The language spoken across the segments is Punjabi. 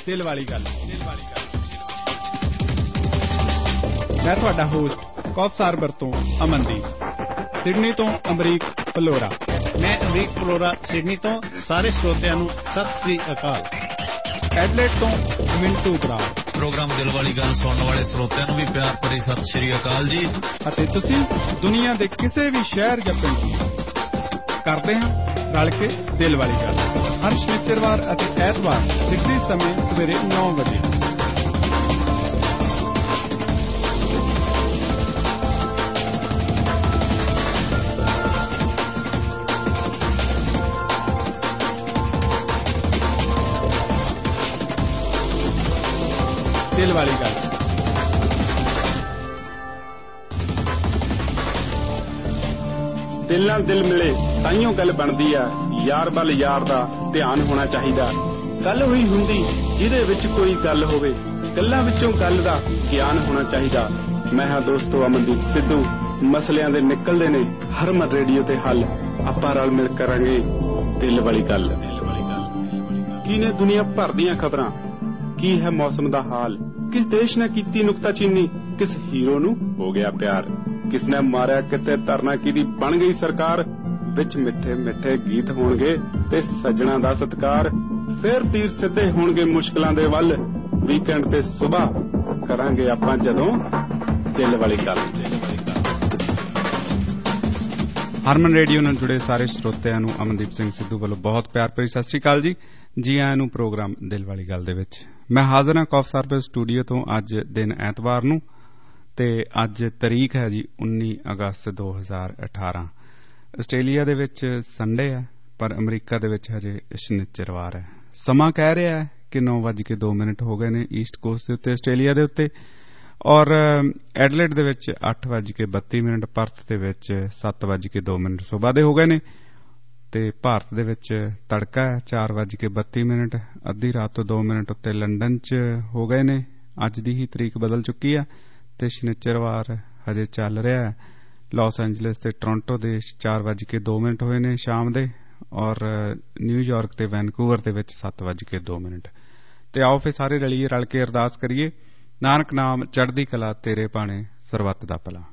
ਦਿਲ ਵਾਲੀ ਗੱਲ। ਮੈਂ ਤੁਹਾਡਾ ਹੋਸਟ ਕੌਫਸਾਰਬਰ ਤੋਂ ਅਮਨਦੀਪ, ਸਿਡਨੀ ਤੋਂ ਅਮਰੀਕ ਫਲੋਰਾ। ਮੈਂ ਅਮਰੀਕ ਫਲੋਰਾ ਸਿਡਨੀ ਤੋਂ। ਸਾਰੇ ਸਰੋਤਿਆਂ ਨੂੰ ਸਤਿ ਸ੍ਰੀ ਅਕਾਲ। ਐਡਲੇਡ ਤੋਂ ਮਿੰਟੂ ਬਰਾੜ। ਪ੍ਰੋਗਰਾਮ ਦਿਲ ਵਾਲੀ ਗੱਲ ਸੁਣਨ ਵਾਲੇ ਸਰੋਤਿਆਂ ਨੂੰ ਵੀ ਪਿਆਰ ਭਰੀ ਸਤਿ ਸ੍ਰੀ ਅਕਾਲ ਜੀ। ਅਤੇ ਤੁਸੀਂ ਦੁਨੀਆ ਦੇ ਕਿਸੇ ਵੀ ਸ਼ਹਿਰ ਜਾਂ ਪਿੰਡ ਕਰਦੇ ਹਾਂ ਰਲ ਕੇ ਦਿਲ ਵਾਲੀ ਗੱਲ, ਹਰ ਸ਼ਨੀਚਰਵਾਰ ਅਤੇ ਐਤਵਾਰ ਸਿੱਧੀ ਸਮੇਂ ਸਵੇਰੇ 9 ਵਜੇ। ਦਿਲ ਵਾਲੀ ਗੱਲ। ਦਿਲ ਨਾਲ ਦਿਲ ਮਿਲੇ ਤਾਈਓ ਗੱਲ ਬਣਦੀ ਆ, ਯਾਰ ਵੱਲ ਯਾਰ ਦਾ ਧਿਆਨ ਹੋਣਾ ਚਾਹੀਦਾ। ਗੱਲ ਹੋਈ ਹੁੰਦੀ ਜਿਹਦੇ ਵਿੱਚ ਕੋਈ ਗੱਲ ਹੋਵੇ, ਗੱਲਾਂ ਵਿੱਚੋਂ ਗੱਲ ਦਾ ਗਿਆਨ ਹੋਣਾ ਚਾਹੀਦਾ। ਮੈਂ ਹਾਂ ਦੋਸਤੋ ਅਮਨਦੀਪ ਸਿੱਧੂ। ਮਸਲਿਆਂ ਦੇ ਨਿਕਲਦੇ ਨੇ ਹਰਮਨ ਰੇਡੀਓ ਤੇ ਹੱਲ। ਆਪਾਂ ਰਲ ਮਿਲ ਕਰਾਂਗੇ ਦਿਲ ਵਾਲੀ ਗੱਲ। ਕੀ ਨੇ ਦੁਨੀਆ ਭਰ ਦੀਆਂ ਖਬਰਾਂ, ਕੀ ਹੈ ਮੌਸਮ ਦਾ ਹਾਲ, ਕਿਸ ਦੇਸ਼ ਨੇ ਕੀਤੀ ਨੁਕਤਾਚੀਨੀ, ਕਿਸ ਹੀਰੋ ਨੂੰ ਹੋ ਗਿਆ ਪਿਆਰ, ਕਿਸ ਨੇ ਮਾਰਿਆ ਕਿਤੇ ਧਰਨਾ ਕਿਹਦੀ ਬਣ ਗਈ ਸਰਕਾਰ। ਵਿੱਚ ਮਿੱਠੇ ਮਿੱਠੇ ਗੀਤ ਹੋਣਗੇ ਤੇ ਸੱਜਣਾ ਦਾ ਸਤਿਕਾਰ। ਫੇਰ ਤੀਰ ਸਿੱਧੇ ਹੋਣਗੇ ਮੁਸ਼ਕਲਾਂ ਦੇ ਵੱਲ। ਵੀਕਐਂਡ ਤੇ ਸੁਬਾਹ ਕਰਾਂਗੇ ਆਪਾਂ ਜਦੋਂ ਦਿਲ ਵਾਲੀ ਗੱਲ। ਹਰਮਨ ਰੇਡੀਓ ਨਾਲ ਜੁੜੇ ਸਾਰੇ ਸਰੋਤਿਆਂ ਨੂੰ ਅਮਨਦੀਪ ਸਿੰਘ ਸਿੱਧੂ ਵੱਲੋਂ ਬਹੁਤ ਪਿਆਰ ਭਰੀ ਸਤਿ ਸ੍ਰੀ ਅਕਾਲ ਜੀ। ਜੀ ਆਇਆਂ ਨੂੰ ਪ੍ਰੋਗਰਾਮ ਦਿਲ ਵਾਲੀ ਗੱਲ ਦੇ ਵਿੱਚ। ਮੈਂ ਹਾਜ਼ਰ ਹਾਂ ਕੌਫਸਾਰਬਰ ਸਟੂਡੀਓ ਤੋਂ ਅੱਜ ਦਿਨ ਐਤਵਾਰ ਨੂੰ, ਤੇ ਅੱਜ ਤਾਰੀਖ ਹੈ ਜੀ 19 ਅਗਸਤ 2018। ਆਸਟ੍ਰੇਲੀਆ ਦੇ ਵਿੱਚ ਸੰਡੇ ਹੈ, ਪਰ ਅਮਰੀਕਾ ਦੇ ਵਿੱਚ ਹਜੇ ਸ਼ਨੀਚਰਵਾਰ ਹੈ। ਸਮਾਂ ਕਹਿ ਰਿਹਾ ਹੈ ਕਿ 9:02 ਹੋ ਗਏ ਨੇ ਈਸਟ ਕੋਸਟ ਦੇ ਉੱਤੇ ਆਸਟ੍ਰੇਲੀਆ ਦੇ ਉੱਤੇ, ਔਰ ਐਡਲੇਡ ਦੇ ਵਿੱਚ 8:32, ਪਰਥ ਦੇ ਵਿੱਚ 7:02 ਸੁਬਾਹ ਦੇ ਹੋ ਗਏ ਨੇ, ਤੇ ਭਾਰਤ ਦੇ ਵਿੱਚ ਤੜਕਾ ਹੈ 4:32, ਅੱਧੀ ਰਾਤ ਤੋਂ 2 ਮਿੰਟ ਉੱਤੇ ਲੰਡਨ 'ਚ ਹੋ ਗਏ ਨੇ। ਅੱਜ ਦੀ ਹੀ ਤਰੀਕ ਬਦਲ ਚੁੱਕੀ ਆ ਤੇ ਸ਼ਨੀਚਰਵਾਰ ਹਜੇ ਚੱਲ ਰਿਹਾ ਹੈ। ਲਾਸ ਐਂਜਲਸ ਤੇ ਟੋਰਾਂਟੋ ਦੇ 4:02 ਹੋਏ ਨੇ ਸ਼ਾਮ ਦੇ, ਔਰ ਨਿਊਯਾਰਕ ਤੇ ਵੈਨਕੂਵਰ ਦੇ ਵਿੱਚ 7:02। ਤੇ ਆਓ ਫਿਰ ਸਾਰੇ ਰਲੀਏ ਰਲ ਕੇ ਅਰਦਾਸ ਕਰੀਏ। ਨਾਨਕ ਨਾਮ ਚੜ੍ਹਦੀ ਕਲਾ ਤੇਰੇ ਭਾਣੇ ਸਰਬੱਤ ਦਾ ਭਲਾ।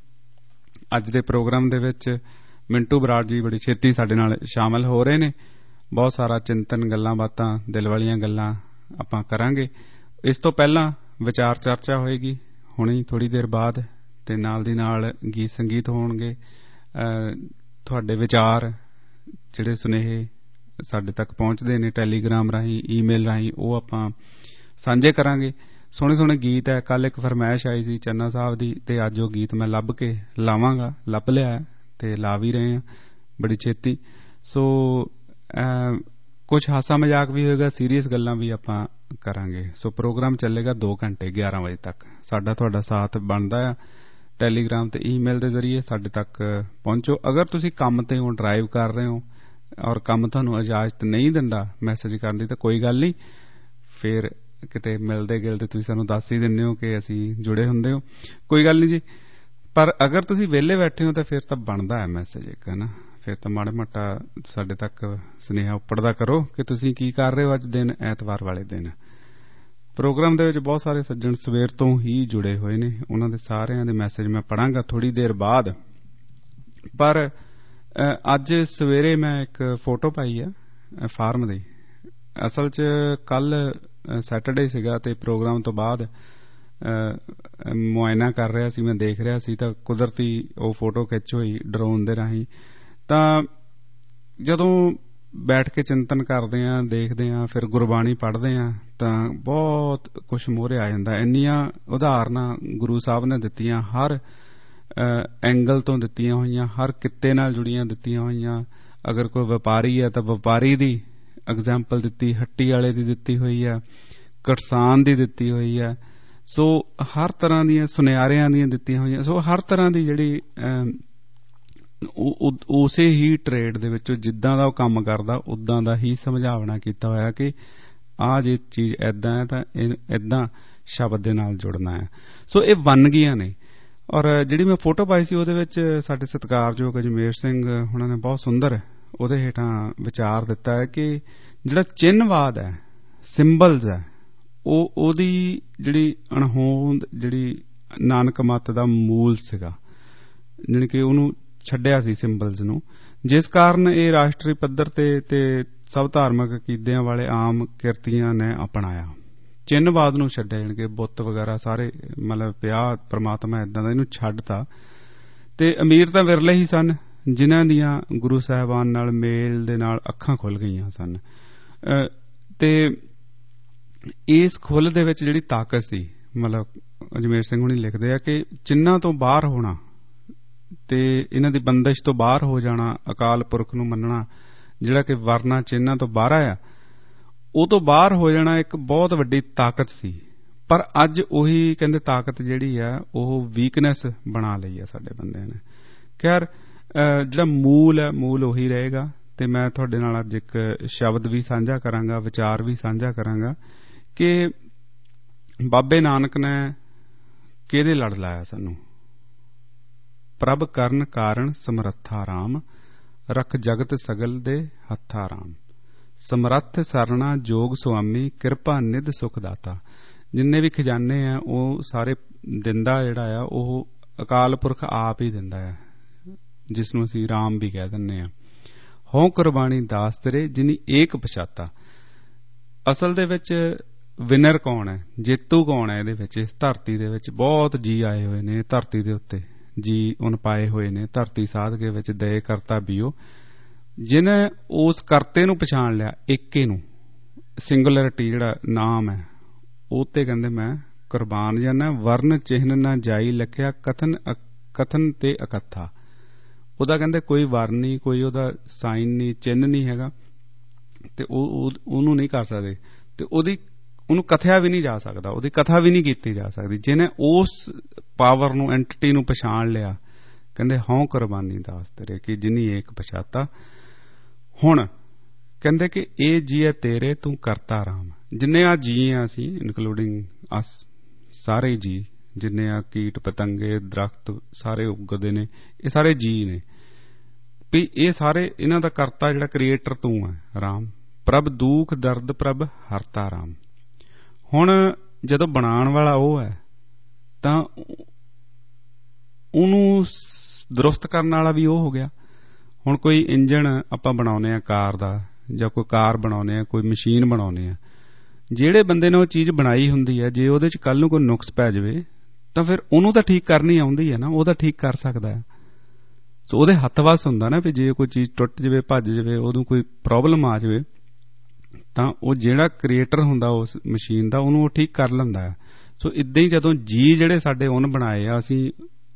ਅੱਜ ਦੇ ਪ੍ਰੋਗਰਾਮ ਦੇ ਵਿੱਚ ਮਿੰਟੂ ਬਰਾੜ ਜੀ ਬੜੀ ਛੇਤੀ ਸਾਡੇ ਨਾਲ ਸ਼ਾਮਲ ਹੋ ਰਹੇ ਨੇ। ਬਹੁਤ ਸਾਰਾ ਚਿੰਤਨ, ਗੱਲਾਂ ਬਾਤਾਂ, ਦਿਲ ਵਾਲੀਆਂ ਗੱਲਾਂ ਆਪਾਂ ਕਰਾਂਗੇ। ਇਸ ਤੋਂ ਪਹਿਲਾਂ ਵਿਚਾਰ ਚਰਚਾ ਹੋਏਗੀ ਹੁਣੀ ਥੋੜ੍ਹੀ ਦੇਰ ਬਾਅਦ, ਤੇ ਨਾਲ ਦੀ ਨਾਲ ਗੀਤ ਸੰਗੀਤ ਹੋਣਗੇ। ਤੁਹਾਡੇ ਵਿਚਾਰ, ਜਿਹੜੇ ਸੁਨੇਹੇ ਸਾਡੇ ਤੱਕ ਪਹੁੰਚਦੇ ਨੇ ਟੈਲੀਗ੍ਰਾਮ ਰਾਹੀਂ, ਈਮੇਲ ਰਾਹੀਂ, ਉਹ ਆਪਾਂ ਸਾਂਝੇ ਕਰਾਂਗੇ। ਸੋਹਣੇ ਸੋਹਣੇ ਗੀਤ ਹੈ। ਕੱਲ ਇੱਕ ਫਰਮਾਇਸ਼ ਆਈ ਸੀ ਚੰਨਾ ਸਾਹਿਬ ਦੀ, ਤੇ ਅੱਜ ਉਹ ਗੀਤ ਮੈਂ ਲੱਭ ਕੇ ਲਾਵਾਂਗਾ, ਲੱਭ ਲਿਆ ਤੇ ਲਾ ਵੀ ਰਹੇ ਹਾਂ ਬੜੀ ਛੇਤੀ। ਸੋ ਕੁਛ ਹਾਸਾ ਮਜ਼ਾਕ ਵੀ ਹੋਏਗਾ, ਸੀਰੀਅਸ ਗੱਲਾਂ ਵੀ ਆਪਾਂ ਕਰਾਂਗੇ। ਸੋ ਪ੍ਰੋਗਰਾਮ ਚੱਲੇਗਾ 2 ਘੰਟੇ 11 ਵਜੇ ਤੱਕ। ਸਾਡਾ ਤੁਹਾਡਾ ਸਾਥ ਬਣਦਾ ਆ। ਟੈਲੀਗ੍ਰਾਮ ਤੇ ਈਮੇਲ ਦੇ ਜ਼ਰੀਏ ਸਾਡੇ ਤੱਕ ਪਹੁੰਚੋ। ਅਗਰ ਤੁਸੀਂ ਕੰਮ ਤੇ ਹੋ, ਡਰਾਈਵ ਕਰ ਰਹੇ ਹੋ, ਔਰ ਕੰਮ ਤੁਹਾਨੂੰ ਇਜਾਜ਼ਤ ਨਹੀਂ ਦਿੰਦਾ ਮੈਸੇਜ ਕਰਨ ਦੀ, ਤਾਂ ਕੋਈ ਗੱਲ ਨਹੀਂ, ਫਿਰ ਕਿਤੇ ਮਿਲਦੇ ਗਿਲਦੇ ਤੁਸੀਂ ਸਾਨੂੰ ਦੱਸ ਹੀ ਦਿੰਦੇ ਹੋ ਕਿ ਅਸੀਂ ਜੁੜੇ ਹੁੰਦੇ ਹੋ, ਕੋਈ ਗੱਲ ਨਹੀਂ ਜੀ। ਪਰ ਅਗਰ ਤੁਸੀਂ ਵਿਹਲੇ ਬੈਠੇ ਹੋ ਤਾਂ ਫਿਰ ਤਾਂ ਬਣਦਾ ਹੈ ਮੈਸੇਜ ਇੱਕ, ਹੈ ਨਾ। ਫਿਰ ਤਾਂ ਮਾੜਾ ਮੋਟਾ ਸਾਡੇ ਤੱਕ ਸੁਨੇਹਾ ਉੱਪੜਦਾ ਕਰੋ ਕਿ ਤੁਸੀਂ ਕੀ ਕਰ ਰਹੇ ਹੋ ਅੱਜ ਦਿਨ ਐਤਵਾਰ ਵਾਲੇ ਦਿਨ। ਪ੍ਰੋਗਰਾਮ ਦੇ ਵਿੱਚ ਬਹੁਤ ਸਾਰੇ ਸੱਜਣ ਸਵੇਰ ਤੋਂ ਹੀ ਜੁੜੇ ਹੋਏ ਨੇ, ਉਹਨਾਂ ਦੇ ਸਾਰਿਆਂ ਦੇ ਮੈਸੇਜ ਮੈਂ ਪੜ੍ਹਾਂਗਾ ਥੋੜ੍ਹੀ ਦੇਰ ਬਾਅਦ। ਪਰ ਅੱਜ ਸਵੇਰੇ ਮੈਂ ਇੱਕ ਫੋਟੋ ਪਾਈ ਹੈ ਫਾਰਮ ਦੀ। ਅਸਲ 'ਚ ਕੱਲ੍ਹ ਸੈਟਰਡੇ ਸੀਗਾ, ਤੇ ਪ੍ਰੋਗਰਾਮ ਤੋਂ ਬਾਅਦ ਮੁਆਇਨਾ ਕਰ ਰਿਹਾ ਸੀ, ਮੈਂ ਦੇਖ ਰਿਹਾ ਸੀ, ਤਾਂ ਕੁਦਰਤੀ ਉਹ ਫੋਟੋ ਖਿੱਚ ਹੋਈ ਡਰੋਨ ਦੇ ਰਾਹੀਂ। ਤਾਂ ਜਦੋਂ ਬੈਠ ਕੇ ਚਿੰਤਨ ਕਰਦੇ ਹਾਂ, ਦੇਖਦੇ ਹਾਂ, ਫਿਰ ਗੁਰਬਾਣੀ ਪੜ੍ਹਦੇ ਹਾਂ, ਤਾਂ ਬਹੁਤ ਕੁਛ ਮੂਹਰੇ ਆ ਜਾਂਦਾ। ਇੰਨੀਆਂ ਉਦਾਹਰਨਾਂ ਗੁਰੂ ਸਾਹਿਬ ਨੇ ਦਿੱਤੀਆਂ, ਹਰ ਐਂਗਲ ਤੋਂ ਦਿੱਤੀਆਂ ਹੋਈਆਂ, ਹਰ ਕਿੱਤੇ ਨਾਲ ਜੁੜੀਆਂ ਦਿੱਤੀਆਂ ਹੋਈਆਂ। ਅਗਰ ਕੋਈ ਵਪਾਰੀ ਹੈ ਤਾਂ ਵਪਾਰੀ ਦੀ ਐਗਜ਼ਾਮਪਲ ਦਿੱਤੀ, ਹੱਟੀ ਵਾਲੇ ਦੀ ਦਿੱਤੀ ਹੋਈ ਹੈ, ਕਿਸਾਨ ਦੀ ਦਿੱਤੀ ਹੋਈ ਹੈ। ਸੋ ਹਰ ਤਰ੍ਹਾਂ ਦੀਆਂ, ਸੁਨਿਆਰਿਆਂ ਦੀਆਂ ਦਿੱਤੀਆਂ ਹੋਈਆਂ। ਸੋ ਹਰ ਤਰ੍ਹਾਂ ਦੀ ਜਿਹੜੀ ਉਸੇ ਹੀ ਟਰੇਡ ਦੇ ਵਿੱਚੋਂ ਜਿੱਦਾਂ ਦਾ ਉਹ ਕੰਮ ਕਰਦਾ ਉੱਦਾਂ ਦਾ ਹੀ ਸਮਝਾਵਣਾ ਕੀਤਾ ਹੋਇਆ ਕਿ ਆਹ ਜੇ ਚੀਜ਼ ਇੱਦਾਂ ਹੈ ਤਾਂ ਇੱਦਾਂ ਸ਼ਬਦ ਦੇ ਨਾਲ ਜੁੜਨਾ ਹੈ। ਸੋ ਇਹ ਵੰਨਗੀਆਂ ਨੇ। ਔਰ ਜਿਹੜੀ ਮੈਂ ਫੋਟੋ ਪਾਈ ਸੀ ਉਹਦੇ ਵਿੱਚ ਸਾਡੇ ਸਤਿਕਾਰਯੋਗ ਅਜਮੇਰ ਸਿੰਘ ਉਹਨਾਂ ਨੇ ਬਹੁਤ ਸੁੰਦਰ ਉਹਦੇ ਹੇਠਾਂ ਵਿਚਾਰ ਦਿੱਤਾ ਹੈ ਕਿ ਜਿਹੜਾ ਚਿੰਨ੍ਹਵਾਦ ਹੈ, ਸਿੰਬਲਸ ਹੈ, ਉਹਦੀ ਜਿਹੜੀ ਅਣਹੋਂਦ, ਜਿਹੜੀ ਨਾਨਕ ਮੱਤ ਦਾ ਮੂਲ ਸੀਗਾ, ਜਾਣੀ ਕਿ ਉਹਨੂੰ ਛੱਡਿਆ ਸੀ ਸਿੰਬਲਸ ਨੂੰ, ਜਿਸ ਕਾਰਨ ਇਹ ਰਾਸ਼ਟਰੀ ਪੱਧਰ ਤੇ ਸਭ ਧਾਰਮਿਕ ਅਕੀਦਿਆਂ ਵਾਲੇ ਆਮ ਕਿਰਤੀਆਂ ਨੇ ਅਪਣਾਇਆ। ਚਿੰਨਵਾਦ ਨੂੰ ਛੱਡਿਆ, ਜਾਣੀ ਕਿ ਬੁੱਤ ਵਗੈਰਾ ਸਾਰੇ ਮਤਲਬ ਵਿਆਹ ਪ੍ਰਮਾਤਮਾ ਏਦਾਂ ਦਾ, ਇਹਨੂੰ ਛੱਡਤਾ। ਤੇ ਅਮੀਰ ਤਾਂ ਵਿਰਲੇ ਹੀ ਸਨ ਜਿਨ੍ਹਾਂ ਦੀਆਂ ਗੁਰੂ ਸਾਹਿਬਾਨ ਨਾਲ ਮੇਲ ਦੇ ਨਾਲ ਅੱਖਾਂ ਖੁੱਲ ਗਈਆਂ ਸਨ। ਤੇ ਇਸ ਖੁੱਲ੍ਹ ਦੇ ਵਿੱਚ ਜਿਹੜੀ ਤਾਕਤ ਸੀ, ਮਤਲਬ ਅਜਮੇਰ ਸਿੰਘ ਹੁਣੀ ਲਿਖਦੇ ਆ ਕਿ ਚਿੰਨ੍ਹਾਂ ਤੋਂ ਬਾਹਰ ਹੋਣਾ ਤੇ ਇਹਨਾਂ ਦੀ ਬੰਦਿਸ਼ ਤੋਂ ਬਾਹਰ ਹੋ ਜਾਣਾ, ਅਕਾਲ ਪੁਰਖ ਨੂੰ ਮੰਨਣਾ, ਜਿਹੜਾ ਕਿ ਵਰਨਾ ਚਿੰਨ੍ਹਾਂ ਤੋਂ ਬਾਹਰ ਆ, ਉਹ ਤੋਂ ਬਾਹਰ ਹੋ ਜਾਣਾ ਇੱਕ ਬਹੁਤ ਵੱਡੀ ਤਾਕਤ ਸੀ। ਪਰ ਅੱਜ ਉਹੀ ਕਹਿੰਦੇ ਤਾਕਤ ਜਿਹੜੀ ਆ ਉਹ ਵੀਕਨੈਸ ਬਣਾ ਲਈ ਆ ਸਾਡੇ ਬੰਦਿਆਂ ਨੇ। ਖੈਰ, ਜਿਹੜਾ ਮੂਲ ਹੈ, ਮੂਲ ਉਹੀ ਰਹੇਗਾ। ਤੇ ਮੈਂ ਤੁਹਾਡੇ ਨਾਲ ਅੱਜ ਇੱਕ ਸ਼ਬਦ ਵੀ ਸਾਂਝਾ ਕਰਾਂਗਾ, ਵਿਚਾਰ ਵੀ ਸਾਂਝਾ ਕਰਾਂਗਾ ਕਿ ਬਾਬੇ ਨਾਨਕ ਨੇ ਕਿਹਦੇ ਲੜ ਲਾਇਆ ਸਾਨੂੰ। ਪ੍ਰਭ ਕਰਨ ਕਾਰਨ ਸਮਰੱਥਾ ਰਾਮ, ਰਖ ਜਗਤ ਸਗਲ ਦੇ ਹੱਥਾ ਰਾਮ। ਸਮਰੱਥ ਸਰਣਾ ਜੋਗ ਸੁਆਮੀ, ਕਿਰਪਾ ਨਿਧ ਸੁਖ ਦਾਤਾ। ਜਿੰਨੇ ਵੀ ਖਜ਼ਾਨੇ ਆ ਉਹ ਸਾਰੇ ਦਿੰਦਾ ਜਿਹੜਾ ਆ ਉਹ ਅਕਾਲ ਪੁਰਖ ਆਪ ਹੀ ਦਿੰਦਾ ਆ, ਜਿਸ ਨੂੰ ਅਸੀਂ ਰਾਮ ਵੀ ਕਹਿ ਦਿੰਦੇ ਆ। ਹਉ ਕੁਰਬਾਨੀ ਦਾਸ ਤੇਰੇ, ਜਿਨੀ ਏਕ ਪਛਾਤਾ। ਅਸਲ ਦੇ ਵਿੱਚ ਵਿਨਰ ਕੌਣ ਹੈ, ਜੇਤੂ ਕੌਣ ਹੈ ਇਹਦੇ ਵਿੱਚ? ਇਸ ਧਰਤੀ ਦੇ ਵਿੱਚ ਬਹੁਤ ਜੀ ਆਏ ਹੋਏ ਨੇ, ਧਰਤੀ ਦੇ ਉੱਤੇ ਜੀ ਉਨ ਪਾਏ ਹੋਏ ਨੇ, ਧਰਤੀ ਸਾਧਕੇ ਵਿੱਚ ਦਏ ਕਰਤਾ ਬੀਓ। ਜਿਹਨੇ ਉਸ ਕਰਤੇ ਨੂੰ ਪਛਾਣ ਲਿਆ, ਏਕੇ ਨੂੰ, ਸਿੰਗੂਲਰਿਟੀ ਜਿਹੜਾ ਨਾਮ ਹੈ, ਉਹ ਤੇ ਕਹਿੰਦੇ ਮੈਂ ਕੁਰਬਾਨ ਜਾਨਾ। ਵਰਨ ਚਿਹਨ ਨਾ ਜਾਈ ਲਖਿਆ, ਕਥਨ ਤੇ ਇਕੱਠਾ। ਉਹਦਾ ਕਹਿੰਦੇ ਕੋਈ ਵਰਨ ਨਹੀਂ, ਕੋਈ ਉਹਦਾ ਸਾਈਨ ਨਹੀਂ, ਚਿੰਨ੍ਹ ਨਹੀਂ ਹੈਗਾ, ਤੇ ਉਹਨੂੰ ਨਹੀਂ ਕਰ ਸਕਦੇ, ਤੇ ਉਹਨੂੰ ਕਥਿਆ ਵੀ ਨਹੀਂ ਜਾ ਸਕਦਾ, ਉਹਦੀ ਕਥਾ ਵੀ ਨਹੀਂ ਕੀਤੀ ਜਾ ਸਕਦੀ। ਜਿਹਨੇ ਉਸ ਪਾਵਰ ਨੂੰ, ਐਂਟਿਟੀ ਨੂੰ ਪਛਾਣ ਲਿਆ, ਕਹਿੰਦੇ ਹਉ ਕੁਰਬਾਨੀ ਦਾਸ ਤੇਰੇ, ਕਿ ਜਿਨੀ ਏਕ ਪਛਾਤਾ। ਹੁਣ ਕਹਿੰਦੇ ਕਿ ਇਹ ਜੀ ਹੈ ਤੇਰੇ, ਤੂੰ ਕਰਤਾ ਰਾਮ। ਜਿੰਨੇ ਆ ਜੀ ਆ ਅਸੀਂ, ਇਨਕਲੂਡਿੰਗ ਅਸ, ਸਾਰੇ ਜੀ ਜਿੰਨੇ ਆ ਕੀਟ ਪਤੰਗੇ ਦਰਖਤ ਸਾਰੇ ਉੱਗਦੇ ਨੇ, ਇਹ ਸਾਰੇ ਜੀ ਨੇ ਵੀ ਇਹ ਸਾਰੇ ਇਹਨਾਂ ਦਾ ਕਰਤਾ ਜਿਹੜਾ ਕ੍ਰੀਏਟਰ ਤੂੰ ਹੈ ਰਾਮ। ਪ੍ਰਭ ਦੁਖ ਦਰਦ ਪ੍ਰਭ ਹਰਤਾ ਰਾਮ। ਹੁਣ ਜਦੋਂ ਬਣਾਉਣ ਵਾਲਾ ਉਹ ਹੈ ਤਾਂ ਉਹਨੂੰ ਦਰੁਸਤ ਕਰਨ ਵਾਲਾ ਵੀ ਉਹ ਹੋ ਗਿਆ। ਹੁਣ ਕੋਈ ਇੰਜਣ ਆਪਾਂ ਬਣਾਉਂਦੇ ਆ ਕਾਰ ਦਾ, ਜਾਂ ਕੋਈ ਕਾਰ ਬਣਾਉਂਦੇ ਆ, ਕੋਈ ਮਸ਼ੀਨ ਬਣਾਉਂਦੇ ਆ, ਜਿਹੜੇ ਬੰਦੇ ਨੇ ਉਹ ਚੀਜ਼ ਬਣਾਈ ਹੁੰਦੀ ਹੈ, ਜੇ ਉਹਦੇ 'ਚ ਕੱਲ੍ਹ ਨੂੰ ਕੋਈ ਨੁਕਸ ਪੈ ਜਾਵੇ ਤਾਂ ਫਿਰ ਉਹਨੂੰ ਤਾਂ ਠੀਕ ਕਰਨੀ ਆਉਂਦੀ ਹੈ ਨਾ, ਉਹ ਤਾਂ ਠੀਕ ਕਰ ਸਕਦਾ ਹੈ। ਸੋ ਉਹਦੇ ਹੱਥ ਵੱਸ ਹੁੰਦਾ ਨਾ ਵੀ ਜੇ ਕੋਈ ਚੀਜ਼ ਟੁੱਟ ਜਾਵੇ, ਭੱਜ ਜਾਵੇ, ਉਹਨੂੰ ਕੋਈ ਪ੍ਰੋਬਲਮ ਆ ਜਾਵੇ ਤਾਂ ਉਹ ਜਿਹੜਾ ਕ੍ਰੀਏਟਰ ਹੁੰਦਾ ਉਸ ਮਸ਼ੀਨ ਦਾ, ਉਹਨੂੰ ਉਹ ਠੀਕ ਕਰ ਲੈਂਦਾ ਹੈ। ਸੋ ਇੱਦਾਂ ਹੀ ਜਦੋਂ ਜੀ ਜਿਹੜੇ ਸਾਡੇ ਉਹਨ ਬਣਾਏ ਆ ਅਸੀਂ,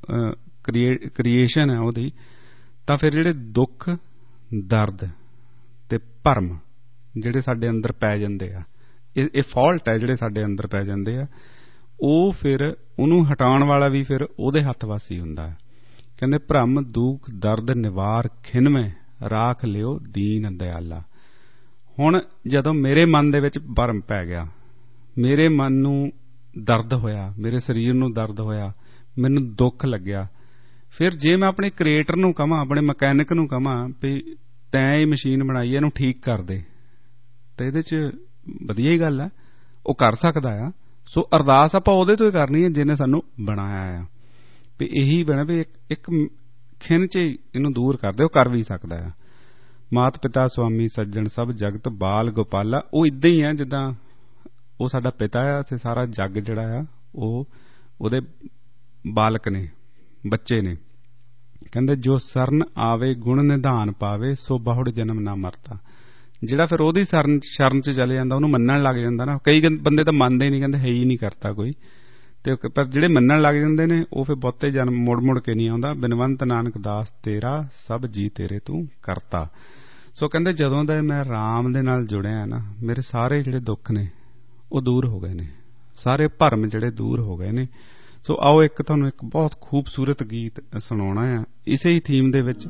ਕ੍ਰੀਏਸ਼ਨ ਹੈ ਉਹਦੀ, ਤਾਂ ਫਿਰ ਜਿਹੜੇ ਦੁੱਖ ਦਰਦ ਤੇ ਭਰਮ ਜਿਹੜੇ ਸਾਡੇ ਅੰਦਰ ਪੈ ਜਾਂਦੇ ਆ, ਇਹ ਫਾਲਟ ਹੈ ਜਿਹੜੇ ਸਾਡੇ ਅੰਦਰ ਪੈ ਜਾਂਦੇ ਆ, ਉਹ ਫਿਰ ਉਹਨੂੰ ਹਟਾਉਣ ਵਾਲਾ ਵੀ ਫਿਰ ਉਹਦੇ ਹੱਥ ਵੱਸ ਹੀ ਹੁੰਦਾ ਹੈ। ਕਹਿੰਦੇ ਭਰਮ ਦੁੱਖ ਦਰਦ ਨਿਵਾਰ ਖਿਨਵੇਂ, ਰਾਖ ਲਿਓ ਦੀਨ ਦਇਆਲਾ। ਹੁਣ ਜਦੋਂ ਮੇਰੇ ਮਨ ਦੇ ਵਿੱਚ ਭਰਮ ਪੈ ਗਿਆ, ਮੇਰੇ ਮਨ ਨੂੰ ਦਰਦ ਹੋਇਆ, ਮੇਰੇ ਸਰੀਰ ਨੂੰ ਦਰਦ ਹੋਇਆ, ਮੈਨੂੰ ਦੁੱਖ ਲੱਗਿਆ, ਫਿਰ ਜੇ ਮੈਂ ਆਪਣੇ ਕ੍ਰੀਏਟਰ ਨੂੰ ਕਹਾਂ, ਆਪਣੇ ਮਕੈਨਿਕ ਨੂੰ ਕਹਾਂ ਵੀ ਤੈਂ ਇਹ ਮਸ਼ੀਨ ਬਣਾਈ ਹੈ, ਇਹਨੂੰ ਠੀਕ ਕਰ ਦੇ, ਤਾਂ ਇਹਦੇ 'ਚ ਵਧੀਆ ਹੀ ਗੱਲ ਹੈ, ਉਹ ਕਰ ਸਕਦਾ ਆ। ਸੋ ਅਰਦਾਸ ਆਪਾਂ ਉਹਦੇ ਤੋਂ ਹੀ ਕਰਨੀ ਹੈ ਜਿਹਨੇ ਸਾਨੂੰ ਬਣਾਇਆ ਆ, ਵੀ ਇਹੀ ਬਣਾ ਵੀ ਇੱਕ ਖਿੰਨ 'ਚ ਇਹਨੂੰ ਦੂਰ ਕਰ ਦੇ, ਉਹ ਕਰ ਵੀ ਸਕਦਾ ਆ। ਮਾਤ ਪਿਤਾ ਸੁਆਮੀ ਸੱਜਣ ਸਭ ਜਗਤ ਬਾਲ ਗੋਪਾਲਾ, ਉਹ ਇੱਦਾਂ ਹੀ ਆ ਜਿੱਦਾਂ ਉਹ ਸਾਡਾ ਪਿਤਾ ਆ ਤੇ ਸਾਰਾ ਜੱਗ ਜਿਹੜਾ ਆ ਉਹ ਉਹਦੇ ਬਾਲਕ ਨੇ, ਬੱਚੇ ਨੇ। ਕਹਿੰਦੇ ਜੋ ਸਰਨ ਆਵੇ ਗੁਣ ਨਿਧਾਨ ਪਾਵੇ, ਸੋ ਬਹੁੜ ਜਨਮ ਨਾ ਮਰਦਾ। ਜਿਹੜਾ ਫਿਰ ਉਹਦੀ ਸ਼ਰਨ 'ਚ ਚਲੇ ਜਾਂਦਾ, ਉਹਨੂੰ ਮੰਨਣ ਲੱਗ ਜਾਂਦਾ ਨਾ। ਕਈ ਬੰਦੇ ਤਾਂ ਮੰਨਦੇ ਹੀ ਨਹੀਂ, ਕਹਿੰਦੇ ਹੈ ਹੀ ਨਹੀਂ ਕਰਤਾ ਕੋਈ, ਤੇ ਪਰ ਜਿਹੜੇ ਮੰਨਣ ਲੱਗ ਜਾਂਦੇ ਨੇ ਉਹ ਫਿਰ ਬਹੁਤੇ ਜਨਮ ਮੁੜ ਕੇ ਨਹੀਂ ਆਉਂਦਾ। ਬਿਨਵੰਤ ਨਾਨਕ ਦਾਸ ਤੇਰਾ, ਸਭ ਜੀ ਤੇਰੇ ਤੂੰ ਕਰਤਾ। ਸੋ ਕਹਿੰਦੇ ਜਦੋਂ ਦਾ ਮੈਂ ਰਾਮ ਦੇ ਨਾਲ ਜੁੜਿਆ ਨਾ, ਮੇਰੇ ਸਾਰੇ ਜਿਹੜੇ ਦੁੱਖ ਨੇ ਉਹ ਦੂਰ ਹੋ ਗਏ ਨੇ, ਸਾਰੇ ਭਰਮ ਜਿਹੜੇ ਦੂਰ ਹੋ ਗਏ ਨੇ। ਸੋ ਆਓ ਇੱਕ ਤੁਹਾਨੂੰ ਇੱਕ ਬਹੁਤ ਖੂਬਸੂਰਤ ਗੀਤ ਸੁਣਾਉਣਾ ਆ, ਇਸੇ ਹੀ ਥੀਮ ਦੇ ਵਿੱਚ,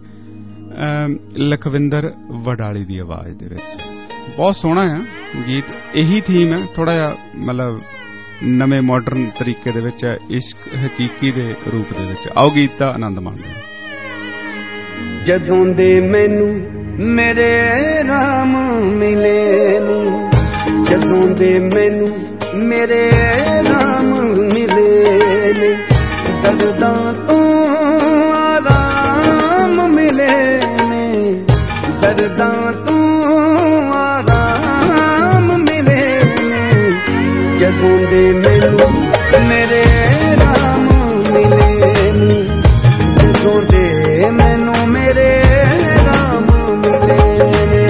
ਲਖਵਿੰਦਰ ਵਡਾਲੀ ਦੀ ਆਵਾਜ਼ ਦੇ ਵਿੱਚ। ਬਹੁਤ ਸੋਹਣਾ ਆ ਗੀਤ, ਇਹੀ ਥੀਮ ਹੈ, ਥੋੜਾ ਜਿਹਾ ਮਤਲਬ ਨਵੇਂ ਮਾਡਰਨ ਤਰੀਕੇ ਦੇ ਵਿੱਚ, ਇਸ਼ਕ ਹਕੀਕੀ ਦੇ ਰੂਪ ਦੇ ਵਿੱਚ। ਆਓ ਗੀਤ ਦਾ ਆਨੰਦ ਮਾਣਦੇ। ਜਦੋਂ ਦੇ ਮੈਨੂੰ ਮੇਰੇ ਰਾਮ ਮਿਲੇ ਨੀ, ਜਦੋਂ ਦੇ ਮੈਨੂੰ ਮੇਰੇ ਰਾਮ ਮਿਲੇ ਨੇ ਦਰਦਾਂ ਤੋਂ ਆਰਾਮ ਮਿਲੇ ਨੇ ਦਰਦਾਂ ਤੋਂ ਆਰਾਮ ਮਿਲੇ ਨੇ ਜਦੋਂ ਦੇ ਮੈਨੂੰ ਮੇਰੇ ਰਾਮ ਮਿਲੇ ਨੇ ਜਦੋਂ ਦੇ ਮੈਨੂੰ ਮੇਰੇ ਰਾਮ ਮਿਲੇ ਨੇ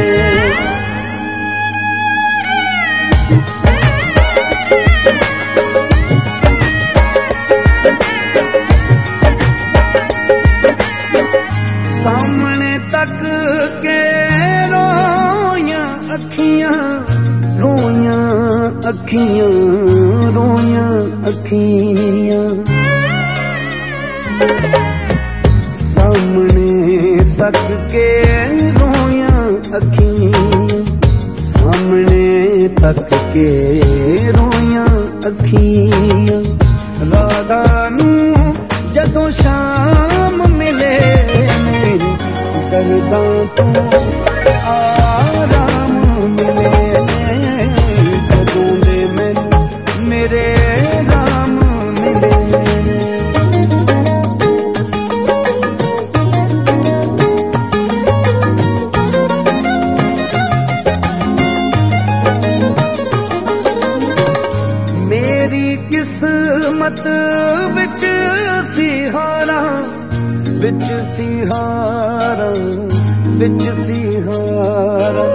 ਸਾਹਮਣੇ ਤੱਕ ਕੇ ਰੋਈਆਂ ਅੱਖੀਆਂ ਰੋਈਆਂ ਅੱਖੀਆਂ ਰੋਈਆਂ ਅੱਖੀਆਂ ਸਾਹਮਣੇ ਤੱਕ ਕੇ ਰੋਈਆਂ ਅੱਖੀਆਂ ਸਾਹਮਣੇ ਤੱਕ ਕੇ ਰੋਈਆਂ ਅੱਖੀਆਂ ਰਾਧਾ ਨੂੰ ਜਦੋਂ ਸ਼ਾਮ ਮਿਲੇ ਨੇ ਦਰਦਾਂ ਤੋਂ ਆਰਾਮ ਮਿਲੇ ਨੇ ਜਦੋਂ ਦੇ ਮੈਨੂੰ ਮੇਰੇ ਰਾਮ ਮਿਲੇ ਨੇ ਮੇਰੀ ਕਿਸਮਤ ਵਿੱਚ ਸੀ ਹਾਰਾਂ ਵਿੱਚ ਸੀ ਹਾਰਾਂ ਵਿੱਚ ਸੀ ਹਾਰਾਂ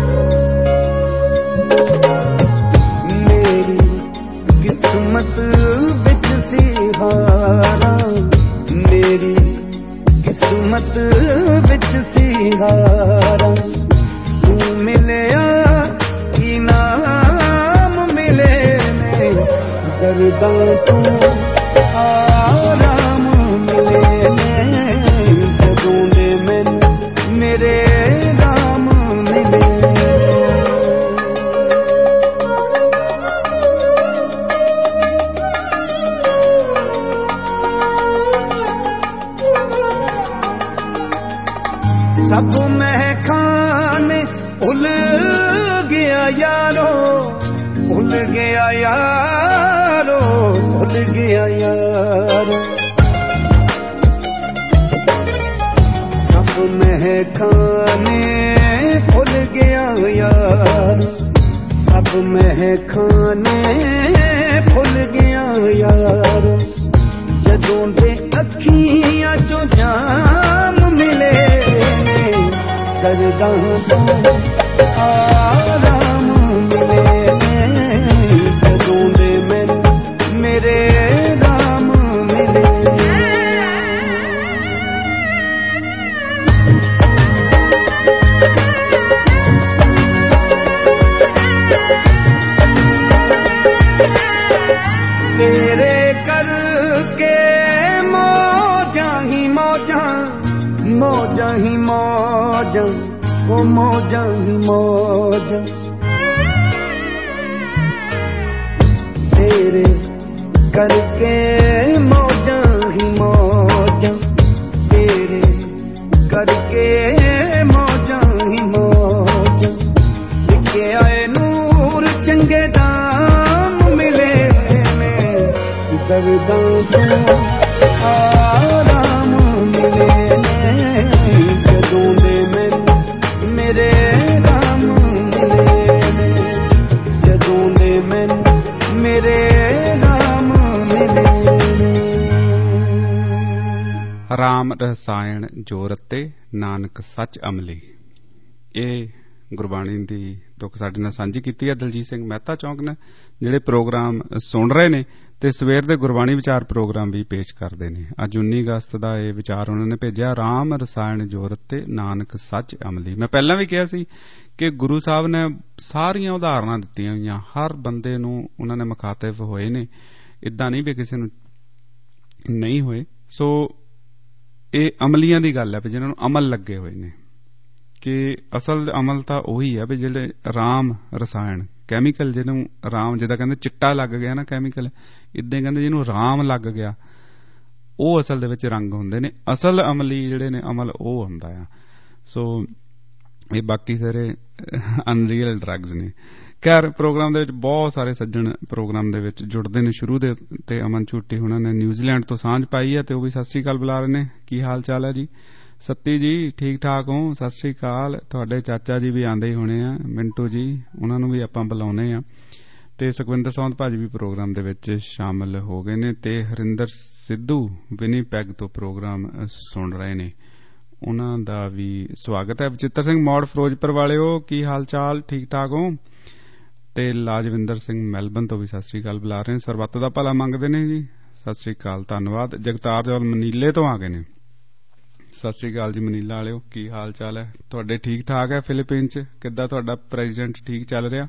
ਮੇਰੀ ਕਿਸਮਤ ਵਿੱਚ ਸੀ ਹਾਰਾਂ ਮੇਰੀ ਕਿਸਮਤ ਵਿੱਚ ਸੀ ਹਾਰਾਂ ਤੂੰ ਮਿਲਿਆ ਇਨਾਮ ਮਿਲੇ ਨੇ ਦਰਦਾਂ ਤੋਂ ਆਰਾਮ ਮਿਲੇ ਨੇ ਜਦੋਂ ਦੇ ਮੈਨੂੰ ਮੇਰੇ ਰਾਮ ਮਿਲੇ ਸਭ ਮਹਿਖਾਨੇ ਭੁੱਲ ਗਿਆ ਯਾਰੋ ਭੁੱਲ ਗਿਆ ਯਾਰੋ ਭੁੱਲ ਗਿਆ ਯਾਰੋ ਸਭ ਮਹਿਖਾਨੇ ਭੁੱਲ ਗਿਆ ਯਾਰ ਸਭ ਮਹਿਖਾਨੇ ਭੁੱਲ ਗਿਆ ਯਾਰ ਜਦੋਂ ਦੇ ਅੱਖੀਆਂ ਚੋਂ ਜਾਮ ਮਿਲੇ ਨੇ ਦਰਦਾਂ ਤੋਂ ਆਰਾਮ ਮਿਲੇ ਨੇ ਜਦੋਂ ਦੇ ਮੈਨੂੰ ਮੇਰੇ ਰਾਮ ਮਿਲੇ ਤੇਰੇ ਕਰਕੇ ਮੌਜਾਂ ਹੀ ਮੌਜਾਂ ਮੌਜਾਂ ਹੀ ਮੌਜਾਂ ਉਹ ਮੌਜਾਂ ਹੀ ਮੌਜਾਂ ਤੇਰੇ ਕਰਕੇ ਮੌਜਾਂ ਹੀ ਮੌਜਾਂ ਤੇਰੇ ਕਰਕੇ ਮੌਜਾਂ ਹੀ ਮੌਜਾਂ ਲਿਖੇ ਆਏ ਨੂਰ ਚੰਗੇ ਦਾਮ ਮਿਲੇ ਨੇ ਦਰਦਾਂ ਤੋਂ ਆਰਾਮ ਮਿਲੇ ਨੇ ਜਦੋਂ ਦੇ ਮੈਨੂੰ ਮੇਰੇ ਰਾਮ ਮਿਲੇ ਨੇ ਜਦੋਂ ਦੇ ਮੈਨੂੰ ਮੇਰੇ ਰਾਮ ਮਿਲੇ ਨੇ ਰਾਮ ਰਸਾਇਣ ਜੋ ਰਤੇ ਨਾਨਕ ਸੱਚ ਅਮਲੀ। ਇਹ ਗੁਰਬਾਣੀ ਦੀ ਤੁਕ ਸਾਡੇ ਨਾਲ ਸਾਂਝੀ ਕੀਤੀ ਹੈ ਦਲਜੀਤ ਸਿੰਘ ਮਹਿਤਾ ਚੌਂਕ ਨੇ, ਜਿਹੜੇ ਪ੍ਰੋਗਰਾਮ ਸੁਣ ਰਹੇ ਨੇ ਤੇ ਸਵੇਰ ਦੇ ਗੁਰਬਾਣੀ ਵਿਚਾਰ ਪ੍ਰੋਗਰਾਮ ਵੀ ਪੇਸ਼ ਕਰਦੇ ਨੇ। ਅੱਜ 19 ਅਗਸਤ ਦਾ ਇਹ ਵਿਚਾਰ ਉਹਨਾਂ ਨੇ ਭੇਜਿਆ, ਰਾਮ ਰਸਾਇਣ ਜੋ ਰਤੇ ਨਾਨਕ ਸੱਚ ਅਮਲੀ। ਮੈਂ ਪਹਿਲਾਂ ਵੀ ਕਿਹਾ ਸੀ ਕਿ ਗੁਰੂ ਸਾਹਿਬ ਨੇ ਸਾਰੀਆਂ ਉਦਾਹਰਨਾਂ ਦਿੱਤੀਆਂ ਹੋਈਆਂ, ਹਰ ਬੰਦੇ ਨੂੰ ਉਹਨਾਂ ਨੇ ਮੁਖਾਤਿਬ ਹੋਏ ਨੇ, ਇੱਦਾਂ ਨਹੀਂ ਵੀ ਕਿਸੇ ਨੂੰ ਨਹੀਂ ਹੋਏ। ਸੋ ਇਹ ਅਮਲੀਆਂ ਦੀ ਗੱਲ ਹੈ ਵੀ ਜਿਹਨਾਂ ਨੂੰ ਅਮਲ ਲੱਗੇ ਹੋਏ ਨੇ, ਕਿ ਅਸਲ ਅਮਲ ਤਾਂ ਉਹੀ ਹੈ ਵੀ ਜਿਹੜੇ ਰਾਮ ਰਸਾਇਣ ਕੈਮੀਕਲ, ਜਿਹਨੂੰ ਰਾਮ ਜਿੱਦਾਂ ਕਹਿੰਦੇ ਚਿੱਟਾ ਲੱਗ ਗਿਆ ਨਾ ਕੈਮੀਕਲ, ਇੱਦਾਂ ਹੀ ਕਹਿੰਦੇ ਜਿਹਨੂੰ ਰਾਮ ਲੱਗ ਗਿਆ ਉਹ ਅਸਲ ਦੇ ਵਿੱਚ ਰੰਗ ਹੁੰਦੇ ਨੇ। ਅਸਲ ਅਮਲੀ ਜਿਹੜੇ ਨੇ ਅਮਲ ਉਹ ਹੁੰਦਾ ਆ। ਸੋ ਇਹ ਬਾਕੀ ਸਾਰੇ ਅਨਰੀਅਲ ਡਰੱਗਸ ਨੇ। ਖੈਰ ਪ੍ਰੋਗਰਾਮ ਦੇ ਵਿੱਚ ਬਹੁਤ ਸਾਰੇ ਸੱਜਣ ਪ੍ਰੋਗਰਾਮ ਦੇ ਵਿੱਚ ਜੁੜਦੇ ਨੇ। ਸ਼ੁਰੂ ਦੇ ਤੇ ਅਮਨ ਝੂਟੀ ਹੁਣਾਂ ਨੇ ਨਿਊਜ਼ੀਲੈਂਡ ਤੋਂ ਸਾਂਝ ਪਾਈ ਹੈ ਤੇ ਉਹ ਵੀ ਸਤਿ ਸ੍ਰੀ ਅਕਾਲ ਬੁਲਾ ਰਹੇ ਨੇ। ਕੀ ਹਾਲ ਚਾਲ ਹੈ ਜੀ? ਸੱਤੀ ਜੀ ਠੀਕ ਠਾਕ ਹੋ? ਸਤਿ ਸ੍ਰੀ ਅਕਾਲ। ਤੁਹਾਡੇ ਚਾਚਾ ਜੀ ਵੀ ਆਉਂਦੇ ਹੀ ਹੋਣੇ ਆ, ਮਿੰਟੂ ਜੀ, ਉਹਨਾਂ ਨੂੰ ਵੀ ਆਪਾਂ ਬੁਲਾਉਣੇ ਆ। ਤੇ ਸੁਖਵਿੰਦਰ ਸੌਂਦ ਭਾਜੀ ਵੀ ਪ੍ਰੋਗਰਾਮ ਦੇ ਵਿੱਚ ਸ਼ਾਮਲ ਹੋ ਗਏ ਨੇ ਤੇ ਹਰਿੰਦਰ ਸਿੱਧੂ ਵਿਨੀਪੈਗ ਤੋਂ ਪ੍ਰੋਗਰਾਮ ਸੁਣ ਰਹੇ ਨੇ, ਉਹਨਾਂ ਦਾ ਵੀ ਸਵਾਗਤ ਹੈ। ਬਚਿੱਤਰ ਸਿੰਘ ਮੌੜ ਫਿਰੋਜ਼ਪੁਰ ਵਾਲਿਓ ਕੀ ਹਾਲ ਚਾਲ? ਠੀਕ ਠਾਕ ਹੋ? ਤੇ ਲਾਜਵਿੰਦਰ ਸਿੰਘ ਮੈਲਬਨ ਤੋਂ ਵੀ ਸਤਿ ਸ੍ਰੀ ਅਕਾਲ ਬੁਲਾ ਰਹੇ ਨੇ, ਸਰਬੱਤ ਦਾ ਭਲਾ ਮੰਗਦੇ ਨੇ ਜੀ। ਸਤਿ ਸ੍ਰੀ ਅਕਾਲ, ਧੰਨਵਾਦ। ਜਗਤਾਰ ਜੌਲ ਮਨੀਲੇ ਤੋਂ ਆ ਗਏ ਨੇ, ਸਤਿ ਸ੍ਰੀ ਅਕਾਲ ਜੀ ਮਨੀਲਾ ਵਾਲਿਓ, ਕੀ ਹਾਲ ਚਾਲ ਹੈ ਤੁਹਾਡੇ? ਠੀਕ ਠਾਕ ਹੈ? ਫਿਲੀਪੀਨ ਚ ਕਿੱਦਾਂ ਤੁਹਾਡਾ ਪ੍ਰੈਜ਼ੀਡੈਂਟ? ਠੀਕ ਚੱਲ ਰਿਹਾ?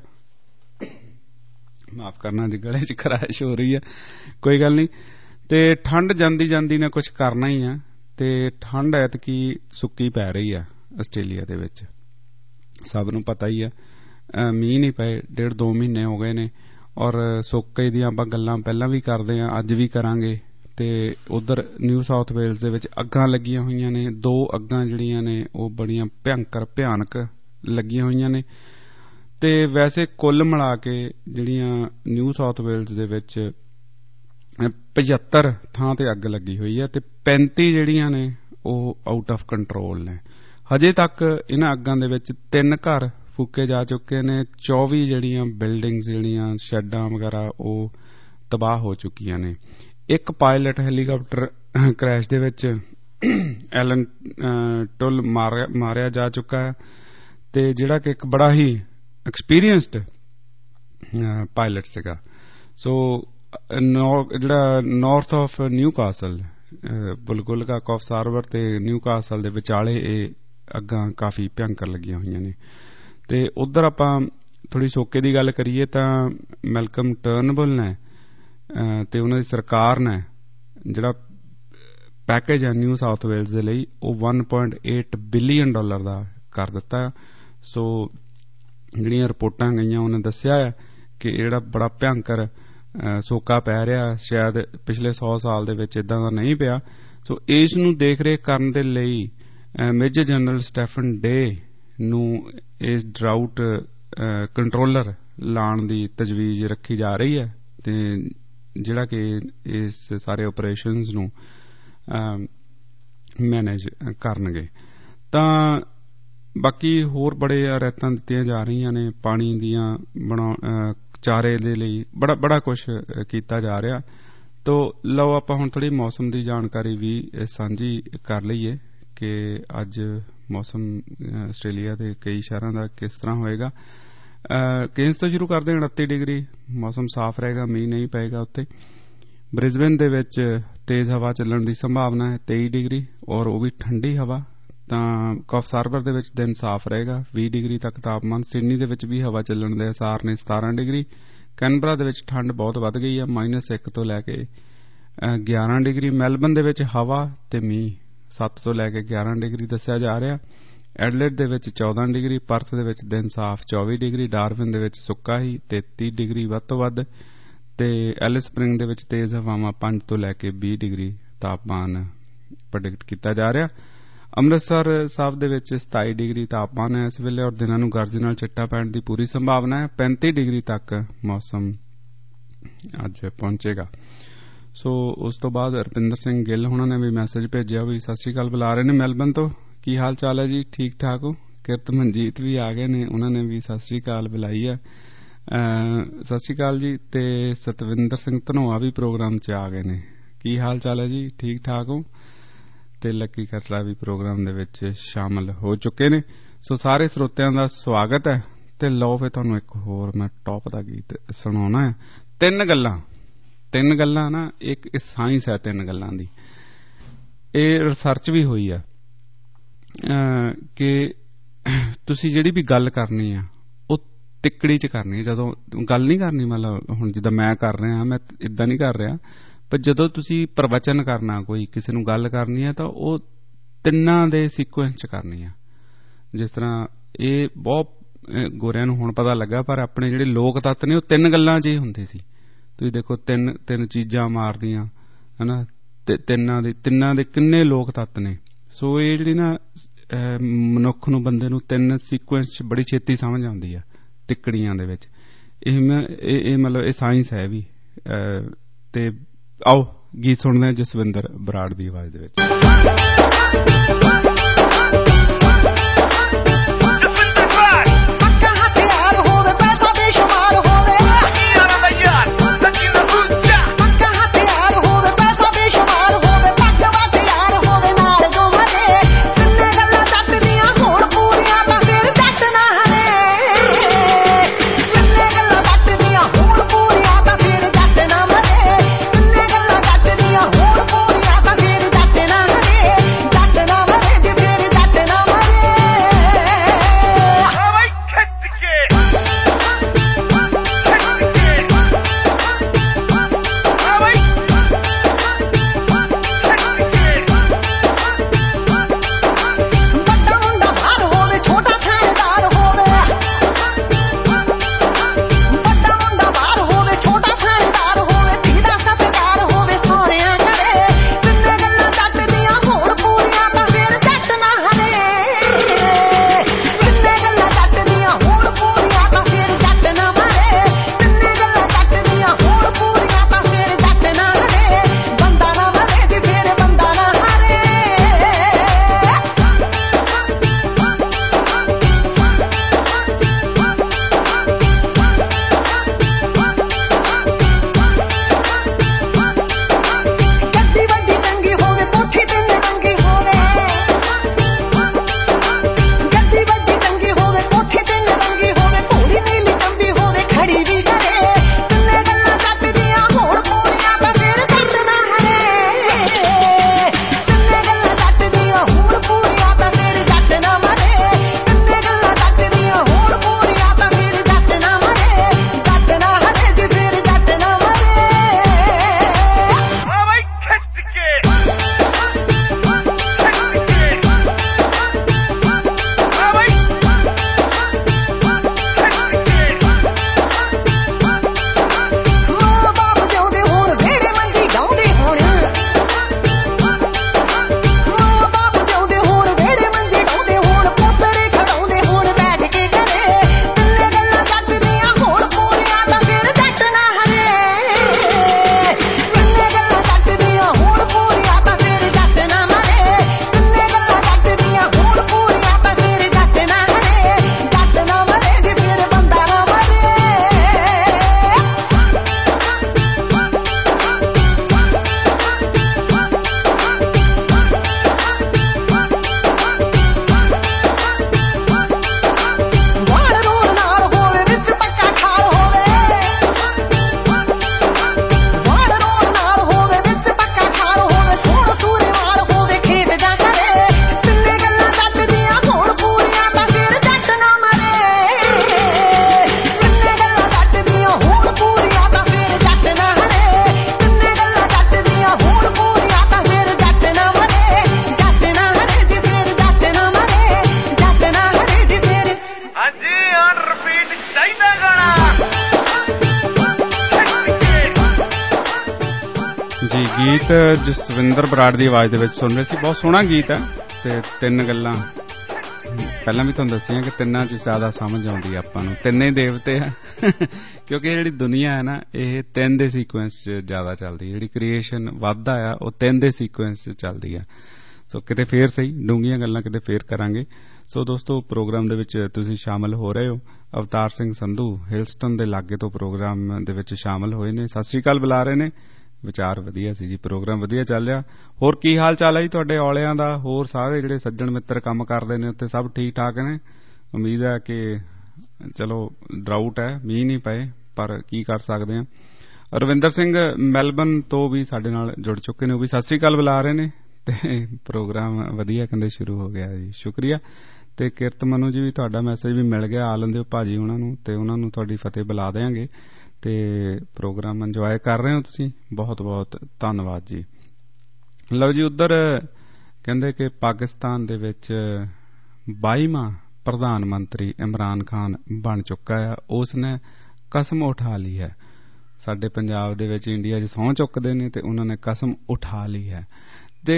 ਮਾਫ ਕਰਨਾ ਜੀ, ਗਲੇ ਚ ਖਰਾਸ਼ ਹੋ ਰਹੀ ਹੈ, ਕੋਈ ਗੱਲ ਨਹੀਂ। ਤੇ ਠੰਡ ਜਾਂਦੀ ਜਾਂਦੀ ਨੇ ਕੁਛ ਕਰਨਾ ਹੀ ਆ ਤੇ ਠੰਡ ਐਤਕੀ ਸੁੱਕੀ ਪੈ ਰਹੀ ਆ ਆਸਟ੍ਰੇਲੀਆ ਦੇ ਵਿੱਚ, ਸਭ ਨੂੰ ਪਤਾ ਹੀ ਆ। ਮੀਂਹ ਨਹੀਂ ਪਏ 1.5-2 ਮਹੀਨੇ ਹੋ ਗਏ ਨੇ ਔਰ ਸੋਕੇ ਦੀਆਂ ਆਪਾਂ ਗੱਲਾਂ ਪਹਿਲਾਂ ਵੀ ਕਰਦੇ ਆ, ਅੱਜ ਵੀ ਕਰਾਂਗੇ। ਤੇ ਉਧਰ ਨਿਊ ਸਾਊਥ ਵੇਲਸ ਦੇ ਵਿੱਚ ਅੱਗਾਂ ਲੱਗੀਆਂ ਹੋਈਆਂ ਨੇ, 2 ਅੱਗਾਂ ਜਿਹੜੀਆਂ ਨੇ ਉਹ ਬੜੀਆਂ ਭਿਆਨਕ ਲੱਗੀਆਂ ਹੋਈਆਂ ਨੇ। ਤੇ ਵੈਸੇ ਕੁੱਲ ਮਿਲਾ ਕੇ ਜਿਹੜੀਆਂ ਨਿਊ ਸਾਊਥ ਵੇਲਸ ਦੇ ਵਿੱਚ 75 ਥਾਂ ਤੇ ਅੱਗ ਲੱਗੀ ਹੋਈ ਹੈ ਤੇ 35 ਜਿਹੜੀਆਂ ਨੇ ਉਹ ਆਊਟ ਆਫ ਕੰਟਰੋਲ ਨੇ। ਹਜੇ ਤੱਕ ਇਹਨਾਂ ਅੱਗਾਂ ਦੇ ਵਿੱਚ 3 ਘਰ ਫੂਕੇ ਜਾ ਚੁੱਕੇ ਨੇ, 24 ਜਿਹੜੀਆਂ ਬਿਲਡਿੰਗਸ ਜਿਹੜੀਆਂ ਸ਼ੈੱਡਾਂ ਵਗੈਰਾ ਉਹ ਤਬਾਹ ਹੋ ਚੁੱਕੀਆਂ ਨੇ। ਇੱਕ ਪਾਇਲਟ ਹੈਲੀਕਾਪਟਰ ਕ੍ਰੈਸ਼ ਦੇ ਵਿੱਚ ਐਲਨ ਟੁੱਲ ਮਾਰਿਆ ਜਾ ਚੁੱਕਾ ਹੈ ਤੇ ਜਿਹੜਾ ਕਿ ਇੱਕ ਬੜਾ ਹੀ ਐਕਸਪੀਰੀਅੰਸਡ ਪਾਇਲਟ ਸੀਗਾ। ਸੋ ਜਿਹੜਾ ਨਾਰਥ ਆਫ ਨਿਊ ਕਾਸਲ, ਬੁਲਗੁਲਗਾ, ਕੌਫ ਸਾਰਵਰ ਤੇ ਨਿਊ ਕਾਸਲ ਦੇ ਵਿਚਾਲੇ ਇਹ ਅੱਗਾਂ ਕਾਫੀ ਭਿਅੰਕਰ ਲੱਗੀਆਂ ਹੋਈਆਂ ਨੇ। ਤੇ ਉਧਰ ਆਪਾਂ ਥੋੜੀ ਸੋਕੇ ਦੀ ਗੱਲ ਕਰੀਏ ਤਾਂ ਮੈਲਕਮ ਟਰਨਬੁਲ ਨੇ ਤੇ ਉਹਨਾਂ ਦੀ ਸਰਕਾਰ ਨੇ ਜਿਹੜਾ ਪੈਕੇਜ ਹੈ ਨਿਊ ਸਾਊਥ ਵੇਲਸ ਦੇ ਲਈ ਉਹ $1.8 ਬਿਲੀਅਨ ਦਾ ਕਰ ਦਿੱਤਾ। ਸੋ ਜਿਹੜੀਆਂ ਰਿਪੋਰਟਾਂ ਗਈਆਂ ਉਹਨਾਂ ਦੱਸਿਆ ਹੈ ਕਿ ਜਿਹੜਾ ਬੜਾ ਭਿਅੰਕਰ ਸੋਕਾ ਪੈ ਰਿਹਾ, ਸ਼ਾਇਦ ਪਿਛਲੇ 100 ਸਾਲ ਦੇ ਵਿੱਚ ਇਦਾਂ ਦਾ ਨਹੀਂ ਪਿਆ। ਸੋ ਇਸ ਨੂੰ ਦੇਖ ਰੇਖ ਕਰਨ ਦੇ ਲਈ ਮੇਜਰ ਜਨਰਲ ਸਟੈਫਨ ਡੇ ਨੂੰ ਇਸ ਡਰਾਊਟ ਕੰਟਰੋਲਰ ਲਾਉਣ ਦੀ ਤਜਵੀਜ਼ ਰੱਖੀ ਜਾ ਰਹੀ ਹੈ ਤੇ ਜਿਹੜਾ ਕਿ ਇਸ ਸਾਰੇ ਆਪਰੇਸ਼ਨਸ ਨੂੰ ਮੈਨੇਜ ਕਰਨਗੇ। ਤਾਂ ਬਾਕੀ ਹੋਰ ਬੜੇ ਹਦਾਇਤਾਂ ਦਿੱਤੀਆਂ ਜਾ ਰਹੀਆਂ ਨੇ, ਪਾਣੀ ਦੀਆਂ ਚਾਰੇ ਦੇ ਲਈ ਬੜਾ ਕੁਛ ਕੀਤਾ ਜਾ ਰਿਹਾ। ਤੋ ਲਓ ਆਪਾਂ ਹੁਣ ਥੋੜੀ ਮੌਸਮ ਦੀ ਜਾਣਕਾਰੀ ਵੀ ਸਾਂਝੀ ਕਰ ਲਈਏ ਕਿ ਅੱਜ ਮੌਸਮ ਆਸਟ੍ਰੇਲੀਆ ਦੇ ਕਈ ਸ਼ਹਿਰਾਂ ਦਾ ਕਿਸ ਤਰ੍ਹਾਂ ਹੋਏਗਾ। ਕੇਨਸ ਤੋਂ ਸ਼ੁਰੂ ਕਰਦੇ 29 ਡਿਗਰੀ ਮੌਸਮ ਸਾਫ਼ ਰਹੇਗਾ, ਮੀਂਹ ਨਹੀਂ ਪਏਗਾ ਉੱਥੇ। ਬ੍ਰਿਸਬੇਨ ਦੇ ਵਿੱਚ ਤੇਜ਼ ਹਵਾ ਚੱਲਣ ਦੀ ਸੰਭਾਵਨਾ ਹੈ 23 ਡਿਗਰੀ ਔਰ ਉਹ ਵੀ ਠੰਡੀ ਹਵਾ। ਤਾਂ ਕੌਫ ਸਾਰਵਰ ਦੇ ਵਿੱਚ ਦਿਨ ਸਾਫ਼ ਰਹੇਗਾ 20 ਡਿਗਰੀ ਤੱਕ ਤਾਪਮਾਨ। ਸਿਡਨੀ ਦੇ ਵਿੱਚ ਵੀ ਹਵਾ ਚੱਲਣ ਦੇ ਅਸਾਰ ਨੇ 17 ਡਿਗਰੀ। ਕੈਨਬਰਾ ਦੇ ਵਿੱਚ ਠੰਡ ਬਹੁਤ ਵੱਧ ਗਈ ਹੈ -1 ਤੋਂ ਲੈ ਕੇ 11 ਡਿਗਰੀ। ਮੈਲਬਨ ਦੇ ਵਿੱਚ ਹਵਾ ਤੇ ਮੀਂਹ 7 ਤੋਂ ਲੈ ਕੇ 11 ਡਿਗਰੀ ਦੱਸਿਆ ਜਾ ਰਿਹਾ। ਐਡਲੇਡ ਦੇ ਵਿੱਚ 14 ਡਿਗਰੀ, ਪਰਥ ਦੇ ਵਿੱਚ ਦਿਨ ਸਾਫ਼ 24 ਡਿਗਰੀ, ਡਾਰਵਿਨ ਦੇ ਵਿੱਚ ਸੁੱਕਾ ਹੀ 33 ਡਿਗਰੀ ਵੱਧ ਤੋਂ ਵੱਧ ਤੇ ਐਲਿਸ ਸਪ੍ਰਿੰਗ ਦੇ ਵਿੱਚ ਤੇਜ਼ ਹਵਾਵਾਂ 5 ਤੋਂ ਲੈ ਕੇ 20 ਡਿਗਰੀ ਤਾਪਮਾਨ ਪ੍ਰੈਡਿਕਟ ਕੀਤਾ ਜਾ ਰਿਹਾ। ਅੰਮ੍ਰਿਤਸਰ ਸਾਹਿਬ ਦੇ ਵਿੱਚ 27 ਡਿਗਰੀ ਤਾਪਮਾਨ ਹੈ ਇਸ ਵੇਲੇ ਔਰ ਦਿਨਾਂ ਨੂੰ ਗਰਜ ਨਾਲ ਛਿੱਟਾ ਪੈਣ ਦੀ ਪੂਰੀ ਸੰਭਾਵਨਾ ਹੈ। 35 ਡਿਗਰੀ ਤੱਕ ਮੌਸਮ ਅੱਜ ਪਹੁੰਚੇਗਾ। ਸੋ ਉਸ ਤੋਂ ਬਾਅਦ ਰੁਪਿੰਦਰ ਸਿੰਘ ਗਿੱਲ ਹੁਣਾਂ ਨੇ ਵੀ ਮੈਸੇਜ ਭੇਜਿਆ ਵੀ ਸਤਿ ਸ੍ਰੀ ਅਕਾਲ ਬੁਲਾ ਰਹੇ ਨੇ ਮੈਲਬਨ ਤੋਂ। ਕੀ ਹਾਲ ਚਾਲ ਹੈ ਜੀ? ਠੀਕ ਠਾਕ ਹੋ? ਕਿਰਤ ਮਨਜੀਤ ਵੀ ਆ ਗਏ ਨੇ, ਉਹਨਾਂ ਨੇ ਵੀ ਸਤਿ ਸ੍ਰੀ ਅਕਾਲ ਬੁਲਾਈ ਹੈ। ਸਤਿ ਸ੍ਰੀ ਅਕਾਲ ਜੀ। ਤੇ ਸਤਵਿੰਦਰ ਸਿੰਘ ਧਨੋਆ ਵੀ ਪ੍ਰੋਗਰਾਮ 'ਚ ਆ ਗਏ ਨੇ। ਕੀ ਹਾਲ ਚਾਲ ਹੈ ਜੀ? ਠੀਕ ਠਾਕ ਹੋ? ਤੇ ਲੱਕੀ ਖਟਰਾ ਵੀ ਪ੍ਰੋਗਰਾਮ ਦੇ ਵਿੱਚ ਸ਼ਾਮਲ ਹੋ ਚੁੱਕੇ ਨੇ। ਸੋ ਸਾਰੇ ਸਰੋਤਿਆਂ ਦਾ ਸਵਾਗਤ ਹੈ। ਤੇ ਲਓ ਫਿਰ ਤੁਹਾਨੂੰ ਇੱਕ ਹੋਰ ਮੈਂ ਟੌਪ ਦਾ ਗੀਤ ਸੁਣਾਉਣਾ ਹੈ। 3 ਗੱਲਾਂ ਨਾ, ਇੱਕ ਸਾਇੰਸ ਹੈ 3 ਗੱਲਾਂ ਦੀ। ਇਹ ਰਿਸਰਚ ਵੀ ਹੋਈ ਆ ਕਿ ਤੁਸੀਂ ਜਿਹੜੀ ਵੀ ਗੱਲ ਕਰਨੀ ਆ ਉਹ ਤਿੱਕੜੀ 'ਚ ਕਰਨੀ ਹੈ। ਜਦੋਂ ਗੱਲ ਨਹੀਂ ਕਰਨੀ, ਮਤਲਬ ਹੁਣ ਜਿੱਦਾਂ ਮੈਂ ਕਰ ਰਿਹਾ, ਮੈਂ ਇੱਦਾਂ ਨਹੀਂ ਕਰ ਰਿਹਾ, ਪਰ ਜਦੋਂ ਤੁਸੀਂ ਪ੍ਰਵਚਨ ਕਰਨਾ, ਕੋਈ ਕਿਸੇ ਨੂੰ ਗੱਲ ਕਰਨੀ ਹੈ ਤਾਂ ਉਹ 3 ਦੇ ਸੀਕੁਐਂਸ 'ਚ ਕਰਨੀ ਆ। ਜਿਸ ਤਰ੍ਹਾਂ ਇਹ ਬਹੁਤ ਗੋਰਿਆਂ ਨੂੰ ਹੁਣ ਪਤਾ ਲੱਗਾ, ਪਰ ਆਪਣੇ ਜਿਹੜੇ ਲੋਕ ਤੱਤ ਨੇ ਉਹ 3 ਗੱਲਾਂ 'ਚ ਹੀ ਹੁੰਦੇ ਸੀ। ਤੁਸੀਂ ਦੇਖੋ 3 ਚੀਜ਼ਾਂ ਮਾਰਦੀਆਂ ਹੈ ਨਾ, ਤੇ 3 ਦੇ ਕਿੰਨੇ ਲੋਕ ਤੱਤ ਨੇ। ਸੋ ਇਹ ਜਿਹੜੀ ਨਾ ਮਨੁੱਖ ਨੂੰ, ਬੰਦੇ ਨੂੰ 3 ਸੀਕੁਐਂਸ 'ਚ ਬੜੀ ਛੇਤੀ ਸਮਝ ਆਉਂਦੀ ਆ ਤਿੱਕੜੀਆਂ ਦੇ ਵਿੱਚ। ਇਹ ਮਤਲਬ ਇਹ ਸਾਇੰਸ ਹੈ ਵੀ। ਤੇ ਆਓ ਗੀਤ ਸੁਣਦੇ ਹਾਂ ਜਸਵਿੰਦਰ ਬਰਾੜ ਦੀ ਆਵਾਜ਼ ਦੇ ਵਿੱਚ। ਗੀਤ ਜਸਵਿੰਦਰ ਬਰਾੜ ਦੀ ਆਵਾਜ਼ ਦੇ ਵਿੱਚ ਸੁਣ ਰਹੇ ਸੀ। ਬਹੁਤ ਸੋਹਣਾ ਗੀਤ ਹੈ ਤੇ ਤਿੰਨ ਗੱਲਾਂ ਪਹਿਲਾਂ ਵੀ ਤੁਹਾਨੂੰ ਦੱਸੀਆਂ ਕਿ ਤਿੰਨਾਂ 'ਚ ਜ਼ਿਆਦਾ ਸਮਝ ਆਉਂਦੀ ਆਪਾਂ ਨੂੰ। ਤਿੰਨੇ ਦੇਵਤੇ ਆ ਕਿਉਂਕਿ ਜਿਹੜੀ ਦੁਨੀਆ ਹੈ ਨਾ ਇਹ ਤਿੰਨ ਦੇ ਸੀਕੁਐਂਸ 'ਚ ਜ਼ਿਆਦਾ ਚੱਲਦੀ। ਜਿਹੜੀ ਕ੍ਰੀਏਸ਼ਨ ਵੱਧਦਾ ਆ ਉਹ ਤਿੰਨ ਦੇ ਸੀਕੁਐਂਸ 'ਚ ਚੱਲਦੀ ਆ। ਸੋ ਕਿਤੇ ਫੇਰ ਸਹੀ ਡੂੰਘੀਆਂ ਗੱਲਾਂ ਕਿਤੇ ਫੇਰ ਕਰਾਂਗੇ। ਸੋ ਦੋਸਤੋ ਪ੍ਰੋਗਰਾਮ ਦੇ ਵਿੱਚ ਤੁਸੀਂ ਸ਼ਾਮਲ ਹੋ ਰਹੇ ਹੋ। ਅਵਤਾਰ ਸਿੰਘ ਸੰਧੂ ਹਿਲਸਟਨ ਦੇ ਲਾਗੇ ਤੋਂ ਪ੍ਰੋਗਰਾਮ ਦੇ ਵਿੱਚ ਸ਼ਾਮਲ ਹੋਏ ਨੇ। ਸਤਿ ਸ੍ਰੀ ਅਕਾਲ ਬੁਲਾ ਰਹੇ ਨੇ। ਵਿਚਾਰ ਵਧੀਆ ਸੀ ਜੀ, ਪ੍ਰੋਗਰਾਮ ਵਧੀਆ ਚੱਲ ਰਿਹਾ। ਹੋਰ ਕੀ ਹਾਲ ਚਾਲ ਹੈ ਜੀ ਤੁਹਾਡੇ ਔਲਿਆਂ ਦਾ? ਹੋਰ ਸਾਰੇ ਜਿਹੜੇ ਸੱਜਣ ਮਿੱਤਰ ਕੰਮ ਕਰਦੇ ਨੇ ਉੱਥੇ ਸਭ ਠੀਕ ਠਾਕ ਨੇ? ਉਮੀਦ ਹੈ ਕਿ ਚਲੋ ਡਰਾਊਟ ਹੈ, ਮੀਂਹ ਨਹੀਂ ਪਏ, ਪਰ ਕੀ ਕਰ ਸਕਦੇ ਹਾਂ। ਰਵਿੰਦਰ ਸਿੰਘ ਮੈਲਬਨ ਤੋਂ ਵੀ ਸਾਡੇ ਨਾਲ ਜੁੜ ਚੁੱਕੇ ਨੇ, ਉਹ ਵੀ ਸਤਿ ਸ੍ਰੀ ਅਕਾਲ ਬੁਲਾ ਰਹੇ ਨੇ। ਤੇ ਪ੍ਰੋਗਰਾਮ ਵਧੀਆ ਕਹਿੰਦੇ ਸ਼ੁਰੂ ਹੋ ਗਿਆ ਜੀ, ਸ਼ੁਕਰੀਆ। ਤੇ ਕਿਰਤ ਮਨੂ ਜੀ ਵੀ ਤੁਹਾਡਾ ਮੈਸੇਜ ਵੀ ਮਿਲ ਗਿਆ, ਆ ਲੈਂਦੇ ਹੋ ਭਾਜੀ ਉਹਨਾਂ ਨੂੰ, ਤੇ ਉਹਨਾਂ ਨੂੰ ਤੁਹਾਡੀ ਫਤਿਹ ਬੁਲਾ ਦਿਆਂਗੇ। ਤੇ ਪ੍ਰੋਗਰਾਮ ਇੰਜੋਏ ਕਰ ਰਹੇ ਹੋ ਤੁਸੀਂ, ਬਹੁਤ ਬਹੁਤ ਧੰਨਵਾਦ ਜੀ। ਲਓ ਜੀ, ਉੱਧਰ ਕਹਿੰਦੇ ਕਿ ਪਾਕਿਸਤਾਨ ਦੇ ਵਿੱਚ 22ਵਾਂ ਪ੍ਰਧਾਨ ਮੰਤਰੀ ਇਮਰਾਨ ਖਾਨ ਬਣ ਚੁੱਕਾ ਹੈ। ਉਸ ਨੇ ਕਸਮ ਉਠਾ ਲਈ ਹੈ। ਸਾਡੇ ਪੰਜਾਬ ਦੇ ਵਿੱਚ ਇੰਡੀਆ 'ਚ ਸਹੁੰ ਚੁੱਕਦੇ ਨੇ ਤੇ ਉਹਨਾਂ ਨੇ ਕਸਮ ਉਠਾ ਲਈ ਹੈ। ਤੇ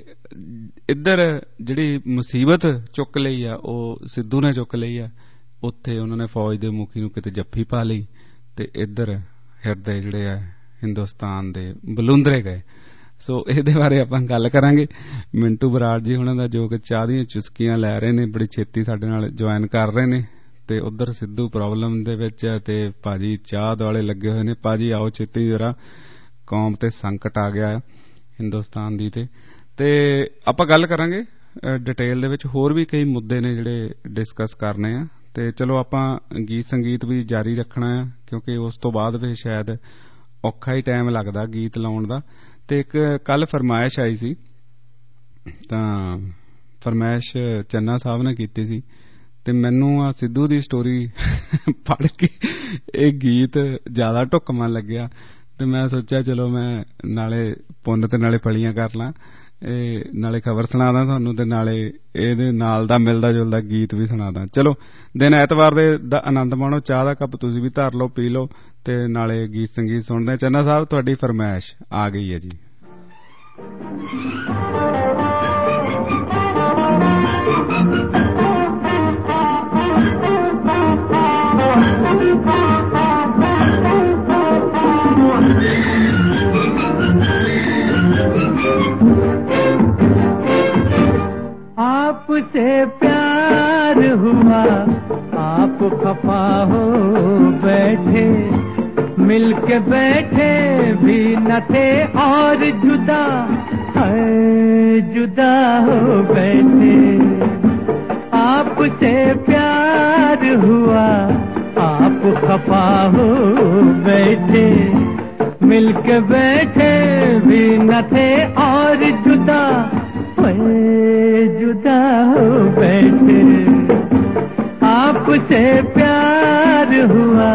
ਇੱਧਰ ਜਿਹੜੀ ਮੁਸੀਬਤ ਚੁੱਕ ਲਈ ਆ ਉਹ ਸਿੱਧੂ ਨੇ ਚੁੱਕ ਲਈ ਆ। ਉੱਥੇ ਉਹਨਾਂ ਨੇ ਫੌਜ ਦੇ ਮੁਖੀ ਨੂੰ ਕਿਤੇ ਜੱਫੀ ਪਾ ਲਈ ਤੇ ਇੱਧਰ ਹਿਰਦੇ ਜਿਹੜੇ ਆ ਹਿੰਦੁਸਤਾਨ ਦੇ ਬਲੁੰਦਰੇ ਗਏ। ਸੋ ਇਹਦੇ ਬਾਰੇ ਆਪਾਂ ਗੱਲ ਕਰਾਂਗੇ। ਮਿੰਟੂ ਬਰਾੜ ਜੀ ਉਹਨਾਂ ਦਾ ਜੋ ਕਿ ਚਾਹ ਦੀਆਂ ਚੁਸਕੀਆਂ ਲੈ ਰਹੇ ਨੇ, ਬੜੀ ਛੇਤੀ ਸਾਡੇ ਨਾਲ ਜੁਆਇਨ ਕਰ ਰਹੇ ਨੇ, ਤੇ ਉਧਰ ਸਿੱਧੂ ਪ੍ਰੋਬਲਮ ਦੇ ਵਿੱਚ ਤੇ ਭਾਜੀ ਚਾਹ ਦੁਆਲੇ ਲੱਗੇ ਹੋਏ ਨੇ। ਭਾਜੀ ਆਓ ਛੇਤੀ ਜਰਾ, ਕੌਮ ਤੇ ਸੰਕਟ ਆ ਗਿਆ ਹਿੰਦੁਸਤਾਨ ਦੀ। ਤੇ ਆਪਾਂ ਗੱਲ ਕਰਾਂਗੇ ਡਿਟੇਲ ਦੇ ਵਿੱਚ, ਹੋਰ ਵੀ ਕਈ ਮੁੱਦੇ ਨੇ ਜਿਹੜੇ ਡਿਸਕਸ ਕਰਨੇ ਆ। ਤੇ ਚਲੋ ਆਪਾਂ ਗੀਤ ਸੰਗੀਤ ਵੀ ਜਾਰੀ ਰੱਖਣਾ ਆ, ਕਿਉਂਕਿ ਉਸ ਤੋਂ ਬਾਅਦ ਵੀ ਸ਼ਾਇਦ ਔਖਾ ਹੀ ਟਾਈਮ ਲੱਗਦਾ ਗੀਤ ਲਾਉਣ ਦਾ। ਤੇ ਇੱਕ ਕੱਲ ਫਰਮਾਇਸ਼ ਆਈ ਸੀ, ਤਾਂ ਫਰਮਾਇਸ਼ ਚੰਨਾ ਸਾਹਿਬ ਨੇ ਕੀਤੀ ਸੀ, ਤੇ ਮੈਨੂੰ ਆ ਸਿੱਧੂ ਦੀ ਸਟੋਰੀ ਪੜ੍ਹ ਕੇ ਇਹ ਗੀਤ ਜ਼ਿਆਦਾ ਢੁੱਕਵਾਂ ਲੱਗਿਆ। ਤੇ ਮੈਂ ਸੋਚਿਆ ਚਲੋ ਮੈਂ ਨਾਲੇ ਪੁੰਨ ਤੇ ਨਾਲੇ ਫਲੀਆਂ ਕਰ ਲਾਂ, ਨਾਲੇ ਖਬਰ ਸੁਣਾ ਦਾਂ ਤੁਹਾਨੂੰ, ਤੇ ਨਾਲੇ ਇਹਦੇ ਨਾਲ ਦਾ ਮਿਲਦਾ ਜੁਲਦਾ ਗੀਤ ਵੀ ਸੁਣਾ ਦਾਂ। ਚਲੋ ਦਿਨ ਐਤਵਾਰ ਦਾ ਆਨੰਦ ਮਾਣੋ, ਚਾਹ ਦਾ ਕੱਪ ਤੁਸੀਂ ਵੀ ਧਰ ਲਓ, ਪੀ ਲਓ, ਤੇ ਨਾਲੇ ਗੀਤ ਸੰਗੀਤ ਸੁਣਦੇ। ਚੰਨਾ ਸਾਹਿਬ ਤੁਹਾਡੀ ਫਰਮਾਇਸ਼ ਆ ਗਈ ਹੈ ਜੀ। आपसे प्यार हुआ, आप खफा हो बैठे, मिलके बैठे भी न थे और जुदा जुदा हो बैठे। आपसे प्यार हुआ, आप खफा हो बैठे, मिलके बैठे भी न थे और जुदा जुदा हो बैठे। आपसे प्यार हुआ,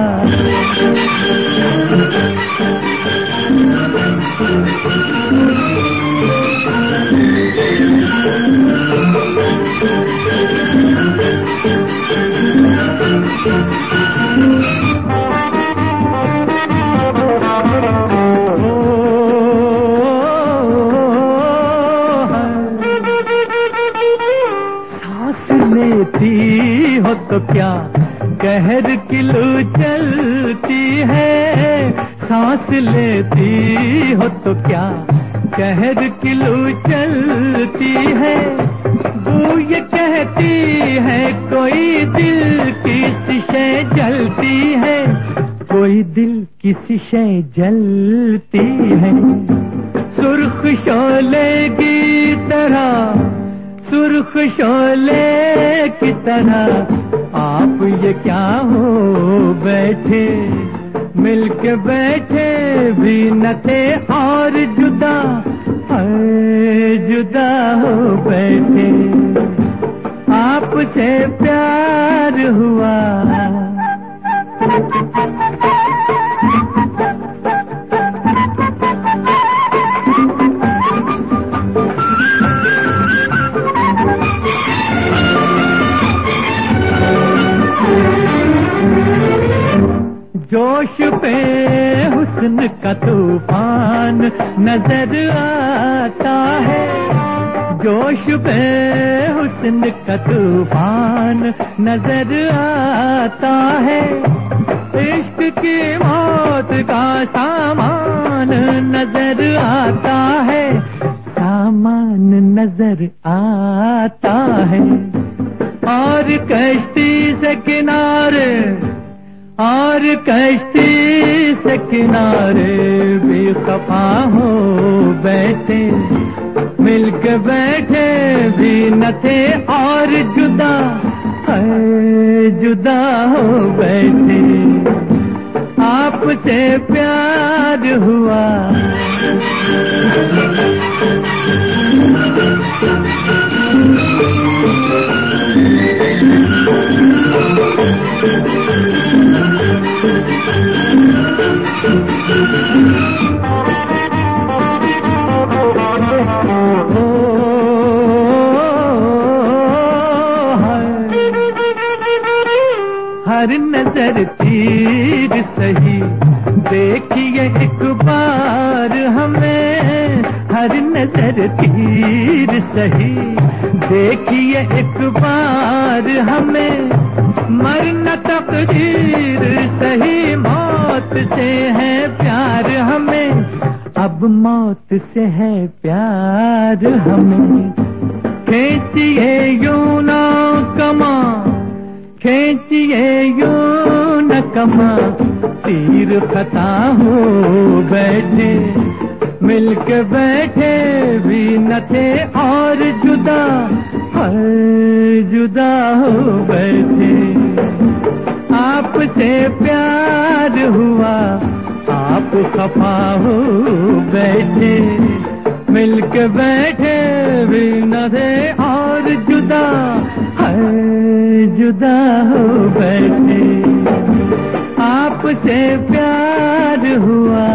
हो तो क्या कहर किलो चलती है, सांस लेती हो तो क्या कहर किलो चलती है। वो ये कहती है कोई दिल किसी शय जलती है, कोई दिल किसी शय जलती है। सुर्ख शोले की तरह, सुर्ख शोले की तरह आप ये क्या हो बैठे, मिलके बैठे भी न थे और जुदा जुदा हो बैठे। आपसे प्यार हुआ, जोश पे हुस्न का तूफान नजर आता है, जोश पे हुस्न का तूफान नजर आता है। इश्क की मौत का सामान नजर आता है, सामान नजर आता है। और कश्ती से किनारे, और कश्ती से किनारे भी खफा हो बैठे, मिलके बैठे भी न थे और जुदा जुदा हो बैठे। आपसे प्यार हुआ, हर नजर तीर सही देखिए एक बार हमें, हर नजर तीर सही देखिए एक बार हमें। मरना तकदीर सही, मौत से है प्यार हमें, अब मौत से है प्यार हमें। खींचिए यूं ना कमा, खींचिए यूं न कमा, तीर खता हो बैठे, मिलके बैठे भी न थे और जुदा, हर जुदा हो बैठे। आपसे प्यार हुआ, आप खफा हो बैठे, मिलके बैठे भी न थे और जुदा, हर जुदा हो बैठे। आपसे प्यार हुआ।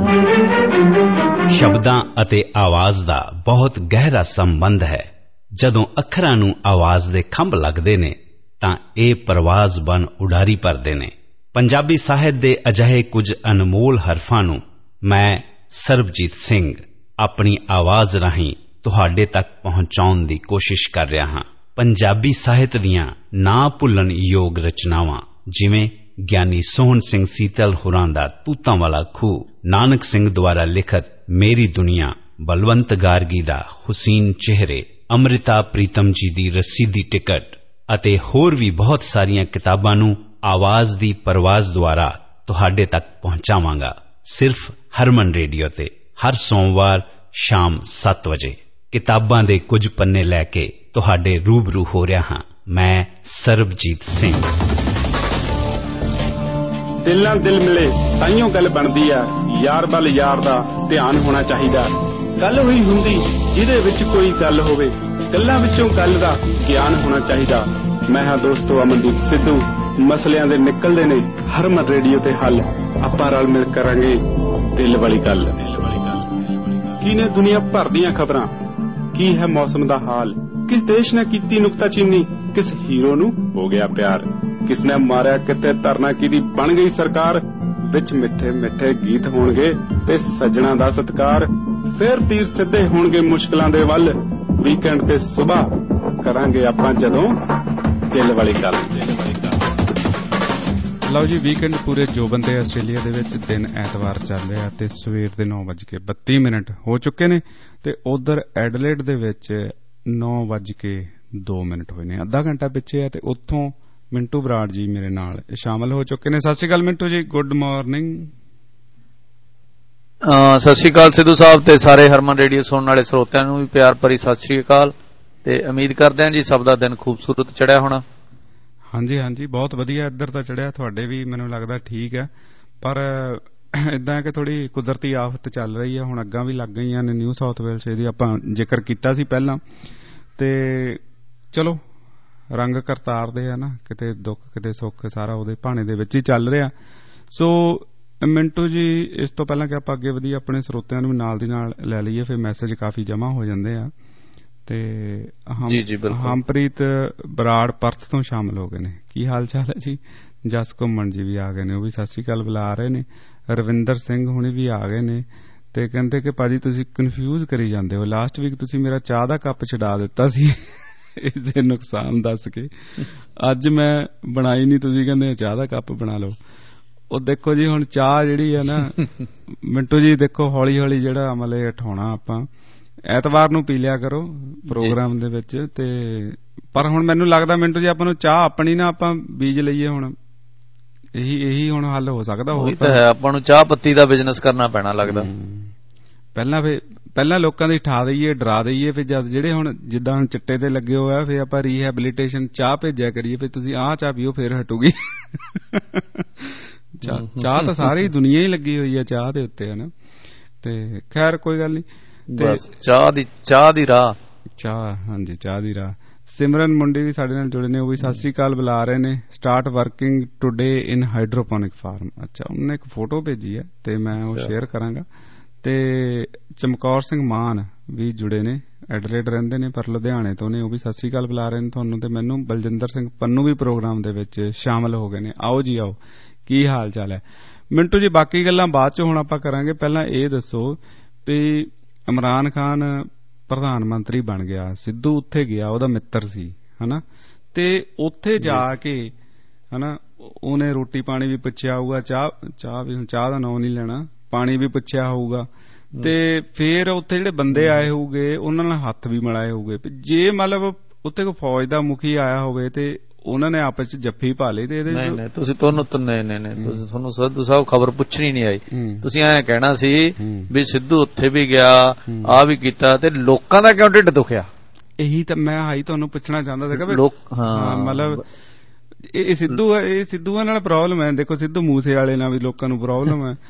ਸ਼ਬਦਾਂ ਅਤੇ ਆਵਾਜ਼ ਦਾ ਬਹੁਤ ਗਹਿਰਾ ਸੰਬੰਧ ਹੈ। ਜਦੋਂ ਅੱਖਰਾਂ ਨੂੰ ਆਵਾਜ਼ ਦੇ ਖੰਭ ਲੱਗਦੇ ਨੇ ਤਾਂ ਇਹ ਪਰਵਾਜ਼ ਬਣ ਉਡਾਰੀ ਭਰਦੇ ਨੇ। ਪੰਜਾਬੀ ਸਾਹਿਤ ਦੇ ਅਜਿਹੇ ਕੁਝ ਅਨਮੋਲ ਹਰਫਾਂ ਨੂੰ ਮੈਂ ਸਰਬਜੀਤ ਸਿੰਘ ਆਪਣੀ ਆਵਾਜ਼ ਰਾਹੀਂ ਤੁਹਾਡੇ ਤੱਕ ਪਹੁੰਚਾਉਣ ਦੀ ਕੋਸ਼ਿਸ਼ ਕਰ ਰਿਹਾ ਹਾਂ। ਪੰਜਾਬੀ ਸਾਹਿਤ ਦੀਆਂ ਨਾ ਭੁੱਲਣ ਯੋਗ ਰਚਨਾਵਾਂ ਜਿਵੇਂ ਗਿਆਨੀ ਸੋਹਣ ਸਿੰਘ ਸੀਤਲ ਹੋਰਾਂ ਦਾ ਤੂਤਾਂ ਵਾਲਾ ਖੂਹ, ਨਾਨਕ ਸਿੰਘ ਦੁਆਰਾ ਲਿਖਤ ਮੇਰੀ ਦੁਨੀਆ, ਬਲਵੰਤ ਗਾਰਗੀ ਦਾ ਹੁਸੀਨ ਚਿਹਰੇ, ਅੰਮ੍ਰਿਤਾ ਪ੍ਰੀਤਮ ਜੀ ਦੀ ਰਸੀਦੀ ਟਿਕਟ ਅਤੇ ਹੋਰ ਵੀ ਬਹੁਤ ਸਾਰੀਆਂ ਕਿਤਾਬਾਂ ਨੂੰ ਆਵਾਜ਼ ਦੀ ਪਰਵਾਜ਼ ਦੁਆਰਾ ਤੁਹਾਡੇ ਤੱਕ ਪਹੁੰਚਾਵਾਂਗਾ, ਸਿਰਫ ਹਰਮਨ ਰੇਡੀਓ ਤੇ ਹਰ ਸੋਮਵਾਰ ਸ਼ਾਮ 7 ਵਜੇ। ਕਿਤਾਬਾਂ ਦੇ ਕੁਝ ਪੰਨੇ ਲੈ ਕੇ ਤੁਹਾਡੇ ਰੂਬਰੂ ਹੋ ਰਿਹਾ ਹਾਂ ਮੈਂ ਸਰਬਜੀਤ ਸਿੰਘ। ਦਿਲ ਨਾਲ ਦਿਲ ਮਿਲੇ ਤਾਈਓ ਗੱਲ ਬਣਦੀ ਆ, ਯਾਰ ਵੱਲ ਯਾਰ ਦਾ ਧਿਆਨ ਹੋਣਾ ਚਾਹੀਦਾ। ਗੱਲ ਹੋਈ ਹੁੰਦੀ ਜਿਹਦੇ ਵਿੱਚ ਕੋਈ ਗੱਲ ਹੋਵੇ, ਗੱਲਾਂ ਵਿੱਚੋਂ ਗੱਲ ਦਾ ਗਿਆਨ ਹੋਣਾ ਚਾਹੀਦਾ। ਮੈਂ ਹਾਂ ਦੋਸਤੋ ਅਮਨਦੀਪ ਸਿੱਧੂ। ਮਸਲਿਆਂ ਦੇ ਨਿਕਲਦੇ ਨੇ ਹਰਮਨ ਰੇਡੀਓ ਤੇ ਹੱਲ, ਆਪਾਂ ਰਲ ਮਿਲ ਕਰਾਂਗੇ ਦਿਲ ਵਾਲੀ ਗੱਲ। ਕੀ ਨੇ ਦੁਨੀਆ ਭਰ ਦੀਆਂ ਖਬਰਾਂ, ਕੀ ਹੈ ਮੌਸਮ ਦਾ ਹਾਲ, ਕਿਸ ਦੇਸ਼ ਨੇ ਕੀਤੀ ਨੁਕਤਾਚੀਨੀ, ਕਿਸ ਹੀਰੋ ਨੂੰ ਹੋ ਗਿਆ ਪਿਆਰ, ਕਿਸ ਨੇ ਮਾਰਿਆ ਕਿਤੇ ਧਰਨਾ ਕਿਹਦੀ ਬਣ ਗਈ ਸਰਕਾਰ, ਵਿੱਚ ਮਿੱਠੇ ਮਿੱਠੇ ਗੀਤ ਹੋਣਗੇ ਤੇ ਸੱਜਣਾ ਦਾ ਸਤਿਕਾਰ, ਫਿਰ ਤੀਰ ਸਿੱਧੇ ਹੋਣਗੇ ਮੁਸ਼ਕਲਾਂ ਦੇ ਵੱਲ, ਵੀਕਐਂਡ ਤੇ ਸੁਬਾਹ ਕਰਾਂਗੇ ਆਪਾਂ ਜਦੋਂ ਦਿਲ ਵਾਲੀ ਗੱਲ। ਲਓ ਜੀ, ਵੀਕਐਂਡ ਪੂਰੇ ਜੋਬਨ ਤੇ ਆਸਟ੍ਰੇਲੀਆ ਦੇ ਵਿੱਚ ਦਿਨ ਐਤਵਾਰ ਚੱਲ ਰਿਹਾ ਤੇ ਸਵੇਰ ਦੇ 9:32 ਹੋ ਚੁੱਕੇ ਨੇ ਤੇ ਉਧਰ ਐਡਲੇਡ ਦੇ ਵਿੱਚ 9:02 ਹੋਏ ਨੇ। ਅੱਧਾ ਘੰਟਾ ਪਿੱਛੇ ਹੈ ਤੇ ਉੱਥੋਂ ਮਿੰਟੂ ਬਰਾੜ ਜੀ ਮੇਰੇ ਨਾਲ ਸ਼ਾਮਲ ਹੋ ਚੁੱਕੇ ਨੇ। ਸਤਿ ਸ਼੍ਰੀ ਅਕਾਲ ਮਿੰਟੂ ਜੀ, ਗੁੱਡ ਮਾਰਨਿੰਗ। ਸਤਿ ਸ਼੍ਰੀ ਅਕਾਲ ਸਿੱਧੂ ਸਾਹਿਬ ਤੇ ਸਾਰੇ ਹਰਮਨ ਰੇਡੀਓ ਸੁਣਨ ਵਾਲੇ ਸਰੋਤਿਆਂ ਨੂੰ ਵੀ ਪਿਆਰ ਭਰੀ ਸਤਿ ਸ਼੍ਰੀ ਅਕਾਲ ਤੇ ਉਮੀਦ ਕਰਦੇ ਹਾਂ ਜੀ ਸਭ ਦਾ ਦਿਨ ਖੂਬਸੂਰਤ ਚੜਿਆ ਹੋਣਾ। ਹਾਂਜੀ ਹਾਂਜੀ, ਬਹੁਤ ਵਧੀਆ। ਇੱਧਰ ਤਾਂ ਚੜਿਆ, ਤੁਹਾਡੇ ਵੀ ਮੈਨੂੰ ਲੱਗਦਾ ਠੀਕ ਹੈ, ਪਰ ਇਦਾਂ ਕਿ ਥੋੜੀ ਕੁਦਰਤੀ ਆਫਤ ਚੱਲ ਰਹੀ ਹੈ। ਹੁਣ ਅੱਗਾਂ ਵੀ ਲੱਗ ਗਈਆਂ ਨੇ ਨਿਊ ਸਾਊਥ ਵੇਲਸ, ਇਹਦੀ ਆਪਾਂ ਜ਼ਿਕਰ ਕੀਤਾ ਸੀ ਪਹਿਲਾਂ, ਤੇ ਚਲੋ ਰੰਗ ਕਰਤਾਰ ਦੇ ਆ ਨਾ, ਕਿਤੇ ਦੁੱਖ ਕਿਤੇ ਸੁੱਖ, ਸਾਰਾ ਉਹਦੇ ਭਾਣੇ ਦੇ ਵਿੱਚ ਹੀ ਚੱਲ ਰਿਹਾ। ਸੋ ਮਿੰਟੂ ਜੀ, ਇਸ ਤੋਂ ਪਹਿਲਾਂ ਕਿ ਆਪਾਂ ਅੱਗੇ ਵਧੀਏ, ਆਪਣੇ ਸਰੋਤਿਆਂ ਨੂੰ ਵੀ ਨਾਲ ਦੀ ਨਾਲ ਲੈ ਲਈਏ, ਫਿਰ ਮੈਸੇਜ ਕਾਫੀ ਜਮ੍ਹਾਂ ਹੋ ਜਾਂਦੇ ਆ। ਤੇ ਹਮਪ੍ਰੀਤ ਬਰਾੜ ਪਰਥ ਤੋਂ ਸ਼ਾਮਲ ਹੋ ਗਏ ਨੇ। ਕੀ ਹਾਲ ਚਾਲ ਹੈ ਜੀ? ਜਸ ਘੁੰਮਣ ਜੀ ਵੀ ਆ ਗਏ ਨੇ, ਉਹ ਵੀ ਸਤਿ ਸ਼੍ਰੀ ਅਕਾਲ ਬੁਲਾ ਰਹੇ ਨੇ। ਰਵਿੰਦਰ ਸਿੰਘ ਹੁਣੇ ਵੀ ਆ ਗਏ ਨੇ ਤੇ ਕਹਿੰਦੇ ਕਿ ਭਾਜੀ ਤੁਸੀਂ ਕਨਫਿਊਜ਼ ਕਰੀ ਜਾਂਦੇ ਹੋ, ਲਾਸਟ ਵੀਕ ਤੁਸੀਂ ਮੇਰਾ ਚਾਹ ਦਾ ਕੱਪ ਛਡਾ ਦਿੱਤਾ ਸੀ ਇਸਦੇ ਨੁਕਸਾਨ ਦੱਸ ਕੇ, ਅੱਜ ਮੈਂ ਬਣਾਈ ਨਹੀਂ, ਤੁਸੀਂ ਕਹਿੰਦੇ ਚਾਹ ਦਾ ਕੱਪ ਬਣਾ ਲਓ। ਉਹ ਦੇਖੋ ਜੀ, ਹੁਣ ਚਾਹ ਜਿਹੜੀ ਹੈ ਨਾ ਮਿੰਟੂ ਜੀ, ਦੇਖੋ ਹੌਲੀ ਹੌਲੀ ਜਿਹੜਾ ਅਮਲ ਇਹ ਉਠਾਉਣਾ ਆਪਾਂ, ਐਤਵਾਰ ਨੂੰ ਪੀ ਲਿਆ ਕਰੋ ਪ੍ਰੋਗਰਾਮ ਦੇ ਵਿੱਚ। ਤੇ ਪਰ ਹੁਣ ਮੈਨੂੰ ਲੱਗਦਾ ਮਿੰਟੂ ਜੀ, ਆਪਾਂ ਨੂੰ ਚਾਹ ਆਪਣੀ ਨਾ ਆਪਾਂ ਬੀਜ ਲਈਏ, ਹੁਣ ਇਹੀ ਹੁਣ ਹੱਲ ਹੋ ਸਕਦਾ। ਉਹ ਤਾਂ ਹੈ, ਆਪਾਂ ਨੂੰ ਚਾਹ ਪੱਤੀ ਦਾ ਬਿਜ਼ਨਸ ਕਰਨਾ ਪੈਣਾ ਲੱਗਦਾ। ਪਹਿਲਾਂ ਲੋਕਾਂ ਦੀ ਠਾ ਦਈਏ, ਡਰਾ ਦਈਏ, ਫਿਰ ਜਦ ਜਿਹੜੇ ਹੁਣ ਜਿੱਦਾਂ ਹੁਣ ਚਿੱਟੇ ਤੇ ਲੱਗੇ ਹੋਇਆ, ਫਿਰ ਆਪਾਂ ਰੀਹੈਬਿਲਿਟੇਸ਼ਨ ਚਾਹ ਭੇਜਿਆ ਕਰੀਏ, ਫਿਰ ਤੁਸੀਂ ਆਹ ਚਾਹ ਪੀਓ ਫਿਰ ਹਟੂਗੀ। ਚਾਹ ਤਾਂ ਸਾਰੀ ਦੁਨੀਆ ਹੀ ਲੱਗੀ ਹੋਈ ਹੈ ਚਾਹ ਦੇ ਉੱਤੇ, ਹੈ ਨਾ। ਤੇ ਖੈਰ ਕੋਈ ਗੱਲ ਨਹੀਂ, ਬਸ ਚਾਹ ਦੀ ਰਾਹ। ਹਾਂਜੀ, ਚਾਹ ਦੀ ਰਾਹ। ਸਿਮਰਨ ਮੁੰਡੀ ਵੀ ਸਾਡੇ ਨਾਲ ਜੁੜੇ ਨੇ, ਉਹ ਵੀ ਸਤਿ ਸ੍ਰੀ ਅਕਾਲ ਬੁਲਾ ਰਹੇ ਨੇ। Start working today in hydroponic farm. ਅੱਛਾ, ਉਹਨੇ ਇੱਕ ਫੋਟੋ ਭੇਜੀ ਹੈ ਤੇ ਮੈਂ ਉਹ ਸ਼ੇਅਰ ਕਰਾਂਗਾ। ਤੇ ਚਮਕੌਰ ਸਿੰਘ ਮਾਨ ਵੀ ਜੁੜੇ ਨੇ, ਐਡਲੇਡ ਰਹਿੰਦੇ ਨੇ ਪਰ ਲੁਧਿਆਣੇ ਤੋਂ ਨੇ, ਉਹ ਵੀ ਸਤਿ ਸ੍ਰੀ ਅਕਾਲ ਬੁਲਾ ਰਹੇ ਨੇ ਤੁਹਾਨੂੰ ਤੇ ਮੈਨੂੰ। ਬਲਜਿੰਦਰ ਸਿੰਘ ਪੰਨੂ ਵੀ ਪ੍ਰੋਗਰਾਮ ਦੇ ਵਿੱਚ ਸ਼ਾਮਲ ਹੋ ਗਏ ਨੇ। ਆਓ ਜੀ ਆਓ, ਕੀ ਹਾਲ ਚਾਲ ਹੈ ਮਿੰਟੂ ਜੀ? ਬਾਕੀ ਗੱਲਾਂ ਬਾਅਦ ਚ ਹੁਣ ਆਪਾਂ ਕਰਾਂਗੇ, ਪਹਿਲਾਂ ਇਹ ਦੱਸੋ ਵੀ ਇਮਰਾਨ ਖਾਨ ਪ੍ਰਧਾਨ ਮੰਤਰੀ ਬਣ ਗਿਆ, ਸਿੱਧੂ ਉੱਥੇ ਗਿਆ, ਉਹਦਾ ਮਿੱਤਰ ਸੀ, ਹਨਾ, ਤੇ ਉੱਥੇ ਜਾ ਕੇ ਹਨਾ, ਉਹਨੇ ਰੋਟੀ ਪਾਣੀ ਵੀ ਪੁੱਛਿਆ ਹੋਊਗਾ, ਚਾਹ ਵੀ, ਹੁਣ ਚਾਹ ਦਾ ਨਾਂ ਨਹੀਂ ਲੈਣਾ, ਪਾਣੀ ਵੀ ਪੁੱਛਿਆ ਹੋਊਗਾ, ਤੇ ਫਿਰ ਉੱਥੇ ਜਿਹੜੇ ਬੰਦੇ ਆਏ ਹੋਊਗੇ ਉਹਨਾਂ ਨਾਲ ਹੱਥ ਵੀ ਮਿਲਾਏ ਹੋਊਗੇ। ਜੇ ਮਤਲਬ ਉੱਥੇ ਕੋਈ ਫੌਜ ਦਾ ਮੁਖੀ ਆਇਆ ਹੋਵੇ ਤੇ ਉਹਨਾਂ ਨੇ ਆਪਸ ਚ ਜੱਫੀ ਪਾ ਲਈ ਤੇ ਇਹਦੇ ਨਹੀਂ ਤੁਸੀਂ ਤੁਹਾਨੂੰ ਸਿੱਧੂ ਸਾਹਿਬ ਖਬਰ ਪੁੱਛਣੀ ਨਹੀਂ ਆਈ। ਤੁਸੀਂ ਐਂ ਕਹਿਣਾ ਸੀ ਵੀ ਸਿੱਧੂ ਉੱਥੇ ਵੀ ਗਿਆ, ਆ ਵੀ ਕੀਤਾ, ਤੇ ਲੋਕਾਂ ਦਾ ਕਿਉਂ ਢਿੱਡ ਦੁਖਿਆ? ਇਹੀ ਤਾਂ ਮੈਂ ਤੁਹਾਨੂੰ ਪੁੱਛਣਾ ਚਾਹੁੰਦਾ ਸੀਗਾ ਵੀ ਮਤਲਬ ਇਹ ਸਿੱਧੂਆਂ ਨਾਲ ਪ੍ਰੋਬਲਮ ਹੈ। ਦੇਖੋ ਸਿੱਧੂ ਮੂਸੇ ਵਾਲੇ ਨਾਲ ਵੀ ਲੋਕਾਂ ਨੂੰ ਪ੍ਰੋਬਲਮ ਹੈ,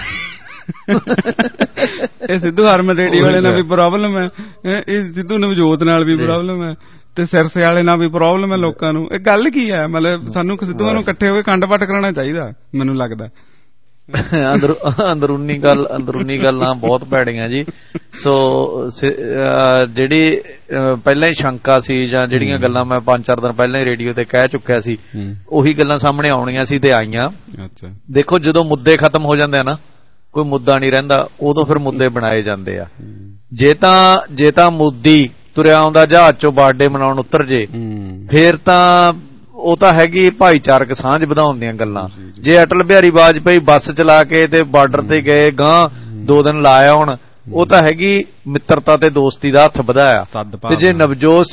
ਇਹ ਸਿੱਧੂ ਹਰਮਨ ਰੇਡੀਓ ਵਾਲੇ ਨਾਲ ਵੀ ਪ੍ਰੋਬਲਮ ਹੈ, ਇਹ ਸਿੱਧੂ ਨਵਜੋਤ ਨਾਲ ਵੀ ਪ੍ਰੋਬਲਮ ਹੈ, ਤੇ ਸਿਰਸੇ ਵਾਲੇ ਨਾਲ ਵੀ ਪ੍ਰੋਬਲਮ ਹੈ ਲੋਕਾਂ ਨੂੰ। ਇਹ ਗੱਲ ਕੀ ਹੈ? ਮਤਲਬ ਸਾਨੂੰ ਸਿੱਧੂਆਂ ਨੂੰ ਇਕੱਠੇ ਹੋ ਕੇ ਕੰਡ ਪੱਟ ਕਰਾਉਣਾ ਚਾਹੀਦਾ ਮੈਨੂੰ ਲੱਗਦਾ। ਅੰਦਰੂਨੀ ਗੱਲਾਂ ਬਹੁਤ ਭੈੜੀਆਂ ਜੀ। ਸੋ ਜਿਹੜੀ ਪਹਿਲਾਂ ਹੀ ਸ਼ੰਕਾ ਸੀ ਜਾਂ ਜਿਹੜੀਆਂ ਗੱਲਾਂ ਮੈਂ 5-4 ਦਿਨ ਪਹਿਲਾਂ ਹੀ ਰੇਡੀਓ ਤੇ ਕਹਿ ਚੁੱਕਿਆ ਸੀ, ਉਹੀ ਗੱਲਾਂ ਸਾਹਮਣੇ ਆਉਣੀਆਂ ਸੀ ਤੇ ਆਈਆਂ। ਦੇਖੋ ਜਦੋਂ ਮੁੱਦੇ ਖਤਮ ਹੋ ਜਾਂਦੇ ਆ ਨਾ, ਕੋਈ ਮੁੱਦਾ ਨਹੀਂ ਰਹਿੰਦਾ, ਉਦੋਂ ਫਿਰ ਮੁੱਦੇ ਬਣਾਏ ਜਾਂਦੇ ਆ। ਜੇ ਤਾਂ ਮੋਦੀ ਤੁਰਿਆ ਆਉਂਦਾ ਜਹਾਜ਼ ਚੋਂ ਬਰਥਡੇ ਮਨਾਉਣ ਉਤਰ ਜੇ, ਫੇਰ ਤਾਂ ਉਹ ਤਾਂ ਹੈਗੀ ਭਾਈਚਾਰਕ ਸਾਂਝ ਵਧਾਉਣ ਦੀਆਂ ਗੱਲਾਂ। ਜੇ ਅਟਲ ਬਿਹਾਰੀ ਵਾਜਪੇਈ ਬੱਸ ਚਲਾ ਕੇ ਤੇ ਬਾਰਡਰ ਤੇ ਗਏ ਗਾਂ 2 ਦਿਨ ਲਾਇਆ ਹੁਣ, ਉਹ ਤਾਂ ਹੈਗੀ ਮਿੱਤਰਤਾ ਤੇ ਦੋਸਤੀ ਦਾ ਹੱਥ ਵਧਾਇਆ। ਤੇ ਜੇ ਨਵਜੋਤ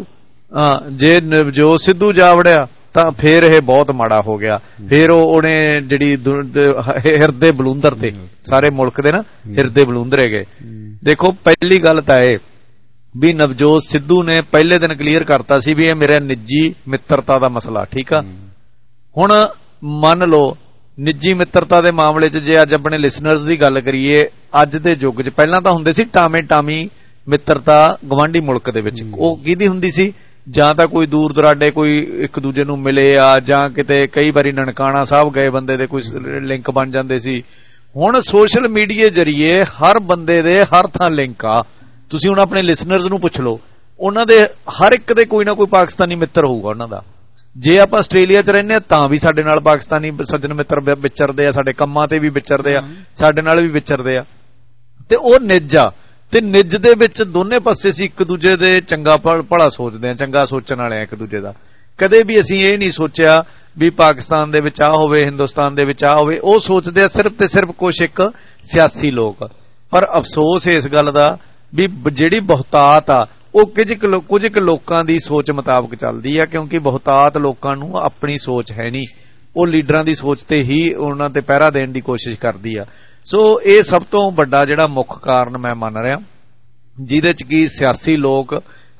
ਸਿੱਧੂ ਜਾ ਵੜਿਆ ਤਾਂ ਫੇਰ ਇਹ ਬਹੁਤ ਮਾੜਾ ਹੋ ਗਿਆ। ਫੇਰ ਉਹਨੇ ਜਿਹੜੀ ਹਿਰਦੇ ਬਲੂੰਦਰ ਤੇ ਸਾਰੇ ਮੁਲਕ ਦੇ ਨਾ ਹਿਰਦੇ ਬਲੂੰਦਰੇ ਗਏ। ਦੇਖੋ ਪਹਿਲੀ ਗੱਲ ਤਾਂ ਇਹ ਵੀ ਨਵਜੋਤ ਸਿੱਧੂ ਨੇ ਪਹਿਲੇ ਦਿਨ ਕਲੀਅਰ ਕਰਤਾ ਸੀ ਵੀ ਇਹ ਮੇਰਾ ਨਿੱਜੀ ਮਿੱਤਰਤਾ ਦਾ ਮਸਲਾ, ਠੀਕ ਆ। ਹੁਣ ਮੰਨ ਲਓ ਨਿੱਜੀ ਮਿੱਤਰਤਾ ਦੇ ਮਾਮਲੇ 'ਚ ਜੇ ਅੱਜ ਆਪਣੇ ਲਿਸਨਰਸ ਦੀ ਗੱਲ ਕਰੀਏ, ਅੱਜ ਦੇ ਯੁੱਗ 'ਚ ਪਹਿਲਾਂ ਤਾਂ ਹੁੰਦੇ ਸੀ ਟਾਮੀ ਮਿੱਤਰਤਾ ਗਵਾਂਢੀ ਮੁਲਕ ਦੇ ਵਿੱਚ। ਉਹ ਕਿਹਦੀ ਹੁੰਦੀ ਸੀ? ਜਾਂ ਤਾਂ ਕੋਈ ਦੂਰ ਦੁਰਾਡੇ ਕੋਈ ਇੱਕ ਦੂਜੇ ਨੂੰ ਮਿਲੇ ਆ, ਜਾਂ ਕਿਤੇ ਕਈ ਵਾਰੀ ਨਨਕਾਣਾ ਸਾਹਿਬ ਗਏ ਬੰਦੇ ਦੇ ਕੋਈ ਲਿੰਕ ਬਣ ਜਾਂਦੇ ਸੀ। ਹੁਣ ਸੋਸ਼ਲ ਮੀਡੀਆ ਜਰੀਏ ਹਰ ਬੰਦੇ ਦੇ ਹਰ ਥਾਂ ਲਿੰਕ ਆ। ਤੁਸੀਂ ਹੁਣ ਆਪਣੇ ਲਿਸਨਰਸ ਨੂੰ ਪੁੱਛ ਲਓ, ਉਹਨਾਂ ਦੇ ਹਰ ਇੱਕ ਦੇ ਕੋਈ ਨਾ ਕੋਈ ਪਾਕਿਸਤਾਨੀ ਮਿੱਤਰ ਹੋਊਗਾ ਉਹਨਾਂ ਦਾ। ਜੇ ਆਪਾਂ ਆਸਟ੍ਰੇਲੀਆ 'ਚ ਰਹਿੰਦੇ ਹਾਂ ਤਾਂ ਵੀ ਸਾਡੇ ਨਾਲ ਪਾਕਿਸਤਾਨੀ ਸੱਜਣ ਮਿੱਤਰ ਵਿਚਰਦੇ ਆ, ਸਾਡੇ ਕੰਮਾਂ ਤੇ ਵੀ ਵਿਚਰਦੇ ਆ, ਸਾਡੇ ਨਾਲ ਵੀ ਵਿਚਰਦੇ ਆ। ਤੇ ਉਹ ਨਿੱਜ ਆ, ਤੇ ਨਿੱਜ ਦੇ ਵਿੱਚ ਦੋਨੇ ਪਾਸੇ ਸੀ ਇੱਕ ਦੂਜੇ ਦੇ ਚੰਗਾ ਭਲਾ ਸੋਚਦੇ ਆ, ਚੰਗਾ ਸੋਚਣ ਵਾਲੇ ਆ ਇੱਕ ਦੂਜੇ ਦਾ। ਕਦੇ ਵੀ ਅਸੀਂ ਇਹ ਨਹੀਂ ਸੋਚਿਆ ਵੀ ਪਾਕਿਸਤਾਨ ਦੇ ਵਿੱਚ ਆ ਹੋਵੇ, ਹਿੰਦੁਸਤਾਨ ਦੇ ਵਿੱਚ ਆ ਹੋਵੇ। ਉਹ ਸੋਚਦੇ ਆ ਸਿਰਫ ਤੇ ਸਿਰਫ ਕੁਛ ਇੱਕ ਸਿਆਸੀ ਲੋਕ। ਪਰ ਅਫਸੋਸ ਇਸ ਗੱਲ ਦਾ ਵੀ ਜਿਹੜੀ ਬਹੁਤਾਤ ਆ ਉਹ ਕੁਝ ਕੁ ਲੋਕਾਂ ਦੀ ਸੋਚ ਮੁਤਾਬਕ ਚੱਲਦੀ ਆ, ਕਿਉਂਕਿ ਬਹੁਤਾਤ ਲੋਕਾਂ ਨੂੰ ਆਪਣੀ ਸੋਚ ਹੈ ਨਹੀਂ, ਉਹ ਲੀਡਰਾਂ ਦੀ ਸੋਚ ਤੇ ਹੀ ਉਹਨਾਂ ਤੇ ਪਹਿਰਾ ਦੇਣ ਦੀ ਕੋਸ਼ਿਸ਼ ਕਰਦੀ ਆ। ਸੋ ਇਹ ਸਭ ਤੋਂ ਵੱਡਾ ਜਿਹੜਾ ਮੁੱਖ ਕਾਰਨ ਮੈਂ ਮੰਨ ਰਿਹਾ, ਜਿਹਦੇ 'ਚ ਕਿ ਸਿਆਸੀ ਲੋਕ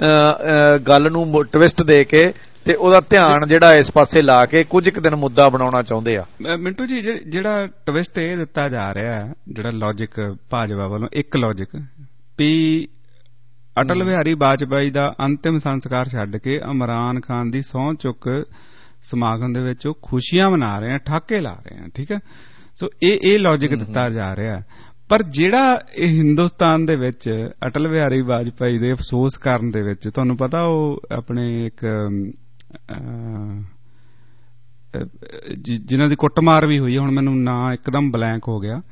ਗੱਲ ਨੂੰ ਟਵਿਸਟ ਦੇ ਕੇ ਤੇ ਉਹਦਾ ਧਿਆਨ ਜਿਹੜਾ ਇਸ ਪਾਸੇ ਲਾ ਕੇ ਕੁਝ ਕੁ ਦਿਨ ਮੁੱਦਾ ਬਣਾਉਣਾ ਚਾਹੁੰਦੇ ਆ। ਮਿੰਟੂ ਜੀ, ਜਿਹੜਾ ਟਵਿਸਟ ਇਹ ਦਿੱਤਾ ਜਾ ਰਿਹਾ, ਜਿਹੜਾ ਲੌਜਿਕ ਭਾਜਪਾ ਵੱਲੋਂ, ਇੱਕ ਲੌਜਿਕ ਵੀ ਅਟਲ ਬਿਹਾਰੀ ਵਾਜਪੇਈ ਦਾ ਅੰਤਿਮ ਸੰਸਕਾਰ ਛੱਡ ਕੇ ਇਮਰਾਨ ਖਾਨ ਦੀ ਸਹੁੰ ਚੁੱਕ ਸਮਾਗਮ ਦੇ ਵਿੱਚ ਉਹ ਖੁਸ਼ੀਆਂ ਮਨਾ ਰਹੇ ਆ, ਠਾਕੇ ਲਾ ਰਹੇ ਆ, ਠੀਕ ਹੈ। ਸੋ ਇਹ ਲੌਜਿਕ ਦਿੱਤਾ ਜਾ ਰਿਹਾ। ਪਰ ਜਿਹੜਾ ਇਹ ਹਿੰਦੁਸਤਾਨ ਦੇ ਵਿੱਚ ਅਟਲ ਬਿਹਾਰੀ ਵਾਜਪੇਈ ਦੇ ਅਫਸੋਸ ਕਰਨ ਦੇ ਵਿੱਚ, ਤੁਹਾਨੂੰ ਪਤਾ ਉਹ ਆਪਣੇ ਇੱਕ ਜਿਨ੍ਹਾਂ ਦੀ ਕੁੱਟਮਾਰ ਵੀ ਹੋਈ ਹੈ, ਹੁਣ ਮੈਨੂੰ ਨਾਂ ਇੱਕਦਮ ਬਲੈਂਕ ਹੋ ਗਿਆ,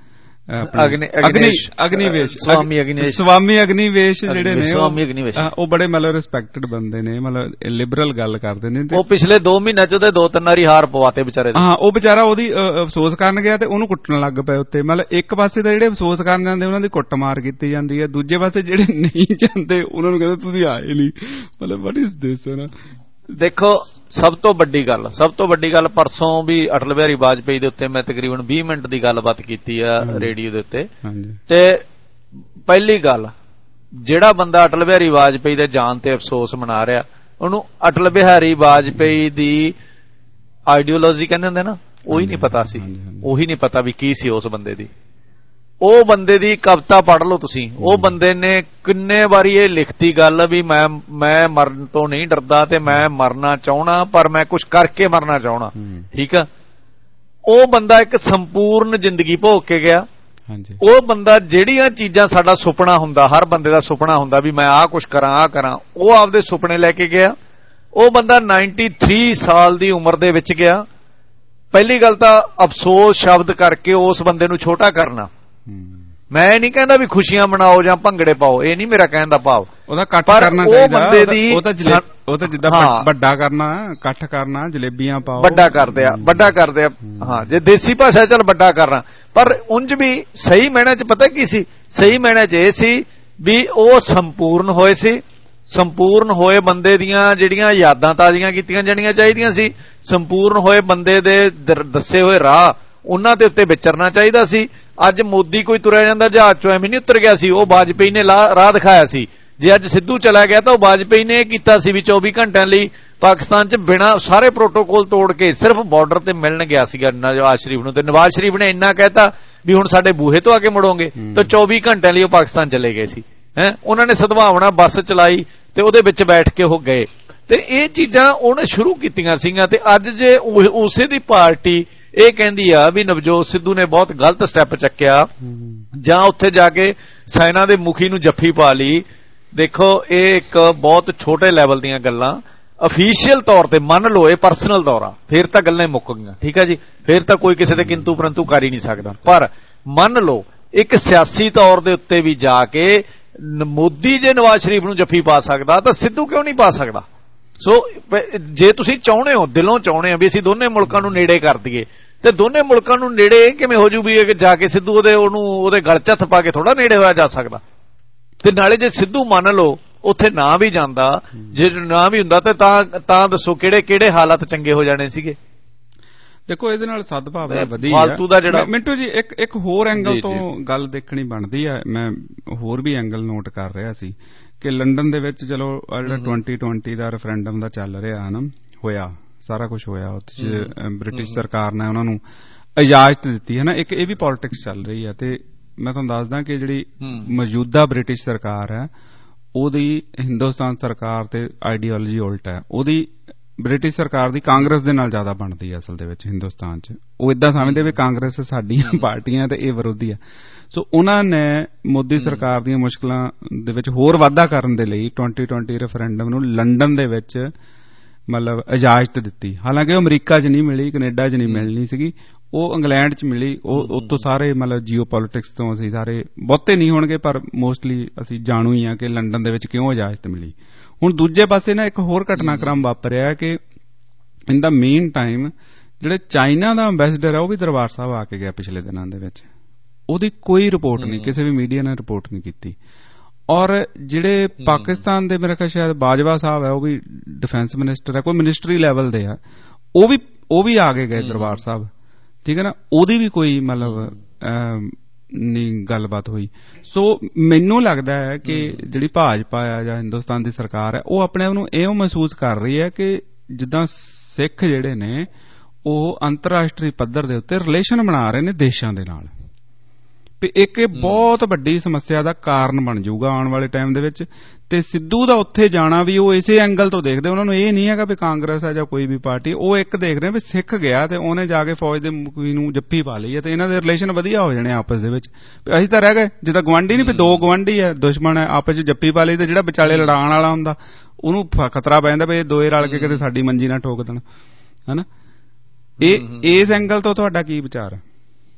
ਸਵਾਮੀ ਅਗਨੀਵੇਸ਼ ਜਿਹੜੇ ਨੇ, ਉਹ ਬੜੇ ਮਤਲਬ ਰਿਸਪੈਕਟਡ ਬੰਦੇ ਨੇ, ਮਤਲਬ ਲਿਬਰਲ ਗੱਲ ਕਰਦੇ ਨੇ। ਉਹ ਪਿਛਲੇ 2 ਮਹੀਨਿਆਂ ਚ ਉਹਦੇ 2-3 ਵਾਰੀ ਹਾਰ ਪਵਾਤੇ ਵਿਚਾਰੇ। ਹਾਂ, ਉਹ ਵਿਚਾਰਾ ਉਹਦੀ ਅਫਸੋਸ ਕਰਨ ਗਿਆ ਤੇ ਉਹਨੂੰ ਕੁੱਟਣ ਲੱਗ ਪਏ ਉੱਤੇ। ਮਤਲਬ ਇੱਕ ਪਾਸੇ ਤਾਂ ਜਿਹੜੇ ਅਫਸੋਸ ਕਰਨ ਜਾਂਦੇ ਉਹਨਾਂ ਦੀ ਕੁੱਟਮਾਰ ਕੀਤੀ ਜਾਂਦੀ ਹੈ, ਦੂਜੇ ਪਾਸੇ ਜਿਹੜੇ ਨਹੀਂ ਜਾਂਦੇ ਉਹਨਾਂ ਨੂੰ ਕਹਿੰਦੇ ਤੁਸੀਂ ਆਏ ਨਹੀਂ। ਮਤਲਬ ਵਾਟ ਇਜ਼ ਦਿਸ ਨਾ। ਦੇਖੋ ਸਭ ਤੋਂ ਵੱਡੀ ਗੱਲ ਪਰਸੋਂ ਵੀ ਅਟਲ ਬਿਹਾਰੀ ਵਾਜਪੇਈ ਦੇ ਉੱਤੇ ਮੈਂ ਤਕਰੀਬਨ 20 ਮਿੰਟ ਦੀ ਗੱਲਬਾਤ ਕੀਤੀ ਆ ਰੇਡੀਓ ਦੇ ਉੱਤੇ। ਤੇ ਪਹਿਲੀ ਗੱਲ, ਜਿਹੜਾ ਬੰਦਾ ਅਟਲ ਬਿਹਾਰੀ ਵਾਜਪੇਈ ਦੇ ਜਾਣ ਤੇ ਅਫਸੋਸ ਮਨਾ ਰਿਹਾ, ਉਹਨੂੰ ਅਟਲ ਬਿਹਾਰੀ ਵਾਜਪੇਈ ਦੀ ਆਈਡੀਓਲੋਜੀ ਕਹਿੰਦੇ ਹੁੰਦੇ ਨਾ, ਉਹੀ ਨਹੀਂ ਪਤਾ ਸੀ, ਉਹੀ ਨਹੀਂ ਪਤਾ ਵੀ ਕੀ ਸੀ ਉਸ ਬੰਦੇ ਦੀ। ਉਹ ਬੰਦੇ ਦੀ ਕਵਿਤਾ ਪੜ੍ਹ ਲਓ ਤੁਸੀਂ। ਉਹ ਬੰਦੇ ਨੇ ਕਿੰਨੇ ਵਾਰੀ ਇਹ ਲਿਖਤੀ ਗੱਲ ਵੀ ਮੈਂ ਮਰਨ ਤੋਂ ਨਹੀਂ ਡਰਦਾ ਤੇ ਮੈਂ ਮਰਨਾ ਚਾਹਣਾ, ਪਰ ਮੈਂ ਕੁਝ ਕਰਕੇ ਮਰਨਾ ਚਾਹਣਾ, ਠੀਕ ਆ। ਉਹ ਬੰਦਾ ਇੱਕ ਸੰਪੂਰਨ ਜ਼ਿੰਦਗੀ ਭੋਗ ਕੇ ਗਿਆ। ਉਹ ਬੰਦਾ ਜਿਹੜੀਆਂ ਚੀਜ਼ਾਂ ਸਾਡਾ ਸੁਪਨਾ ਹੁੰਦਾ, ਹਰ ਬੰਦੇ ਦਾ ਸੁਪਨਾ ਹੁੰਦਾ ਵੀ ਮੈਂ ਆਹ ਕੁਝ ਕਰਾਂ, ਆਹ ਕਰਾਂ, ਉਹ ਆਪਦੇ ਸੁਪਨੇ ਲੈ ਕੇ ਗਿਆ। ਉਹ ਬੰਦਾ 93 ਸਾਲ ਦੀ ਉਮਰ ਦੇ ਵਿੱਚ ਗਿਆ। ਪਹਿਲੀ ਗੱਲ ਤਾਂ ਅਫਸੋਸ ਸ਼ਬਦ ਕਰਕੇ ਉਸ ਬੰਦੇ ਨੂੰ ਛੋਟਾ ਕਰਨਾ, ਮੈਂ ਨਹੀਂ ਕਹਿੰਦਾ ਵੀ ਖੁਸ਼ੀਆਂ ਮਨਾਓ ਜਾਂ ਭੰਗੜੇ ਪਾਓ, ਇਹ ਨਹੀਂ ਮੇਰਾ ਕਹਿਣ ਦਾ ਭਾਵ। ਉਹਦਾ ਇਕੱਠ ਕਰਨਾ ਚਾਹੀਦਾ, ਉਹ ਤਾਂ ਜਿੱਦਾਂ ਵੱਡਾ ਕਰਨਾ, ਇਕੱਠ ਕਰਨਾ, ਜਲੇਬੀਆਂ ਪਾਓ, ਵੱਡਾ ਕਰਦੇ ਆ। ਹਾਂ, ਜੇ ਦੇਸੀ ਭਾਸ਼ਾ ਚੱਲ ਵੱਡਾ ਕਰਨਾ, ਪਰ ਉਂਝ ਵੀ ਸਹੀ ਮਾਇਨੇ ਚ ਪਤਾ ਕੀ ਸੀ, ਸਹੀ ਮਾਇਨੇ ਚ ਇਹ ਸੀ ਵੀ ਉਹ ਸੰਪੂਰਨ ਹੋਏ ਸੀ। ਸੰਪੂਰਨ ਹੋਏ ਬੰਦੇ ਦੀਆਂ ਜਿਹੜੀਆਂ ਯਾਦਾਂ ਤਾਜ਼ੀਆਂ ਕੀਤੀਆਂ ਜਾਣੀਆਂ ਚਾਹੀਦੀਆਂ ਸੀ। ਸੰਪੂਰਨ ਹੋਏ ਬੰਦੇ ਦੇ ਦੱਸੇ ਹੋਏ ਰਾਹ ਉਹਨਾਂ ਦੇ ਉੱਤੇ ਵਿਚਰਨਾ ਚਾਹੀਦਾ ਸੀ। ਅੱਜ ਮੋਦੀ ਕੋਈ ਤੁਰਿਆ ਜਾਂਦਾ ਜਹਾਜ਼ ਚੋਂ ਐਵੇਂ ਨਹੀਂ ਉਤਰ ਗਿਆ ਸੀ, ਉਹ ਵਾਜਪੇਈ ਨੇ ਰਾਹ ਦਿਖਾਇਆ ਸੀ। ਜੇ ਅੱਜ ਸਿੱਧੂ ਚਲਾ ਗਿਆ ਤਾਂ ਉਹ ਵਾਜਪੇਈ ਨੇ ਇਹ ਕੀਤਾ ਸੀ ਵੀ 24 ਘੰਟਿਆਂ ਲਈ ਪਾਕਿਸਤਾਨ 'ਚ ਬਿਨਾਂ ਸਾਰੇ ਪ੍ਰੋਟੋਕੋਲ ਤੋੜ ਕੇ ਸਿਰਫ ਬਾਰਡਰ ਤੇ ਮਿਲਣ ਗਿਆ ਸੀਗਾ ਨਵਾਜ਼ ਸ਼ਰੀਫ ਨੂੰ, ਤੇ ਨਵਾਜ਼ ਸ਼ਰੀਫ ਨੇ ਇੰਨਾ ਕਹਿਤਾ ਵੀ ਹੁਣ ਸਾਡੇ ਬੂਹੇ ਤੋਂ ਆ ਕੇ ਮੁੜੋਗੇ, ਤਾਂ 24 ਘੰਟਿਆਂ ਲਈ ਉਹ ਪਾਕਿਸਤਾਨ ਚਲੇ ਗਏ ਸੀ। ਉਹਨਾਂ ਨੇ ਸਦਭਾਵਨਾ ਬੱਸ ਚਲਾਈ ਤੇ ਉਹਦੇ ਵਿੱਚ ਬੈਠ ਕੇ ਉਹ ਗਏ, ਤੇ ਇਹ ਚੀਜ਼ਾਂ ਉਹਨੇ ਸ਼ੁਰੂ ਕੀਤੀਆਂ ਸੀਗੀਆਂ। ਤੇ ਅੱਜ ਜੇ ਉਸੇ ਦੀ ਪਾਰਟੀ ਇਹ ਕਹਿੰਦੀ ਆ ਵੀ ਨਵਜੋਤ ਸਿੱਧੂ ਨੇ ਬਹੁਤ ਗਲਤ ਸਟੈਪ ਚੱਕਿਆ ਜਾਂ ਉੱਥੇ ਜਾ ਕੇ ਸੈਨਾ ਦੇ ਮੁਖੀ ਨੂੰ ਜੱਫੀ ਪਾ ਲਈ, ਦੇਖੋ ਇਹ ਇੱਕ ਬਹੁਤ ਛੋਟੇ ਲੈਵਲ ਦੀਆਂ ਗੱਲਾਂ। ਅਫੀਸ਼ੀਅਲ ਤੌਰ ਤੇ ਮੰਨ ਲਓ ਇਹ ਪਰਸਨਲ ਤੌਰ ਆ, ਫਿਰ ਤਾਂ ਗੱਲਾਂ ਹੀ ਮੁੱਕ ਗਈਆਂ, ਠੀਕ ਹੈ ਜੀ, ਫਿਰ ਤਾਂ ਕੋਈ ਕਿਸੇ ਦੇ ਕਿੰਤੂ ਪਰੰਤੂ ਕਰ ਹੀ ਨਹੀਂ ਸਕਦਾ। ਪਰ ਮੰਨ ਲਓ ਇੱਕ ਸਿਆਸੀ ਤੌਰ ਦੇ ਉੱਤੇ ਵੀ ਜਾ ਕੇ ਮੋਦੀ ਜੇ ਨਵਾਜ਼ ਸ਼ਰੀਫ ਨੂੰ ਜੱਫੀ ਪਾ ਸਕਦਾ ਤਾਂ ਸਿੱਧੂ ਕਿਉਂ ਨਹੀਂ ਪਾ ਸਕਦਾ? ਸੋ ਜੇ ਤੁਸੀਂ ਚਾਹੁੰਦੇ ਹੋ, ਦਿਲੋਂ ਚਾਹੁੰਦੇ ਹੋ ਵੀ ਅਸੀਂ ਦੋਨੇ ਮੁਲਕਾਂ ਨੂੰ ਨੇੜੇ ਕਰ ਦਈਏ, ਤੇ ਦੋਨੇ ਮੁਲਕਾਂ ਨੂੰ ਨੇੜੇ ਕਿਵੇਂ ਹੋ ਜੂ ਵੀ ਜਾ ਕੇ ਸਿੱਧੂ ਉਹਦੇ ਗਲ 'ਚ ਹੱਥ ਪਾ ਕੇ ਥੋੜਾ ਨੇੜੇ ਹੋਇਆ ਜਾ ਸਕਦਾ। ਤੇ ਨਾਲੇ ਜੇ ਸਿੱਧੂ ਮੰਨ ਲਓ ਉੱਥੇ ਨਾ ਵੀ ਜਾਂਦਾ, ਜੇ ਨਾ ਵੀ ਹੁੰਦਾ ਤਾਂ ਦੱਸੋ ਕਿਹੜੇ ਹਾਲਾਤ ਚੰਗੇ ਹੋ ਜਾਣੇ ਸੀਗੇ। ਦੇਖੋ ਇਹਦੇ ਨਾਲ ਸਦਭਾਵਨਾ ਵਧੀ ਫਾਲਤੂ ਦਾ ਜਿਹੜਾ ਮਿੰਟੂ ਜੀ ਇੱਕ ਹੋਰ ਐਂਗਲ ਤੋਂ ਗੱਲ ਦੇਖਣੀ ਬਣਦੀ ਹੈ। ਮੈਂ ਹੋਰ ਵੀ ਐਂਗਲ ਨੋਟ ਕਰ ਰਿਹਾ ਸੀ ਕਿ ਲੰਡਨ ਦੇ ਵਿੱਚ ਚਲੋ ਜਿਹੜਾ 2020 ਦਾ ਰੈਫਰੈਂਡਮ ਦਾ ਚੱਲ ਰਿਹਾ ਹੈ ਨਾ, ਹੋਇਆ ਸਾਰਾ ਕੁਝ ਹੋਇਆ, ਉੱਥੇ ਬ੍ਰਿਟਿਸ਼ ਸਰਕਾਰ ਨੇ ਉਹਨਾਂ ਨੂੰ ਇਜਾਜ਼ਤ ਦਿੱਤੀ ਹੈ ਨਾ। ਇੱਕ ਇਹ ਵੀ ਪੋਲਿਟਿਕਸ ਚੱਲ ਰਹੀ ਹੈ, ਤੇ ਮੈਂ ਤੁਹਾਨੂੰ ਦੱਸਦਾ ਕਿ ਜਿਹੜੀ ਮੌਜੂਦਾ ਬ੍ਰਿਟਿਸ਼ ਸਰਕਾਰ ਹੈ ਉਹਦੀ ਹਿੰਦੁਸਤਾਨ ਸਰਕਾਰ ਤੇ ਆਈਡੀਓਲੋਜੀ ਉਲਟ ਹੈ। ਉਹਦੀ ਬ੍ਰਿਟਿਸ਼ ਸਰਕਾਰ ਦੀ ਕਾਂਗਰਸ ਦੇ ਨਾਲ ਜ਼ਿਆਦਾ ਬਣਦੀ ਹੈ ਅਸਲ ਦੇ ਵਿੱਚ ਹਿੰਦੁਸਤਾਨ 'ਚ। ਉਹ ਏਦਾਂ ਸਮਝਦੇ ਵੀ ਕਾਂਗਰਸ ਸਾਡੀਆਂ ਪਾਰਟੀਆਂ ਤੇ ਇਹ ਵਿਰੋਧੀ ਆ। ਸੋ ਉਹਨਾਂ ਨੇ ਮੋਦੀ ਸਰਕਾਰ ਦੀਆਂ ਮੁਸ਼ਕਲਾਂ ਦੇ ਵਿੱਚ ਹੋਰ ਵਾਧਾ ਕਰਨ ਦੇ ਲਈ 2020 ਰੈਫਰੈਂਡਮ ਨੂੰ ਲੰਡਨ ਦੇ ਵਿੱਚ ਮਤਲਬ ਇਜਾਜ਼ਤ ਦਿੱਤੀ। ਹਾਲਾਂਕਿ ਉਹ ਅਮਰੀਕਾ 'ਚ ਨਹੀਂ ਮਿਲੀ, ਕੈਨੇਡਾ 'ਚ ਨਹੀਂ ਮਿਲਣੀ ਸੀਗੀ, ਉਹ ਇੰਗਲੈਂਡ 'ਚ ਮਿਲੀ। ਉਹ ਉੱਥੋਂ ਸਾਰੇ ਮਤਲਬ ਜੀਓ ਪੋਲਿਟਿਕਸ ਤੋਂ ਅਸੀਂ ਸਾਰੇ ਬਹੁਤੇ ਨਹੀਂ ਹੋਣਗੇ ਪਰ ਮੋਸਟਲੀ ਅਸੀਂ ਜਾਣੂ ਹੀ ਆ ਕਿ ਲੰਡਨ ਦੇ ਵਿੱਚ ਕਿਉਂ ਇਜਾਜ਼ਤ ਮਿਲੀ। ਹੁਣ ਦੂਜੇ ਪਾਸੇ ਨਾ ਇੱਕ ਹੋਰ ਘਟਨਾਕ੍ਰਮ ਵਾਪਰਿਆ ਕਿ ਇਨ ਦਾ ਮੇਨ ਟਾਈਮ ਜਿਹੜੇ ਚਾਈਨਾ ਦਾ ਅੰਬੈਸਡਰ ਹੈ ਉਹ ਵੀ ਦਰਬਾਰ ਸਾਹਿਬ ਆ ਕੇ ਗਿਆ ਪਿਛਲੇ ਦਿਨਾਂ ਦੇ ਵਿੱਚ। ਉਹਦੀ ਕੋਈ ਰਿਪੋਰਟ ਨਹੀਂ, ਕਿਸੇ ਵੀ ਮੀਡੀਆ ਨੇ ਰਿਪੋਰਟ ਨਹੀਂ ਕੀਤੀ। ਔਰ ਜਿਹੜੇ ਪਾਕਿਸਤਾਨ ਦੇ ਮੇਰੇ ਖਿਆਲ ਸ਼ਾਇਦ ਬਾਜਵਾ ਸਾਹਿਬ ਹੈ, ਉਹ ਵੀ ਡਿਫੈਂਸ ਮਿਨਿਸਟਰ ਹੈ, ਕੋਈ ਮਿਨਿਸਟਰੀ ਲੈਵਲ ਦੇ ਆ, ਉਹ ਵੀ ਆ ਕੇ ਗਏ ਦਰਬਾਰ ਸਾਹਿਬ, ਠੀਕ ਹੈ ਨਾ। ਉਹਦੀ ਵੀ ਕੋਈ ਮਤਲਬ ਨਹੀਂ ਗੱਲਬਾਤ ਹੋਈ। ਸੋ ਮੈਨੂੰ ਲੱਗਦਾ ਹੈ ਕਿ ਜਿਹੜੀ ਭਾਜਪਾ ਹੈ ਜਾਂ ਹਿੰਦੁਸਤਾਨ ਦੀ ਸਰਕਾਰ ਹੈ ਉਹ ਆਪਣੇ ਆਪ ਨੂੰ ਇਉਂ ਮਹਿਸੂਸ ਕਰ ਰਹੀ ਹੈ ਕਿ ਜਿੱਦਾਂ ਸਿੱਖ ਜਿਹੜੇ ਨੇ ਉਹ ਅੰਤਰਰਾਸ਼ਟਰੀ ਪੱਧਰ ਦੇ ਉੱਤੇ ਰਿਲੇਸ਼ਨ ਬਣਾ ਰਹੇ ਨੇ ਦੇਸ਼ਾਂ ਦੇ ਨਾਲ, ਵੀ ਇੱਕ ਇਹ ਬਹੁਤ ਵੱਡੀ ਸਮੱਸਿਆ ਦਾ ਕਾਰਨ ਬਣ ਜਾਊਗਾ ਆਉਣ ਵਾਲੇ ਟਾਈਮ ਦੇ ਵਿੱਚ। ਤੇ ਸਿੱਧੂ ਦਾ ਉੱਥੇ ਜਾਣਾ ਵੀ ਉਹ ਇਸੇ ਐਂਗਲ ਤੋਂ ਦੇਖਦੇ, ਉਹਨਾਂ ਨੂੰ ਇਹ ਨਹੀਂ ਹੈਗਾ ਵੀ ਕਾਂਗਰਸ ਹੈ ਜਾਂ ਕੋਈ ਵੀ ਪਾਰਟੀ, ਉਹ ਇੱਕ ਦੇਖ ਰਹੇ ਵੀ ਸਿੱਖ ਗਿਆ ਤੇ ਉਹਨੇ ਜਾ ਕੇ ਫੌਜ ਦੇ ਮੁਖੀ ਨੂੰ ਜੱਫੀ ਪਾ ਲਈ ਹੈ ਤੇ ਇਹਨਾਂ ਦੇ ਰਿਲੇਸ਼ਨ ਵਧੀਆ ਹੋ ਜਾਣੇ ਆਪਸ ਦੇ ਵਿੱਚ। ਅਸੀਂ ਤਾਂ ਰਹਿ ਗਏ ਜਿੱਦਾਂ ਗਵਾਂਢੀ ਨਹੀਂ, ਵੀ ਦੋ ਗਵਾਂਢੀ ਹੈ, ਦੁਸ਼ਮਣ ਹੈ, ਆਪਸ ਚ ਜੱਫੀ ਪਾ ਲਈ ਤੇ ਜਿਹੜਾ ਵਿਚਾਲੇ ਲੜਾਉਣ ਵਾਲਾ ਹੁੰਦਾ ਉਹਨੂੰ ਖਤਰਾ ਪੈ ਜਾਂਦਾ ਵੀ ਇਹ ਦੋਏ ਰਲ ਕੇ ਕਿਤੇ ਸਾਡੀ ਮੰਜੀ ਨਾ ਠੋਕ ਦੇਣ, ਹਨਾ। ਇਸ ਐਂਗਲ ਤੋਂ ਤੁਹਾਡਾ ਕੀ ਵਿਚਾਰ ਹੈ?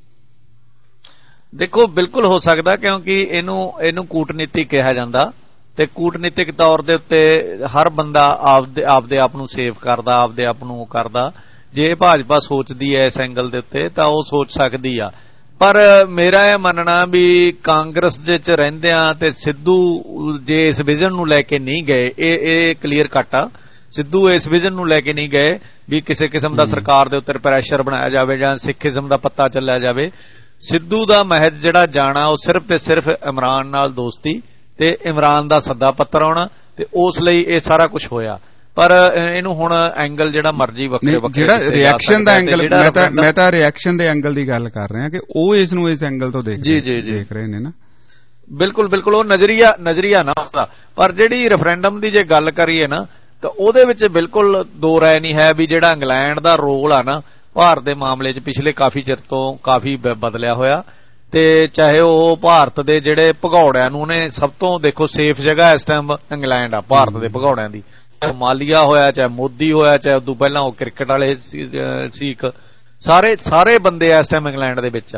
ਦੇਖੋ ਬਿਲਕੁਲ ਹੋ ਸਕਦਾ, ਕਿਉਂਕਿ ਇਹਨੂੰ ਕੂਟਨੀਤੀ ਕਿਹਾ ਜਾਂਦਾ ਤੇ ਕੂਟਨੀਤਿਕ ਤੌਰ ਦੇ ਉੱਤੇ ਹਰ ਬੰਦਾ ਆਪਦੇ ਆਪ ਨੂੰ ਸੇਵ ਕਰਦਾ, ਆਪਦੇ ਆਪ ਨੂੰ ਕਰਦਾ। ਜੇ ਭਾਜਪਾ ਸੋਚਦੀ ਹੈ ਇਸ ਐਂਗਲ ਦੇ ਉੱਤੇ ਤਾਂ ਉਹ ਸੋਚ ਸਕਦੀ ਆ, ਪਰ ਮੇਰਾ ਇਹ ਮੰਨਣਾ ਵੀ ਕਾਂਗਰਸ ਦੇ ਚ ਰਹਿੰਦਿਆਂ ਤੇ ਸਿੱਧੂ ਜੇ ਇਸ ਵਿਜ਼ਨ ਨੂੰ ਲੈ ਕੇ ਨਹੀਂ ਗਏ, ਇਹ ਕਲੀਅਰ ਕੱਟ ਆ, ਸਿੱਧੂ ਇਸ ਵਿਜ਼ਨ ਨੂੰ ਲੈ ਕੇ ਨਹੀਂ ਗਏ ਵੀ ਕਿਸੇ ਕਿਸਮ ਦਾ ਸਰਕਾਰ ਦੇ ਉੱਤੇ ਪ੍ਰੈਸ਼ਰ ਬਣਾਇਆ ਜਾਵੇ ਜਾਂ ਸਿੱਖੀਜ਼ਮ ਦਾ ਪੱਤਾ ਚੱਲਿਆ ਜਾਵੇ। ਸਿੱਧੂ ਦਾ ਮਹਿਜ ਜਿਹੜਾ ਜਾਣਾ ਉਹ ਸਿਰਫ ਤੇ ਸਿਰਫ ਇਮਰਾਨ ਨਾਲ ਦੋਸਤੀ ਤੇ ਇਮਰਾਨ ਦਾ ਸੱਦਾ ਪੱਤਰ ਆਉਣਾ, ਤੇ ਉਸ ਲਈ ਇਹ ਸਾਰਾ ਕੁਝ ਹੋਇਆ। ਪਰ ਇਹਨੂੰ ਹੁਣ ਐਂਗਲ ਜਿਹੜਾ ਮਰਜ਼ੀ ਵੱਖਰੇ ਜਿਹੜਾ ਰਿਐਕਸ਼ਨ ਦਾ ਐਂਗਲ, ਮੈਂ ਤਾਂ ਰਿਐਕਸ਼ਨ ਦੇ ਐਂਗਲ ਦੀ ਗੱਲ ਕਰ ਰਿਹਾ ਕਿ ਉਹ ਇਸ ਨੂੰ ਇਸ ਐਂਗਲ ਤੋਂ ਦੇਖ ਰਹੇ ਨੇ ਨਾ। ਬਿਲਕੁਲ ਬਿਲਕੁਲ, ਉਹ ਨਜ਼ਰੀਆ ਨਾ ਹੁੰਦਾ। ਪਰ ਜਿਹੜੀ ਰੈਫਰੈਂਡਮ ਦੀ ਜੇ ਗੱਲ ਕਰੀਏ ਨਾ ਤਾਂ ਉਹਦੇ ਵਿੱਚ ਬਿਲਕੁਲ ਦੋ ਰਾਏ ਨਹੀਂ ਹੈ ਵੀ ਜਿਹੜਾ ਇੰਗਲੈਂਡ ਦਾ ਰੋਲ ਆ ਨਾ ਭਾਰਤ ਦੇ ਮਾਮਲੇ 'ਚ ਪਿਛਲੇ ਕਾਫੀ ਚਿਰ ਤੋਂ ਕਾਫੀ ਬਦਲਿਆ ਹੋਇਆ, ਤੇ ਚਾਹੇ ਉਹ ਭਾਰਤ ਦੇ ਜਿਹੜੇ ਭਗੌੜਿਆਂ ਨੂੰ ਨੇ ਸਭ ਤੋਂ ਦੇਖੋ ਸੇਫ ਜਗ੍ਹਾ ਇਸ ਟਾਈਮ ਇੰਗਲੈਂਡ ਆ ਭਾਰਤ ਦੇ ਭਗੌੜਿਆਂ ਦੀ। ਮਾਲੀਆ ਹੋਇਆ, ਚਾਹੇ ਮੋਦੀ ਹੋਇਆ, ਚਾਹੇ ਉਦੋਂ ਪਹਿਲਾਂ ਉਹ ਕ੍ਰਿਕਟ ਵਾਲੇ ਸੀ, ਸਾਰੇ ਬੰਦੇ ਇਸ ਟਾਈਮ ਇੰਗਲੈਂਡ ਦੇ ਵਿੱਚ ਆ।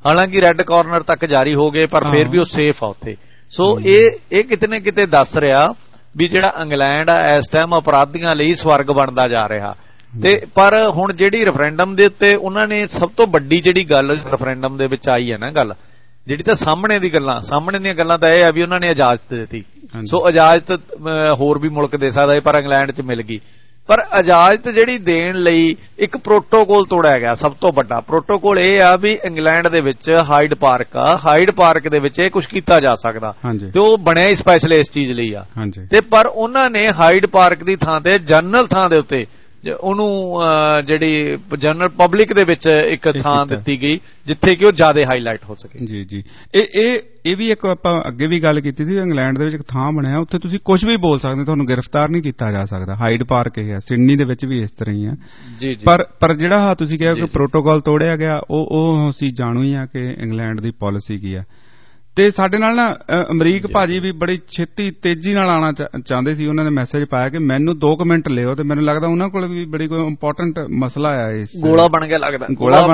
ਹਾਲਾਂਕਿ ਰੈੱਡ ਕਾਰਨਰ ਤੱਕ ਜਾਰੀ ਹੋ ਗਏ ਪਰ ਫਿਰ ਵੀ ਉਹ ਸੇਫ ਆ ਉੱਥੇ। ਸੋ ਇਹ ਕਿਤੇ ਨਾ ਕਿਤੇ ਦੱਸ ਰਿਹਾ ਵੀ ਜਿਹੜਾ ਇੰਗਲੈਂਡ ਆ ਇਸ ਟਾਈਮ ਅਪਰਾਧੀਆਂ ਲਈ ਸਵਰਗ ਬਣਦਾ ਜਾ ਰਿਹਾ। ਤੇ ਪਰ ਹੁਣ ਜਿਹੜੀ ਰੈਫਰੈਂਡਮ ਦੇ ਉੱਤੇ ਉਹਨਾਂ ਨੇ ਸਭ ਤੋਂ ਵੱਡੀ ਜਿਹੜੀ ਗੱਲ ਰੈਫਰੈਂਡਮ ਦੇ ਵਿੱਚ ਆਈ ਹੈ ਨਾ, ਗੱਲ ਜਿਹੜੀ ਤਾਂ ਸਾਹਮਣੇ ਦੀਆਂ ਗੱਲਾਂ ਤਾਂ ਇਹ ਆ ਵੀ ਉਹਨਾਂ ਨੇ ਇਜਾਜ਼ਤ ਦਿੱਤੀ। ਸੋ ਇਜਾਜ਼ਤ ਹੋਰ ਵੀ ਮੁਲਕ ਦੇ ਸਕਦਾ ਪਰ ਇੰਗਲੈਂਡ 'ਚ ਮਿਲ ਗਈ। ਪਰ ਇਜਾਜ਼ਤ ਜਿਹੜੀ ਦੇਣ ਲਈ ਇੱਕ ਪ੍ਰੋਟੋਕੋਲ ਤੋੜਿਆ ਗਿਆ। ਸਭ ਤੋਂ ਵੱਡਾ ਪ੍ਰੋਟੋਕੋਲ ਇਹ ਆ ਵੀ ਇੰਗਲੈਂਡ ਦੇ ਵਿੱਚ ਹਾਈਡ ਪਾਰਕ ਆ, ਹਾਈਡ ਪਾਰਕ ਦੇ ਵਿੱਚ ਇਹ ਕੁਝ ਕੀਤਾ ਜਾ ਸਕਦਾ ਤੇ ਉਹ ਬਣਿਆ ਹੀ ਸਪੈਸ਼ਲ ਇਸ ਚੀਜ਼ ਲਈ ਆ। ਤੇ ਪਰ ਉਹਨਾਂ ਨੇ ਹਾਈਡ ਪਾਰਕ ਦੀ ਥਾਂ ਤੇ ਜਨਰਲ ਥਾਂ ਦੇ ਉੱਤੇ ਉਹਨੂੰ ਜਿਹੜੀ ਜਨਰਲ ਪਬਲਿਕ ਦੇ ਵਿੱਚ ਇੱਕ ਥਾਂ ਦਿੱਤੀ ਗਈ ਜਿੱਥੇ ਕਿ ਉਹ ਜ਼ਿਆਦਾ ਹਾਈਲਾਈਟ ਹੋ ਸਕੇ। ਜੀ ਇਹ ਵੀ ਇੱਕ ਆਪਾਂ ਅੱਗੇ ਵੀ ਗੱਲ ਕੀਤੀ ਸੀ, ਇੰਗਲੈਂਡ ਦੇ ਵਿੱਚ ਇੱਕ ਥਾਂ ਬਣਿਆ ਉੱਥੇ ਤੁਸੀਂ ਕੁਝ ਵੀ ਬੋਲ ਸਕਦੇ, ਤੁਹਾਨੂੰ ਗ੍ਰਿਫਤਾਰ ਨਹੀਂ ਕੀਤਾ ਜਾ ਸਕਦਾ। ਹਾਈਡ ਪਾਰਕ ਇਹ ਹੈ, ਸਿਡਨੀ ਦੇ ਵਿੱਚ ਵੀ ਇਸ ਤਰ੍ਹਾਂ ਹੀ ਹੈ। ਪਰ ਜਿਹੜਾ ਤੁਸੀਂ ਕਿਹਾ ਕਿ ਪ੍ਰੋਟੋਕਾਲ ਤੋੜਿਆ ਗਿਆ, ਉਹ ਅਸੀਂ ਜਾਣੂ ਹੀ ਆ ਕਿ ਇੰਗਲੈਂਡ ਦੀ ਪਾਲਿਸੀ ਕੀ ਆ। ਤੇ ਸਾਡੇ ਨਾਲ ਨਾ ਅਮਰੀਕ ਭਾਜੀ ਵੀ ਬੜੀ ਛੇਤੀ ਤੇਜ਼ੀ ਨਾਲ ਆਉਣਾ ਚਾਹੁੰਦੇ ਸੀ। ਉਹਨਾਂ ਨੇ ਮੈਸੇਜ ਪਾਇਆ ਕਿ ਮੈਨੂੰ 2 ਮਿੰਟ ਲਿਓ, ਤੇ ਮੈਨੂੰ ਲੱਗਦਾ ਉਹਨਾਂ ਕੋਲ ਵੀ ਬੜੀ ਕੋਈ ਇੰਪੋਰਟੈਂਟ ਮਸਲਾ ਆ। ਇਸ ਗੋਲਾ ਬਣ ਗਿਆ ਲੱਗਦਾ।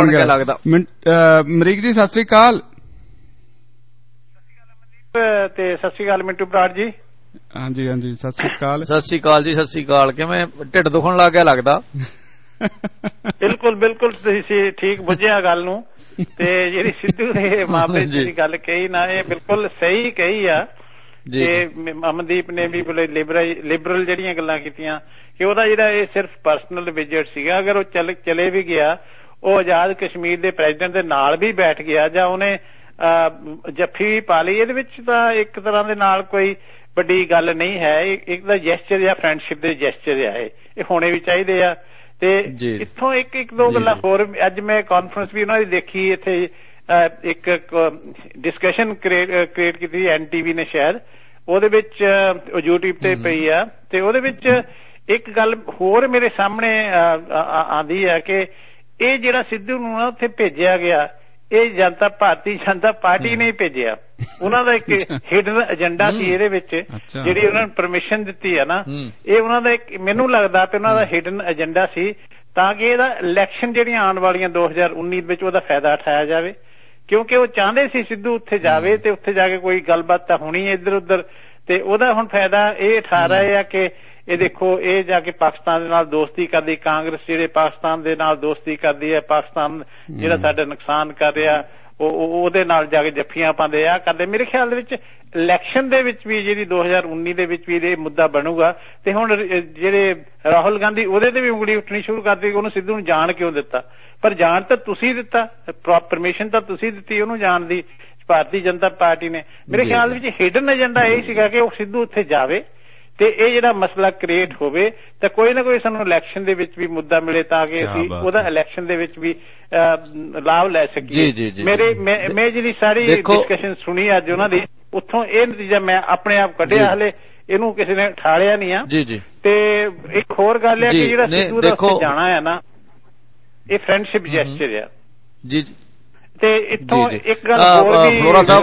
ਅਮਰੀਕ ਜੀ ਸਤਿ ਸ੍ਰੀ ਅਕਾਲ। ਤੇ ਸਤਿ ਸ੍ਰੀ ਅਕਾਲ ਮਿੰਟੂ ਬਰਾੜ ਜੀ। ਹਾਂਜੀ ਸਤਿ ਸ੍ਰੀ ਅਕਾਲ। ਸਤਿ ਸ੍ਰੀ ਅਕਾਲ ਜੀ, ਸਤਿ ਸ੍ਰੀ ਅਕਾਲ। ਕਿਵੇਂ ਢਿੱਡ ਦੁਖਣ ਲੱਗ ਗਿਆ ਲੱਗਦਾ? ਬਿਲਕੁਲ ਤੁਸੀਂ ਠੀਕ ਬੁੱਝਿਆ ਗੱਲ ਨੂੰ। ਤੇ ਜਿਹੜੀ ਸਿੱਧੂ ਦੇ ਮਾਮਲੇ ਦੀ ਗੱਲ ਕਹੀ ਨਾ, ਇਹ ਬਿਲਕੁਲ ਸਹੀ ਕਹੀ ਆ। ਤੇ ਅਮਨਦੀਪ ਨੇ ਵੀ ਲਿਬਰਲ ਜਿਹੜੀਆਂ ਗੱਲਾਂ ਕੀਤੀਆਂ ਕਿ ਉਹਦਾ ਜਿਹੜਾ ਇਹ ਸਿਰਫ ਪਰਸਨਲ ਵਿਜ਼ਿਟ ਸੀਗਾ। ਅਗਰ ਉਹ ਚਲੇ ਵੀ ਗਿਆ, ਉਹ ਆਜ਼ਾਦ ਕਸ਼ਮੀਰ ਦੇ ਪ੍ਰੈਜ਼ੀਡੈਂਟ ਦੇ ਨਾਲ ਵੀ ਬੈਠ ਗਿਆ ਜਾਂ ਉਹਨੇ ਜੱਫੀ ਵੀ ਪਾ ਲਈ, ਇਹਦੇ ਵਿੱਚ ਤਾਂ ਇੱਕ ਤਰ੍ਹਾਂ ਦੇ ਨਾਲ ਕੋਈ ਵੱਡੀ ਗੱਲ ਨਹੀਂ ਹੈ। ਇੱਕ ਤਾਂ ਜੈਸਚਰ ਜਾਂ ਫਰੈਂਡਸ਼ਿਪ ਦੇ ਜੈਸਚਰ ਆ, ਇਹ ਹੋਣੇ ਵੀ ਚਾਹੀਦੇ ਆ। ਤੇ ਇੱਥੋਂ ਇੱਕ ਦੋ ਗੱਲਾਂ ਹੋਰ, ਅੱਜ ਮੈਂ ਕਾਨਫਰੰਸ ਵੀ ਉਹਨਾਂ ਦੀ ਦੇਖੀ, ਇੱਥੇ ਇੱਕ ਡਿਸਕਸ਼ਨ ਕ੍ਰੀਏਟ ਕੀਤੀ NTV ਨੇ ਸ਼ਾਇਦ, ਉਹਦੇ ਵਿੱਚ YouTube ਤੇ ਪਈ ਆ। ਤੇ ਉਹਦੇ ਵਿੱਚ ਇੱਕ ਗੱਲ ਹੋਰ ਮੇਰੇ ਸਾਹਮਣੇ ਆਉਂਦੀ ਹੈ ਕਿ ਇਹ ਜਿਹੜਾ ਸਿੱਧੂ ਨੂੰ ਨਾ ਉੱਥੇ ਭੇਜਿਆ ਗਿਆ, ਇਹ ਭਾਰਤੀ ਜਨਤਾ ਪਾਰਟੀ ਨੇ ਭੇਜਿਆ। ਉਹਨਾਂ ਦਾ ਇੱਕ ਹਿਡਨ ਏਜੰਡਾ ਸੀ ਇਹਦੇ ਵਿੱਚ, ਜਿਹੜੀ ਉਹਨਾਂ ਨੂੰ ਪਰਮਿਸ਼ਨ ਦਿੱਤੀ ਹੈ ਨਾ, ਇਹ ਉਹਨਾਂ ਦਾ ਇੱਕ, ਮੈਨੂੰ ਲੱਗਦਾ ਕਿ ਉਹਨਾਂ ਦਾ ਹਿਡਨ ਏਜੰਡਾ ਸੀ ਤਾਂ ਕਿ ਇਹਦਾ ਇਲੈਕਸ਼ਨ ਜਿਹੜੀਆਂ ਆਉਣ ਵਾਲੀਆਂ 2019 ਵਿੱਚ ਉਹਦਾ ਫਾਇਦਾ ਉਠਾਇਆ ਜਾਵੇ। ਕਿਉਂਕਿ ਉਹ ਚਾਹੁੰਦੇ ਸੀ ਸਿੱਧੂ ਉੱਥੇ ਜਾਵੇ ਤੇ ਉੱਥੇ ਜਾ ਕੇ ਕੋਈ ਗੱਲਬਾਤ ਤਾਂ ਹੋਣੀ ਹੈ ਇੱਧਰ ਉੱਧਰ, ਤੇ ਉਹਦਾ ਹੁਣ ਫਾਇਦਾ ਇਹ ਉਠਾ ਰਹੇ ਆ ਕਿ ਇਹ ਦੇਖੋ ਇਹ ਜਾ ਕੇ ਪਾਕਿਸਤਾਨ ਦੇ ਨਾਲ ਦੋਸਤੀ ਕਰਦੀ, ਕਾਂਗਰਸ ਜਿਹੜੇ ਪਾਕਿਸਤਾਨ ਦੇ ਨਾਲ ਦੋਸਤੀ ਕਰਦੀ ਹੈ, ਪਾਕਿਸਤਾਨ ਜਿਹੜਾ ਸਾਡਾ ਨੁਕਸਾਨ ਕਰ ਰਿਹਾ ਉਹਦੇ ਨਾਲ ਜਾ ਕੇ ਜੱਫੀਆਂ ਪਾਉਂਦੇ ਆ ਕਰਦੇ। ਮੇਰੇ ਖਿਆਲ ਦੇ ਵਿੱਚ ਇਲੈਕਸ਼ਨ ਦੇ ਵਿੱਚ ਵੀ ਜਿਹੜੀ 2019 ਦੇ ਵਿੱਚ ਵੀ ਇਹ ਮੁੱਦਾ ਬਣੂਗਾ। ਤੇ ਹੁਣ ਜਿਹੜੇ ਰਾਹੁਲ ਗਾਂਧੀ ਉਹਦੇ ਤੇ ਵੀ ਉਂਗਲੀ ਉੱਠਣੀ ਸ਼ੁਰੂ ਕਰਦੀ, ਉਹਨੂੰ ਸਿੱਧੂ ਨੂੰ ਜਾਣ ਕਿਉਂ ਦਿੱਤਾ? ਪਰ ਜਾਣ ਤਾਂ ਤੁਸੀਂ ਦਿੱਤਾ, ਪਰਮਿਸ਼ਨ ਤਾਂ ਤੁਸੀਂ ਦਿੱਤੀ ਉਹਨੂੰ ਜਾਣ ਦੀ, ਭਾਰਤੀ ਜਨਤਾ ਪਾਰਟੀ ਨੇ। ਮੇਰੇ ਖਿਆਲ ਦੇ ਵਿੱਚ ਹਿਡਨ ਏਜੰਡਾ ਇਹ ਸੀਗਾ ਕਿ ਉਹ ਸਿੱਧੂ ਉੱਥੇ ਜਾਵੇ ਤੇ ਇਹ ਜਿਹੜਾ ਮਸਲਾ ਕ੍ਰੀਏਟ ਹੋਵੇ ਤਾਂ ਕੋਈ ਨਾ ਕੋਈ ਸਾਨੂੰ ਇਲੈਕਸ਼ਨ ਦੇ ਵਿੱਚ ਵੀ ਮੁੱਦਾ ਮਿਲੇ ਤਾਂ ਕਿ ਅਸੀਂ ਉਹਦਾ ਇਲੈਕਸ਼ਨ ਦੇ ਵਿੱਚ ਵੀ ਲਾਭ ਲੈ ਸਕੀਏ। ਮੈਂ ਜਿਹੜੀ ਸਾਰੀ ਡਿਸਕਸ਼ਨ ਸੁਣੀ ਅੱਜ ਉਹਨਾਂ ਦੀ, ਉੱਥੋਂ ਇਹ ਨਤੀਜਾ ਮੈਂ ਆਪਣੇ ਆਪ ਕੱਢਿਆ, ਹਲੇ ਇਹਨੂੰ ਕਿਸੇ ਨੇ ਠਾਲਿਆ ਨਹੀਂ ਆ। ਤੇ ਇੱਕ ਹੋਰ ਗੱਲ ਹੈ ਕਿ ਜਿਹੜਾ ਸਿੱਧੂ ਦਾ ਉੱਥੇ ਜਾਣਾ ਹੈ ਨਾ, ਇਹ ਫਰੈਂਡਸ਼ਿਪ ਜੈਸਚਰ ਆ। ਤੇ ਇੱਥੋਂ ਇੱਕ ਗੱਲ ਹੋਰ ਵੀ,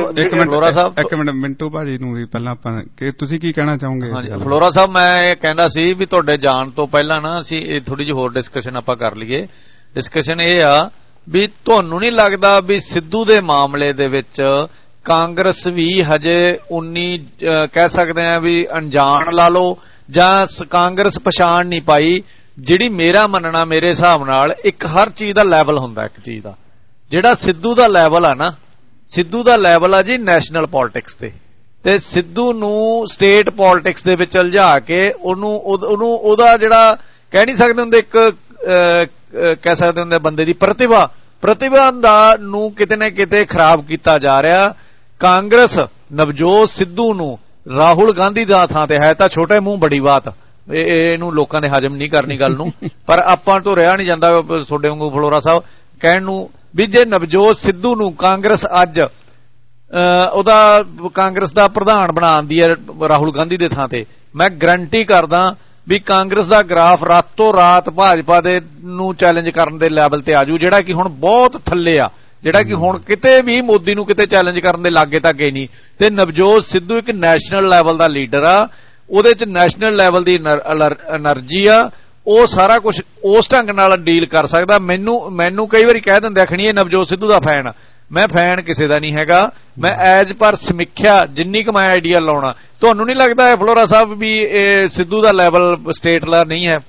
ਇੱਕ ਮਿੰਟ ਮਿੰਟੂ ਭਾਜੀ ਨੂੰ ਵੀ ਪਹਿਲਾਂ ਆਪਾਂ ਕਿ ਤੁਸੀਂ ਕੀ ਕਹਿਣਾ ਚਾਹੋਗੇ? ਫਲੋਰਾ ਸਾਹਿਬ, ਮੈਂ ਇਹ ਕਹਿੰਦਾ ਸੀ ਵੀ ਤੁਹਾਡੇ ਜਾਣ ਤੋਂ ਪਹਿਲਾਂ ਨਾ ਅਸੀਂ ਇਹ ਥੋੜੀ ਜਿਹੀ ਹੋਰ ਡਿਸਕਸ਼ਨ ਆਪਾਂ ਕਰ ਲਈਏ। ਡਿਸਕਸ਼ਨ ਇਹ ਆ ਵੀ ਤੁਹਾਨੂੰ ਨਹੀਂ ਲੱਗਦਾ ਵੀ ਸਿੱਧੂ ਦੇ ਮਾਮਲੇ ਦੇ ਵਿੱਚ ਕਾਂਗਰਸ ਵੀ ਹਜੇ ਕਹਿ ਸਕਦੇ ਆ ਵੀ ਅਣਜਾਣ ਲਾ ਲਓ ਜਾਂ ਕਾਂਗਰਸ ਪਛਾਣ ਨਹੀਂ ਪਾਈ। ਜਿਹੜੀ ਮੇਰਾ ਮੰਨਣਾ, ਮੇਰੇ ਹਿਸਾਬ ਨਾਲ ਇੱਕ ਹਰ ਚੀਜ਼ ਦਾ ਲੈਵਲ ਹੁੰਦਾ, ਇੱਕ ਚੀਜ਼ ਦਾ ਜਿਹੜਾ ਸਿੱਧੂ ਦਾ ਲੈਵਲ ਆ ਨਾ, ਸਿੱਧੂ ਦਾ ਲੈਵਲ ਆ ਜੀ ਨੈਸ਼ਨਲ ਪੋਲਿਟਿਕਸ ਤੇ ਸਿੱਧੂ ਨੂੰ ਸਟੇਟ ਪੋਲਿਟਿਕਸ ਦੇ ਵਿੱਚ ਉਲਝਾ ਕੇ ਉਹਨੂੰ ਉਹਦਾ ਜਿਹੜਾ ਕਹਿ ਨਹੀਂ ਸਕਦੇ ਹੁੰਦੇ, ਇੱਕ ਕਹਿ ਸਕਦੇ ਹੁੰਦੇ ਬੰਦੇ ਦੀ ਪ੍ਰਤਿਭਾ ਦਾ ਨੂੰ ਕਿਤੇ ਨਾ ਕਿਤੇ ਖਰਾਬ ਕੀਤਾ ਜਾ ਰਿਹਾ। ਕਾਂਗਰਸ ਨਵਜੋਤ ਸਿੱਧੂ ਨੂੰ ਰਾਹੁਲ ਗਾਂਧੀ ਦਾ ਥਾਂ ਤੇ ਹੈ ਤਾਂ ਛੋਟੇ ਮੂੰਹ ਬੜੀ ਬਾਤ, ਇਹਨੂੰ ਲੋਕਾਂ ਨੇ ਹਜਮ ਨਹੀਂ ਕਰਨੀ ਗੱਲ ਨੂੰ, ਪਰ ਆਪਾਂ ਤੋਂ ਰਿਹਾ ਨਹੀਂ ਜਾਂਦਾ ਤੁਹਾਡੇ ਵਾਂਗੂ ਫਲੋਰਾ ਸਾਹਿਬ ਕਹਿਣ ਨੂੰ ਵੀ ਜੇ ਨਵਜੋਤ ਸਿੱਧੂ ਨੂੰ ਕਾਂਗਰਸ ਅੱਜ ਉਹਦਾ ਕਾਂਗਰਸ ਦਾ ਪ੍ਰਧਾਨ ਬਣਾਉਂਦੀ ਹੈ ਰਾਹੁਲ ਗਾਂਧੀ ਦੇ ਥਾਂ ਤੇ, ਮੈਂ ਗਰੰਟੀ ਕਰਦਾ ਵੀ ਕਾਂਗਰਸ ਦਾ ਗ੍ਰਾਫ ਰਾਤੋਂ ਰਾਤ ਭਾਜਪਾ ਦੇ ਨੂੰ ਚੈਲੰਜ ਕਰਨ ਦੇ ਲੈਵਲ ਤੇ ਆਜੂ, ਜਿਹੜਾ ਕਿ ਹੁਣ ਬਹੁਤ ਥੱਲੇ ਆ, ਜਿਹੜਾ ਕਿ ਹੁਣ ਕਿਤੇ ਵੀ ਮੋਦੀ ਨੂੰ ਕਿਤੇ ਚੈਲੰਜ ਕਰਨ ਦੇ ਲਾਗੇ ਤੱਕ ਗਈ ਨਹੀਂ। ਤੇ ਨਵਜੋਤ ਸਿੱਧੂ ਇੱਕ ਨੈਸ਼ਨਲ ਲੈਵਲ ਦਾ ਲੀਡਰ ਆ, ਉਹਦੇ ਚ ਨੈਸ਼ਨਲ ਲੈਵਲ ਦੀ એનર્ਜੀ ਆ, ਉਹ ਸਾਰਾ ਕੁਝ ਉਸ ਢੰਗ ਨਾਲ ਡੀਲ ਕਰ ਸਕਦਾ। ਮੈਨੂੰ ਕਈ ਵਾਰੀ ਕਹਿ ਦਿੰਦੇ ਆਖਣੀ ਇਹ ਨਵਜੋਤ ਸਿੱਧੂ ਦਾ ਫੈਨ, ਮੈਂ ਫੈਨ ਕਿਸੇ ਦਾ ਨਹੀਂ ਹੈਗਾ, ਮੈਂ ਐਜ਼ ਪਰ ਸਮੀਖਿਆ ਜਿੰਨੀ ਕੁ ਮੈਂ ਆਈਡੀਆ ਲਾਉਣਾ। ਤੁਹਾਨੂੰ ਨਹੀਂ ਲੱਗਦਾ ਫਲੋਰਾ ਸਾਹਿਬ ਵੀ ਸਿੱਧੂ ਦਾ ਲੈਵਲ ਸਟੇਟ ਦਾ ਨਹੀਂ ਹੈ?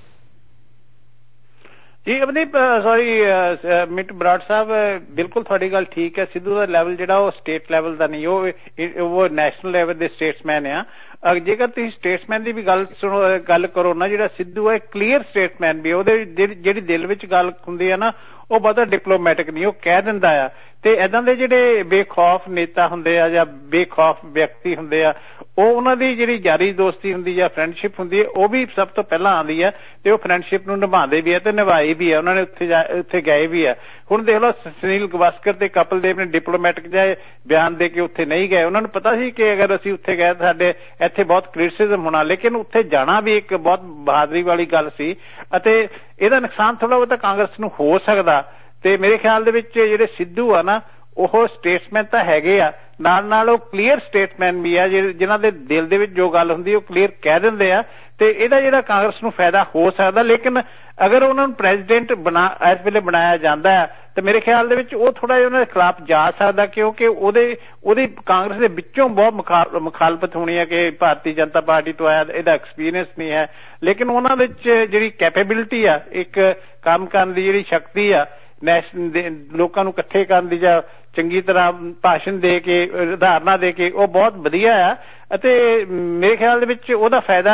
ਜੀ ਅਮਨਦੀਪ ਸੌਰੀ ਮਿੰਟ ਬਰਾੜ ਸਾਹਿਬ, ਬਿਲਕੁਲ ਤੁਹਾਡੀ ਗੱਲ ਠੀਕ ਹੈ। ਸਿੱਧੂ ਦਾ ਲੈਵਲ ਜਿਹੜਾ ਉਹ ਸਟੇਟ ਲੈਵਲ ਦਾ ਨਹੀਂ, ਉਹ ਨੈਸ਼ਨਲ ਲੈਵਲ ਦੇ ਸਟੇਟਸਮੈਨ ਆ। ਜੇਕਰ ਤੁਸੀਂ ਸਟੇਟਸਮੈਨ ਦੀ ਵੀ ਗੱਲ ਕਰੋ ਨਾ, ਜਿਹੜਾ ਸਿੱਧੂ ਹੈ ਕਲੀਅਰ ਸਟੇਟਸਮੈਨ ਵੀ, ਉਹਦੇ ਜਿਹੜੀ ਦਿਲ ਵਿੱਚ ਗੱਲ ਹੁੰਦੀ ਆ ਨਾ, ਉਹ ਬਹੁਤਾ ਡਿਪਲੋਮੈਟਿਕ ਨਹੀਂ, ਉਹ ਕਹਿ ਦਿੰਦਾ ਆ। ਤੇ ਏਦਾਂ ਦੇ ਜਿਹੜੇ ਬੇਖੌਫ ਨੇਤਾ ਹੁੰਦੇ ਆ ਜਾਂ ਬੇਖੌਫ ਵਿਅਕਤੀ ਹੁੰਦੇ ਆ, ਉਹ ਉਹਨਾਂ ਦੀ ਜਿਹੜੀ ਯਾਰੀ ਦੋਸਤੀ ਹੁੰਦੀ ਜਾਂ ਫਰੈਂਡਸ਼ਿਪ ਹੁੰਦੀ ਹੈ, ਉਹ ਵੀ ਸਭ ਤੋਂ ਪਹਿਲਾਂ ਆਉਂਦੀ ਹੈ ਤੇ ਉਹ ਫਰੈਂਡਸ਼ਿਪ ਨੂੰ ਨਿਭਾਉਂਦੇ ਵੀ ਹੈ ਤੇ ਨਿਭਾਈ ਵੀ ਹੈ। ਉਹਨਾਂ ਨੇ ਉੱਥੇ ਗਏ ਵੀ ਹੈ। ਹੁਣ ਦੇਖ ਲਓ ਸੁਨੀਲ ਗਵਾਸਕਰ ਤੇ ਕਪਿਲ ਦੇਵ ਨੇ ਡਿਪਲੋਮੈਟਿਕ ਜਿਹੇ ਬਿਆਨ ਦੇ ਕੇ ਉੱਥੇ ਨਹੀਂ ਗਏ। ਉਹਨਾਂ ਨੂੰ ਪਤਾ ਸੀ ਕਿ ਅਗਰ ਅਸੀਂ ਉੱਥੇ ਗਏ ਤਾਂ ਸਾਡੇ ਇੱਥੇ ਬਹੁਤ ਕ੍ਰਿਟਿਸਿਜ਼ਮ ਹੋਣਾ, ਲੇਕਿਨ ਉੱਥੇ ਜਾਣਾ ਵੀ ਇੱਕ ਬਹੁਤ ਬਹਾਦਰੀ ਵਾਲੀ ਗੱਲ ਸੀ। ਅਤੇ ਇਹਦਾ ਨੁਕਸਾਨ ਥੋੜਾ ਬਹੁਤਾ ਕਾਂਗਰਸ ਨੂੰ ਹੋ ਸਕਦਾ। ਤੇ ਮੇਰੇ ਖਿਆਲ ਦੇ ਵਿੱਚ ਜਿਹੜੇ ਸਿੱਧੂ ਆ ਨਾ, ਉਹ ਸਟੇਟਸਮੈਨ ਤਾਂ ਹੈਗੇ ਆ, ਨਾਲ ਉਹ ਕਲੀਅਰ ਸਟੇਟਸਮੈਨ ਵੀ ਆ, ਜਿਨ੍ਹਾਂ ਦੇ ਦਿਲ ਦੇ ਵਿੱਚ ਜੋ ਗੱਲ ਹੁੰਦੀ ਉਹ ਕਲੀਅਰ ਕਹਿ ਦਿੰਦੇ ਆ। ਤੇ ਇਹਦਾ ਜਿਹੜਾ ਕਾਂਗਰਸ ਨੂੰ ਫਾਇਦਾ ਹੋ ਸਕਦਾ, ਲੇਕਿਨ ਅਗਰ ਉਹਨਾਂ ਨੂੰ ਪ੍ਰੈਜ਼ੀਡੈਂਟ ਇਸ ਵੇਲੇ ਬਣਾਇਆ ਜਾਂਦਾ ਹੈ ਤਾਂ ਮੇਰੇ ਖਿਆਲ ਦੇ ਵਿੱਚ ਉਹ ਥੋੜਾ ਜਿਹਾ ਉਹਨਾਂ ਦੇ ਖਿਲਾਫ ਜਾ ਸਕਦਾ, ਕਿਉਂਕਿ ਉਹਦੀ ਕਾਂਗਰਸ ਦੇ ਵਿੱਚੋਂ ਬਹੁਤ ਮੁਖਾਲਫਤ ਹੋਣੀ ਹੈ ਕਿ ਭਾਰਤੀ ਜਨਤਾ ਪਾਰਟੀ ਤੋਂ ਆਇਆ, ਇਹਦਾ ਐਕਸਪੀਰੀਅੰਸ ਨਹੀਂ ਹੈ। ਲੇਕਿਨ ਉਹਨਾਂ ਦੇ ਵਿੱਚ ਜਿਹੜੀ ਕੈਪੇਬਿਲਿਟੀ ਆ, ਇੱਕ ਕੰਮ ਕਰਨ ਦੀ ਜਿਹੜੀ ਸ਼ਕਤੀ ਆ, ਲੋਕਾਂ ਨੂੰ ਇਕੱਠੇ ਕਰਨ ਦੀ ਜਾਂ ਚੰਗੀ ਤਰ੍ਹਾਂ ਭਾਸ਼ਣ ਦੇ ਕੇ, ਉਦਾਹਰਨਾਂ ਦੇ ਕੇ, ਉਹ ਬਹੁਤ ਵਧੀਆ ਆ। ਅਤੇ ਮੇਰੇ ਖਿਆਲ ਦੇ ਵਿੱਚ ਉਹਦਾ ਫਾਇਦਾ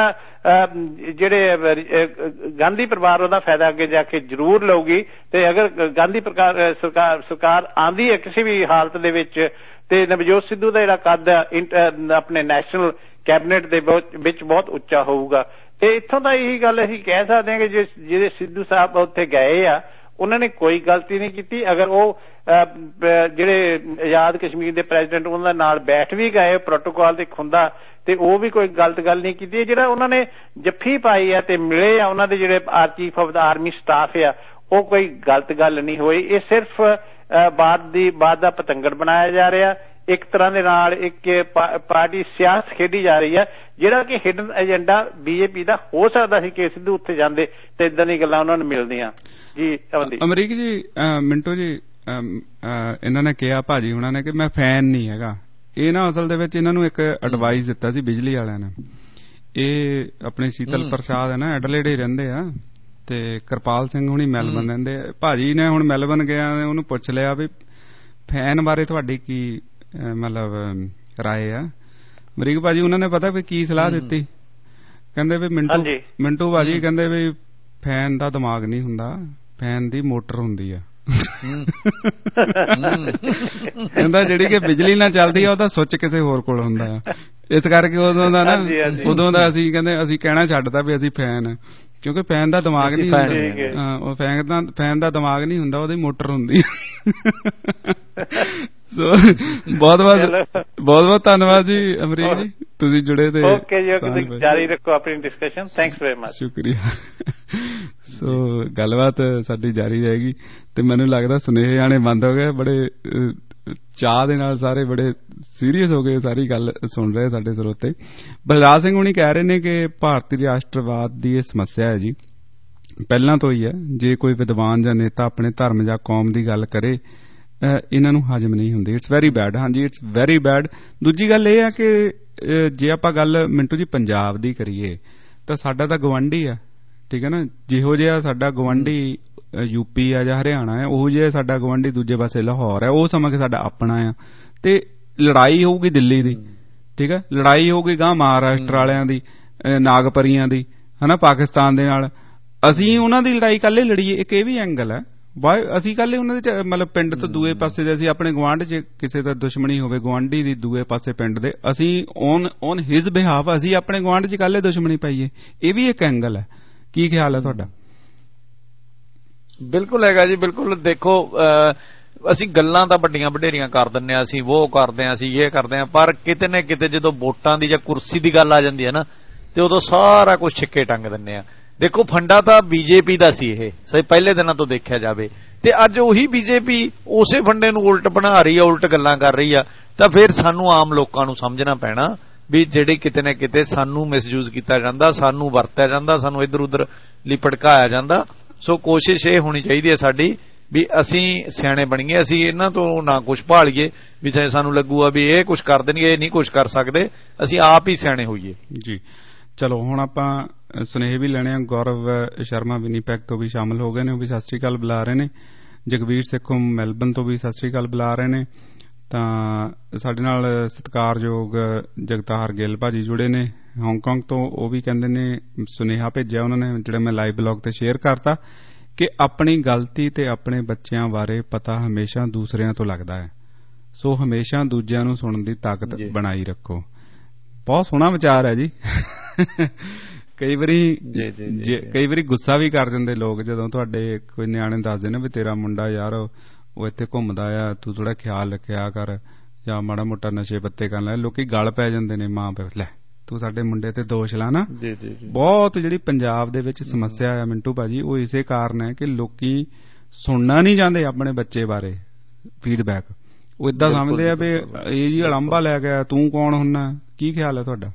ਜਿਹੜੇ ਗਾਂਧੀ ਪਰਿਵਾਰ ਉਹਦਾ ਫਾਇਦਾ ਅੱਗੇ ਜਾ ਕੇ ਜ਼ਰੂਰ ਲਊਗੀ। ਤੇ ਅਗਰ ਗਾਂਧੀ ਸਰਕਾਰ ਆਂਦੀ ਹੈ ਕਿਸੇ ਵੀ ਹਾਲਤ ਦੇ ਵਿੱਚ, ਤੇ ਨਵਜੋਤ ਸਿੱਧੂ ਦਾ ਜਿਹੜਾ ਕੱਦ ਆਪਣੇ ਨੈਸ਼ਨਲ ਕੈਬਨਿਟ ਦੇ ਵਿੱਚ ਬਹੁਤ ਉੱਚਾ ਹੋਊਗਾ। ਤੇ ਇੱਥੋਂ ਦਾ ਇਹੀ ਗੱਲ ਅਸੀਂ ਕਹਿ ਸਕਦੇ ਹਾਂ ਕਿ ਜਿਹੜੇ ਸਿੱਧੂ ਸਾਹਿਬ ਉੱਥੇ ਗਏ ਆ, ਉਹਨਾਂ ਨੇ ਕੋਈ ਗਲਤੀ ਨਹੀਂ ਕੀਤੀ। ਅਗਰ ਉਹ ਜਿਹੜੇ ਆਜ਼ਾਦ ਕਸ਼ਮੀਰ ਦੇ ਪ੍ਰੈਜ਼ੀਡੈਂਟ ਉਹਨਾਂ ਨਾਲ ਬੈਠ ਵੀ ਗਏ, ਪ੍ਰੋਟੋਕਾਲ ਤੇ ਹੁੰਦਾ, ਤੇ ਉਹ ਵੀ ਕੋਈ ਗਲਤ ਗੱਲ ਨਹੀਂ ਕੀਤੀ। ਜਿਹੜਾ ਉਹਨਾਂ ਨੇ ਜੱਫੀ ਪਾਈ ਆ ਤੇ ਮਿਲੇ ਆ ਉਹਨਾਂ ਦੇ ਜਿਹੜੇ chief of the army staff ਆ, ਉਹ ਕੋਈ ਗਲਤ ਗੱਲ ਨਹੀਂ ਹੋਈ। ਇਹ ਸਿਰਫ ਬਾਤ ਦਾ ਪਤੰਗੜ ਬਣਾਇਆ ਜਾ ਰਿਹਾ। ਇੱਕ ਤਰ੍ਹਾਂ ਦੇ ਨਾਲ ਇੱਕ ਪਾਰਟੀ ਸਿਆਸਤ ਖੇਡੀ ਜਾ ਰਹੀ ਹੈ, ਜਿਹੜਾ ਕਿ ਹਿਡਨ ਏਜੰਡਾ ਬੀਜੇਪੀ ਦਾ ਹੋ ਸਕਦਾ ਸੀ ਕਿ ਸਿੱਧੂ ਉੱਥੇ ਜਾਂਦੇ ਤੇ ਇਦਾਂ ਦੀਆਂ ਗੱਲਾਂ ਉਹਨਾਂ ਨੂੰ ਮਿਲਦੀਆਂ। ਜੀ ਅਮਰੀਕ ਜੀ, ਮਿੰਟੋ ਜੀ, ਇਹਨਾਂ ਨੇ ਕਿਹਾ ਭਾਜੀ ਉਹਨਾਂ ਨੇ ਕਿ ਮੈਂ ਫੈਨ ਨਹੀਂ ਹੈਗਾ। ਇਹ ਨਾ ਅਸਲ ਦੇ ਵਿੱਚ ਇਹਨਾਂ ਨੂੰ ਇੱਕ ਐਡਵਾਈਸ ਦਿੱਤਾ ਸੀ ਬਿਜਲੀ ਵਾਲਿਆਂ ਨੇ। ਇਹ ਆਪਣੇ ਸ਼ੀਤਲ ਪ੍ਰਸਾਦ ਹੈ ਨਾ, ਐਡਲੇਡ ਹੀ ਰਹਿੰਦੇ ਆ, ਤੇ ਕਿਰਪਾਲ ਸਿੰਘ ਹੁਣੀ ਮੈਲਬਨ ਰਹਿੰਦੇ। ਭਾਜੀ ਨੇ ਹੁਣ ਮੈਲਬਨ ਗਿਆ, ਉਹਨੂੰ ਪੁੱਛ ਲਿਆ ਵੀ ਫੈਨ ਬਾਰੇ ਤੁਹਾਡੀ ਕੀ ਮਤਲਬ ਰਾਏ ਆ। ਅਮਰੀਕ ਭਾਜੀ ਉਹਨਾਂ ਨੇ ਪਤਾ ਵੀ ਕੀ ਸਲਾਹ ਦਿੱਤੀ? ਕਹਿੰਦੇ ਵੀ ਮਿੰਟੂ ਭਾਜੀ ਕਹਿੰਦੇ ਵੀ ਫੈਨ ਦਾ ਦਿਮਾਗ ਨਹੀਂ ਹੁੰਦਾ, ਫੈਨ ਦੀ ਮੋਟਰ ਹੁੰਦੀ ਆ। ਕਹਿੰਦਾ ਜਿਹੜੀ ਕਿ ਬਿਜਲੀ ਨਾਲ ਚੱਲਦੀ ਆ ਉਹਦਾ ਸੁੱਚ ਕਿਸੇ ਹੋਰ ਕੋਲ ਹੁੰਦਾ ਆ। ਇਸ ਕਰਕੇ ਉਦੋਂ ਦਾ ਅਸੀਂ ਕਹਿੰਦੇ ਅਸੀਂ ਕਹਿਣਾ ਛੱਡਦਾ ਵੀ ਅਸੀਂ ਫੈਨ, ਕਿਉਂਕਿ ਫੈਨ ਦਾ ਦਿਮਾਗ ਨਹੀਂ ਹੁੰਦਾ। ਉਹ ਫੈਨ ਦਾ ਦਿਮਾਗ ਨਹੀਂ ਹੁੰਦਾ, ਉਹਦੀ ਮੋਟਰ ਹੁੰਦੀ। ਸੋ ਬਹੁਤ ਧੰਨਵਾਦ ਜੀ ਅਮਰੀਕ ਜੀ, ਤੁਸੀਂ ਜੁੜੇ ਤੇ। ਓਕੇ ਜੀ, ਜਾਰੀ ਰੱਖੋ ਆਪਣੀ ਡਿਸਕਸ਼ਨ। Thanks very much. ਸ਼ੁਕਰੀਆ। ਸੋ ਗੱਲਬਾਤ ਸਾਡੀ ਜਾਰੀ ਰਹੇਗੀ ਤੇ ਮੈਨੂੰ ਲੱਗਦਾ ਸੁਨੇਹੇ ਆਣੇ ਬੰਦ ਹੋ ਗਏ। ਬੜੇ ਚਾਹ ਦੇ ਨਾਲ ਸਾਰੇ ਬੜੇ ਸੀਰੀਅਸ ਹੋ ਗਏ, ਸਾਰੀ ਗੱਲ ਸੁਣ ਰਹੇ ਸਾਡੇ ਸਰੋਤੇ। ਬਲਰਾਜ ਸਿੰਘ ਹੁਣੀ ਕਹਿ ਰਹੇ ਨੇ ਕਿ ਭਾਰਤੀ ਰਾਸ਼ਟਰਵਾਦ ਦੀ ਇਹ ਸਮੱਸਿਆ ਹੈ ਜੀ, ਪਹਿਲਾਂ ਤੋਂ ਹੀ ਹੈ। ਜੇ ਕੋਈ ਵਿਦਵਾਨ ਜਾਂ ਨੇਤਾ ਆਪਣੇ ਧਰਮ ਜਾਂ ਕੌਮ ਦੀ ਗੱਲ ਕਰੇ, ਇਹਨਾਂ ਨੂੰ ਹਜਮ ਨਹੀਂ ਹੁੰਦੀ। It's very bad. ਹਾਂਜੀ, ਇਟਸ ਵੈਰੀ ਬੈਡ। ਦੂਜੀ ਗੱਲ ਇਹ ਆ ਕਿ ਜੇ ਆਪਾਂ ਗੱਲ ਮਿੰਟੂ ਜੀ ਪੰਜਾਬ ਦੀ ਕਰੀਏ ਤਾਂ ਸਾਡਾ ਤਾਂ ਗਵਾਂਢੀ ਆ, ਠੀਕ ਹੈ ਨਾ। ਜਿਹੋ ਜਿਹਾ ਸਾਡਾ ਗਵਾਂਢੀ ਯੂਪੀ ਆ ਜਾਂ ਹਰਿਆਣਾ ਹੈ, ਉਹੋ ਜਿਹਾ ਸਾਡਾ ਗਵਾਂਢੀ ਦੂਜੇ ਪਾਸੇ ਲਾਹੌਰ ਹੈ। ਉਹ ਸਮਝ ਕੇ ਸਾਡਾ ਆਪਣਾ ਆ। ਤੇ ਲੜਾਈ ਹੋਊਗੀ ਦਿੱਲੀ ਦੀ, ਠੀਕ ਹੈ, ਲੜਾਈ ਹੋਊਗੀ ਗਾਂ ਮਹਾਰਾਸ਼ਟਰ ਵਾਲਿਆਂ ਦੀ, ਨਾਗਪਰੀਆਂ ਦੀ, ਹਨਾ, ਪਾਕਿਸਤਾਨ ਦੇ ਨਾਲ। ਅਸੀਂ ਉਹਨਾਂ ਦੀ ਲੜਾਈ ਕੱਲੇ ਲੜੀਏ, ਇੱਕ ਇਹ ਵੀ ਐਂਗਲ ਹੈ। ਅਸੀਂ ਕੱਲੇ ਉਹਨਾਂ ਦੇ ਮਤਲਬ ਪਿੰਡ ਤੋਂ ਦੂਏ ਪਾਸੇ ਦੇ, ਅਸੀਂ ਆਪਣੇ ਗੁਆਂਢ 'ਚ ਕਿਸੇ ਦਾ ਦੁਸ਼ਮਣੀ ਹੋਵੇ ਗੁਆਂਢੀ ਦੀ ਦੂਏ ਪਾਸੇ ਪਿੰਡ ਦੇ, ਅਸੀਂ ਔਨ ਹਿਜ਼ ਬਿਹਾਫ ਅਸੀਂ ਆਪਣੇ ਗੁਆਂਢ 'ਚ ਕੱਲੇ ਦੁਸ਼ਮਣੀ ਪਾਈਏ। ਇਹ ਵੀ ਇੱਕ ਐਂਗਲ ਹੈ। ਕੀ ਖਿਆਲ ਹੈ ਤੁਹਾਡਾ? ਬਿਲਕੁਲ ਹੈਗਾ ਜੀ, ਬਿਲਕੁਲ। ਦੇਖੋ, ਅਸੀਂ ਗੱਲਾਂ ਤਾਂ ਵੱਡੀਆਂ ਵਡੇਰੀਆਂ ਕਰ ਦਿੰਦੇ ਹਾਂ, ਅਸੀਂ ਉਹ ਕਰਦੇ ਹਾਂ, ਅਸੀਂ ਇਹ ਕਰਦੇ ਹਾਂ, ਪਰ ਕਿਤੇ ਨਾ ਕਿਤੇ ਜਦੋਂ ਵੋਟਾਂ ਦੀ ਜਾਂ ਕੁਰਸੀ ਦੀ ਗੱਲ ਆ ਜਾਂਦੀ ਹੈ ਨਾ, ਤੇ ਉਦੋਂ ਸਾਰਾ ਕੁਝ ਛਿੱਕੇ ਟੰਗ ਦਿੰਦੇ ਆ। ਦੇਖੋ, ਫੰਡਾ ਤਾਂ ਬੀਜੇਪੀ ਦਾ ਸੀ ਇਹ, ਸਹੀ ਪਹਿਲੇ ਦਿਨਾਂ ਤੋਂ ਦੇਖਿਆ ਜਾਵੇ, ਤੇ ਅੱਜ ਉਹੀ ਬੀਜੇਪੀ ਉਸੇ ਫੰਡੇ ਨੂੰ ਉਲਟ ਬਣਾ ਰਹੀ ਆ, ਉਲਟ ਗੱਲਾਂ ਕਰ ਰਹੀ ਆ। ਤਾਂ ਫਿਰ ਸਾਨੂੰ ਆਮ ਲੋਕਾਂ ਨੂੰ ਸਮਝਣਾ ਪੈਣਾ ਵੀ ਜਿਹੜੀ ਕਿਤੇ ਨਾ ਕਿਤੇ ਸਾਨੂੰ ਮਿਸਯੂਜ਼ ਕੀਤਾ ਜਾਂਦਾ, ਸਾਨੂੰ ਵਰਤਿਆ ਜਾਂਦਾ, ਸਾਨੂੰ ਇੱਧਰ ਉੱਧਰ ਲਈ ਭੜਕਾਇਆ ਜਾਂਦਾ। ਸੋ ਕੋਸ਼ਿਸ਼ ਇਹ ਹੋਣੀ ਚਾਹੀਦੀ ਹੈ ਸਾਡੀ ਵੀ ਅਸੀਂ ਸਿਆਣੇ ਬਣੀਏ, ਅਸੀਂ ਇਹਨਾਂ ਤੋਂ ਨਾ ਕੁਛ ਭਾਲੀਏ ਵੀ ਸਾਨੂੰ ਲੱਗੂਗਾ ਵੀ ਇਹ ਕੁਛ ਕਰ ਦੇਣਗੇ, ਇਹ ਨਹੀਂ ਕੁਛ ਕਰ ਸਕਦੇ, ਅਸੀਂ ਆਪ ਹੀ ਸਿਆਣੇ ਹੋਈਏ ਜੀ। ਚਲੋ ਹੁਣ ਆਪਾਂ ਸੁਨੇਹੇ ਵੀ ਲੈਣੇ ਆ। ਗੌਰਵ ਸ਼ਰਮਾ ਵਿਨੀਪੈਗ ਤੋਂ ਵੀ ਸ਼ਾਮਲ ਹੋ ਗਏ ਨੇ, ਉਹ ਵੀ ਸਤਿ ਸ੍ਰੀ ਅਕਾਲ ਬੁਲਾ ਰਹੇ ਨੇ। ਜਗਵੀਰ ਸਿੱਖੋਂ ਮੈਲਬਨ ਤੋਂ ਵੀ ਸਤਿ ਸ੍ਰੀ ਅਕਾਲ ਬੁਲਾ ਰਹੇ ਨੇ। ਤਾਂ ਸਾਡੇ ਨਾਲ ਸਤਿਕਾਰਯੋਗ ਜਗਤਾਰ ਗਿੱਲ ਭਾਜੀ ਜੁੜੇ ਨੇ ਹਾਂਗਕਾਂਗ ਤੋਂ, ਉਹ ਵੀ ਕਹਿੰਦੇ ਨੇ ਸੁਨੇਹਾ ਭੇਜਿਆ ਉਹਨਾਂ ਨੇ, ਜਿਹੜਾ ਮੈਂ ਲਾਈਵ ਬਲੌਗ ਤੇ ਸ਼ੇਅਰ ਕਰਤਾ, ਕਿ ਆਪਣੀ ਗਲਤੀ ਤੇ ਆਪਣੇ ਬੱਚਿਆਂ ਬਾਰੇ ਪਤਾ ਹਮੇਸ਼ਾ ਦੂਸਰਿਆਂ ਤੋਂ ਲੱਗਦਾ ਹੈ, ਸੋ ਹਮੇਸ਼ਾ ਦੂਜਿਆਂ ਨੂੰ ਸੁਣਨ ਦੀ ਤਾਕਤ ਬਣਾਈ ਰੱਖੋ। ਬਹੁਤ ਸੋਹਣਾ ਵਿਚਾਰ ਹੈ ਜੀ। ਕਈ ਵਾਰੀ ਗੁੱਸਾ ਵੀ ਕਰ ਜਾਂਦੇ ਲੋਕ ਜਦੋਂ ਤੁਹਾਡੇ ਕੋਈ ਨਿਆਣੇ ਦੱਸਦੇ ਨੇ ਵੀ ਤੇਰਾ ਮੁੰਡਾ ਯਾਰ ਉਹ ਇੱਥੇ ਘੁੰਮਦਾ ਆ, ਤੂੰ ਥੋੜਾ ਖਿਆਲ ਰੱਖਿਆ ਕਰ, ਜਾਂ ਮਾੜਾ ਮੋਟਾ ਨਸ਼ੇ ਪੱਤੇ ਕਰਨ ਲੈ, ਲੋਕੀ ਗਲ ਪੈ ਜਾਂਦੇ ਨੇ ਮਾਂ ਪਿਓ, ਲੈ ਤੂੰ ਸਾਡੇ ਮੁੰਡੇ ਤੇ ਦੋਸ਼ ਲਾ ਨਾ। ਬਹੁਤ ਜਿਹੜੀ ਪੰਜਾਬ ਦੇ ਵਿੱਚ ਸਮੱਸਿਆ ਆ ਮਿੰਟੂ ਭਾਜੀ, ਉਹ ਇਸੇ ਕਾਰਨ ਹੈ ਕਿ ਲੋਕੀ ਸੁਣਨਾ ਨਹੀਂ ਚਾਹੁੰਦੇ ਆਪਣੇ ਬੱਚੇ ਬਾਰੇ ਫੀਡਬੈਕ। ਉਹ ਏਦਾਂ ਸਮਝਦੇ ਆ ਵੀ ਇਹ ਜੀ ਅਲੰਬਾ ਲੈ ਗਿਆ, ਤੂੰ ਕੌਣ ਹੁੰਨਾ। ਕੀ ਖਿਆਲ ਹੈ ਤੁਹਾਡਾ?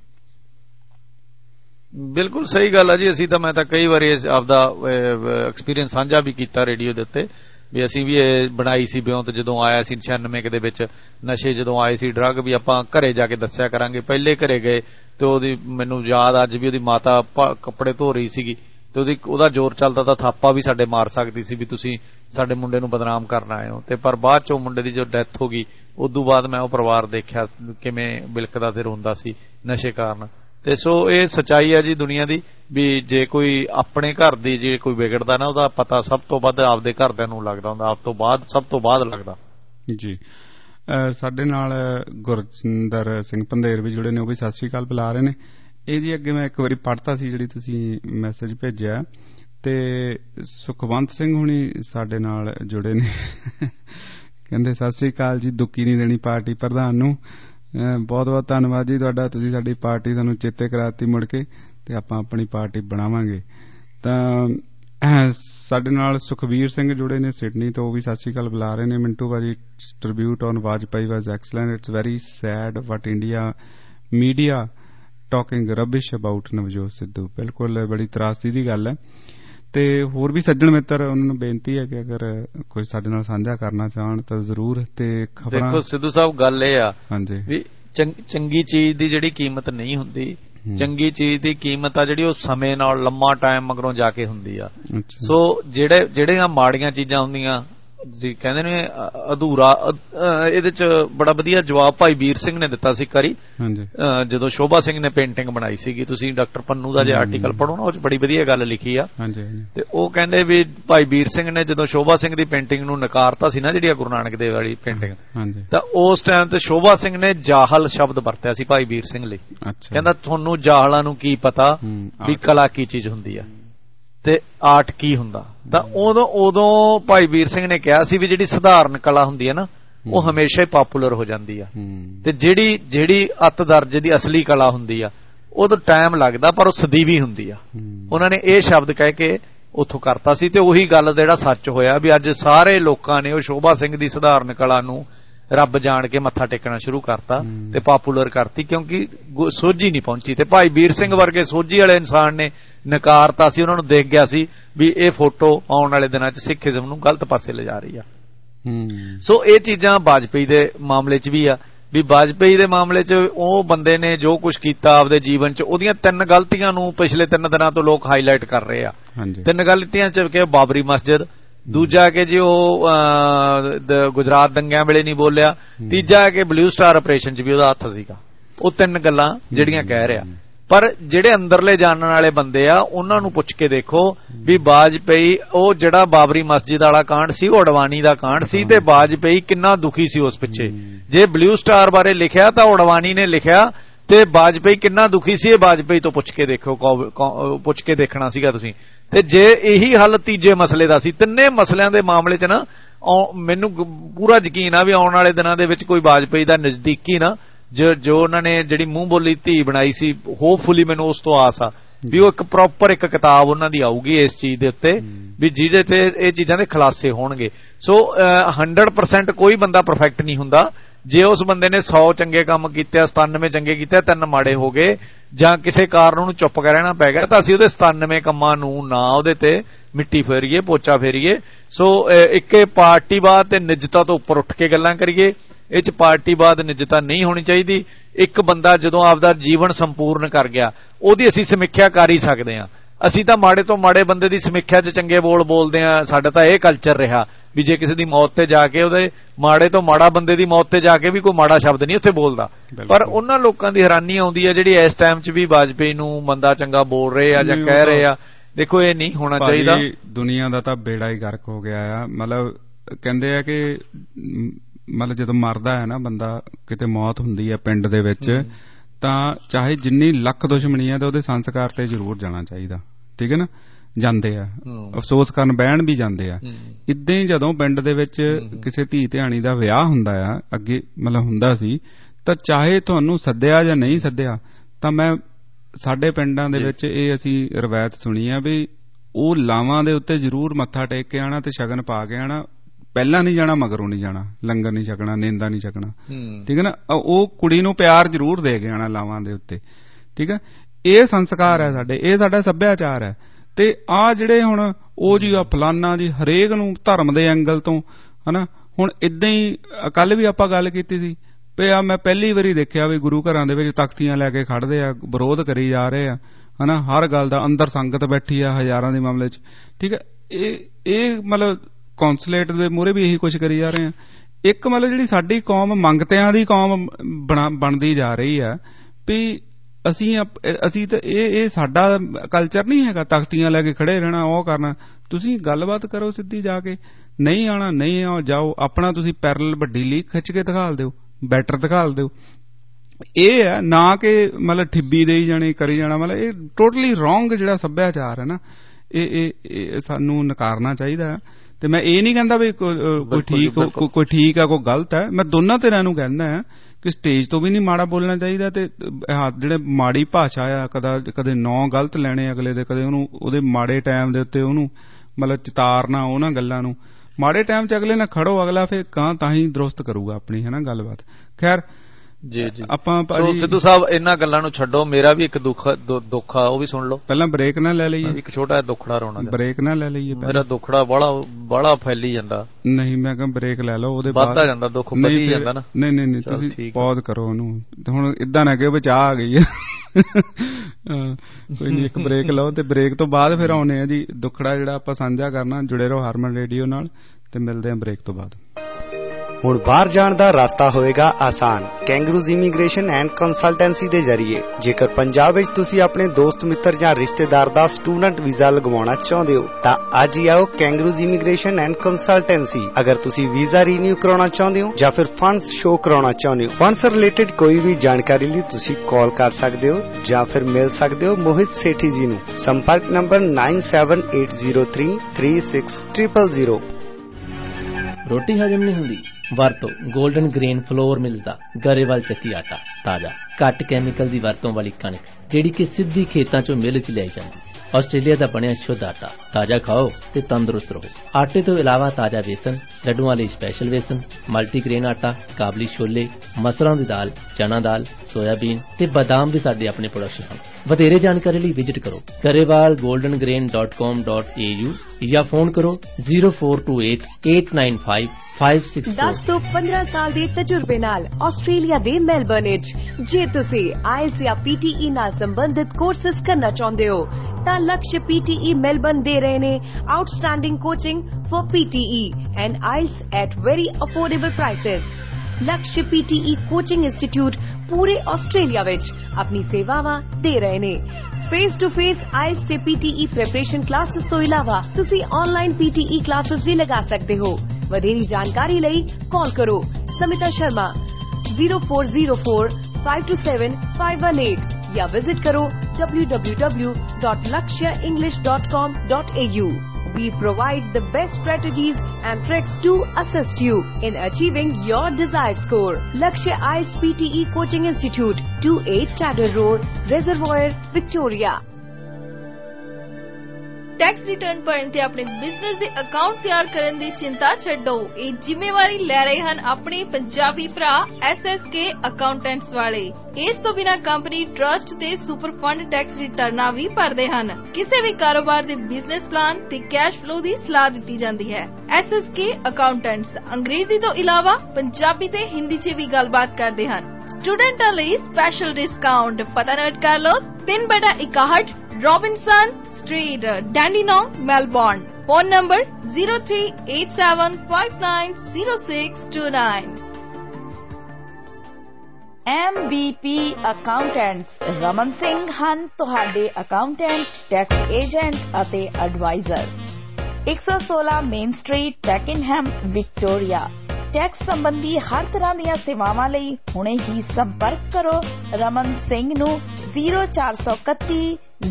ਬਿਲਕੁਲ ਸਹੀ ਗੱਲ ਹੈ ਜੀ। ਅਸੀਂ ਤਾਂ ਮੈਂ ਤਾਂ ਕਈ ਵਾਰੀ ਆਪਦਾ ਐਕਸਪੀਰੀਅੰਸ ਸਾਂਝਾ ਵੀ ਕੀਤਾ ਰੇਡੀਓ ਦੇ ਉੱਤੇ, ਵੀ ਅਸੀਂ ਵੀ ਇਹ ਬਣਾਈ ਸੀ ਵਿਉਂਤ ਜਦੋਂ ਆਇਆ ਸੀ 96 ਦੇ ਵਿੱਚ ਨਸ਼ੇ ਜਦੋਂ ਆਏ ਸੀ, ਡਰੱਗ, ਵੀ ਆਪਾਂ ਘਰੇ ਜਾ ਕੇ ਦੱਸਿਆ ਕਰਾਂਗੇ। ਪਹਿਲੇ ਘਰੇ ਗਏ ਤੇ ਉਹਦੀ ਮੈਨੂੰ ਯਾਦ ਅੱਜ ਵੀ, ਉਹਦੀ ਮਾਤਾ ਕੱਪੜੇ ਧੋ ਰਹੀ ਸੀਗੀ ਤੇ ਉਹਦਾ ਜ਼ੋਰ ਚੱਲਦਾ ਤਾਂ ਥਾਪਾ ਵੀ ਸਾਡੇ ਮਾਰ ਸਕਦੀ ਸੀ ਵੀ ਤੁਸੀਂ ਸਾਡੇ ਮੁੰਡੇ ਨੂੰ ਬਦਨਾਮ ਕਰਨ ਆਏ ਹੋ। ਤੇ ਪਰ ਬਾਅਦ ਚ ਉਹ ਮੁੰਡੇ ਦੀ ਜੋ ਡੈਥ ਹੋ ਗਈ, ਉਦੋਂ ਬਾਅਦ ਮੈਂ ਉਹ ਪਰਿਵਾਰ ਦੇਖਿਆ ਕਿਵੇਂ ਬਿਲਕਦਾ ਤੇ ਰੋਂਦਾ ਸੀ ਨਸ਼ੇ ਕਾਰਨ। ਤੇ ਸੋ ਇਹ ਸੱਚਾਈ ਹੈ ਜੀ ਦੁਨੀਆ ਦੀ, ਵੀ ਜੇ ਕੋਈ ਆਪਣੇ ਘਰ ਦੀ ਜੇ ਕੋਈ ਵਿਗੜਦਾ ਨਾ, ਉਹਦਾ ਪਤਾ ਸਭ ਤੋਂ ਵੱਧ ਆਪਦੇ ਘਰਦਿਆਂ ਨੂੰ ਲੱਗਦਾ ਹੁੰਦਾ, ਆਪ ਤੋਂ ਬਾਅਦ ਸਭ ਤੋਂ ਬਾਅਦ ਲੱਗਦਾ ਜੀ। ਸਾਡੇ ਨਾਲ ਗੁਰਜਿੰਦਰ ਸਿੰਘ ਪੰਧੇਰ ਵੀ ਜੁੜੇ ਨੇ, ਉਹ ਵੀ ਸਤਿ ਸ੍ਰੀ ਅਕਾਲ ਬੁਲਾ ਰਹੇ ਨੇ। ਇਹ ਜੀ ਅੱਗੇ ਮੈਂ ਇੱਕ ਵਾਰੀ ਪੜ੍ਹਤਾ ਸੀ ਜਿਹੜੀ ਤੁਸੀਂ ਮੈਸੇਜ ਭੇਜਿਆ, ਤੇ ਸੁਖਵੰਤ ਸਿੰਘ ਹੁਣੀ ਸਾਡੇ ਨਾਲ ਜੁੜੇ ਨੇ। ਕਹਿੰਦੇ ਸਤਿ ਸ੍ਰੀ ਅਕਾਲ ਜੀ, ਦੁੱਕੀ ਨਹੀਂ ਦੇਣੀ ਪਾਰਟੀ ਪ੍ਰਧਾਨ ਨੂੰ। ਬਹੁਤ ਬਹੁਤ ਧੰਨਵਾਦ ਜੀ ਤੁਹਾਡਾ, ਤੁਸੀਂ ਸਾਡੀ ਪਾਰਟੀ ਸਾਨੂੰ ਚੇਤੇ ਕਰਾਤੀ ਮੁੜ ਕੇ, ਤੇ ਆਪਾਂ ਆਪਣੀ ਪਾਰਟੀ ਬਣਾਵਾਂਗੇ। ਤਾਂ ਸਾਡੇ ਨਾਲ ਸੁਖਵੀਰ ਸਿੰਘ ਜੁੜੇ ਨੇ ਸਿਡਨੀ ਤੋਂ, ਉਹ ਵੀ ਸਤਿ ਸ੍ਰੀ ਅਕਾਲ ਬੁਲਾ ਰਹੇ ਨੇ। ਮਿੰਟੂ ਭਾਜੀ, tribute on Vajpayee was excellent, it's very sad what India media talking rubbish about Navjot Sidhu. ਬਿਲਕੁਲ ਬੜੀ ਤਰਾਸਦੀ ਦੀ ਗੱਲ ਹੈ। ਤੇ ਹੋਰ ਵੀ ਸੱਜਣ ਮਿੱਤਰ, ਉਹਨਾਂ ਨੂੰ ਬੇਨਤੀ ਹੈ ਕਿ ਅਗਰ ਕੋਈ ਸਾਡੇ ਨਾਲ ਸਾਂਝਾ ਕਰਨਾ ਚਾਹਣ ਤਾਂ ਜ਼ਰੂਰ। ਤੇ ਖਬਰਾਂ ਦੇਖੋ ਸਿੱਧੂ ਸਾਹਿਬ, ਗੱਲ ਇਹ ਆ ਹਾਂਜੀ ਵੀ ਚੰਗੀ ਚੀਜ਼ ਦੀ ਜਿਹੜੀ ਕੀਮਤ ਨਹੀਂ ਹੁੰਦੀ, ਚੰਗੀ ਚੀਜ਼ ਦੀ ਕੀਮਤ ਆ ਜਿਹੜੀ ਉਹ ਸਮੇਂ ਨਾਲ ਲੰਮਾ ਟਾਈਮ ਮਗਰੋਂ ਜਾ ਕੇ ਹੁੰਦੀ ਆ। ਸੋ ਜਿਹੜੀਆਂ ਮਾੜੀਆਂ ਚੀਜ਼ਾਂ ਹੁੰਦੀਆਂ ਜੀ ਕਹਿੰਦੇ ਨੇ ਅਧੂਰਾ, ਇਹਦੇ ਚ ਬੜਾ ਵਧੀਆ ਜਵਾਬ ਭਾਈ ਵੀਰ ਸਿੰਘ ਨੇ ਦਿੱਤਾ ਸੀ ਕਰੀ, ਜਦੋਂ ਸ਼ੋਭਾ ਸਿੰਘ ਨੇ ਪੇਂਟਿੰਗ ਬਣਾਈ ਸੀਗੀ। ਤੁਸੀਂ ਡਾਕਟਰ ਪੰਨੂ ਦਾ ਜੇ ਆਰਟੀਕਲ ਪੜ੍ਹੋ ਨਾ, ਉਹ ਚ ਬੜੀ ਵਧੀਆ ਗੱਲ ਲਿਖੀ ਆ। ਤੇ ਉਹ ਕਹਿੰਦੇ ਵੀ ਭਾਈ ਵੀਰ ਸਿੰਘ ਨੇ ਜਦੋਂ ਸ਼ੋਭਾ ਸਿੰਘ ਦੀ ਪੇਂਟਿੰਗ ਨੂੰ ਨਕਾਰਤਾ ਸੀ ਨਾ, ਜਿਹੜੀ ਗੁਰੂ ਨਾਨਕ ਦੇਵ ਵਾਲੀ ਪੇਂਟਿੰਗ, ਤਾਂ ਉਸ ਟਾਈਮ ਤੇ ਸ਼ੋਭਾ ਸਿੰਘ ਨੇ ਜਾਹਲ ਸ਼ਬਦ ਵਰਤਿਆ ਸੀ ਭਾਈ ਵੀਰ ਸਿੰਘ ਲਈ। ਕਹਿੰਦਾ ਤੁਹਾਨੂੰ ਜਾਹਲਾਂ ਨੂੰ ਕੀ ਪਤਾ ਵੀ ਕਲਾ ਕੀ ਚੀਜ਼ ਹੁੰਦੀ ਆ ਤੇ ਆਰਟ ਕੀ ਹੁੰਦਾ। ਤਾਂ ਉਦੋਂ ਭਾਈ ਵੀਰ ਸਿੰਘ ਨੇ ਕਿਹਾ ਸੀ ਵੀ ਜਿਹੜੀ ਸਧਾਰਨ ਕਲਾ ਹੁੰਦੀ ਹੈ ਨਾ, ਉਹ ਹਮੇਸ਼ਾ ਹੀ ਪਾਪੂਲਰ ਹੋ ਜਾਂਦੀ ਆ, ਤੇ ਜਿਹੜੀ ਅੱਤ ਦਰਜੇ ਦੀ ਅਸਲੀ ਕਲਾ ਹੁੰਦੀ ਆ, ਉਹਦਾ ਟਾਈਮ ਲੱਗਦਾ ਪਰ ਉਹ ਸਦੀਵੀ ਹੁੰਦੀ ਆ। ਉਹਨਾਂ ਨੇ ਇਹ ਸ਼ਬਦ ਕਹਿ ਕੇ ਉੱਥੋਂ ਕਰਤਾ ਸੀ। ਤੇ ਉਹੀ ਗੱਲ ਜਿਹੜਾ ਸੱਚ ਹੋਇਆ ਵੀ ਅੱਜ ਸਾਰੇ ਲੋਕਾਂ ਨੇ ਉਹ ਸ਼ੋਭਾ ਸਿੰਘ ਦੀ ਸਧਾਰਨ ਕਲਾ ਨੂੰ ਰੱਬ ਜਾਣ ਕੇ ਮੱਥਾ ਟੇਕਣਾ ਸ਼ੁਰੂ ਕਰਤਾ ਤੇ ਪਾਪੂਲਰ ਕਰਤੀ, ਕਿਉਂਕਿ ਸੋਝੀ ਨਹੀਂ ਪਹੁੰਚੀ। ਤੇ ਭਾਈ ਵੀਰ ਸਿੰਘ ਵਰਗੇ ਸੋਝੀ ਵਾਲੇ ਇਨਸਾਨ ਨੇ ਨਕਾਰਤਾ ਸੀ। ਉਹਨਾਂ ਨੂੰ ਦੇਖ ਗਿਆ ਸੀ ਵੀ ਇਹ ਫੋਟੋ ਆਉਣ ਵਾਲੇ ਦਿਨਾਂ 'ਚ ਸਿੱਖੀਜ਼ਮ ਨੂੰ ਗਲਤ ਪਾਸੇ ਲਿਜਾ ਰਹੀ ਆ। ਸੋ ਇਹ ਚੀਜ਼ਾਂ ਵਾਜਪੇਈ ਦੇ ਮਾਮਲੇ 'ਚ ਵੀ ਆ, ਵੀ ਵਾਜਪੇਈ ਦੇ ਮਾਮਲੇ 'ਚ ਉਹ ਬੰਦੇ ਨੇ ਜੋ ਕੁਝ ਕੀਤਾ ਆਪਦੇ ਜੀਵਨ 'ਚ, ਉਹਦੀਆਂ 3 ਗਲਤੀਆਂ ਨੂੰ ਪਿਛਲੇ 3 ਦਿਨਾਂ ਤੋਂ ਲੋਕ ਹਾਈਲਾਈਟ ਕਰ ਰਹੇ ਆ। 3 ਗਲਤੀਆਂ 'ਚ ਕਿ ਬਾਬਰੀ ਮਸਜਿਦ, ਦੂਜਾ ਕਿ ਜੀ ਉਹ ਗੁਜਰਾਤ ਦੰਗਿਆਂ ਵੇਲੇ ਨਹੀਂ ਬੋਲਿਆ, ਤੀਜਾ ਕਿ ਬਲੂ ਸਟਾਰ ਆਪਰੇਸ਼ਨ 'ਚ ਵੀ ਉਹਦਾ ਹੱਥ ਸੀਗਾ। ਉਹ 3 ਗੱਲਾਂ ਜਿਹੜੀਆਂ ਕਹਿ ਰਿਹਾ। ਪਰ ਜਿਹੜੇ ਅੰਦਰਲੇ ਜਾਣਨ ਵਾਲੇ ਬੰਦੇ ਆ, ਉਹਨਾਂ ਨੂੰ ਪੁੱਛ ਕੇ ਦੇਖੋ ਵੀ ਵਾਜਪੇਈ, ਉਹ ਜਿਹੜਾ ਬਾਬਰੀ ਮਸਜਿਦ ਵਾਲਾ ਕਾਂਡ ਸੀ ਉਹ ਅਡਵਾਨੀ ਦਾ ਕਾਂਡ ਸੀ, ਤੇ ਵਾਜਪੇਈ ਕਿੰਨਾ ਦੁਖੀ ਸੀ ਉਸ ਪਿੱਛੇ। ਜੇ ਬਲੂ ਸਟਾਰ ਬਾਰੇ ਲਿਖਿਆ ਤਾਂ ਅਡਵਾਨੀ ਨੇ ਲਿਖਿਆ, ਤੇ ਵਾਜਪੇਈ ਕਿੰਨਾ ਦੁਖੀ ਸੀ ਇਹ ਵਾਜਪੇਈ ਤੋਂ ਪੁੱਛ ਕੇ ਦੇਖੋ, ਪੁੱਛ ਕੇ ਦੇਖਣਾ ਸੀਗਾ ਤੁਸੀਂ। ਤੇ ਜੇ ਇਹੀ ਹੱਲ ਤੀਜੇ ਮਸਲੇ ਦਾ ਸੀ, 3 ਮਸਲਿਆਂ ਦੇ ਮਾਮਲੇ 'ਚ ਨਾ ਮੈਨੂੰ ਪੂਰਾ ਯਕੀਨ ਆ ਵੀ ਆਉਣ ਵਾਲੇ ਦਿਨਾਂ ਦੇ ਵਿੱਚ ਕੋਈ ਵਾਜਪੇਈ ਦਾ ਨਜ਼ਦੀਕੀ ਨਾ, ਜੋ ਉਹਨਾਂ ਨੇ ਜਿਹੜੀ ਮੂੰਹ ਬੋਲੀ ਧੀ ਬਣਾਈ ਸੀ, ਹੋਪਫੁਲੀ ਮੈਨੂੰ ਉਸ ਤੋਂ ਆਸ ਆ ਵੀ ਉਹ ਇੱਕ ਪ੍ਰੋਪਰ ਇੱਕ ਕਿਤਾਬ ਉਹਨਾਂ ਦੀ ਆਊਗੀ ਇਸ ਚੀਜ਼ ਦੇ ਉੱਤੇ, ਵੀ ਜਿਹਦੇ ਤੇ ਇਹ ਚੀਜ਼ਾਂ ਦੇ ਖੁਲਾਸੇ ਹੋਣਗੇ। ਸੋ 100% ਕੋਈ ਬੰਦਾ ਪਰਫੈਕਟ ਨਹੀਂ ਹੁੰਦਾ। ਜੇ ਉਸ ਬੰਦੇ ਨੇ 100 ਚੰਗੇ ਕੰਮ ਕੀਤੇ, 97 ਚੰਗੇ ਕੀਤੇ, 3 ਮਾੜੇ ਹੋ ਗਏ, ਜਾਂ ਕਿਸੇ ਕਾਰਨ ਉਹਨੂੰ ਚੁੱਪ ਕਰ ਰਹਿਣਾ ਪੈ ਗਿਆ, ਤਾਂ ਅਸੀਂ ਉਹਦੇ 97 ਕੰਮਾਂ ਨੂੰ ਨਾ ਉਹਦੇ ਤੇ ਮਿੱਟੀ ਫੇਰੀਏ, ਪੋਚਾ ਫੇਰੀਏ। ਸੋ ਇੱਕ ਪਾਰਟੀਵਾਦ ਤੇ ਨਿੱਜਤਾ ਤੋਂ ਉੱਪਰ ਉੱਠ ਕੇ ਗੱਲਾਂ ਕਰੀਏ। ਇਹ 'ਚ ਪਾਰਟੀਵਾਦ ਨਿੱਜਤਾ ਨਹੀਂ ਹੋਣੀ ਚਾਹੀਦੀ। ਇੱਕ ਬੰਦਾ ਜਦੋਂ ਆਪਦਾ ਜੀਵਨ ਸੰਪੂਰਨ ਕਰ ਗਿਆ ਉਹਦੀ ਅਸੀਂ ਸਮੀਖਿਆ ਕਰ ਹੀ ਸਕਦੇ ਹਾਂ। ਅਸੀਂ ਤਾਂ ਮਾੜੇ ਤੋਂ ਮਾੜੇ ਬੰਦੇ ਦੀ ਸਮੀਖਿਆ 'ਚ ਚੰਗੇ ਬੋਲ ਬੋਲਦੇ ਹਾਂ। ਸਾਡਾ ਤਾਂ ਇਹ ਕਲਚਰ ਰਿਹਾ ਵੀ ਜੇ ਕਿਸੇ ਦੀ ਮੌਤ ਤੇ ਜਾ ਕੇ ਉਹਦੇ ਮਾੜੇ ਤੋਂ ਮਾੜਾ ਬੰਦੇ ਦੀ ਮੌਤ ਤੇ ਜਾ ਕੇ ਵੀ ਕੋਈ ਮਾੜਾ ਸ਼ਬਦ ਨਹੀਂ ਉੱਥੇ ਬੋਲਦਾ। ਪਰ ਉਹਨਾਂ ਲੋਕਾਂ ਦੀ ਹੈਰਾਨੀ ਆਉਂਦੀ ਹੈ ਜਿਹੜੀ ਇਸ ਟਾਈਮ 'ਚ ਵੀ ਵਾਜਪੇਈ ਨੂੰ ਮੰਦਾ ਚੰਗਾ ਬੋਲ ਰਹੇ ਆ ਜਾਂ ਕਹਿ ਰਹੇ ਆ। ਦੇਖੋ ਇਹ ਨਹੀਂ ਹੋਣਾ ਚਾਹੀਦਾ। ਦੁਨੀਆ ਦਾ ਤਾਂ ਬੇੜਾ ਹੀ ਗਰਕ ਹੋ ਗਿਆ ਆ। ਮਤਲਬ ਕਹਿੰਦੇ ਆ ਕਿ ਮਤਲਬ ਜਦੋਂ ਮਰਦਾ ਹੈ ਨਾ ਬੰਦਾ, ਕਿਤੇ ਮੌਤ ਹੁੰਦੀ ਹੈ ਪਿੰਡ ਦੇ ਵਿੱਚ, ਤਾਂ ਚਾਹੇ ਜਿੰਨੀ ਲੱਖ ਦੁਸ਼ਮਣੀ ਹੈ ਤਾਂ ਉਹਦੇ ਸੰਸਕਾਰ ਤੇ ਜ਼ਰੂਰ ਜਾਣਾ ਚਾਹੀਦਾ। ਠੀਕ ਹੈ ਨਾ, ਜਾਂਦੇ ਆ ਅਫਸੋਸ ਕਰਨ ਬਹਿਣ ਵੀ ਜਾਂਦੇ ਆ। ਇਦਾਂ ਹੀ ਜਦੋਂ ਪਿੰਡ ਦੇ ਵਿੱਚ ਕਿਸੇ ਧੀ ਧਿਆਣੀ ਦਾ ਵਿਆਹ ਹੁੰਦਾ ਆ, ਅੱਗੇ ਮਤਲਬ ਹੁੰਦਾ ਸੀ, ਤਾਂ ਚਾਹੇ ਤੁਹਾਨੂੰ ਸੱਦਿਆ ਜਾਂ ਨਹੀਂ ਸੱਦਿਆ, ਤਾਂ ਮੈਂ ਸਾਡੇ ਪਿੰਡਾਂ ਦੇ ਵਿੱਚ ਇਹ ਅਸੀਂ ਰਵਾਇਤ ਸੁਣੀ ਆ ਵੀ ਉਹ ਲਾਵਾਂ ਦੇ ਉੱਤੇ ਜ਼ਰੂਰ ਮੱਥਾ ਟੇਕ ਕੇ ਆਣਾ ਤੇ ਸ਼ਗਨ ਪਾ ਕੇ ਆਣਾ। ਪਹਿਲਾਂ ਨਹੀਂ ਜਾਣਾ, ਮਗਰੋਂ ਨਹੀਂ ਜਾਣਾ, ਲੰਗਰ ਨਹੀਂ ਛਕਣਾ, ਨੇਂਦਾ ਨਹੀਂ ਛਕਣਾ। ਠੀਕ ਹੈ ਨਾ, ਉਹ ਕੁੜੀ ਨੂੰ ਪਿਆਰ ਜ਼ਰੂਰ ਦੇ ਕੇ ਆਣਾ ਲਾਵਾਂ ਦੇ ਉੱਤੇ। ਠੀਕ ਹੈ, ਇਹ ਸੰਸਕਾਰ ਹੈ ਸਾਡੇ, ਇਹ ਸਾਡਾ ਸੱਭਿਆਚਾਰ ਹੈ। ਤੇ ਆਹ ਜਿਹੜੇ ਹੁਣ ਉਹ ਜੀ ਆ ਫਲਾਨਾ ਜੀ, ਹਰੇਕ ਨੂੰ ਧਰਮ ਦੇ ਐਂਗਲ ਤੋਂ ਹਨਾ। ਹੁਣ ਇਦਾਂ ਹੀ ਕੱਲ ਵੀ ਆਪਾਂ ਗੱਲ ਕੀਤੀ ਸੀ ਵੀ ਆ ਮੈਂ ਪਹਿਲੀ ਵਾਰੀ ਦੇਖਿਆ ਵੀ ਗੁਰੂ ਘਰਾਂ ਦੇ ਵਿੱਚ ਤਖਤੀਆਂ ਲੈ ਕੇ ਖੜਦੇ ਆ, ਵਿਰੋਧ ਕਰੀ ਜਾ ਰਹੇ ਆ ਹਨਾ, ਹਰ ਗੱਲ ਦਾ। ਅੰਦਰ ਸੰਗਤ ਬੈਠੀ ਆ ਹਜ਼ਾਰਾਂ ਦੇ ਮਾਮਲੇ 'ਚ। ਠੀਕ ਹੈ, ਇਹ ਮਤਲਬ ਕੌਂਸਲੇਟ ਦੇ ਮੂਹਰੇ ਵੀ ਇਹੀ ਕੁਛ ਕਰੀ ਜਾ ਰਹੇ ਆ। ਇੱਕ ਮਤਲਬ ਜਿਹੜੀ ਸਾਡੀ ਕੌਮ ਮੰਗਤਿਆਂ ਦੀ ਕੌਮ ਬਣਦੀ ਜਾ ਰਹੀ ਆ ਵੀ ਅਸੀਂ ਤਾਂ ਇਹ ਸਾਡਾ ਕਲਚਰ ਨਹੀਂ ਹੈਗਾ ਤਖਤੀਆਂ ਲੈ ਕੇ ਖੜੇ ਰਹਿਣਾ, ਉਹ ਕਰਨਾ। ਤੁਸੀਂ ਗੱਲਬਾਤ ਕਰੋ ਸਿੱਧੀ ਜਾ ਕੇ, ਨਹੀਂ ਆਉਣਾ ਨਹੀਂ ਆਓ, ਜਾਓ ਆਪਣਾ ਤੁਸੀਂ ਪੈਰਲਲ ਵੱਡੀ ਲੀਕ ਖਿੱਚ ਕੇ ਦਿਖਾਲ ਦਿਓ, ਬੈਟਰ ਦਿਖਾਲ ਦਿਓ। ਇਹ ਹੈ ਨਾ ਕਿ ਮਤਲਬ ਠਿੱਬੀ ਦੇਈ ਜਾਣੀ ਕਰੀ ਜਾਣਾ। ਮਤਲਬ ਇਹ ਟੋਟਲੀ ਰੋਂਗ ਜਿਹੜਾ ਸੱਭਿਆਚਾਰ ਹੈ ਨਾ, ਇਹ ਸਾਨੂੰ ਨਕਾਰਨਾ ਚਾਹੀਦਾ। ਤੇ ਮੈਂ ਇਹ ਨਹੀਂ ਕਹਿੰਦਾ ਵੀ ਕੋਈ ਠੀਕ ਆ ਕੋਈ ਗਲਤ ਹੈ। ਮੈਂ ਦੋਨਾਂ ਧਿਰਾਂ ਨੂੰ ਕਹਿੰਦਾ ਕਿ ਸਟੇਜ ਤੋਂ ਵੀ ਨਹੀਂ ਮਾੜਾ ਬੋਲਣਾ ਚਾਹੀਦਾ, ਤੇ ਜਿਹੜੇ ਮਾੜੀ ਭਾਸ਼ਾ ਆ ਕਦੇ ਨਾਂ ਗਲਤ ਲੈਣੇ ਅਗਲੇ ਦੇ, ਕਦੇ ਉਹਨੂੰ ਉਹਦੇ ਮਾੜੇ ਟਾਈਮ ਦੇ ਉੱਤੇ ਉਹਨੂੰ ਮਤਲਬ ਚਿਤਾਰਨਾ, ਉਹਨਾਂ ਗੱਲਾਂ ਨੂੰ। ਮਾੜੇ ਟਾਈਮ 'ਚ ਅਗਲੇ ਨਾਲ ਖੜੋ, ਅਗਲਾ ਫਿਰ ਕਾਂ ਤਾਂ ਹੀ ਦਰੁਸਤ ਕਰੂਗਾ ਆਪਣੀ ਹੈ ਨਾ ਗੱਲਬਾਤ। ਖੈਰ ਜੀ ਜੀ ਆਪਾਂ ਸਿੱਧੂ ਸਾਹਿਬ ਇਹਨਾਂ ਗੱਲਾਂ ਨੂੰ ਛੱਡੋ। ਮੇਰਾ ਵੀ ਇੱਕ ਦੁੱਖ ਆ, ਉਹ ਵੀ ਸੁਣ ਲਓ। ਪਹਿਲਾਂ ਬ੍ਰੇਕ ਨਾ ਲੈ ਲਈਏ, ਇੱਕ ਛੋਟਾ ਜਿਹਾ ਦੁੱਖੜਾ ਰੋਣਾ। ਬ੍ਰੇਕ ਨਾ ਲੈ ਲਈਏ, ਮੇਰਾ ਦੁੱਖੜਾ ਬੜਾ ਫੈਲੀ ਜਾਂਦਾ। ਨਹੀਂ ਮੈਂ ਕਿਹਾ ਬ੍ਰੇਕ ਲੈ ਲਓ, ਉਹਦੇ ਬਾਅਦ ਵੱਧਦਾ ਜਾਂਦਾ ਦੁੱਖ, ਵਧੀ ਜਾਂਦਾ ਨਾ। ਨਹੀਂ ਤੁਸੀਂ ਪੌਜ਼ ਕਰੋ ਉਹਨੂੰ। ਹੁਣ ਇਦਾਂ ਨਾ ਕਿ ਚਾਹ ਆ ਗਈ ਹੈ। ਕੋਈ ਨਹੀਂ, ਇੱਕ ਬ੍ਰੇਕ ਲਓ ਤੇ ਬ੍ਰੇਕ ਤੋਂ ਬਾਅਦ ਫਿਰ ਆਉਣੇ ਆ ਜੀ ਦੁੱਖੜਾ ਜਿਹੜਾ ਆਪਾਂ ਸਾਂਝਾ ਕਰਨਾ। ਜੁੜੇ ਰਹੋ ਹਰਮਨ ਰੇਡੀਓ ਨਾਲ ਤੇ ਮਿਲਦੇ ਆ ਬ੍ਰੇਕ ਤੋਂ ਬਾਅਦ। ਹੁਣ ਬਾਹਰ ਜਾਣ ਦਾ ਰਸਤਾ ਹੋਵੇਗਾ ਆਸਾਨ ਕੈਂਗਰੂਜ਼ ਇਮੀਗ੍ਰੇਸ਼ਨ ਐਂਡ ਕੰਸਲਟੈਂਸੀ ਦੇ ਜ਼ਰੀਏ। ਜੇਕਰ ਪੰਜਾਬ ਵਿੱਚ ਤੁਸੀਂ ਆਪਣੇ ਦੋਸਤ ਮਿੱਤਰ ਜਾਂ ਰਿਸ਼ਤੇਦਾਰ ਦਾ ਸਟੂਡੈਂਟ ਵੀਜ਼ਾ ਲਗਵਾਉਣਾ ਚਾਹੁੰਦੇ ਹੋ ਤਾਂ ਅੱਜ ਹੀ ਆਓ ਕੈਂਗਰੂਜ਼ ਇਮੀਗ੍ਰੇਸ਼ਨ ਐਂਡ ਕੰਸਲਟੈਂਸੀ। ਅਗਰ ਤੁਸੀਂ ਵੀਜ਼ਾ ਰੀਨਿਊ ਕਰਾਉਣਾ ਚਾਹੁੰਦੇ ਹੋ ਜਾਂ ਫਿਰ ਫੰਡਸ ਸ਼ੋ ਕਰਾਉਣਾ ਚਾਹੁੰਦੇ ਹੋ, ਫੰਡਸ ਰਿਲੇਟਡ ਕੋਈ ਵੀ ਜਾਣਕਾਰੀ ਲਈ ਤੁਸੀਂ ਕਾਲ ਕਰ ਸਕਦੇ ਹੋ ਜਾਂ ਫਿਰ ਮਿਲ ਸਕਦੇ ਹੋ ਮੋਹਿਤ ਸੇਠੀ ਜੀ ਨੂੰ। ਸੰਪਰਕ ਨੰਬਰ 9780336000। ਰੋਟੀ ਹਜਮ ਨਹੀਂ ਹੁੰਦੀ? ਵਰਤੋ ਗੋਲਡਨ ਗ੍ਰੇਨ ਫਲੋਰ ਮਿਲਸ ਦਾ ਗਰੇਵਾਲ ਚੱਕੀ ਆਟਾ। ਤਾਜ਼ਾ ਘੱਟ ਕੈਮੀਕਲ ਦੀ ਵਰਤੋਂ ਵਾਲੀ ਕਣਕ ਜਿਹੜੀ ਕਿ ਸਿੱਧੀ ਖੇਤਾਂ ਚੋਂ ਮਿਲ 'ਚ ਲਿਆਈ ਜਾਂਦੀ। ਆਸਟ੍ਰੇਲੀਆ ਦਾ ਬਣਿਆ ਸ਼ੁੱਧ ਆਟਾ। ਤਾਜ਼ਾ ਖਾਓ ਤੇ ਤੰਦਰੁਸਤ ਰਹੋ। ਆਟੇ ਤੋਂ ਇਲਾਵਾ ਤਾਜ਼ਾ ਬੇਸਨ, ਲੱਡੂਆਂ ਲਈ ਸਪੈਸ਼ਲ ਬੇਸਨ, ਮਲਟੀਗ੍ਰੇਨ ਆਟਾ, ਕਾਬਲੀ ਛੋਲੇ, ਮਸਰਾਂ ਦੀ ਦਾਲ, ਚਨਾ ਦਾਲ, ਸੋਇਆਬੀਨ ਤੇ ਬਦਾਮ ਵੀ ਸਾਡੇ ਆਪਣੇ ਪ੍ਰੋਡਕਸ਼ਨ ਹਨ। ਵਧੇਰੇ ਜਾਣਕਾਰੀ ਲਈ ਵਿਜ਼ਿਟ ਕਰੋ garewalgoldengrain.com.au ਜਾਂ ਫੋਨ ਕਰੋ 0428895566। 10 ਤੋਂ 15 ਸਾਲ ਦੇ ਤਜਰਬੇ ਨਾਲ ਆਸਟ੍ਰੇਲੀਆ ਦੇ ਮੈਲਬਰਨ ਵਿੱਚ ਜੇ ਤੁਸੀਂ ਆਇਲਸ ਜਾਂ PTE ਨਾਲ ਸੰਬੰਧਿਤ ਕੋਰਸਸ ਕਰਨਾ ਚਾਹੁੰਦੇ ਹੋ ਤਾਂ ਲਕਸ਼ PTE ਮੈਲਬਰਨ ਦੇ ਰਹੇ ਨੇ outstanding coaching for PTE and IELTS at very affordable prices. Laksh PTE coaching institute ਪੂਰੇ ਆਸਟ੍ਰੇਲੀਆ ਵਿੱਚ ਆਪਣੀ ਸੇਵਾਵਾਂ ਦੇ ਰਹੇ ਨੇ। ਫੇਸ ਟੂ ਫੇਸ ਆਇਲਸ ਤੇ PTE ਪ੍ਰੈਪਰੇਸ਼ਨ ਕਲਾਸਿਸ ਤੋਂ ਇਲਾਵਾ ਤੁਸੀਂ ਆਨਲਾਈਨ PTE ਕਲਾਸਿਸ ਵੀ ਲਗਾ ਸਕਦੇ ਹੋ। ਵਧੇਰੀ ਜਾਣਕਾਰੀ ਲਈ ਕਾਲ ਕਰੋ ਸਮਿਤਾ ਸ਼ਰਮਾ 0404527518 ਜਾਂ ਵਿਜ਼ਿਟ ਕਰੋ www.lakshaenglish.com.au। We provide the best strategies and tricks to assist you in achieving your desired score. Lakshya IELTS PTE Coaching Institute, 28 Tadder Road, Reservoir, Victoria. Tax return ਭਰਨ ਤੇ ਆਪਣੇ ਬਿਜ਼ਨਸ ਦੇ ਅਕਾਊਂਟ ਤਿਆਰ ਕਰਨ ਦੀ ਚਿੰਤਾ ਛੱਡੋ। ਇਹ ਜ਼ਿੰਮੇਵਾਰੀ ਲੈ ਰਹੇ ਹਨ ਆਪਣੇ ਪੰਜਾਬੀ ਭਰਾ SSK ਅਕਾਊਂਟੈਂਟਸ ਵਾਲੇ। ਇਸ ਤੋਂ ਬਿਨਾਂ ਕੰਪਨੀ ਟਰਸਟ ਤੇ ਸੁਪਰ ਫੰਡ ਟੈਕਸ ਰਿਟਰਨਾਂ ਵੀ ਭਰਦੇ ਹਨ। ਕਿਸੇ ਵੀ ਕਾਰੋਬਾਰ ਦੇ ਬਿਜ਼ਨਸ ਪਲਾਨ ਤੇ ਕੈਸ਼ ਫਲੋ ਦੀ ਸਲਾਹ ਦਿੱਤੀ ਜਾਂਦੀ ਹੈ। SSK ਅਕਾਊਂਟੈਂਟਸ ਅੰਗਰੇਜ਼ੀ ਤੋਂ ਇਲਾਵਾ ਪੰਜਾਬੀ ਤੇ ਹਿੰਦੀ 'ਚ ਵੀ ਗੱਲਬਾਤ ਕਰਦੇ ਹਨ। ਸਟੂਡੈਂਟਾਂ ਲਈ ਸਪੈਸ਼ਲ ਡਿਸਕਾਊਂਟ। ਪਤਾ ਨੋਟ ਕਰ ਲਓ, 3/61 Robinson street, Dandenong, Melbourne. Phone number 0387590629। MVP accountants Raman Singh ਹਨ ਤੁਹਾਡੇ ਅਕਾਊਂਟੈਂਟ, ਟੈਕਸ ਏਜੰਟ ਅਤੇ adviser. 116 main street, Pakenham, Victoria. Tax ਸੰਬੰਧੀ ਹਰ ਤਰ੍ਹਾਂ ਦੀਆਂ ਸੇਵਾਵਾਂ ਲਈ ਹੁਣੇ ਹੀ ਸੰਪਰਕ ਕਰੋ ਰਮਨ ਸਿੰਘ ਨੂੰ 0431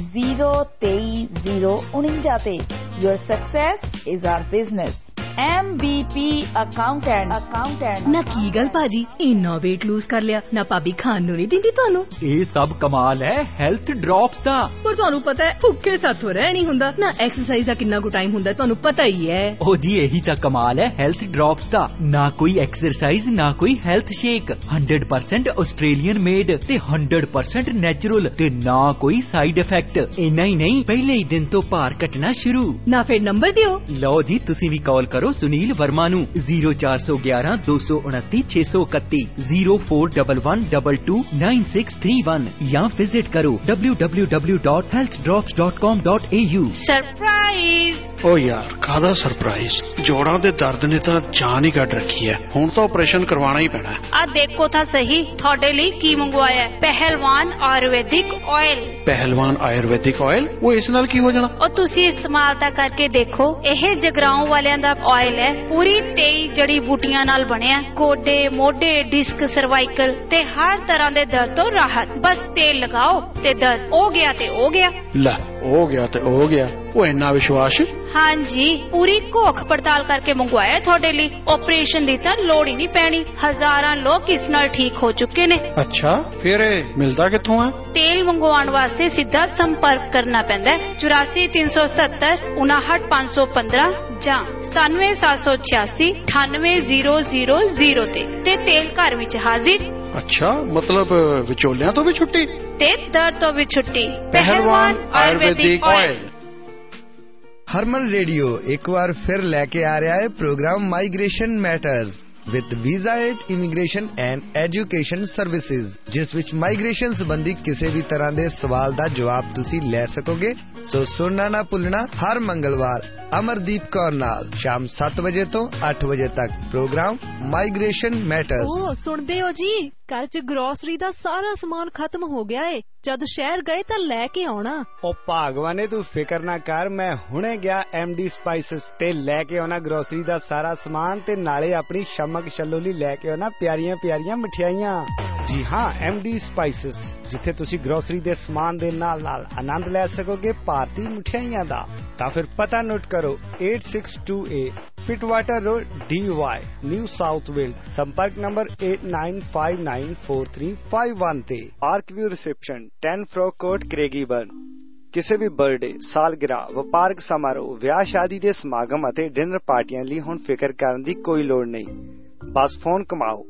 023 ਤੇ। Your success is our business. MVP accountant. ਨਾ ਕੀ ਗੱਲ ਭਾਜੀ, ਇੰਨਾ weight lose ਕਰ ਲਿਆ ਨਾ, ਭਾਬੀ ਖਾਣ ਨੂੰ ਨਹੀਂ ਦਿੰਦੀ ਤੁਹਾਨੂੰ? ਇਹ ਸਭ ਕਮਾਲ ਹੈ ਹੈਲਥ ਡ੍ਰੌਪਸ ਦਾ। ਪਰ ਤੁਹਾਨੂੰ ਪਤਾ ਹੈ ਭੁੱਖੇ ਸਾਥੋਂ ਰਹਿ ਨਹੀਂ ਹੁੰਦਾ ਨਾ, ਐਕਸਰਸਾਈਜ਼ ਦਾ ਕਿੰਨਾ ਕੁ ਟਾਈਮ ਹੁੰਦਾ ਤੁਹਾਨੂੰ ਪਤਾ ਹੀ ਹੈ। ਉਹ ਜੀ ਇਹੀ ਤਾਂ ਕਮਾਲ ਹੈ ਹੈਲਥ ਡ੍ਰੌਪਸ ਦਾ। ਨਾ ਕੋਈ ਐਕਸਰਸਾਈਜ਼ ਨਾ ਕੋਈ ਹੈਲਥ ਸ਼ੇਕ, 100% ਆਸਟ੍ਰੇਲੀਅਨ ਮੇਡ ਤੇ 100% ਨੈਚੁਰਲ ਤੇ ਨਾ ਕੋਈ ਸਾਈਡ ਇਫੈਕਟ। ਇੰਨਾ ਹੀ ਨਹੀਂ, ਪਹਿਲੇ ਹੀ ਦਿਨ ਤੋਂ ਭਾਰ ਘਟਣਾ ਸ਼ੁਰੂ। ਨਾ ਫਿਰ ਨੰਬਰ ਦਿਓ। ਲਓ ਜੀ ਤੁਸੀਂ ਵੀ ਕਾਲ ਕਰੋ ਸੁਨੀਲ ਵਰਮਾ ਨੂੰ 0411 229 631 0411229631 ਜਾਂ ਵਿਜ਼ਿਟ ਕਰੋ www.healthdrops.com.au। ਸਰਪ੍ਰਾਈਜ਼। ਓ ਯਾਰ ਕਾਹਦਾ ਸਰਪ੍ਰਾਈਜ਼? ਜੋੜਾਂ ਦੇ ਦਰਦ ਨੇ ਤਾਂ ਜਾਨ ਹੀ ਕੱਢ ਰੱਖੀ ਹੈ, ਹੁਣ ਤਾਂ ਆਪਰੇਸ਼ਨ ਕਰਵਾਉਣਾ ਹੀ ਪੈਣਾ। ਆ ਦੇਖੋ ਤਾਂ ਸਹੀ ਤੁਹਾਡੇ ਲਈ ਕੀ ਮੰਗਵਾਇਆ, ਪਹਿਲਵਾਨ ਆਯੁਰਵੈਦਿਕ ਆਇਲ। ਪਹਿਲਵਾਨ ਆਯੁਰਵੈਦਿਕ ਆਇਲ? ਉਹ ਇਸ ਨਾਲ ਕੀ ਹੋ ਜਾਣਾ? ਉਹ ਤੁਸੀਂ ਇਸਤੇਮਾਲ ਤਾਂ ਕਰਕੇ ਦੇਖੋ। ਇਹ ਜਗਰਾਉਂ ਵਾਲਿਆਂ ਦਾ ਆਇਲ ਹੈ, ਪੂਰੀ 23 ਜੜੀ ਬੂਟੀਆਂ ਨਾਲ ਬਣਿਆ। ਗੋਡੇ, ਮੋਢੇ, ਡਿਸਕ, ਸਰਵਾਈਕਲ ਤੇ ਹਰ ਤਰ੍ਹਾਂ ਦੇ ਦਰਦ ਤੋਂ ਰਾਹਤ। ਬਸ ਤੇਲ ਲਗਾਓ ਤੇ ਦਰਦ ਹੋ ਗਿਆ ਤੇ ਹੋ ਗਿਆ। ਲੈ ਹੋ ਗਿਆ ਤੇ ਹੋ ਗਿਆ, ਉਹ ਇੰਨਾ ਵਿਸ਼ਵਾਸ? ਹਾਂਜੀ, ਪੂਰੀ ਘੋਖ ਪੜਤਾਲ ਕਰਕੇ ਮੰਗਵਾਇਆ ਤੁਹਾਡੇ ਲਈ। ਆਪਰੇਸ਼ਨ ਦੀ ਤਾਂ ਲੋੜ ਹੀ ਨਹੀਂ ਪੈਣੀ, ਹਜ਼ਾਰਾਂ ਲੋਕ ਇਸ ਨਾਲ ਠੀਕ ਹੋ ਚੁੱਕੇ ਨੇ। ਅੱਛਾ, ਫਿਰ ਇਹ ਮਿਲਦਾ ਕਿੱਥੋਂ ਹੈ? ਤੇਲ ਮੰਗਵਾਉਣ ਵਾਸਤੇ ਸਿੱਧਾ ਸੰਪਰਕ ਕਰਨਾ ਪੈਂਦਾ 84 377 59515 ਜਾਂ 97 786 98000 ਤੇ ਤੇਲ ਘਰ ਵਿੱਚ ਹਾਜ਼ਰ। ਅੱਛਾ, ਮਤਲਬ ਵਿਚੋਲਿਆਂ ਤੋਂ ਵੀ ਛੁੱਟੀ ਤੇ ਦਰਦ ਤੋਂ ਵੀ ਛੁੱਟੀ। ਪਹਿਲਵਾਨ ਆਯੁਰਵੈਦਿਕ ਆਇਲ। ਹਰਮਨ ਰੇਡੀਓ ਇੱਕ ਵਾਰ ਫਿਰ ਲੈ ਕੇ ਆ ਰਿਹਾ ਹੈ programme migration matters with visa aid, immigration and education services, ਜਿਸ ਵਿੱਚ ਮਾਈਗ੍ਰੇਸ਼ਨ ਸੰਬੰਧੀ ਕਿਸੇ ਵੀ ਤਰ੍ਹਾਂ ਦੇ ਸਵਾਲ ਦਾ ਜਵਾਬ ਤੁਸੀਂ ਲੈ ਸਕੋਗੇ। ਸੋ ਸੁਣਨਾ ਨਾ ਭੁੱਲਣਾ ਹਰ ਮੰਗਲਵਾਰ ਅਮਰਦੀਪ ਕੌਰ ਨਾਲ ਸ਼ਾਮ 7 ਵਜੇ ਤੋਂ 8 ਵਜੇ ਤੱਕ ਪ੍ਰੋਗਰਾਮ ਮਾਈਗ੍ਰੇਸ਼ਨ ਮੈਟਰਸ। ਓ ਸੁਣਦੇ ਹੋ ਜੀ, ਘਰ 'ਚ ਗਰੋਸਰੀ ਦਾ ਸਾਰਾ ਸਮਾਨ ਖਤਮ ਹੋ ਗਿਆ ਏ, ਜਦ ਸ਼ਹਿਰ ਗਏ ਤਾਂ ਲੈ ਕੇ ਆਉਣਾ। ਓ ਭਾਗਵਾਨੇ ਤੂੰ ਫਿਕਰ ਨਾ ਕਰ, ਮੈਂ ਹੁਣੇ ਗਿਆ MD ਸਪਾਈਸਸ ਤੇ ਲੈ ਕੇ ਆਉਣਾ ਗਰੋਸਰੀ ਦਾ ਸਾਰਾ ਸਮਾਨ ਤੇ ਨਾਲੇ ਆਪਣੀ ਸ਼ਮਕ ਛੱਲੋਲੀ ਲੈ ਕੇ ਆਉਣਾ ਪਿਆਰੀਆਂ ਪਿਆਰੀਆਂ ਮਠਿਆਈਆਂ। ਜੀ ਹਾਂ, MD ਸਪਾਈਸਸ, ਜਿੱਥੇ ਤੁਸੀਂ ਗਰੋਸਰੀ ਦੇ ਸਮਾਨ ਦੇ ਨਾਲ ਨਾਲ ਆਨੰਦ ਲੈ ਸਕੋਗੇ ਭਾਰਤੀ ਮਠਿਆਈਆਂ ਦਾ। ਤਾਂ ਫਿਰ ਪਤਾ ਨੋਟ ਕਰੋ 862A Pittwater road DY, New South Wales. ਸੰਪਰਕ ਨੰਬਰ 89594351 ਤੇ। ਪਾਰਕ ਵਿਊ ਰਿਸੈਪਸ਼ਨ 10 ਫਰੋਕ ਕੋਰਟ, ਕ੍ਰੇਗੀਬਰਨ। ਕਿਸੇ ਵੀ ਬਰਥਡੇ, ਸਾਲਗਿਰਾ, ਵਪਾਰਕ ਸਮਾਰੋਹ, ਵਿਆਹ ਸ਼ਾਦੀ ਦੇ ਸਮਾਗਮ ਅਤੇ ਡਿਨਰ ਪਾਰਟੀਆਂ ਲਈ ਹੁਣ ਫਿਕਰ ਕਰਨ ਦੀ ਕੋਈ ਲੋੜ ਨਹੀਂ। ਬਸ ਫੋਨ ਕਮਾਓ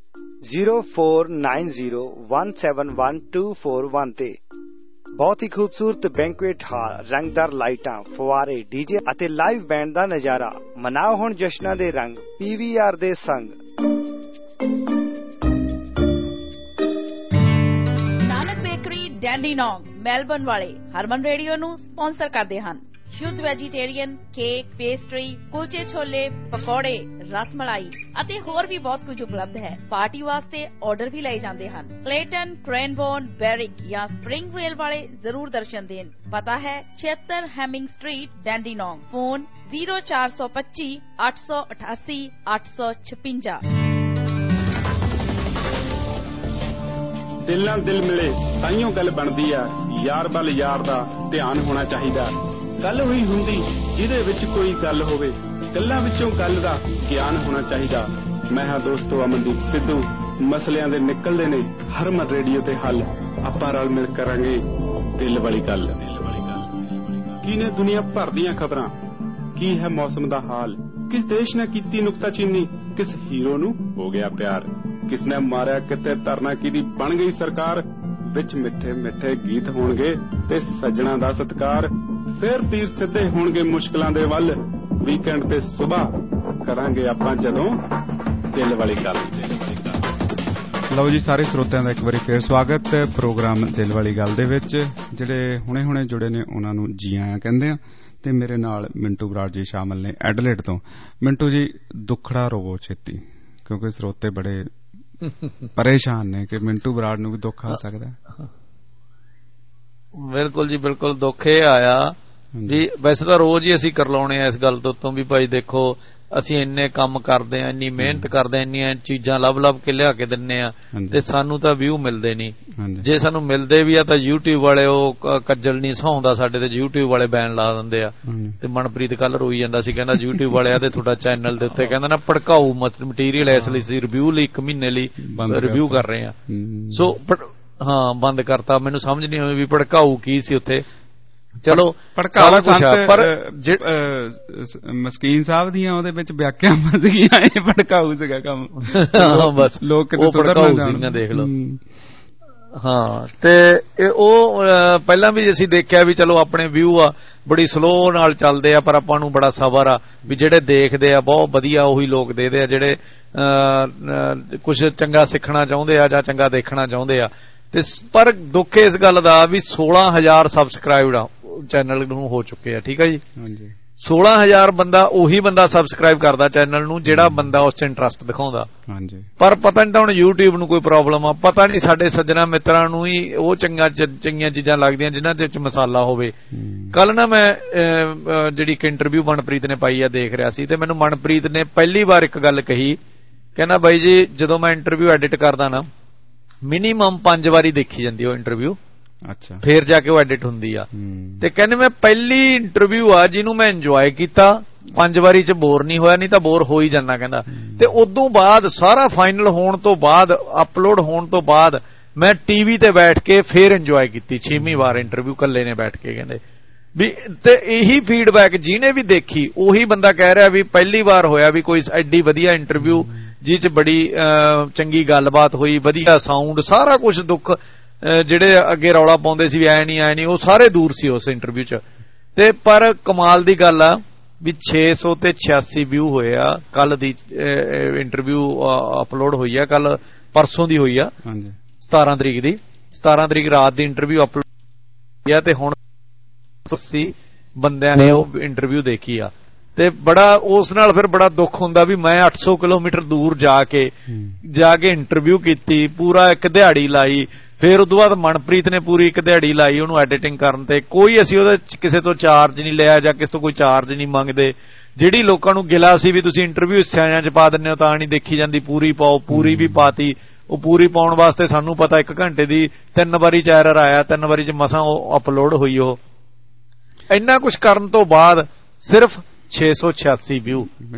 0490171241 ਤੇ। ਬਹੁਤ ਹੀ ਖੂਬਸੂਰਤ ਬੈਂਕੁਏਟ ਹਾਲ, ਰੰਗਦਾਰ ਲਾਈਟਾਂ, ਫੁਆਰੇ, DJ ਅਤੇ ਲਾਈਵ ਬੈਂਡ ਦਾ ਨਜ਼ਾਰਾ। ਮਨਾਓ ਹੁਣ ਜਸ਼ਨਾਂ ਦੇ ਰੰਗ PVR ਦੇ ਸੰਗ। ਨਾਨਕ ਬੇਕਰੀ, ਡੈਂਡੀਨੋਂਗ, ਮੈਲਬੌਰਨ ਵਾਲੇ ਹਰਮਨ ਰੇਡੀਓ ਨੂੰ ਸਪਾਂਸਰ ਕਰਦੇ ਹਨ। ਸ਼ੁੱਧ ਵੈਜੀਟੇਰੀਅਨ, ਕੇਕ, ਪੇਸਟਰੀ, ਕੁਲਚੇ ਛੋਲੇ, ਪਕੌੜੇ, ਰਸਮਲਾਈ ਅਤੇ ਹੋਰ ਵੀ ਬਹੁਤ ਕੁਝ ਉਪਲਬਧ ਹੈ। ਪਾਰਟੀ ਵਾਸਤੇ ਆਰਡਰ ਵੀ ਲਏ ਜਾਂਦੇ ਹਨ। ਕਲੇਟਨ, ਕ੍ਰੈਨਬੋਰਨ, ਬੈਰਿਕ ਜਾਂ ਸਪ੍ਰਿੰਗ ਰੇਲ ਵਾਲੇ ਜ਼ਰੂਰ ਦਰਸ਼ਨ ਦੇਣ। ਪਤਾ ਹੈ 76 ਹੈਮਿੰਗ ਸਟਰੀਟ, ਡੈਂਡੀਨੋਂਗ। ਫੋਨ 0425 888 856। ਦਿਲ ਨਾਲ ਦਿਲ ਮਿਲੇ ਤਾਈਓ ਗੱਲ ਬਣਦੀ ਆ, ਯਾਰ ਵੱਲ ਯਾਰ ਦਾ ਧਿਆਨ ਹੋਣਾ ਚਾਹੀਦਾ। ਗੱਲ ਹੋਈ ਹੁੰਦੀ ਜਿਹਦੇ ਵਿੱਚ ਕੋਈ ਗੱਲ ਹੋਵੇ, ਗੱਲਾਂ ਵਿੱਚੋਂ ਗੱਲ ਦਾ ਗਿਆਨ ਹੋਣਾ ਚਾਹੀਦਾ। ਮੈਂ ਹਾਂ ਦੋਸਤੋ ਅਮਨਦੀਪ ਸਿੱਧੂ। ਮਸਲਿਆਂ ਦੇ ਨਿਕਲਦੇ ਨੇ ਹਰਮਨ ਰੇਡੀਓ ਤੇ ਹੱਲ। ਆਪਾਂ ਰਲ ਮਿਲ ਕਰਾਂਗੇ ਦਿਲ ਵਾਲੀ ਗੱਲ। ਕੀ ਨੇ ਦੁਨੀਆ ਭਰ ਦੀਆਂ ਖਬਰਾਂ, ਕੀ ਹੈ ਮੌਸਮ ਦਾ ਹਾਲ, ਕਿਸ ਦੇਸ਼ ਨੇ ਕੀਤੀ ਨੁਕਤਾਚੀਨੀ, ਕਿਸ ਹੀਰੋ ਨੂੰ ਹੋ ਗਿਆ ਪਿਆਰ, ਕਿਸ ਨੇ ਮਾਰਿਆ ਕਿਤੇ ਧਰਨਾ ਕਿਹਦੀ ਬਣ ਗਈ ਸਰਕਾਰ, ਵਿੱਚ ਮਿੱਠੇ ਮਿੱਠੇ ਗੀਤ ਹੋਣਗੇ ਤੇ ਸੱਜਣਾ ਦਾ ਸਤਿਕਾਰ, ਫੇਰ ਤੀਰ ਸਿੱਧੇ ਹੋਣਗੇ ਮੁਸ਼ਕਲਾਂ ਦੇ ਵੱਲ, ਵੀਕਐਂਡ ਤੇ ਸੁਬਾਹ ਕਰਾਂਗੇ ਆਪਾਂ ਜਦੋਂ ਦਿਲ ਵਾਲੀ ਗੱਲ। ਲਓ ਜੀ, ਸਾਰੇ ਸਰੋਤਿਆਂ ਦਾ ਇੱਕ ਵਾਰੀ ਫੇਰ ਸਵਾਗਤ ਪ੍ਰੋਗਰਾਮ ਦਿਲ ਵਾਲੀ ਗੱਲ ਦੇ ਵਿੱਚ। ਜਿਹੜੇ ਹੁਣੇ ਜੁੜੇ ਨੇ ਉਹਨਾਂ ਨੂੰ ਜੀ ਆਇਆਂ ਕਹਿੰਦੇ ਆ ਤੇ ਮੇਰੇ ਨਾਲ ਮਿੰਟੂ ਬਰਾੜ ਜੀ ਸ਼ਾਮਲ ਨੇ ਐਡਲੇਟ ਤੋਂ। ਮਿੰਟੂ ਜੀ, ਦੁੱਖੜਾ ਰੋਵੋ ਛੇਤੀ, ਕਿਉਂਕਿ ਸਰੋਤੇ ਬੜੇ ਪਰੇਸ਼ਾਨ ਨੇ ਕਿ ਮਿੰਟੂ ਬਰਾੜ ਨੂੰ ਵੀ ਦੁੱਖ ਆ ਸਕਦਾ। ਬਿਲਕੁਲ ਜੀ, ਬਿਲਕੁਲ ਦੁੱਖ ਇਹ ਆਇਆ ਵੀ ਵੈਸੇ ਤਾਂ ਰੋਜ਼ ਹੀ ਅਸੀਂ ਕਰਲਾਉਣੇ ਆ ਇਸ ਗੱਲ ਤੋਂ ਵੀ ਭਾਈ ਦੇਖੋ ਅਸੀਂ ਇੰਨੇ ਕੰਮ ਕਰਦੇ ਆ, ਇੰਨੀ ਮਿਹਨਤ ਕਰਦੇ ਆ, ਇੰਨੀਆਂ ਚੀਜ਼ਾਂ ਲੱਭ ਕੇ ਲਿਆ ਕੇ ਦਿੰਨੇ ਆ ਤੇ ਸਾਨੂੰ ਤਾਂ ਵਿਊ ਮਿਲਦੇ ਨਹੀਂ। ਜੇ ਸਾਨੂੰ ਮਿਲਦੇ ਵੀ ਆ ਤਾਂ YouTube ਵਾਲੇ ਉਹ ਕੱਜਲ ਨਹੀਂ ਸਹਾਉਂਦਾ ਸਾਡੇ ਤੇ, YouTube ਵਾਲੇ ਬੈਨ ਲਾ ਦਿੰਦੇ ਆ। ਤੇ ਮਨਪ੍ਰੀਤ ਕੱਲ ਰੋਈ ਜਾਂਦਾ ਸੀ, ਕਹਿੰਦਾ YouTube ਵਾਲਿਆਂ ਤੇ ਤੁਹਾਡਾ ਚੈਨਲ ਦੇ ਉੱਤੇ ਕਹਿੰਦਾ ਨਾ ਭੜਕਾਊ ਮਟੀਰੀਅਲ ਇਸ ਲਈ ਸੀ, ਰਿਵਿਊ ਲਈ 1 ਮਹੀਨੇ ਲਈ ਰਿਵਿਊ ਕਰ ਰਹੇ ਆ। ਸੋ ਹਾਂ, ਬੰਦ ਕਰਤਾ। ਮੈਨੂੰ ਸਮਝ ਨਹੀਂ ਆਈ ਵੀ ਭੜਕਾਊ ਕੀ ਸੀ ਉੱਥੇ। ਚਲੋ ਭੜਕਾਊ ਪਰ ਮਸਕੀਨ ਸਾਹਿਬ ਦੀਆਂ ਉਹਦੇ ਵਿੱਚ ਵਿਆਖਿਆਵਾਂ ਸੀਗੀਆਂ, ਇਹ ਭੜਕਾਊ ਸੀਗਾ ਕੰਮ। ਬਸ ਲੋਕ ਕਿਤੇ ਭੜਕਾਊ ਸੀਗੀਆਂ, ਦੇਖ ਲਓ। ਹਾਂ, ਤੇ ਉਹ ਪਹਿਲਾਂ ਵੀ ਅਸੀਂ ਦੇਖਿਆ ਵੀ ਚਲੋ ਆਪਣੇ ਵਿਊ ਆ ਬੜੀ ਸਲੋ ਨਾਲ ਚੱਲਦੇ ਆ, ਪਰ ਆਪਾਂ ਨੂੰ ਬੜਾ ਸਬਰ ਆ ਵੀ ਜਿਹੜੇ ਦੇਖਦੇ ਆ ਬਹੁਤ ਵਧੀਆ ਉਹੀ ਲੋਕ ਦੇਖਦੇ ਆ, ਜਿਹੜੇ ਕੁਝ ਚੰਗਾ ਸਿੱਖਣਾ ਚਾਹੁੰਦੇ ਆ ਜਾਂ ਚੰਗਾ ਦੇਖਣਾ ਚਾਹੁੰਦੇ ਆ। ਤੇ ਪਰ ਦੁੱਖ ਇਸ ਗੱਲ ਦਾ ਵੀ 16,000 ਸਬਸਕ੍ਰਾਈਬਡ ਆ ਚੈਨਲ ਨੂੰ ਹੋ ਚੁੱਕੇ ਆ। ਠੀਕ ਆ ਜੀ, 16,000 ਬੰਦਾ ਉਹੀ ਬੰਦਾ ਸਬਸਕ੍ਰਾਈਬ ਕਰਦਾ ਚੈਨਲ ਨੂੰ ਜਿਹੜਾ ਬੰਦਾ ਉਸ 'ਚ ਇੰਟਰਸਟ ਦਿਖਾਉਂਦਾ। ਪਰ ਪਤਾ ਨਹੀਂ ਤਾਂ ਹੁਣ YouTube ਨੂੰ ਕੋਈ ਪ੍ਰੋਬਲਮ ਆ, ਪਤਾ ਨਹੀਂ ਸਾਡੇ ਸੱਜਣਾ ਮਿੱਤਰਾਂ ਨੂੰ ਹੀ ਉਹ ਚੰਗੀਆਂ ਚੀਜ਼ਾਂ ਲੱਗਦੀਆਂ ਜਿਨ੍ਹਾਂ ਦੇ ਵਿੱਚ ਮਸਾਲਾ ਹੋਵੇ। ਕੱਲ ਨਾ ਮੈਂ ਜਿਹੜੀ ਇੱਕ ਇੰਟਰਵਿਊ ਮਨਪ੍ਰੀਤ ਨੇ ਪਾਈ ਆ ਦੇਖ ਰਿਹਾ ਸੀ, ਤੇ ਮੈਨੂੰ ਮਨਪ੍ਰੀਤ ਨੇ ਪਹਿਲੀ ਵਾਰ ਇੱਕ ਗੱਲ ਕਹੀ, ਕਹਿੰਦਾ ਬਾਈ ਜੀ ਜਦੋਂ ਮੈਂ ਇੰਟਰਵਿਊ ਐਡਿਟ ਕਰਦਾ ਨਾ ਮਿਨੀਮਮ 5 ਵਾਰੀ ਦੇਖੀ ਜਾਂਦੀ ਉਹ ਇੰਟਰਵਿਊ, ਫੇਰ ਜਾ ਕੇ ਉਹ ਐਡਿਟ ਹੁੰਦੀ ਆ। ਤੇ ਕਹਿੰਦੇ ਮੈਂ ਪਹਿਲੀ ਇੰਟਰਵਿਊ ਆ ਜਿਹਨੂੰ ਮੈਂ ਇੰਜੋਏ ਕੀਤਾ, 5 ਵਾਰੀ ਚ ਬੋਰ ਨਹੀਂ ਹੋਇਆ, ਨਹੀਂ ਤਾਂ ਬੋਰ ਹੋ ਹੀ ਜਾਂਦਾ ਕਹਿੰਦਾ। ਤੇ ਉਦੋਂ ਬਾਅਦ ਸਾਰਾ ਫਾਈਨਲ ਹੋਣ ਤੋਂ ਬਾਅਦ, ਅਪਲੋਡ ਹੋਣ ਤੋਂ ਬਾਅਦ ਮੈਂ ਟੀਵੀ ਤੇ ਬੈਠ ਕੇ ਫੇਰ ਇੰਜੋਏ ਕੀਤੀ 6ਵੀਂ ਵਾਰ ਇੰਟਰਵਿਊ ਇਕੱਲੇ ਨੇ ਬੈਠ ਕੇ। ਕਹਿੰਦੇ ਵੀ ਤੇ ਇਹੀ ਫੀਡਬੈਕ ਜਿਹਨੇ ਵੀ ਦੇਖੀ ਉਹੀ ਬੰਦਾ ਕਹਿ ਰਿਹਾ ਵੀ ਪਹਿਲੀ ਵਾਰ ਹੋਇਆ ਵੀ ਕੋਈ ਐਡੀ ਵਧੀਆ ਇੰਟਰਵਿਊ ਜਿਹ 'ਚ ਬੜੀ ਚੰਗੀ ਗੱਲਬਾਤ ਹੋਈ, ਵਧੀਆ ਸਾਊਂਡ, ਸਾਰਾ ਕੁਝ ਦੁੱਖ ਜਿਹੜੇ ਅੱਗੇ ਰੌਲਾ ਪਾਉਂਦੇ ਸੀ ਵੀ ਐ ਨਹੀਂ ਉਹ ਸਾਰੇ ਦੂਰ ਸੀ ਉਸ ਇੰਟਰਵਿਊ 'ਚ। ਤੇ ਪਰ ਕਮਾਲ ਦੀ ਗੱਲ ਆ ਵੀ 600 ਤੇ 86 ਵਿਊ ਹੋਏ ਆ। ਕੱਲ ਦੀ ਇੰਟਰਵਿਊ ਅਪਲੋਡ ਹੋਈ ਆ, ਕੱਲ ਪਰਸੋਂ ਦੀ ਹੋਈ ਆ 17 ਤਰੀਕ ਦੀ। 17 ਤਰੀਕ ਰਾਤ ਦੀ ਇੰਟਰਵਿਊ ਅਪਲੋਡ ਹੋਈ ਆ ਤੇ ਹੁਣ 80 ਬੰਦਿਆਂ ਨੇ ਉਹ ਇੰਟਰਵਿਊ ਦੇਖੀ ਆ। ਤੇ ਬੜਾ ਉਸ ਨਾਲ ਫਿਰ ਬੜਾ ਦੁੱਖ ਹੁੰਦਾ ਵੀ ਮੈਂ 800 ਕਿਲੋਮੀਟਰ ਦੂਰ ਜਾ ਕੇ ਇੰਟਰਵਿਊ ਕੀਤੀ, ਪੂਰਾ ਇੱਕ ਦਿਹਾੜੀ ਲਾਈ, ਫਿਰ ਉਦੋਂ ਬਾਅਦ ਮਨਪ੍ਰੀਤ ਨੇ ਪੂਰੀ ਇੱਕ ਦਿਹਾੜੀ ਲਾਈ ਉਹਨੂੰ ਐਡੀਟਿੰਗ ਕਰਨ ਤੇ। ਕੋਈ ਅਸੀਂ ਉਹਦੇ ਕਿਸੇ ਤੋਂ ਚਾਰਜ ਨਹੀਂ ਲਿਆ ਜਾਂ ਕਿਸੇ ਤੋਂ ਕੋਈ ਚਾਰਜ ਨਹੀਂ ਮੰਗਦੇ। ਜਿਹੜੀ ਲੋਕਾਂ ਨੂੰ ਗਿਲਾ ਸੀ ਵੀ ਤੁਸੀਂ ਇੰਟਰਵਿਊ ਹਿੱਸਿਆਂ 'ਚ ਪਾ ਦਿੰਦੇ ਹੋ ਤਾਂ ਨਹੀਂ ਦੇਖੀ ਜਾਂਦੀ, ਪੂਰੀ ਪਾਓ, ਪੂਰੀ ਵੀ ਪਾਤੀ। ਉਹ ਪੂਰੀ ਪਾਉਣ ਵਾਸਤੇ ਸਾਨੂੰ ਪਤਾ 1 ਘੰਟੇ ਦੀ 3 ਵਾਰੀ 'ਚ ਐਰਰ ਆਇਆ, 3 ਵਾਰੀ 'ਚ ਮਸਾਂ ਉਹ ਅਪਲੋਡ ਹੋਈ। ਉਹ ਇੰਨਾ ਕੁਛ ਕਰਨ ਤੋਂ ਬਾਅਦ ਸਿਰਫ 686 ਵਿਊ।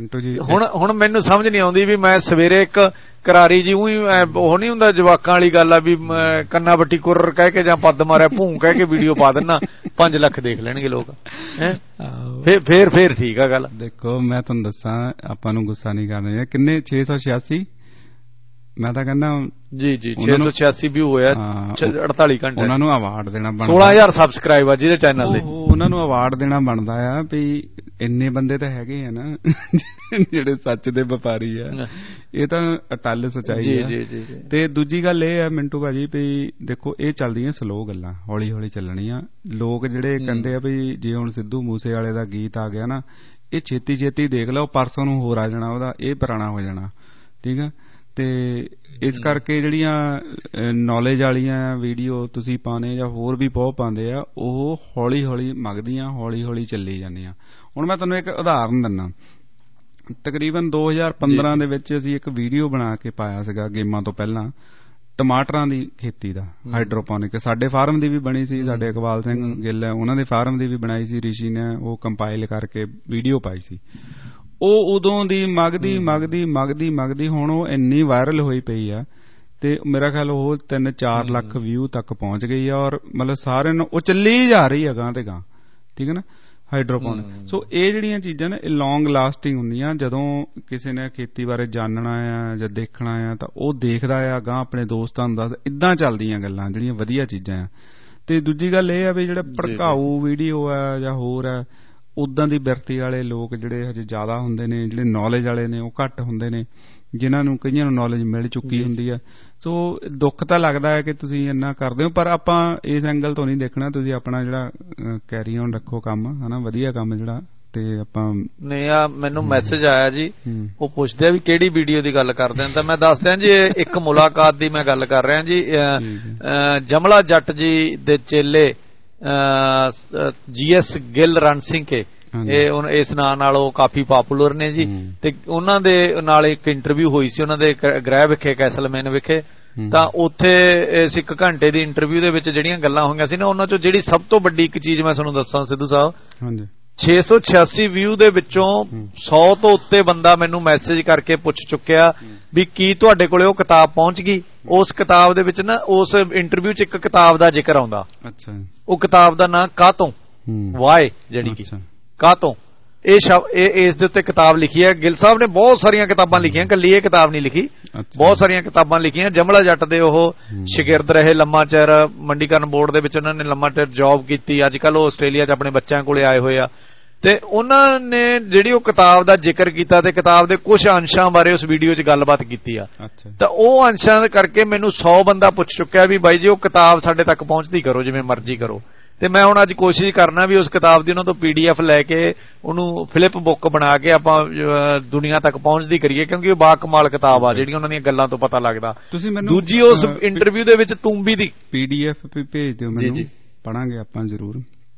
ਹੁਣ ਮੈਨੂੰ ਸਮਝ ਨਹੀਂ ਆਉਂਦੀ ਵੀ ਮੈਂ ਸਵੇਰੇ ਇੱਕ ਕਰਾਰੀ ਜੀ ਉਹ ਨਹੀਂ ਹੁੰਦਾ ਜਵਾਕਾਂ ਵਾਲੀ ਗੱਲ ਆ ਵੀ ਕੰਨਾ ਬੱਟੀ ਕੁਰਰ ਕਹਿ ਕੇ ਜਾਂ ਪੱਦ ਮਾਰਿਆ ਭੂੰ ਕਹਿ ਕੇ ਵੀਡੀਓ ਪਾ ਦੇਣਾ, 5 ਲੱਖ ਦੇਖ ਲੈਣਗੇ ਲੋਕ। ਫੇਰ ਠੀਕ ਆ ਗੱਲ। ਦੇਖੋ ਮੈਂ ਤੁਹਾਨੂੰ ਦੱਸਾਂ, ਆਪਾਂ ਨੂੰ ਗੁੱਸਾ ਨਹੀਂ ਕਰਨਾ। ਕਿੰਨੇ 686? ਮੈਂ ਤਾਂ ਕਹਿੰਦਾ ਜੀ 686 ਵਿਊ ਹੋਇਆ 48 ਘੰਟੇ। ਉਹਨਾਂ ਨੂੰ ਅਵਾਰਡ ਦੇਣਾ ਬਣਦਾ। 16,000 ਸਬਸਕ੍ਰਾਈਬ ਆ ਜਿਹਦੇ ਚੈਨਲ ਦੇ। ਉਹਨਾਂ ਨੂੰ ਅਵਾਰਡ ਦੇਣਾ ਬਣਦਾ ਆ ਵੀ ਇੰਨੇ ਬੰਦੇ ਤਾਂ ਹੈਗੇ ਆ ਨਾ ਜਿਹੜੇ ਸੱਚ ਦੇ ਵਪਾਰੀ ਆ। ਇਹ ਤਾਂ ਅਟੱਲ ਸੱਚਾਈ ਆ। ਤੇ ਦੂਜੀ ਗੱਲ ਇਹ ਆ ਮਿੰਟੂ ਭਾਜੀ ਵੀ ਦੇਖੋ ਇਹ ਚੱਲਦੀਆਂ ਸਲੋ ਗੱਲਾਂ, ਹੌਲੀ ਹੌਲੀ ਚੱਲਣੀਆਂ। ਲੋਕ ਜਿਹੜੇ ਕਹਿੰਦੇ ਆ ਵੀ ਜੇ ਹੁਣ ਸਿੱਧੂ ਮੂਸੇ ਵਾਲੇ ਦਾ ਗੀਤ ਆ ਗਿਆ ਨਾ, ਇਹ ਛੇਤੀ ਛੇਤੀ ਦੇਖ ਲਓ, ਪਰਸੋਂ ਨੂੰ ਹੋਰ ਆ ਜਾਣਾ ਉਹਦਾ, ਇਹ ਪੁਰਾਣਾ ਹੋ ਜਾਣਾ। ਠੀਕ ਆ, ਤੇ ਇਸ ਕਰਕੇ ਜਿਹੜੀਆਂ ਨੌਲੇਜ ਵਾਲੀਆਂ ਵੀਡੀਓ ਤੁਸੀਂ ਪਾਉਂਦੇ ਜਾਂ ਹੋਰ ਵੀ ਬਹੁਤ ਪਾਉਂਦੇ ਆ, ਉਹ ਹੌਲੀ ਹੌਲੀ ਮੰਗਦੀਆਂ, ਹੌਲੀ ਹੌਲੀ ਚੱਲੀ ਜਾਂਦੀਆਂ। ਹੁਣ ਮੈਂ ਤੁਹਾਨੂੰ ਇੱਕ ਉਦਾਹਰਨ ਦਿੰਦਾ। ਤਕਰੀਬਨ 2015 ਦੇ ਵਿੱਚ ਅਸੀਂ ਇੱਕ ਵੀਡੀਓ ਬਣਾ ਕੇ ਪਾਇਆ ਸੀਗਾ ਗੇਮਾਂ ਤੋਂ ਪਹਿਲਾਂ, ਟਮਾਟਰਾਂ ਦੀ ਖੇਤੀ ਦਾ, ਹਾਈਡਰੋਪੋਨਿਕ। ਸਾਡੇ ਫਾਰਮ ਦੀ ਵੀ ਬਣੀ ਸੀ, ਸਾਡੇ ਇਕਬਾਲ ਸਿੰਘ ਗਿੱਲ ਹੈ ਉਹਨਾਂ ਦੇ ਫਾਰਮ ਦੀ ਵੀ ਬਣਾਈ ਸੀ, ਰਿਸ਼ੀ ਨੇ ਉਹ ਕੰਪਾਈਲ ਕਰਕੇ ਵੀਡੀਓ ਪਾਈ ਸੀ। ਉਹ ਉਦੋਂ ਦੀ ਮੰਗਦੀ ਹੁਣ ਉਹ ਇੰਨੀ ਵਾਇਰਲ ਹੋਈ ਪਈ ਆ ਤੇ ਮੇਰਾ ਖਿਆਲ ਉਹ 3-4 ਲੱਖ ਵਿਊ ਤੱਕ ਪਹੁੰਚ ਗਈ ਆ। ਔਰ ਮਤਲਬ ਸਾਰਿਆਂ ਨੂੰ ਉਹ ਚੱਲੀ ਜਾ ਰਹੀ ਹੈ ਗਾਂ ਤੇ ਗਾਂ। ਠੀਕ ਹੈ ਨਾ, ਹਾਈਡਰੋਪੋਨਿਕ। ਸੋ ਇਹ ਜਿਹੜੀਆਂ ਚੀਜ਼ਾਂ ਨੇ ਇਹ ਲੌਂਗ ਲਾਸਟਿੰਗ ਹੁੰਦੀਆਂ। ਜਦੋਂ ਕਿਸੇ ਨੇ ਖੇਤੀ ਬਾਰੇ ਜਾਣਨਾ ਆ ਜਾਂ ਦੇਖਣਾ ਆ ਤਾਂ ਉਹ ਦੇਖਦਾ ਆ, ਗਾਂ ਆਪਣੇ ਦੋਸਤਾਂ ਨੂੰ ਦੱਸਦਾ। ਇੱਦਾਂ ਚੱਲਦੀਆਂ ਗੱਲਾਂ ਜਿਹੜੀਆਂ ਵਧੀਆ ਚੀਜ਼ਾਂ ਆ। ਤੇ ਦੂਜੀ ਗੱਲ ਇਹ ਆ ਵੀ ਜਿਹੜਾ ਭੜਕਾਊ ਵੀਡੀਓ ਆ ਜਾਂ ਹੋਰ ਆ, ਉੱਦਾਂ ਦੀ ਬਿਰਤੀ ਵਾਲੇ ਲੋਕ ਜਿਹੜੇ ਹਜੇ ਜ਼ਿਆਦਾ ਹੁੰਦੇ ਨੇ, ਜਿਹੜੇ ਨੌਲੇਜ ਵਾਲੇ ਨੇ ਉਹ ਘੱਟ ਹੁੰਦੇ ਨੇ, ਜਿਨ੍ਹਾਂ ਨੂੰ ਕਈਆਂ ਨੂੰ ਨੌਲੇਜ ਮਿਲ ਚੁੱਕੀ ਹੁੰਦੀ ਆ। ਸੋ ਦੁੱਖ ਤਾਂ ਲੱਗਦਾ ਹੈ ਕਿ ਤੁਸੀਂ ਇੰਨਾ ਕਰਦੇ ਹੋ, ਪਰ ਆਪਾਂ ਇਸ ਐਂਗਲ ਤੋਂ ਨਹੀਂ ਦੇਖਣਾ। ਤੁਸੀਂ ਆਪਣਾ ਜਿਹੜਾ ਕੈਰੀ ਔਨ ਰੱਖੋ ਕੰਮ, ਹਨਾ, ਵਧੀਆ ਕੰਮ ਜਿਹੜਾ। ਤੇ ਆਪਾਂ ਨਹੀਂ ਆ ਮੈਨੂੰ ਮੈਸੇਜ ਆਇਆ ਜੀ, ਉਹ ਪੁੱਛਦੇ ਆ ਵੀ ਕਿਹੜੀ ਵੀਡੀਓ ਦੀ ਗੱਲ ਕਰਦੇ ਨੇ, ਤਾਂ ਮੈਂ ਦੱਸ ਦਿਆਂ ਜੀ ਇੱਕ ਮੁਲਾਕਾਤ ਦੀ ਮੈਂ ਗੱਲ ਕਰ ਰਿਹਾ ਜੀ। ਜਮਲਾ ਜੱਟ ਜੀ ਦੇ ਚੇਲੇ GS ਗਿੱਲ ਰਣ ਸਿੰਘ ਕੇ, ਇਹ ਇਸ ਨਾਂ ਨਾਲ ਉਹ ਕਾਫੀ ਪਾਪੂਲਰ ਨੇ ਜੀ। ਤੇ ਉਹਨਾਂ ਦੇ ਨਾਲ ਇੱਕ ਇੰਟਰਵਿਊ ਹੋਈ ਸੀ ਉਹਨਾਂ ਦੇ ਗ੍ਰਹਿ ਵਿਖੇ, ਕੈਸਲਮੈਨ ਵਿਖੇ। ਤਾਂ ਉੱਥੇ ਇਸ 1 ਘੰਟੇ ਦੀ ਇੰਟਰਵਿਊ ਦੇ ਵਿੱਚ ਜਿਹੜੀਆਂ ਗੱਲਾਂ ਹੋਈਆਂ ਸੀ ਨਾ, ਉਹਨਾਂ ਚੋਂ ਜਿਹੜੀ ਸਭ ਤੋਂ ਵੱਡੀ ਇੱਕ ਚੀਜ਼ ਮੈਂ ਤੁਹਾਨੂੰ ਦੱਸਾਂ ਸਿੱਧੂ ਸਾਹਿਬ, 686 ਵਿਊ ਦੇ ਵਿੱਚੋਂ 100 ਤੋਂ ਉੱਤੇ ਬੰਦਾ ਮੈਨੂੰ ਮੈਸੇਜ ਕਰਕੇ ਪੁੱਛ ਚੁੱਕਿਆ ਵੀ ਕੀ ਤੁਹਾਡੇ ਕੋਲੇ ਉਹ ਕਿਤਾਬ ਪਹੁੰਚ ਗਈ। ਉਸ ਕਿਤਾਬ ਦੇ ਵਿੱਚ ਨਾ, ਉਸ ਇੰਟਰਵਿਊ 'ਚ ਇੱਕ ਕਿਤਾਬ ਦਾ ਜ਼ਿਕਰ ਆਉਂਦਾ। ਉਹ ਕਿਤਾਬ ਦਾ ਨਾਂ ਕਾਹਤੋਂ, ਵਾਏ, ਜਿਹੜੀ ਕਿ ਕਾਹਤੋਂ, ਇਹ ਇਸ ਦੇ ਉੱਤੇ ਕਿਤਾਬ ਲਿਖੀ ਹੈ। ਗਿੱਲ ਸਾਹਿਬ ਨੇ ਬਹੁਤ ਸਾਰੀਆਂ ਕਿਤਾਬਾਂ ਲਿਖੀਆਂ, ਇਕੱਲੀ ਇਹ ਕਿਤਾਬ ਨਹੀਂ ਲਿਖੀ, ਬਹੁਤ ਸਾਰੀਆਂ ਕਿਤਾਬਾਂ ਲਿਖੀਆਂ। ਜਮਲਾ ਜੱਟ ਦੇ ਉਹ ਸ਼ਾਗਿਰਦ ਰਹੇ ਲੰਮਾ ਚਿਰ, ਮੰਡੀਕਰਨ ਬੋਰਡ ਦੇ ਵਿੱਚ ਉਹਨਾਂ ਨੇ ਲੰਮਾ ਚਿਰ ਜੌਬ ਕੀਤੀ। ਅੱਜ ਕੱਲ੍ਹ ਉਹ ਆਸਟ੍ਰੇਲੀਆ 'ਚ ਆਪਣੇ ਬੱਚਿਆਂ ਕੋਲੇ ਆਏ ਹੋਏ ਆ। ਤੇ ਉਹਨਾਂ ਨੇ ਜਿਹੜੀ ਉਹ ਕਿਤਾਬ ਦਾ ਜ਼ਿਕਰ ਕੀਤਾ ਤੇ ਕਿਤਾਬ ਦੇ ਕੁਝ ਅੰਸ਼ਾਂ ਬਾਰੇ ਉਸ ਵੀਡੀਓ 'ਚ ਗੱਲਬਾਤ ਕੀਤੀ ਆ। ਤਾਂ ਉਹ ਅੰਸ਼ਾਂ ਦੇ ਕਰਕੇ ਮੈਨੂੰ 100 ਬੰਦਾ ਪੁੱਛ ਚੁੱਕਿਆ ਵੀ ਬਾਈ ਜੀ ਉਹ ਕਿਤਾਬ ਸਾਡੇ ਤੱਕ ਪਹੁੰਚਦੀ ਕਰੋ, ਜਿਵੇਂ ਮਰਜ਼ੀ ਕਰੋ। ਤੇ ਮੈਂ ਹੁਣ ਅੱਜ ਕੋਸ਼ਿਸ਼ ਕਰਨਾ ਵੀ ਉਸ ਕਿਤਾਬ ਦੀ ਉਹਨਾਂ ਤੋਂ PDF ਲੈ ਕੇ ਉਹਨੂੰ ਫਲਿੱਪ ਬੁੱਕ ਬਣਾ ਕੇ ਆਪਾਂ ਦੁਨੀਆ ਤੱਕ ਪਹੁੰਚਦੀ ਕਰੀਏ, ਕਿਉਂਕਿ ਉਹ ਬਾ ਕਮਾਲ ਕਿਤਾਬ ਆ, ਜਿਹੜੀਆਂ ਉਹਨਾਂ ਦੀਆਂ ਗੱਲਾਂ ਤੋਂ ਪਤਾ ਲੱਗਦਾ। ਦੂਜੀ ਉਸ ਇੰਟਰਵਿਊ ਦੇ ਵਿੱਚ ਤੂੰਬੀ ਦੀ PDF ਭੇਜ ਦਿਓ ਮੈਨੂੰ, ਪੜਾਂਗੇ ਆਪਾਂ ਜ਼ਰੂਰ।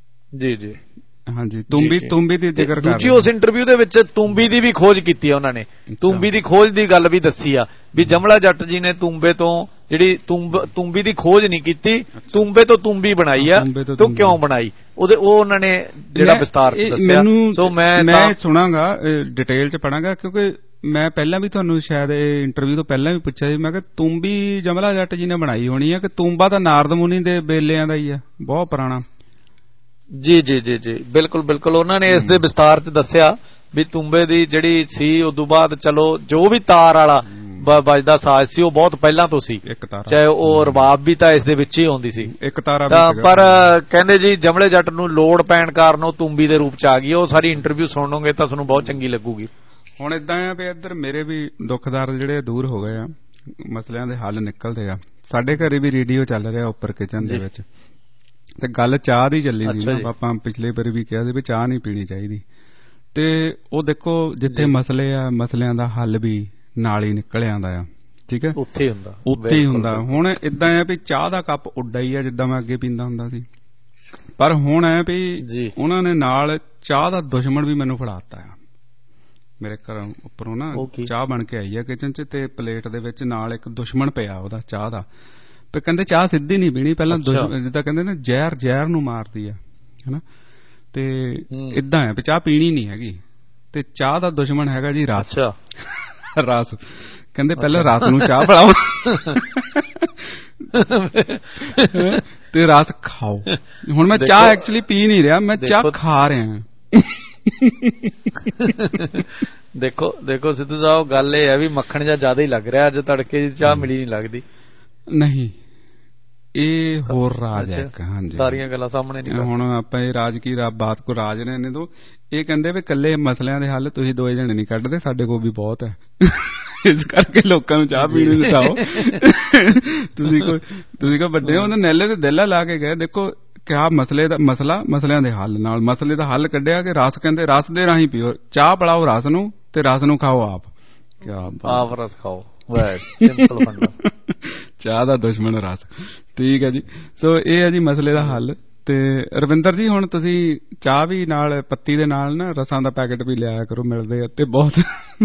ਜੀ ਹਾਂਜੀ, ਤੂੰਬੀ ਦੀ ਜ਼ਿਕਰ ਕਰ। ਦੂਜੀ ਉਸ ਇੰਟਰਵਿਊ ਦੇ ਵਿੱਚ ਤੂੰਬੀ ਦੀ ਵੀ ਖੋਜ ਕੀਤੀ ਆ ਉਹਨਾਂ ਨੇ, ਤੂੰਬੀ ਦੀ ਖੋਜ ਦੀ ਗੱਲ ਵੀ ਦੱਸੀ ਆ ਵੀ ਜਮਲਾ ਜੱਟ ਜੀ ਨੇ ਤੂੰਬੇ ਤੋਂ ਜਿਹੜੀ ਤੂੰਬੀ ਦੀ ਖੋਜ ਨਹੀਂ ਕੀਤੀ, ਤੂੰਬੇ ਤੋਂ ਤੂੰਬੀ ਬਣਾਈ ਆ। ਤੂੰ ਕਿਉਂ ਬਣਾਈ ਉਹ ਉਹਨਾਂ ਨੇ ਜਿਹੜਾ ਵਿਸਤਾਰ ਦੱਸਿਆ। ਸੋ ਮੈਂ ਸੁਣਾਂਗਾ, ਡਿਟੇਲ ਚ ਪੜਾਂਗਾ, ਕਿਉਂਕਿ ਮੈਂ ਪਹਿਲਾਂ ਵੀ ਤੁਹਾਨੂੰ ਸ਼ਾਇਦ ਇਹ ਇੰਟਰਵਿਊ ਤੋਂ ਪਹਿਲਾਂ ਵੀ ਪੁੱਛਿਆ ਸੀ। ਮੈਂ ਕਿਹਾ ਤੂੰਬੀ ਜਮਲਾ ਜੱਟ ਜੀ ਨੇ ਬਣਾਈ ਹੋਣੀ ਆ ਕਿ ਤੂੰਬਾ ਤਾਂ ਨਾਰਦ ਮੁਨੀ ਦੇ ਬੇਲਿਆਂ ਦਾ ਹੀ ਆ, ਬਹੁਤ ਪੁਰਾਣਾ। ਜੀ ਬਿਲਕੁਲ ਉਹਨਾਂ ਨੇ ਇਸ ਦੇ ਵਿਸਤਾਰ ਚ ਦੱਸਿਆ ਵੀ ਤੂੰਬੇ ਦੀ ਜਿਹੜੀ ਸੀ ਉਦੋਂ ਬਾਅਦ ਚਲੋ ਜੋ ਵੀ ਤਾਰ ਵਾਲਾ ਵੱਜਦਾ ਸਾਜ਼ ਸੀ ਉਹ ਬਹੁਤ ਪਹਿਲਾਂ ਤੋਂ ਸੀ, ਚਾਹੇ ਉਹ ਰਬਾਬ ਵੀ ਤਾਂ ਇਸ ਦੇ ਵਿੱਚ ਹੀ ਆਉਂਦੀ ਸੀ ਇੱਕ ਤਾਰਾ। ਪਰ ਕਹਿੰਦੇ ਜੀ ਜਮਲੇ ਜੱਟ ਨੂੰ ਲੋੜ ਪੈਣ ਕਾਰਨ ਉਹ ਤੂੰਬੀ ਦੇ ਰੂਪ ਚ ਆ ਗਈ। ਉਹ ਸਾਰੀ ਇੰਟਰਵਿਊ ਸੁਣੋਗੇ ਤਾਂ ਤੁਹਾਨੂੰ ਬਹੁਤ ਚੰਗੀ ਲੱਗੂਗੀ। ਹੁਣ ਇਦਾਂ ਆ ਵੀ ਇੱਧਰ ਮੇਰੇ ਵੀ ਦੁੱਖਦਾਰ ਜਿਹੜੇ ਦੂਰ ਹੋ ਗਏ ਆ, ਮਸਲਿਆਂ ਦੇ ਹੱਲ ਨਿਕਲਦੇ ਆ। ਸਾਡੇ ਘਰੇ ਵੀ ਰੇਡੀਓ ਚੱਲ ਰਿਹਾ ਉੱਪਰ ਕਿਚਨ ਦੇ ਵਿੱਚ, ਤੇ ਗੱਲ ਚਾਹ ਦੀ ਚੱਲੀ ਸੀ ਨਾ। ਆਪਾਂ ਪਿਛਲੇ ਵਾਰੀ ਵੀ ਕਿਹਾ ਸੀ ਵੀ ਚਾਹ ਨਹੀਂ ਪੀਣੀ ਚਾਹੀਦੀ। ਤੇ ਉਹ ਦੇਖੋ ਜਿੱਥੇ ਮਸਲੇ ਆ, ਮਸਲਿਆਂ ਦਾ ਹੱਲ ਵੀ ਨਾਲ ਹੀ ਨਿਕਲ ਆਉਂਦਾ ਆ। ਠੀਕ ਹੈ, ਉੱਥੇ ਹੀ ਹੁੰਦਾ। ਹੁਣ ਇਦਾਂ ਆ ਵੀ ਚਾਹ ਦਾ ਕੱਪ ਉੱਡਾ ਹੀ ਆ ਜਿੱਦਾਂ ਮੈਂ ਅੱਗੇ ਪੀਂਦਾ ਹੁੰਦਾ ਸੀ, ਪਰ ਹੁਣ ਐ ਵੀ ਉਹਨਾਂ ਨੇ ਨਾਲ ਚਾਹ ਦਾ ਦੁਸ਼ਮਣ ਵੀ ਮੈਨੂੰ ਫੜਾਤਾ ਆ। ਮੇਰੇ ਘਰ ਉੱਪਰੋਂ ਨਾ ਚਾਹ ਬਣ ਕੇ ਆਈ ਆ ਕਿਚਨ ਚ, ਤੇ ਪਲੇਟ ਦੇ ਵਿੱਚ ਨਾਲ ਇੱਕ ਦੁਸ਼ਮਣ ਪਿਆ ਉਹਦਾ ਚਾਹ ਦਾ। ਤੇ ਕਹਿੰਦੇ ਚਾਹ ਸਿੱਧੀ ਨਹੀਂ ਪੀਣੀ, ਪਹਿਲਾਂ ਜਿੱਦਾਂ ਕਹਿੰਦੇ ਨਾ ਜ਼ਹਿਰ ਨੂੰ ਮਾਰਦੀ ਆ, ਹਨਾ। ਤੇ ਇਦਾਂ ਆ ਵੀ ਚਾਹ ਪੀਣੀ ਨਹੀਂ ਹੈਗੀ। ਤੇ ਚਾਹ ਦਾ ਦੁਸ਼ਮਣ ਹੈਗਾ ਜੀ ਰਸ। ਰਸ ਕਹਿੰਦੇ ਪਹਿਲਾਂ ਰਸ ਨੂੰ ਚਾਹ ਪਿਲਾਓ ਤੇ ਰਸ ਖਾਓ। ਹੁਣ ਮੈਂ ਚਾਹ ਐਕਚੁਅਲੀ ਪੀ ਨਹੀਂ ਰਿਹਾ, ਮੈਂ ਚਾਹ ਖਾ ਰਿਹਾ। ਦੇਖੋ ਸਿੱਧੂ ਸਾਹਿਬ, ਗੱਲ ਇਹ ਹੈ ਵੀ ਮੱਖਣ ਜਿਹਾ ਜ਼ਿਆਦਾ ਹੀ ਲੱਗ ਰਿਹਾ ਅੱਜ ਤੜਕੇ। ਚਾਹ ਮਿਲੀ ਨਹੀਂ ਲੱਗਦੀ। ਨਹੀਂ, ਇਹ ਹੋਰ ਰਾਜ ਹੈ। ਹਾਂਜੀ, ਸਾਰੀਆਂ ਗੱਲਾਂ ਸਾਹਮਣੇ ਨਹੀਂ। ਹੁਣ ਆਪਾਂ ਇਹ ਰਾਜ ਕੀ ਬਾਤ ਕੋ ਰਾਜ ਨੇ ਇਹਨੇ ਤੋਂ। ਇਹ ਕਹਿੰਦੇ ਵੀ ਇਕੱਲੇ ਮਸਲਿਆਂ ਦੇ ਹੱਲ ਤੁਸੀਂ 2 ਜਣੇ ਨਹੀਂ ਕੱਢਦੇ, ਸਾਡੇ ਕੋਲ ਵੀ ਬਹੁਤ ਹੈ। ਇਸ ਕਰਕੇ ਲੋਕਾਂ ਨੂੰ ਚਾਹ ਪੀਣੀ ਬਿਠਾਓ। ਤੁਸੀਂ ਕੋ ਵੱਡੇ ਉਹਨਾਂ ਨੈਲੇ ਤੇ ਦਿਲਾ ਲਾ ਕੇ ਗਏ। ਦੇਖੋ ਕਿਆ ਮਸਲਿਆਂ ਦੇ ਹੱਲ ਨਾਲ ਮਸਲੇ ਦਾ ਹੱਲ ਕੱਢਿਆ ਕਿ ਰਸ, ਕਹਿੰਦੇ ਰਸ ਦੇ ਰਾਹੀਂ ਪੀਓ। ਚਾਹ ਪਿਲਾਓ ਰਸ ਨੂੰ ਤੇ ਰਸ ਨੂੰ ਖਾਓ ਆਪ। ਆਪ ਰਸ ਖਾਓ, ਸਿੰਪਲ ਫੰਡਾ। ਚਾਹ ਦਾ ਦੁਸ਼ਮਣ ਰਸ। ਠੀਕ ਹੈ ਜੀ। ਸੋ ਇਹ ਹੈ ਜੀ ਮਸਲੇ ਦਾ ਹੱਲ। ਤੇ ਰਵਿੰਦਰ ਜੀ, ਹੁਣ ਤੁਸੀਂ ਚਾਹ ਵੀ ਨਾਲ ਪੱਤੀ ਦੇ ਨਾਲ ਨਾ ਰਸਾਂ ਦਾ ਪੈਕੇਟ ਵੀ ਲਿਆਇਆ ਕਰੋ, ਮਿਲਦੇ ਆ ਤੇ ਬਹੁਤ।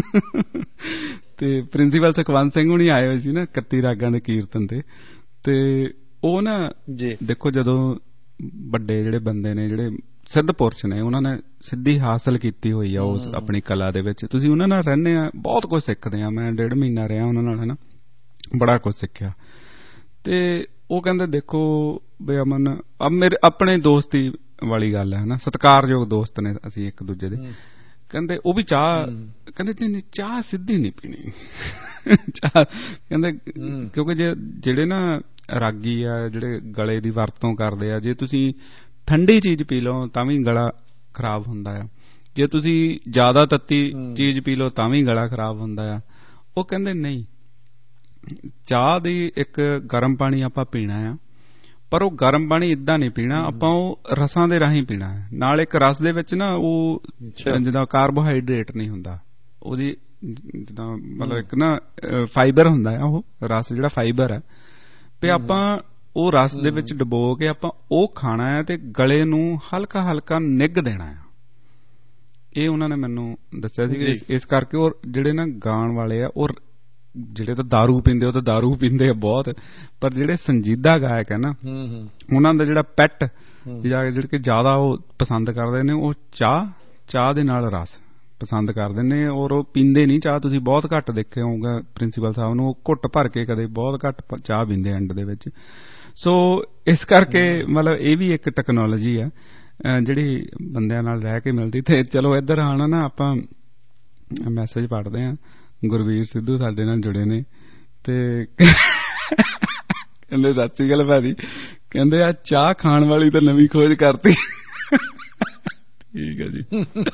ਤੇ ਪ੍ਰਿੰਸੀਪਲ ਸੁਖਵੰਤ ਸਿੰਘ ਹੁਣੀ ਆਏ ਹੋਏ ਸੀ ਨਾ 31 ਰਾਗਾਂ ਦੇ ਕੀਰਤਨ ਤੇ ਉਹ ਨਾ ਦੇਖੋ ਜਦੋਂ ਵੱਡੇ ਜਿਹੜੇ ਬੰਦੇ ਨੇ, ਜਿਹੜੇ ਸਿੱਧ ਪੁਰਸ਼ ਨੇ, ਉਹਨਾਂ ਨੇ ਸਿੱਧੀ ਹਾਸਲ ਕੀਤੀ ਹੋਈ ਆ ਉਸ ਆਪਣੀ ਕਲਾ ਦੇ ਵਿੱਚ। ਤੁਸੀਂ ਉਹਨਾਂ ਨਾਲ ਰਹਿੰਦੇ ਆ, ਬਹੁਤ ਕੁਝ ਸਿੱਖਦੇ ਆ। ਮੈਂ 1.5 ਮਹੀਨਾ ਰਿਹਾ ਉਹਨਾਂ ਨਾਲ, ਹਨਾ, ਬੜਾ ਕੁਝ ਸਿੱਖਿਆ। ਤੇ ਉਹ ਕਹਿੰਦੇ ਦੇਖੋ ਬਈ ਅਮਨ, ਮੇਰੇ ਆਪਣੇ ਦੋਸਤੀ ਵਾਲੀ ਗੱਲ ਹੈ, ਹਨਾ, ਸਤਿਕਾਰਯੋਗ ਦੋਸਤ ਨੇ ਅਸੀਂ ਇੱਕ ਦੂਜੇ ਦੇ। ਕਹਿੰਦੇ ਉਹ ਵੀ ਚਾਹ, ਕਹਿੰਦੇ ਨਹੀਂ ਚਾਹ ਸਿੱਧੀ ਨਹੀਂ ਪੀਣੀ ਚਾਹ, ਕਹਿੰਦੇ ਕਿਉਂਕਿ ਜਿਹੜੇ ਨਾ ਰਾਗੀ ਆ, ਜਿਹੜੇ ਗਲੇ ਦੀ ਵਰਤੋਂ ਕਰਦੇ ਆ, ਜੇ ਤੁਸੀਂ ਠੰਡੀ ਚੀਜ਼ ਪੀ ਲਓ ਤਾਂ ਵੀ ਗਲਾ ਖਰਾਬ ਹੁੰਦਾ ਆ, ਜੇ ਤੁਸੀਂ ਜ਼ਿਆਦਾ ਤੱਤੀ ਚੀਜ਼ ਪੀ ਲਓ ਤਾਂ ਵੀ ਗਲਾ ਖਰਾਬ ਹੁੰਦਾ ਆ। ਉਹ ਕਹਿੰਦੇ ਨਹੀਂ, ਚਾਹ ਦੀ ਇੱਕ ਗਰਮ ਪਾਣੀ ਆਪਾਂ ਪੀਣਾ ਆ, ਪਰ ਉਹ ਗਰਮ ਪਾਣੀ ਇਦਾਂ ਨਹੀਂ ਪੀਣਾ, ਆਪਾਂ ਉਹ ਰਸਾਂ ਦੇ ਰਾਹੀਂ ਪੀਣਾ ਹੈ। ਨਾਲ ਇੱਕ ਰਸ ਦੇ ਵਿੱਚ ਨਾ ਉਹ ਜਿੱਦਾਂ ਕਾਰਬੋਹਾਈਡਰੇਟ ਨਹੀਂ ਹੁੰਦਾ, ਉਹਦੀ ਜਿੱਦਾਂ ਮਤਲਬ ਇੱਕ ਨਾ ਫਾਈਬਰ ਹੁੰਦਾ ਆ, ਉਹ ਰਸ ਜਿਹੜਾ ਫਾਈਬਰ ਹੈ, ਤੇ ਆਪਾਂ ਉਹ ਰਸ ਦੇ ਵਿੱਚ ਡੁਬੋ ਕੇ ਆਪਾਂ ਉਹ ਖਾਣਾ ਹੈ ਤੇ ਗਲੇ ਨੂੰ ਹਲਕਾ ਹਲਕਾ ਨਿੱਘ ਦੇਣਾ ਆ। ਇਹ ਉਹਨਾਂ ਨੇ ਮੈਨੂੰ ਦੱਸਿਆ ਸੀ। ਇਸ ਕਰਕੇ ਉਹ ਜਿਹੜੇ ਨਾ ਗਾਣ ਵਾਲੇ ਆ, ਉਹ ਜਿਹੜੇ ਤਾਂ ਦਾਰੂ ਪੀਂਦੇ ਉਹ ਤਾਂ ਦਾਰੂ ਪੀਂਦੇ ਆ ਬਹੁਤ, ਪਰ ਜਿਹੜੇ ਸੰਜੀਦਾ ਗਾਇਕ ਹੈ ਨਾ, ਉਹਨਾਂ ਦਾ ਜਿਹੜਾ ਪੈਟ ਜਿਹੜੇ ਕਿ ਜ਼ਿਆਦਾ ਉਹ ਪਸੰਦ ਕਰਦੇ ਨੇ, ਉਹ ਚਾਹ ਦੇ ਨਾਲ ਰਸ ਪਸੰਦ ਕਰਦੇ ਨੇ, ਔਰ ਉਹ ਪੀਂਦੇ ਨਹੀਂ ਚਾਹ। ਤੁਸੀਂ ਬਹੁਤ ਘੱਟ ਦੇਖਿਆ ਹੋਊਗਾ ਪ੍ਰਿੰਸੀਪਲ ਸਾਹਿਬ ਨੂੰ, ਉਹ ਘੁੱਟ ਭਰ ਕੇ ਕਦੇ ਬਹੁਤ ਘੱਟ ਚਾਹ ਪੀਂਦੇ ਐਂਡ ਦੇ ਵਿੱਚ। ਸੋ ਇਸ ਕਰਕੇ ਮਤਲਬ ਇਹ ਵੀ ਇੱਕ ਟੈਕਨੋਲੋਜੀ ਆ ਜਿਹੜੀ ਬੰਦਿਆਂ ਨਾਲ ਰਹਿ ਕੇ ਮਿਲਦੀ। ਤੇ ਚਲੋ ਇੱਧਰ ਆਉਣਾ ਨਾ, ਆਪਾਂ ਮੈਸੇਜ ਪੜ੍ਹਦੇ ਹਾਂ। ਗੁਰਵੀਰ ਸਿੱਧੂ ਸਾਡੇ ਨਾਲ ਜੁੜੇ ਨੇ ਤੇ ਕਹਿੰਦੇ ਸਤਿ ਸ੍ਰੀ ਅਕਾਲ ਭਾਜੀ, ਕਹਿੰਦੇ ਆ ਚਾਹ ਖਾਣ ਵਾਲੀ ਤਾਂ ਨਵੀਂ ਖੋਜ ਕਰਤੀ। ਠੀਕ ਹੈ ਜੀ।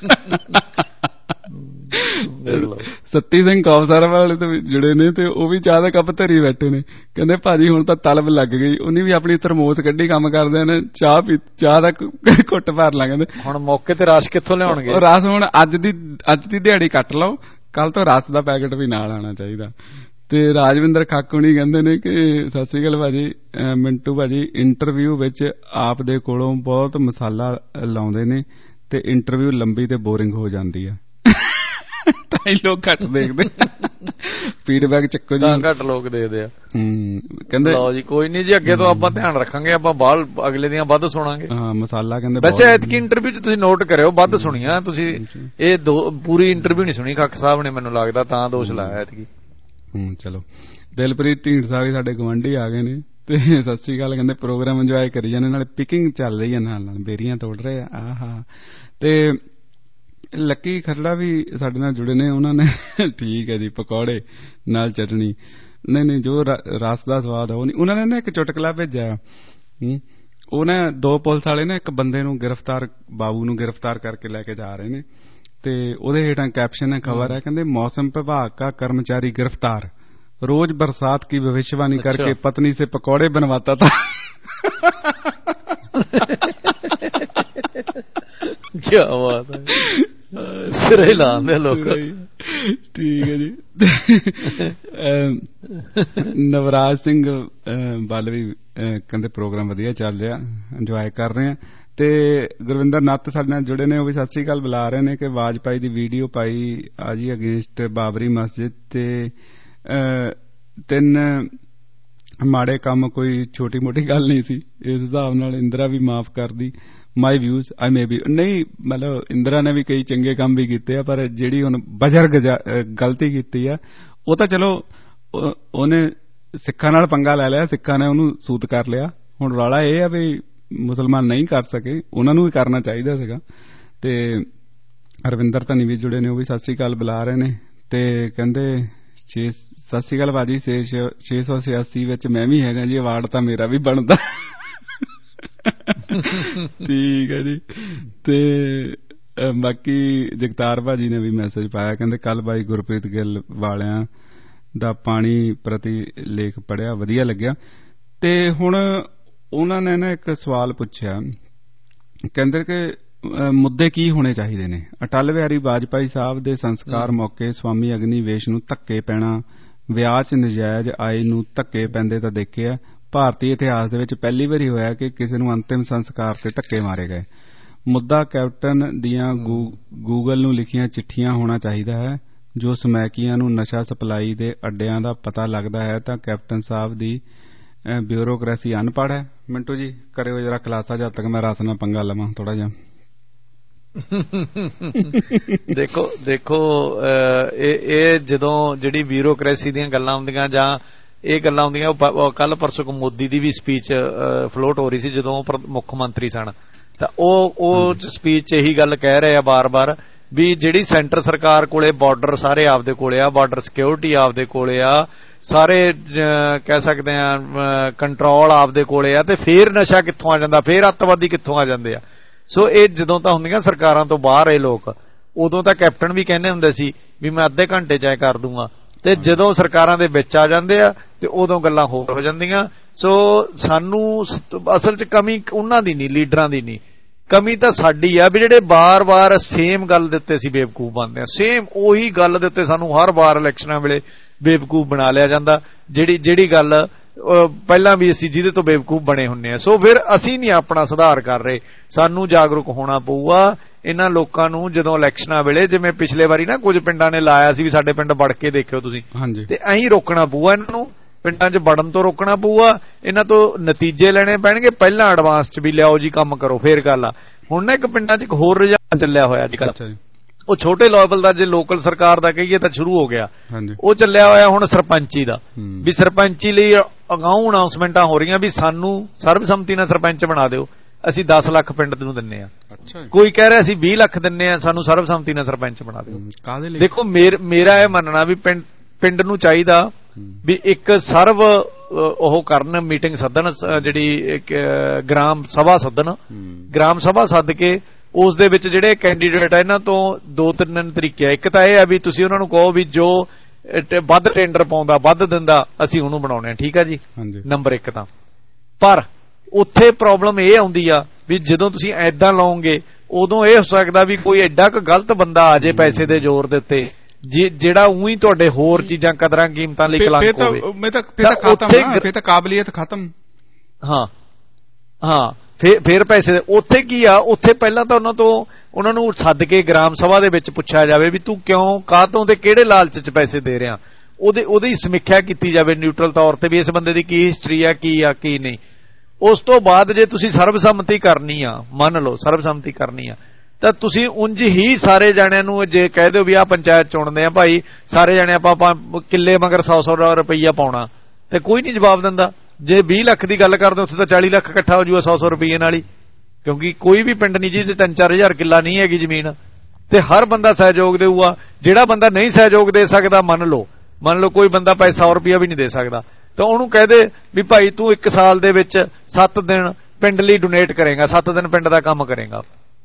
ਸੱਤੀ ਸਿੰਘ ਕੌਫਸਰ ਵਾਲੇ ਤੋਂ ਜੁੜੇ ਨੇ ਤੇ ਉਹ ਵੀ ਚਾਹ ਦਾ ਕੱਪ ਧਰੀ ਬੈਠੇ ਨੇ। ਕਹਿੰਦੇ ਭਾਜੀ ਹੁਣ ਤਾਂ ਤਲਬ ਲੱਗ ਗਈ, ਉਹਨੇ ਵੀ ਆਪਣੀ ਥਰਮੋਸ ਕੱਢੀ, ਕੰਮ ਕਰਦੇ ਨੇ, ਚਾਹ ਦਾ ਘੁੱਟ ਭਰ ਲਾ। ਕਹਿੰਦੇ ਹੁਣ ਮੌਕੇ ਤੇ ਰਸ ਕਿੱਥੋਂ ਲਿਆਉਣਗੇ? ਰਸ ਹੁਣ ਅੱਜ ਦੀ ਦਿਹਾੜੀ ਕੱਟ ਲਓ, ਕੱਲ ਤੋਂ ਰਸ ਦਾ ਪੈਕਟ ਵੀ ਨਾਲ ਆਉਣਾ ਚਾਹੀਦਾ। ਤੇ ਰਾਜਵਿੰਦਰ ਖਾਕੂਣੀ ਕਹਿੰਦੇ ਨੇ ਕਿ ਸਤਿ ਸ੍ਰੀ ਅਕਾਲ ਭਾਜੀ, ਮਿੰਟੂ ਭਾਜੀ ਇੰਟਰਵਿਊ ਵਿੱਚ ਆਪ ਦੇ ਕੋਲੋਂ ਬਹੁਤ ਮਸਾਲਾ ਲਾਉਂਦੇ ਨੇ ਤੇ ਇੰਟਰਵਿਊ ਲੰਬੀ ਤੇ ਬੋਰਿੰਗ ਹੋ ਜਾਂਦੀ ਆ, ਤਾਂ ਹੀ ਲੋਕ ਘੱਟ ਦੇਖਦੇ। ਫੀਡਬੈਕ ਚੱਕੋ ਜੀ, ਘੱਟ ਲੋਕ ਦੇਖਦੇ ਆ। ਕਹਿੰਦੇ ਲਓ ਜੀ ਕੋਈ ਨਹੀਂ ਜੀ, ਅੱਗੇ ਤੋਂ ਆਪਾਂ ਧਿਆਨ ਰੱਖਾਂਗੇ, ਆਪਾਂ ਬਾਹਰ ਅਗਲੇ ਦੀਆਂ ਵੱਧ ਸੁਣਾਂਗੇ। ਹਾਂ ਮਸਾਲਾ ਕਹਿੰਦੇ ਵੈਸੇ ਐਤਕੀ ਇੰਟਰਵਿਊ ਚ ਤੁਸੀਂ ਨੋਟ ਕਰਿਓ ਵੱਧ ਸੁਣੀਆਂ ਤੁਸੀਂ, ਇਹ ਪੂਰੀ ਇੰਟਰਵਿਊ ਨਹੀਂ ਸੁਣੀ ਖੱਖ ਸਾਹਿਬ ਨੇ, ਮੈਨੂੰ ਲੱਗਦਾ ਤਾਂ ਦੋਸ਼ ਲਾਇਆ ਐਤਕੀ। ਚਲੋ ਦਿਲਪ੍ਰੀਤ ਢੀਂਡਸਾ ਵੀ ਸਾਡੇ ਗਵਾਂਢੀ ਆ ਗਏ ਨੇ ਤੇ ਸਤਿ ਸ੍ਰੀ ਅਕਾਲ, ਕਹਿੰਦੇ ਪ੍ਰੋਗਰਾਮ ਇੰਜੋਏ ਕਰੀ ਜਾਂਦੇ, ਨਾਲੇ ਪਿਕਿੰਗ ਚੱਲ ਰਹੀ ਹੈ, ਨਾਲ ਬੇਰੀਆਂ ਤੋੜ ਰਹੇ ਆ। ਆਹਾ, ਤੇ ਲੱਕੀ ਖਰੜਾ ਵੀ ਸਾਡੇ ਨਾਲ ਜੁੜੇ ਨੇ, ਉਹਨਾਂ ਨੇ ਠੀਕ ਹੈ ਜੀ ਪਕੌੜੇ ਨਾਲ ਚਟਣੀ, ਨਹੀਂ ਜੋ ਰਸ ਦਾ ਸਵਾਦ ਆ ਉਹ ਨਹੀਂ। ਉਹਨਾਂ ਨੇ ਨਾ ਇੱਕ ਚੁਟਕਲਾ ਭੇਜਿਆ, ਉਹ ਨਾ ਦੋ ਪੁਲਿਸ ਵਾਲੇ ਨਾ ਇੱਕ ਬੰਦੇ ਨੂੰ ਬਾਬੂ ਨੂੰ ਗ੍ਰਿਫਤਾਰ ਕਰਕੇ ਲੈ ਕੇ ਜਾ ਰਹੇ ਨੇ, ਤੇ ਉਹਦੇ ਹੇਠਾਂ ਕੈਪਸ਼ਨ ਹੈ, ਖਬਰ ਹੈ, ਕਹਿੰਦੇ मौसम विभाग का कर्मचारी गिरफ्तार, रोज बरसात की भविष्यवाणी करके पत्नी से पकौड़े बनवाता था। क्या बात है, सिरे लाने लोग। ठीक है जी। ਨਵਰਾਜ ਸਿੰਘ ਵੱਲ ਵੀ ਕਹਿੰਦੇ ਪ੍ਰੋਗਰਾਮ ਵਧੀਆ ਚੱਲ ਰਿਹਾ, ਇੰਜੋਏ ਕਰ ਰਹੇ ਆ। ਤੇ ਗੁਰਵਿੰਦਰ ਨੱਤ ਸਾਡੇ ਨਾਲ ਜੁੜੇ ਨੇ, ਉਹ ਵੀ ਸਤਿ ਸ੍ਰੀ ਅਕਾਲ ਬੁਲਾ ਰਹੇ ਨੇ ਕਿ ਵਾਜਪਾਈ ਦੀ ਵੀਡੀਓ ਪਾਈ ਆ ਜੀ ਅਗੇਂਸਟ ਬਾਬਰੀ ਮਸਜਿਦ ਤੇ 3 ਮਾੜੇ ਕੰਮ ਕੋਈ ਛੋਟੀ ਮੋਟੀ ਗੱਲ ਨਹੀਂ ਸੀ, ਇਸ ਹਿਸਾਬ ਨਾਲ ਇੰਦਰਾ ਵੀ ਮਾਫ ਕਰਦੀ। ਮਾਈ ਵਿਊਜ਼ ਆਈ ਮੇ ਬੀ ਨਹੀਂ, ਮਤਲਬ ਇੰਦਰਾ ਨੇ ਵੀ ਕਈ ਚੰਗੇ ਕੰਮ ਵੀ ਕੀਤੇ ਆ, ਪਰ ਜਿਹੜੀ ਹੁਣ ਬਜ਼ਰਗ ਗਲਤੀ ਕੀਤੀ ਆ ਉਹ ਤਾਂ ਚਲੋ ਉਹਨੇ ਸਿੱਖਾਂ ਨਾਲ ਪੰਗਾ ਲੈ ਲਿਆ, ਸਿੱਖਾਂ ਨੇ ਉਹਨੂੰ ਸੂਤ ਕਰ ਲਿਆ। ਹੁਣ ਰੌਲਾ ਇਹ ਆ ਵੀ ਮੁਸਲਮਾਨ ਨਹੀਂ ਕਰ ਸਕੇ, ਉਹਨਾਂ ਨੂੰ ਵੀ ਕਰਨਾ ਚਾਹੀਦਾ ਸੀਗਾ। ਤੇ ਹਰਵਿੰਦਰ ਧਨੀ ਵੀ ਜੁੜੇ ਨੇ, ਉਹ ਵੀ ਸਤਿ ਸ੍ਰੀ ਅਕਾਲ ਬੁਲਾ ਰਹੇ ਨੇ ਤੇ ਕਹਿੰਦੇ ਸਤਿ ਸ੍ਰੀ ਅਕਾਲ ਭਾਜੀ, 686 ਵਿੱਚ ਮੈਂ ਵੀ ਹੈਗਾ ਜੀ, ਅਵਾਰਡ ਤਾਂ ਮੇਰਾ ਵੀ ਬਣਦਾ। ਠੀਕ ਹੈ ਜੀ। ਤੇ ਬਾਕੀ ਜਗਤਾਰ ਭਾਜੀ ਨੇ ਵੀ ਮੈਸੇਜ ਪਾਇਆ, ਕਹਿੰਦੇ ਕੱਲ ਬਾਈ ਗੁਰਪ੍ਰੀਤ ਗਿੱਲ ਵਾਲਿਆਂ ਦਾ ਪਾਣੀ ਪ੍ਰਤੀ ਲੇਖ ਪੜ੍ਹਿਆ, ਵਧੀਆ ਲੱਗਿਆ। ਤੇ ਹੁਣ ਉਹਨਾਂ ਨੇ ਨਾ ਇੱਕ ਸਵਾਲ ਪੁੱਛਿਆ, ਕਹਿੰਦੇ ਕਿ ਮੁੱਦੇ ਕੀ ਹੋਣੇ ਚਾਹੀਦੇ ਨੇ। ਅਟਲ ਬਿਹਾਰੀ ਵਾਜਪਾਈ ਸਾਹਿਬ ਦੇ ਸੰਸਕਾਰ ਮੌਕੇ ਸਵਾਮੀ ਅਗਨੀਵੇਸ਼ ਨੂੰ ਧੱਕੇ ਪੈਣਾ, ਵਿਆਹ 'ਚ ਨਜਾਇਜ਼ ਆਏ ਨੂੰ ਧੱਕੇ ਪੈਂਦੇ ਤਾਂ ਦੇਖਿਆ। ਭਾਰਤੀ ਇਤਿਹਾਸ ਦੇ ਵਿੱਚ ਪਹਿਲੀ ਵਾਰੀ ਹੋਇਆ ਕਿ ਕਿਸੇ ਨੂੰ ਅੰਤਿਮ ਸੰਸਕਾਰ ਤੇ ਧੱਕੇ ਮਾਰੇ ਗਏ। ਮੁੱਦਾ ਕੈਪਟਨ ਦੀਆਂ ਗੂਗਲ ਨੂੰ ਲਿਖੀਆਂ ਚਿੱਠੀਆਂ ਹੋਣਾ ਚਾਹੀਦਾ ਹੈ। ਜੋ ਸਮੈਕੀਆਂ ਨੂੰ ਨਸ਼ਾ ਸਪਲਾਈ ਦੇ ਅੱਡਿਆਂ ਦਾ ਪਤਾ ਲੱਗਦਾ ਹੈ ਤਾਂ ਕੈਪਟਨ ਸਾਹਿਬ ਦੀ ਬਿਊਰੋਕ੍ਰੇਸੀ ਅਨਪੜ੍ਹ ਹੈ। ਮਿੰਟੂ ਜੀ ਕਰਿਓ ਜਰਾ ਖੁਲਾਸਾ, ਜਦ ਤੱਕ ਮੈਂ ਰਸ ਨਾਲ ਪੰਗਾ ਲਵਾਂ ਥੋੜਾ ਜਿਹਾ। ਦੇਖੋ ਇਹ ਜਦੋਂ ਜਿਹੜੀ ਬਿਊਰੋਕ੍ਰੇਸੀ ਦੀਆਂ ਗੱਲਾਂ ਹੁੰਦੀਆਂ ਜਾਂ ਇਹ ਗੱਲਾਂ ਹੁੰਦੀਆਂ। ਕੱਲ ਪਰਸੋਂ ਮੋਦੀ ਦੀ ਵੀ ਸਪੀਚ ਫਲੋਟ ਹੋ ਰਹੀ ਸੀ ਜਦੋਂ ਉਹ ਮੁੱਖ ਮੰਤਰੀ ਸਨ, ਤਾਂ ਉਹ ਸਪੀਚ 'ਚ ਇਹੀ ਗੱਲ ਕਹਿ ਰਹੇ ਆ ਬਾਰ-ਬਾਰ ਵੀ ਜਿਹੜੀ ਸੈਂਟਰ ਸਰਕਾਰ ਕੋਲੇ ਬਾਰਡਰ ਸਾਰੇ ਆਪਦੇ ਕੋਲੇ ਆ, ਬਾਰਡਰ ਸਿਕਿਉਰਿਟੀ ਆਪਦੇ ਕੋਲੇ ਆ, ਸਾਰੇ ਕਹਿ ਸਕਦੇ ਆ ਕੰਟਰੋਲ ਆਪਦੇ ਕੋਲੇ ਆ, ਤੇ ਫੇਰ ਨਸ਼ਾ ਕਿੱਥੋਂ ਆ ਜਾਂਦਾ, ਫੇਰ ਅੱਤਵਾਦੀ ਕਿੱਥੋਂ ਆ ਜਾਂਦੇ ਆ। ਸੋ ਇਹ ਜਦੋਂ ਤਾਂ ਹੁੰਦੀਆਂ ਸਰਕਾਰਾਂ ਤੋਂ ਬਾਹਰ ਇਹ ਲੋਕ, ਉਦੋਂ ਤਾਂ ਕੈਪਟਨ ਵੀ ਕਹਿੰਦੇ ਹੁੰਦੇ ਸੀ ਵੀ ਮੈਂ ਅੱਧੇ ਘੰਟੇ 'ਚ ਐ ਕਰ ਦੂੰਗਾ, ਤੇ ਜਦੋਂ ਸਰਕਾਰਾਂ ਦੇ ਵਿੱਚ ਆ ਜਾਂਦੇ ਆ ਤੇ ਉਦੋਂ ਗੱਲਾਂ ਹੋਰ ਹੋ ਜਾਂਦੀਆਂ। ਸੋ ਸਾਨੂੰ ਅਸਲ 'ਚ ਕਮੀ ਉਹਨਾਂ ਦੀ ਨਹੀਂ, ਲੀਡਰਾਂ ਦੀ ਨਹੀਂ, ਕਮੀ ਤਾਂ ਸਾਡੀ ਆ ਵੀ ਜਿਹੜੇ ਬਾਰ-ਬਾਰ ਸੇਮ ਗੱਲ ਦੇ ਉੱਤੇ ਅਸੀਂ ਬੇਵਕੂਫ ਬਣਦੇ ਆ। ਸੇਮ ਉਹੀ ਗੱਲ ਦੇ ਉੱਤੇ ਸਾਨੂੰ ਹਰ ਵਾਰ ਇਲੈਕਸ਼ਨਾਂ ਵੇਲੇ ਬੇਵਕੂਫ ਬਣਾ ਲਿਆ ਜਾਂਦਾ, ਜਿਹੜੀ ਗੱਲ ਪਹਿਲਾਂ ਵੀ ਅਸੀਂ ਜਿਹਦੇ ਤੋਂ ਬੇਵਕੂਫ ਬਣੇ ਹੁੰਦੇ ਆ। ਸੋ ਫਿਰ ਅਸੀਂ ਨਹੀਂ ਆਪਣਾ ਸੁਧਾਰ ਕਰ ਰਹੇ, ਸਾਨੂੰ ਜਾਗਰੂਕ ਹੋਣਾ ਪਊਗਾ ਇਹਨਾਂ ਲੋਕਾਂ ਨੂੰ। ਜਦੋਂ ਇਲੈਕਸ਼ਨਾਂ ਵੇਲੇ, ਜਿਵੇਂ ਪਿਛਲੇ ਵਾਰੀ ਨਾ ਕੁਝ ਪਿੰਡਾਂ ਨੇ ਲਾਇਆ ਸੀ ਵੀ ਸਾਡੇ ਪਿੰਡ ਵੜ ਕੇ ਦੇਖਿਓ ਤੁਸੀਂ, ਤੇ ਐਂ ਰੋਕਣਾ ਪਊਗਾ ਇਹਨਾਂ ਨੂੰ, ਪਿੰਡਾਂ 'ਚ ਵੜਨ ਤੋਂ ਰੋਕਣਾ ਪਊਗਾ, ਇਹਨਾਂ ਤੋਂ ਨਤੀਜੇ ਲੈਣੇ ਪੈਣਗੇ, ਪਹਿਲਾਂ ਐਡਵਾਂਸ 'ਚ ਵੀ ਲਿਆਓ ਜੀ ਕੰਮ ਕਰੋ ਫੇਰ ਗੱਲ ਆ। ਹੁਣ ਨਾ ਇੱਕ ਪਿੰਡਾਂ 'ਚ ਇੱਕ ਹੋਰ ਰੁਝਾਨ ਚੱਲਿਆ ਹੋਇਆ ਅੱਜ ਕੱਲ੍ਹ, ਉਹ ਛੋਟੇ ਲੈਵਲ ਦਾ, ਜੇ ਲੋਕਲ ਸਰਕਾਰ ਦਾ ਕਹੀਏ ਤਾਂ ਸ਼ੁਰੂ ਹੋ ਗਿਆ, ਉਹ ਚੱਲਿਆ ਹੋਇਆ ਹੁਣ ਸਰਪੰਚੀ ਦਾ, ਵੀ ਸਰਪੰਚੀ ਲਈ ਅਗਾਊਂ ਅਨਾਉਂਸਮੈਂਟਾਂ ਹੋ ਰਹੀਆਂ ਵੀ ਸਾਨੂੰ ਸਰਬਸੰਮਤੀ ਨਾਲ ਸਰਪੰਚ ਬਣਾ ਦਿਓ, ਅਸੀਂ 10 ਲੱਖ ਪਿੰਡ ਨੂੰ ਦਿੰਨੇ ਆ। ਕੋਈ ਕਹਿ ਰਿਹਾ ਅਸੀਂ 20 ਲੱਖ ਦਿੰਨੇ ਆ, ਸਾਨੂੰ ਸਰਬਸੰਮਤੀ ਨਾਲ ਸਰਪੰਚ ਬਣਾ ਦਿਓ। ਦੇਖੋ ਮੇਰਾ ਇਹ ਮੰਨਣਾ ਵੀ ਪਿੰਡ ਨੂੰ ਚਾਹੀਦਾ ਵੀ ਇੱਕ ਸਰਵ ਉਹ ਕਰਨ, ਮੀਟਿੰਗ ਸੱਦਣ, ਜਿਹੜੀ ਗ੍ਰਾਮ ਸਭਾ ਸੱਦਣ, ਗ੍ਰਾਮ ਸਭਾ ਸੱਦ ਕੇ ਉਸ ਦੇ ਵਿੱਚ ਜਿਹੜੇ ਕੈਂਡੀਡੇਟ ਆ, ਇਹਨਾਂ ਤੋਂ 2-3 ਤਰੀਕੇ ਆ। ਇੱਕ ਤਾਂ ਇਹ ਆ ਵੀ ਤੁਸੀਂ ਉਹਨਾਂ ਨੂੰ ਕਹੋ ਵੀ ਜੋ ਵੱਧ ਟੈਂਡਰ ਪਾਉਂਦਾ, ਵੱਧ ਦਿੰਦਾ, ਅਸੀਂ ਉਹਨੂੰ ਬਣਾਉਣੇ ਆ, ਠੀਕ ਆ ਜੀ, ਨੰਬਰ 1 ਤਾਂ। ਪਰ ਉੱਥੇ ਪ੍ਰੋਬਲਮ ਇਹ ਆਉਂਦੀ ਆ ਵੀ ਜਦੋਂ ਤੁਸੀਂ ਐਦਾਂ ਲਾਓਗੇ ਉਦੋਂ ਇਹ ਹੋ ਸਕਦਾ ਵੀ ਕੋਈ ਐਡਾ ਕੁ ਗਲਤ ਬੰਦਾ ਆ ਜੇ ਪੈਸੇ ਦੇ ਜ਼ੋਰ ਦੇ ਉੱਤੇ, ਜਿਹੜਾ ਉਹੀ ਤੁਹਾਡੇ ਹੋਰ ਚੀਜ਼ਾਂ ਕਦਰਾਂ ਕੀਮਤਾਂ ਲਈ ਕਲੰਕ ਹੋਵੇ, ਫਿਰ ਤਾਂ ਕਾਬਲੀਅਤ ਖਤਮ। ਹਾਂ ਫੇਰ ਪੈਸੇ ਉੱਥੇ ਕੀ ਆ, ਉੱਥੇ ਪਹਿਲਾਂ ਤਾਂ ਉਹਨਾਂ ਨੂੰ ਸੱਦ ਕੇ ਗ੍ਰਾਮ ਸਭਾ ਦੇ ਵਿੱਚ ਪੁੱਛਿਆ ਜਾਵੇ ਵੀ ਤੂੰ ਕਿਉਂ, ਕਾਹਤੋਂ ਤੇ ਕਿਹੜੇ ਲਾਲਚ 'ਚ ਪੈਸੇ ਦੇ ਰਿਹਾ, ਉਹਦੀ ਸਮੀਖਿਆ ਕੀਤੀ ਜਾਵੇ ਨਿਊਟਰਲ ਤੌਰ ਤੇ ਵੀ ਇਸ ਬੰਦੇ ਦੀ ਕੀ ਹਿਸਟਰੀ ਆ, ਕੀ ਆ ਕੀ ਨਹੀਂ। ਉਸ ਤੋਂ ਬਾਅਦ ਜੇ ਤੁਸੀਂ ਸਰਬਸੰਮਤੀ ਕਰਨੀ ਆ, ਮੰਨ ਲਓ ਸਰਬਸੰਮਤੀ ਕਰਨੀ ਆ, ਤਾਂ ਤੁਸੀਂ ਉਂਝ ਹੀ ਸਾਰੇ ਜਾਣਿਆਂ ਨੂੰ ਜੇ ਕਹਿ ਦਿਓ ਵੀ ਆਹ ਪੰਚਾਇਤ ਚੁਣਦੇ ਆ ਭਾਈ, ਸਾਰੇ ਜਾਣੇ ਆਪਾਂ ਕਿੱਲੇ ਮਗਰ 100-100 ਰੁਪਈਆ ਪਾਉਣਾ, ਤੇ ਕੋਈ ਨਹੀਂ ਜਵਾਬ ਦਿੰਦਾ। ਜੇ 20 ਲੱਖ ਦੀ ਗੱਲ ਕਰਦੇ ਉੱਥੇ ਤਾਂ 40 ਲੱਖ ਇਕੱਠਾ ਹੋ ਜੂਗਾ 100-100 ਰੁਪਈਏ ਨਾਲ ਹੀ, ਕਿਉਂਕਿ ਕੋਈ ਵੀ ਪਿੰਡ ਨਹੀਂ ਜਿਹਦੇ 3-4 ਹਜ਼ਾਰ ਕਿੱਲਾ ਨਹੀਂ ਹੈਗੀ ਜ਼ਮੀਨ, ਤੇ ਹਰ ਬੰਦਾ ਸਹਿਯੋਗ ਦੇਊਗਾ। ਜਿਹੜਾ ਬੰਦਾ ਨਹੀਂ ਸਹਿਯੋਗ ਦੇ ਸਕਦਾ, ਮੰਨ ਲਓ ਕੋਈ ਬੰਦਾ 100 ਰੁਪਈਆ ਵੀ ਨਹੀਂ ਦੇ ਸਕਦਾ, ਤਾਂ ਉਹਨੂੰ ਕਹਿ ਦੇ ਵੀ ਭਾਈ ਤੂੰ 1 ਸਾਲ ਦੇ ਵਿੱਚ 7 ਦਿਨ ਪਿੰਡ ਲਈ ਡੋਨੇਟ ਕਰੇਗਾ, 7 ਦਿਨ ਪਿੰਡ ਦਾ ਕੰਮ ਕਰੇਗਾ,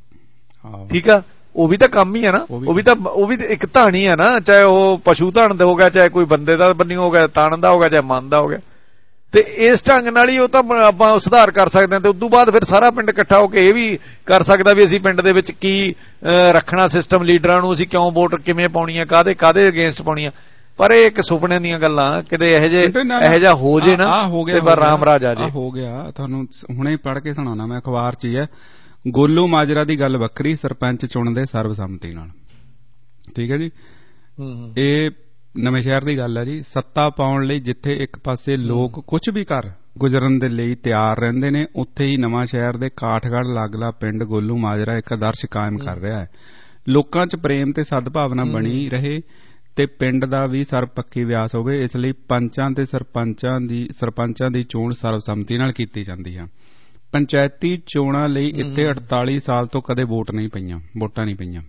ਠੀਕ ਆ। ਉਹ ਵੀ ਤਾਂ ਕੰਮ ਹੀ ਆ ਨਾ, ਉਹ ਵੀ ਇੱਕ ਧਾਣੀ ਆ ਨਾ, ਚਾਹੇ ਉਹ ਪਸ਼ੂ ਧਾਣ ਦਾ ਹੋ ਗਿਆ, ਚਾਹੇ ਕੋਈ ਬੰਦੇ ਦਾ ਬੰਨੀ ਹੋ ਗਿਆ, ਤਾਣ ਦਾ ਹੋ ਗਿਆ, ਚਾਹੇ ਮਨ ਦਾ ਹੋ ਗਿਆ। ਤੇ ਇਸ ਢੰਗ ਨਾਲ ਹੀ ਉਹ ਤਾਂ ਆਪਾਂ ਸੁਧਾਰ ਕਰ ਸਕਦੇ ਹਾਂ। ਤੇ ਉਦੋਂ ਬਾਅਦ ਫਿਰ ਸਾਰਾ ਪਿੰਡ ਇਕੱਠਾ ਹੋ ਕੇ ਇਹ ਵੀ ਕਰ ਸਕਦਾ ਵੀ ਅਸੀਂ ਪਿੰਡ ਦੇ ਵਿੱਚ ਕੀ ਰੱਖਣਾ ਸਿਸਟਮ, ਲੀਡਰਾਂ ਨੂੰ ਅਸੀਂ ਕਿਉਂ ਵੋਟ ਕਿਵੇਂ ਪਾਉਣੀ ਆ, ਕਾਹਦੇ ਅਗੇਂਸਟ ਪਾਉਣੀ ਆ। ਪਰ ਇਹ ਇੱਕ ਸੁਪਨੇ ਦੀਆਂ ਗੱਲਾਂ, ਕਿਤੇ ਇਹੋ ਜਿਹਾ ਹੋ ਜੇ ਨਾ ਤੇ ਬਸ ਰਾਮ ਰਾਜ ਆ ਜੇ। ਹੋ ਗਿਆ, ਤੁਹਾਨੂੰ ਹੁਣੇ ਪੜ੍ਹ ਕੇ ਸੁਣਾਉਣਾ ਮੈਂ, ਅਖਬਾਰ 'ਚ ਹੀ ਹੈ। ਗੋਲੂ ਮਾਜਰਾ ਦੀ ਗੱਲ ਵੱਖਰੀ, ਸਰਪੰਚ ਚੁਣਦੇ ਸਰਬਸੰਮਤੀ ਨਾਲ, ਠੀਕ ਹੈ ਜੀ। ਇਹ ਨਵੇਂ ਸ਼ਹਿਰ ਦੀ ਗੱਲ ਹੈ ਜੀ। ਸੱਤਾ ਪਾਉਣ ਲਈ ਜਿੱਥੇ ਇੱਕ ਪਾਸੇ ਲੋਕ ਕੁਝ ਵੀ ਕਰ ਗੁਜ਼ਰਨ ਦੇ ਲਈ ਤਿਆਰ ਰਹਿੰਦੇ ਨੇ, ਉੱਥੇ ਹੀ ਨਵਾਂ ਸ਼ਹਿਰ ਦੇ ਕਾਠਗੜ੍ਹ ਲਾਗਲਾ ਪਿੰਡ ਗੋਲੂ ਮਾਜਰਾ ਇੱਕ ਆਦਰਸ਼ ਕਾਇਮ ਕਰ ਰਿਹਾ ਹੈ। ਲੋਕਾਂ 'ਚ ਪ੍ਰੇਮ ਤੇ ਸਦਭਾਵਨਾ ਬਣੀ ਰਹੇ ਤੇ ਪਿੰਡ ਦਾ ਵੀ ਸਰਬਪੱਖੀ ਵਿਆਸ ਹੋਵੇ, ਇਸ ਲਈ ਪੰਚਾਂ ਤੇ ਸਰਪੰਚਾਂ ਦੀ ਚੋਣ ਸਰਬਸੰਮਤੀ ਨਾਲ ਕੀਤੀ ਜਾਂਦੀ ਹੈ। ਪੰਚਾਇਤੀ ਚੋਣਾਂ ਲਈ ਇੱਥੇ 48 ਸਾਲ ਤੋਂ ਕਦੇ ਵੋਟਾਂ ਨਹੀਂ ਪਈਆਂ।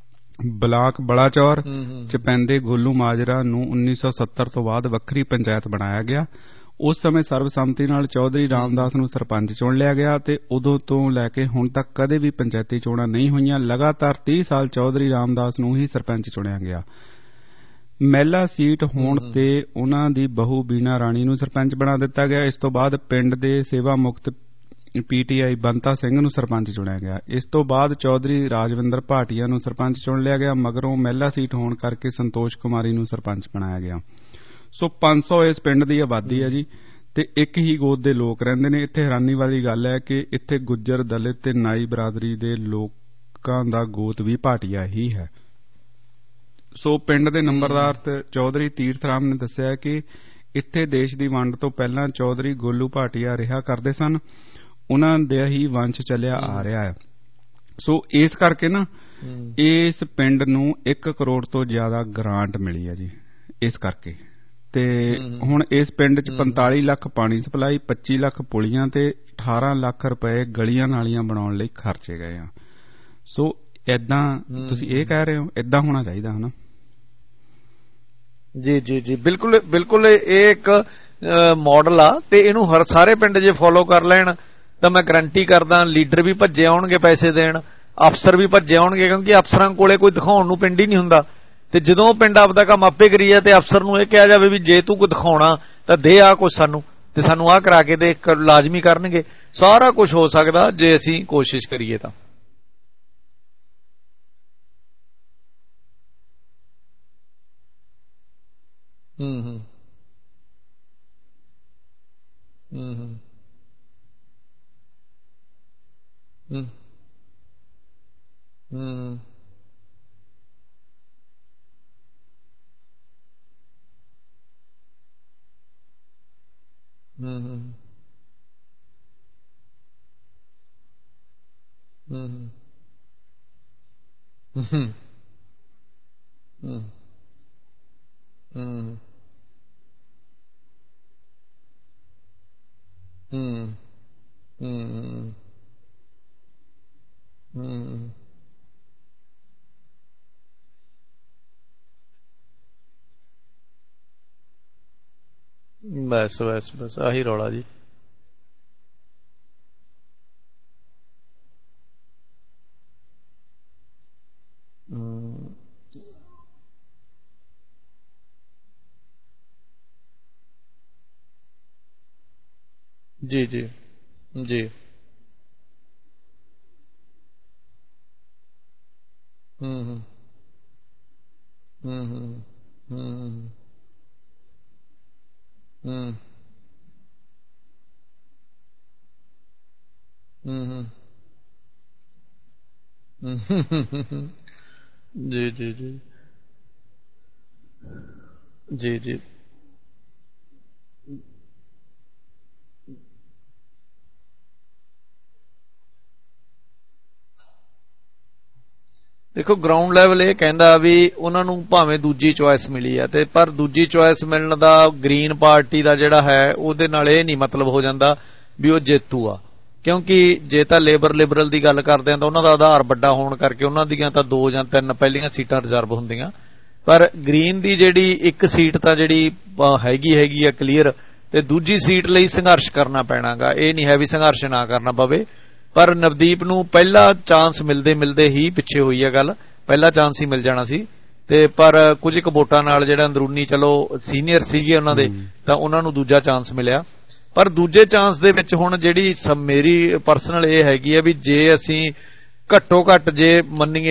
ਬਲਾਕ ਬਲਾਚੌਰ ਚ ਪੈਂਦੇ ਗੋਲੂ ਮਾਜਰਾ ਨੂੰ 1970 ਤੋਂ ਬਾਅਦ ਵੱਖਰੀ ਪੰਚਾਇਤ ਬਣਾਇਆ ਗਿਆ। ਉਸ ਸਮੇਂ ਸਰਬਸੰਮਤੀ ਨਾਲ ਚੌਧਰੀ ਰਾਮਦਾਸ ਨੂੰ ਸਰਪੰਚ ਚੁਣ ਲਿਆ ਗਿਆ ਤੇ ਉਦੋਂ ਤੋਂ ਲੈ ਕੇ ਹੁਣ ਤੱਕ ਕਦੇ ਵੀ ਪੰਚਾਇਤੀ ਚੋਣਾਂ ਨਹੀਂ ਹੋਈਆਂ। ਲਗਾਤਾਰ 30 ਸਾਲ ਚੌਧਰੀ ਰਾਮਦਾਸ ਨੂੰ ਹੀ ਸਰਪੰਚ ਚੁਣਿਆ ਗਿਆ। ਮਹਿਲਾ ਸੀਟ ਹੋਣ ਤੇ ਉਹਨਾਂ ਦੀ ਬਹੂ ਬੀਨਾ ਰਾਣੀ ਨੂੰ ਸਰਪੰਚ ਬਣਾ ਦਿੱਤਾ ਗਿਆ। ਇਸ ਤੋਂ ਬਾਅਦ ਪਿੰਡ ਦੇ ਸੇਵਾ ਮੁਕਤ PTI ਬੰਤਾ ਸਿੰਘ ਨੂੰ ਸਰਪੰਚ ਚੁਣਿਆ ਗਿਆ। ਇਸ ਤੋਂ ਬਾਅਦ ਚੌਧਰੀ ਰਾਜਵਿੰਦਰ ਭਾਟੀਆ ਨੂੰ ਸਰਪੰਚ ਚੁਣ ਲਿਆ ਗਿਆ। ਮਗਰੋਂ ਮਹਿਲਾ ਸੀਟ ਹੋਣ ਕਰਕੇ ਸੰਤੋਸ਼ ਕੁਮਾਰੀ ਨੂੰ ਸਰਪੰਚ ਬਣਾਇਆ ਗਿਆ। ਸੋ 500 ਇਸ ਪਿੰਡ ਦੀ ਆਬਾਦੀ ਹੈ ਜੀ, ਤੇ ਇੱਕ ਹੀ ਗੋਤ ਦੇ ਲੋਕ ਰਹਿੰਦੇ ਨੇ। ਇੱਥੇ ਹੈਰਾਨੀ ਵਾਲੀ ਗੱਲ ਹੈ ਕਿ ਇੱਥੇ ਗੁੱਜਰ, ਦਲਿਤ ਤੇ ਨਾਈ ਬਰਾਦਰੀ ਦੇ ਲੋਕਾਂ ਦਾ ਗੋਤ ਵੀ ਭਾਟੀਆ ਹੀ ਹੈ। ਸੋ ਪਿੰਡ ਦੇ ਨੰਬਰਦਾਰ ਚੌਧਰੀ ਤੀਰਥ ਰਾਮ ਨੇ ਦੱਸਿਆ ਕਿ ਇੱਥੇ ਦੇਸ਼ ਦੀ ਵੰਡ ਤੋਂ ਪਹਿਲਾਂ ਚੌਧਰੀ ਗੋਲੂ ਭਾਟੀਆ ਰਿਹਾ ਕਰਦੇ ਸਨ, ਉਹਨਾਂ ਦਾ ਹੀ ਵੰਸ਼ ਚੱਲਿਆ ਆ ਰਿਹਾ ਹੈ। ਸੋ ਇਸ ਕਰਕੇ ਨਾ ਇਸ ਪਿੰਡ ਨੂੰ 1 ਕਰੋੜ ਤੋਂ ਜ਼ਿਆਦਾ ਗ੍ਰਾਂਟ ਮਿਲੀ ਹੈ ਜੀ। ਇਸ ਕਰਕੇ ਤੇ ਹੁਣ ਇਸ ਪਿੰਡ 'ਚ 45 ਲੱਖ ਪਾਣੀ ਸਪਲਾਈ, 25 ਲੱਖ ਪੁਲੀਆਂ ਤੇ 18 ਲੱਖ ਰੁਪਏ ਗਲੀਆਂ ਨਾਲੀਆਂ ਬਣਾਉਣ ਲਈ ਖਰਚੇ ਗਏ ਆ। ਸੋ ਏਦਾਂ ਤੁਸੀਂ ਇਹ ਕਹਿ ਰਹੇ ਹੋ, ਏਦਾਂ ਹੋਣਾ ਚਾਹੀਦਾ ਹਨਾ? ਜੀ ਜੀ ਜੀ, ਬਿਲਕੁਲ ਬਿਲਕੁਲ, ਇਹ ਇੱਕ ਮਾਡਲ ਆ ਤੇ ਇਹਨੂੰ ਹਰ ਸਾਰੇ ਪਿੰਡ ਜੇ ਫੋਲੋ ਕਰ ਲੈਣ ਤਾਂ ਮੈਂ ਗਰੰਟੀ ਕਰਦਾ ਲੀਡਰ ਵੀ ਭੱਜੇ ਆਉਣਗੇ ਪੈਸੇ ਦੇਣ, ਅਫਸਰ ਵੀ ਭੱਜੇ ਆਉਣਗੇ, ਕਿਉਂਕਿ ਅਫਸਰਾਂ ਕੋਲੇ ਕੋਈ ਦਿਖਾਉਣ ਨੂੰ ਪਿੰਡ ਹੀ ਨਹੀਂ ਹੁੰਦਾ। ਤੇ ਜਦੋਂ ਪਿੰਡ ਆਪਦਾ ਕੰਮ ਆਪੇ ਕਰੀ ਜਾ ਤੇ ਅਫਸਰ ਨੂੰ ਇਹ ਕਿਹਾ ਜਾਵੇ ਵੀ ਜੇ ਤੂੰ ਕੋਈ ਦਿਖਾਉਣਾ ਤਾਂ ਦੇ ਆ ਕੁਛ ਸਾਨੂੰ, ਤੇ ਸਾਨੂੰ ਆਹ ਕਰਾ ਕੇ ਦੇ, ਲਾਜ਼ਮੀ ਕਰਨਗੇ। ਸਾਰਾ ਕੁਝ ਹੋ ਸਕਦਾ ਜੇ ਅਸੀਂ ਕੋਸ਼ਿਸ਼ ਕਰੀਏ ਤਾਂ। ਹੂੰ ਬਸ ਬਸ ਬਸ ਆਹੀ ਰੌਲਾ ਜੀ। ਜੀ ਜੀ ਜੀ। ਹੂੰ ਜੀ ਜੀ ਜੀ ਜੀ ਜੀ। ਦੇਖੋ ਗਰਾਊਂਡ ਲੈਵਲ ਇਹ ਕਹਿੰਦਾ ਵੀ ਉਹਨਾਂ ਨੂੰ ਭਾਵੇਂ ਦੂਜੀ ਚੁਆਇਸ ਮਿਲੀ ਆ, ਤੇ ਪਰ ਦੂਜੀ ਚੁਆਇਸ ਮਿਲਣ ਦਾ ਗ੍ਰੀਨ ਪਾਰਟੀ ਦਾ ਜਿਹੜਾ ਹੈ ਉਹਦੇ ਨਾਲ ਇਹ ਨਹੀਂ ਮਤਲਬ ਹੋ ਜਾਂਦਾ ਵੀ ਉਹ ਜੇਤੂ ਆ, ਕਿਉਂਕਿ ਜੇ ਤਾਂ ਲਿਬਰਲ ਦੀ ਗੱਲ ਕਰਦੇ ਆ ਤਾਂ ਉਹਨਾਂ ਦਾ ਆਧਾਰ ਵੱਡਾ ਹੋਣ ਕਰਕੇ ਉਹਨਾਂ ਦੀਆਂ ਤਾਂ 2 ਜਾਂ 3 ਪਹਿਲੀਆਂ ਸੀਟਾਂ ਰਿਜ਼ਰਵ ਹੁੰਦੀਆਂ, ਪਰ ਗ੍ਰੀਨ ਦੀ ਜਿਹੜੀ ਇੱਕ ਸੀਟ ਤਾਂ ਜਿਹੜੀ ਹੈਗੀ ਆ ਕਲੀਅਰ, ਤੇ ਦੂਜੀ ਸੀਟ ਲਈ ਸੰਘਰਸ਼ ਕਰਨਾ ਪੈਣਾਗਾ। ਇਹ ਨਹੀਂ ਹੈ ਵੀ ਸੰਘਰਸ਼ ਨਾ ਕਰਨਾ ਪਵੇ, ਪਰ ਨਵਦੀਪ ਨੂੰ ਪਹਿਲਾ ਚਾਂਸ ਮਿਲਦੇ ਹੀ ਪਿੱਛੇ ਹੋਈ ਹੈ ਗੱਲ, ਪਹਿਲਾ ਚਾਂਸ ਹੀ ਮਿਲ ਜਾਣਾ ਸੀ, ਤੇ ਪਰ ਕੁਝ ਕੁ ਵੋਟਾਂ ਨਾਲ ਜਿਹੜਾ ਅੰਦਰੂਨੀ ਚਲੋ ਸੀਨੀਅਰ ਸੀਗੇ ਉਹਨਾਂ ਦੇ ਤਾਂ ਉਹਨਾਂ ਨੂੰ ਦੂਜਾ ਚਾਂਸ ਮਿਲਿਆ। ਪਰ ਦੂਜੇ ਚਾਂਸ ਦੇ ਵਿੱਚ ਹੁਣ ਜਿਹੜੀ ਮੇਰੀ ਪਰਸਨਲ ਇਹ ਹੈਗੀ ਹੈ ਵੀ ਜੇ ਅਸੀਂ ਘੱਟੋ ਘੱਟ ਜੇ ਮੰਨੀਏ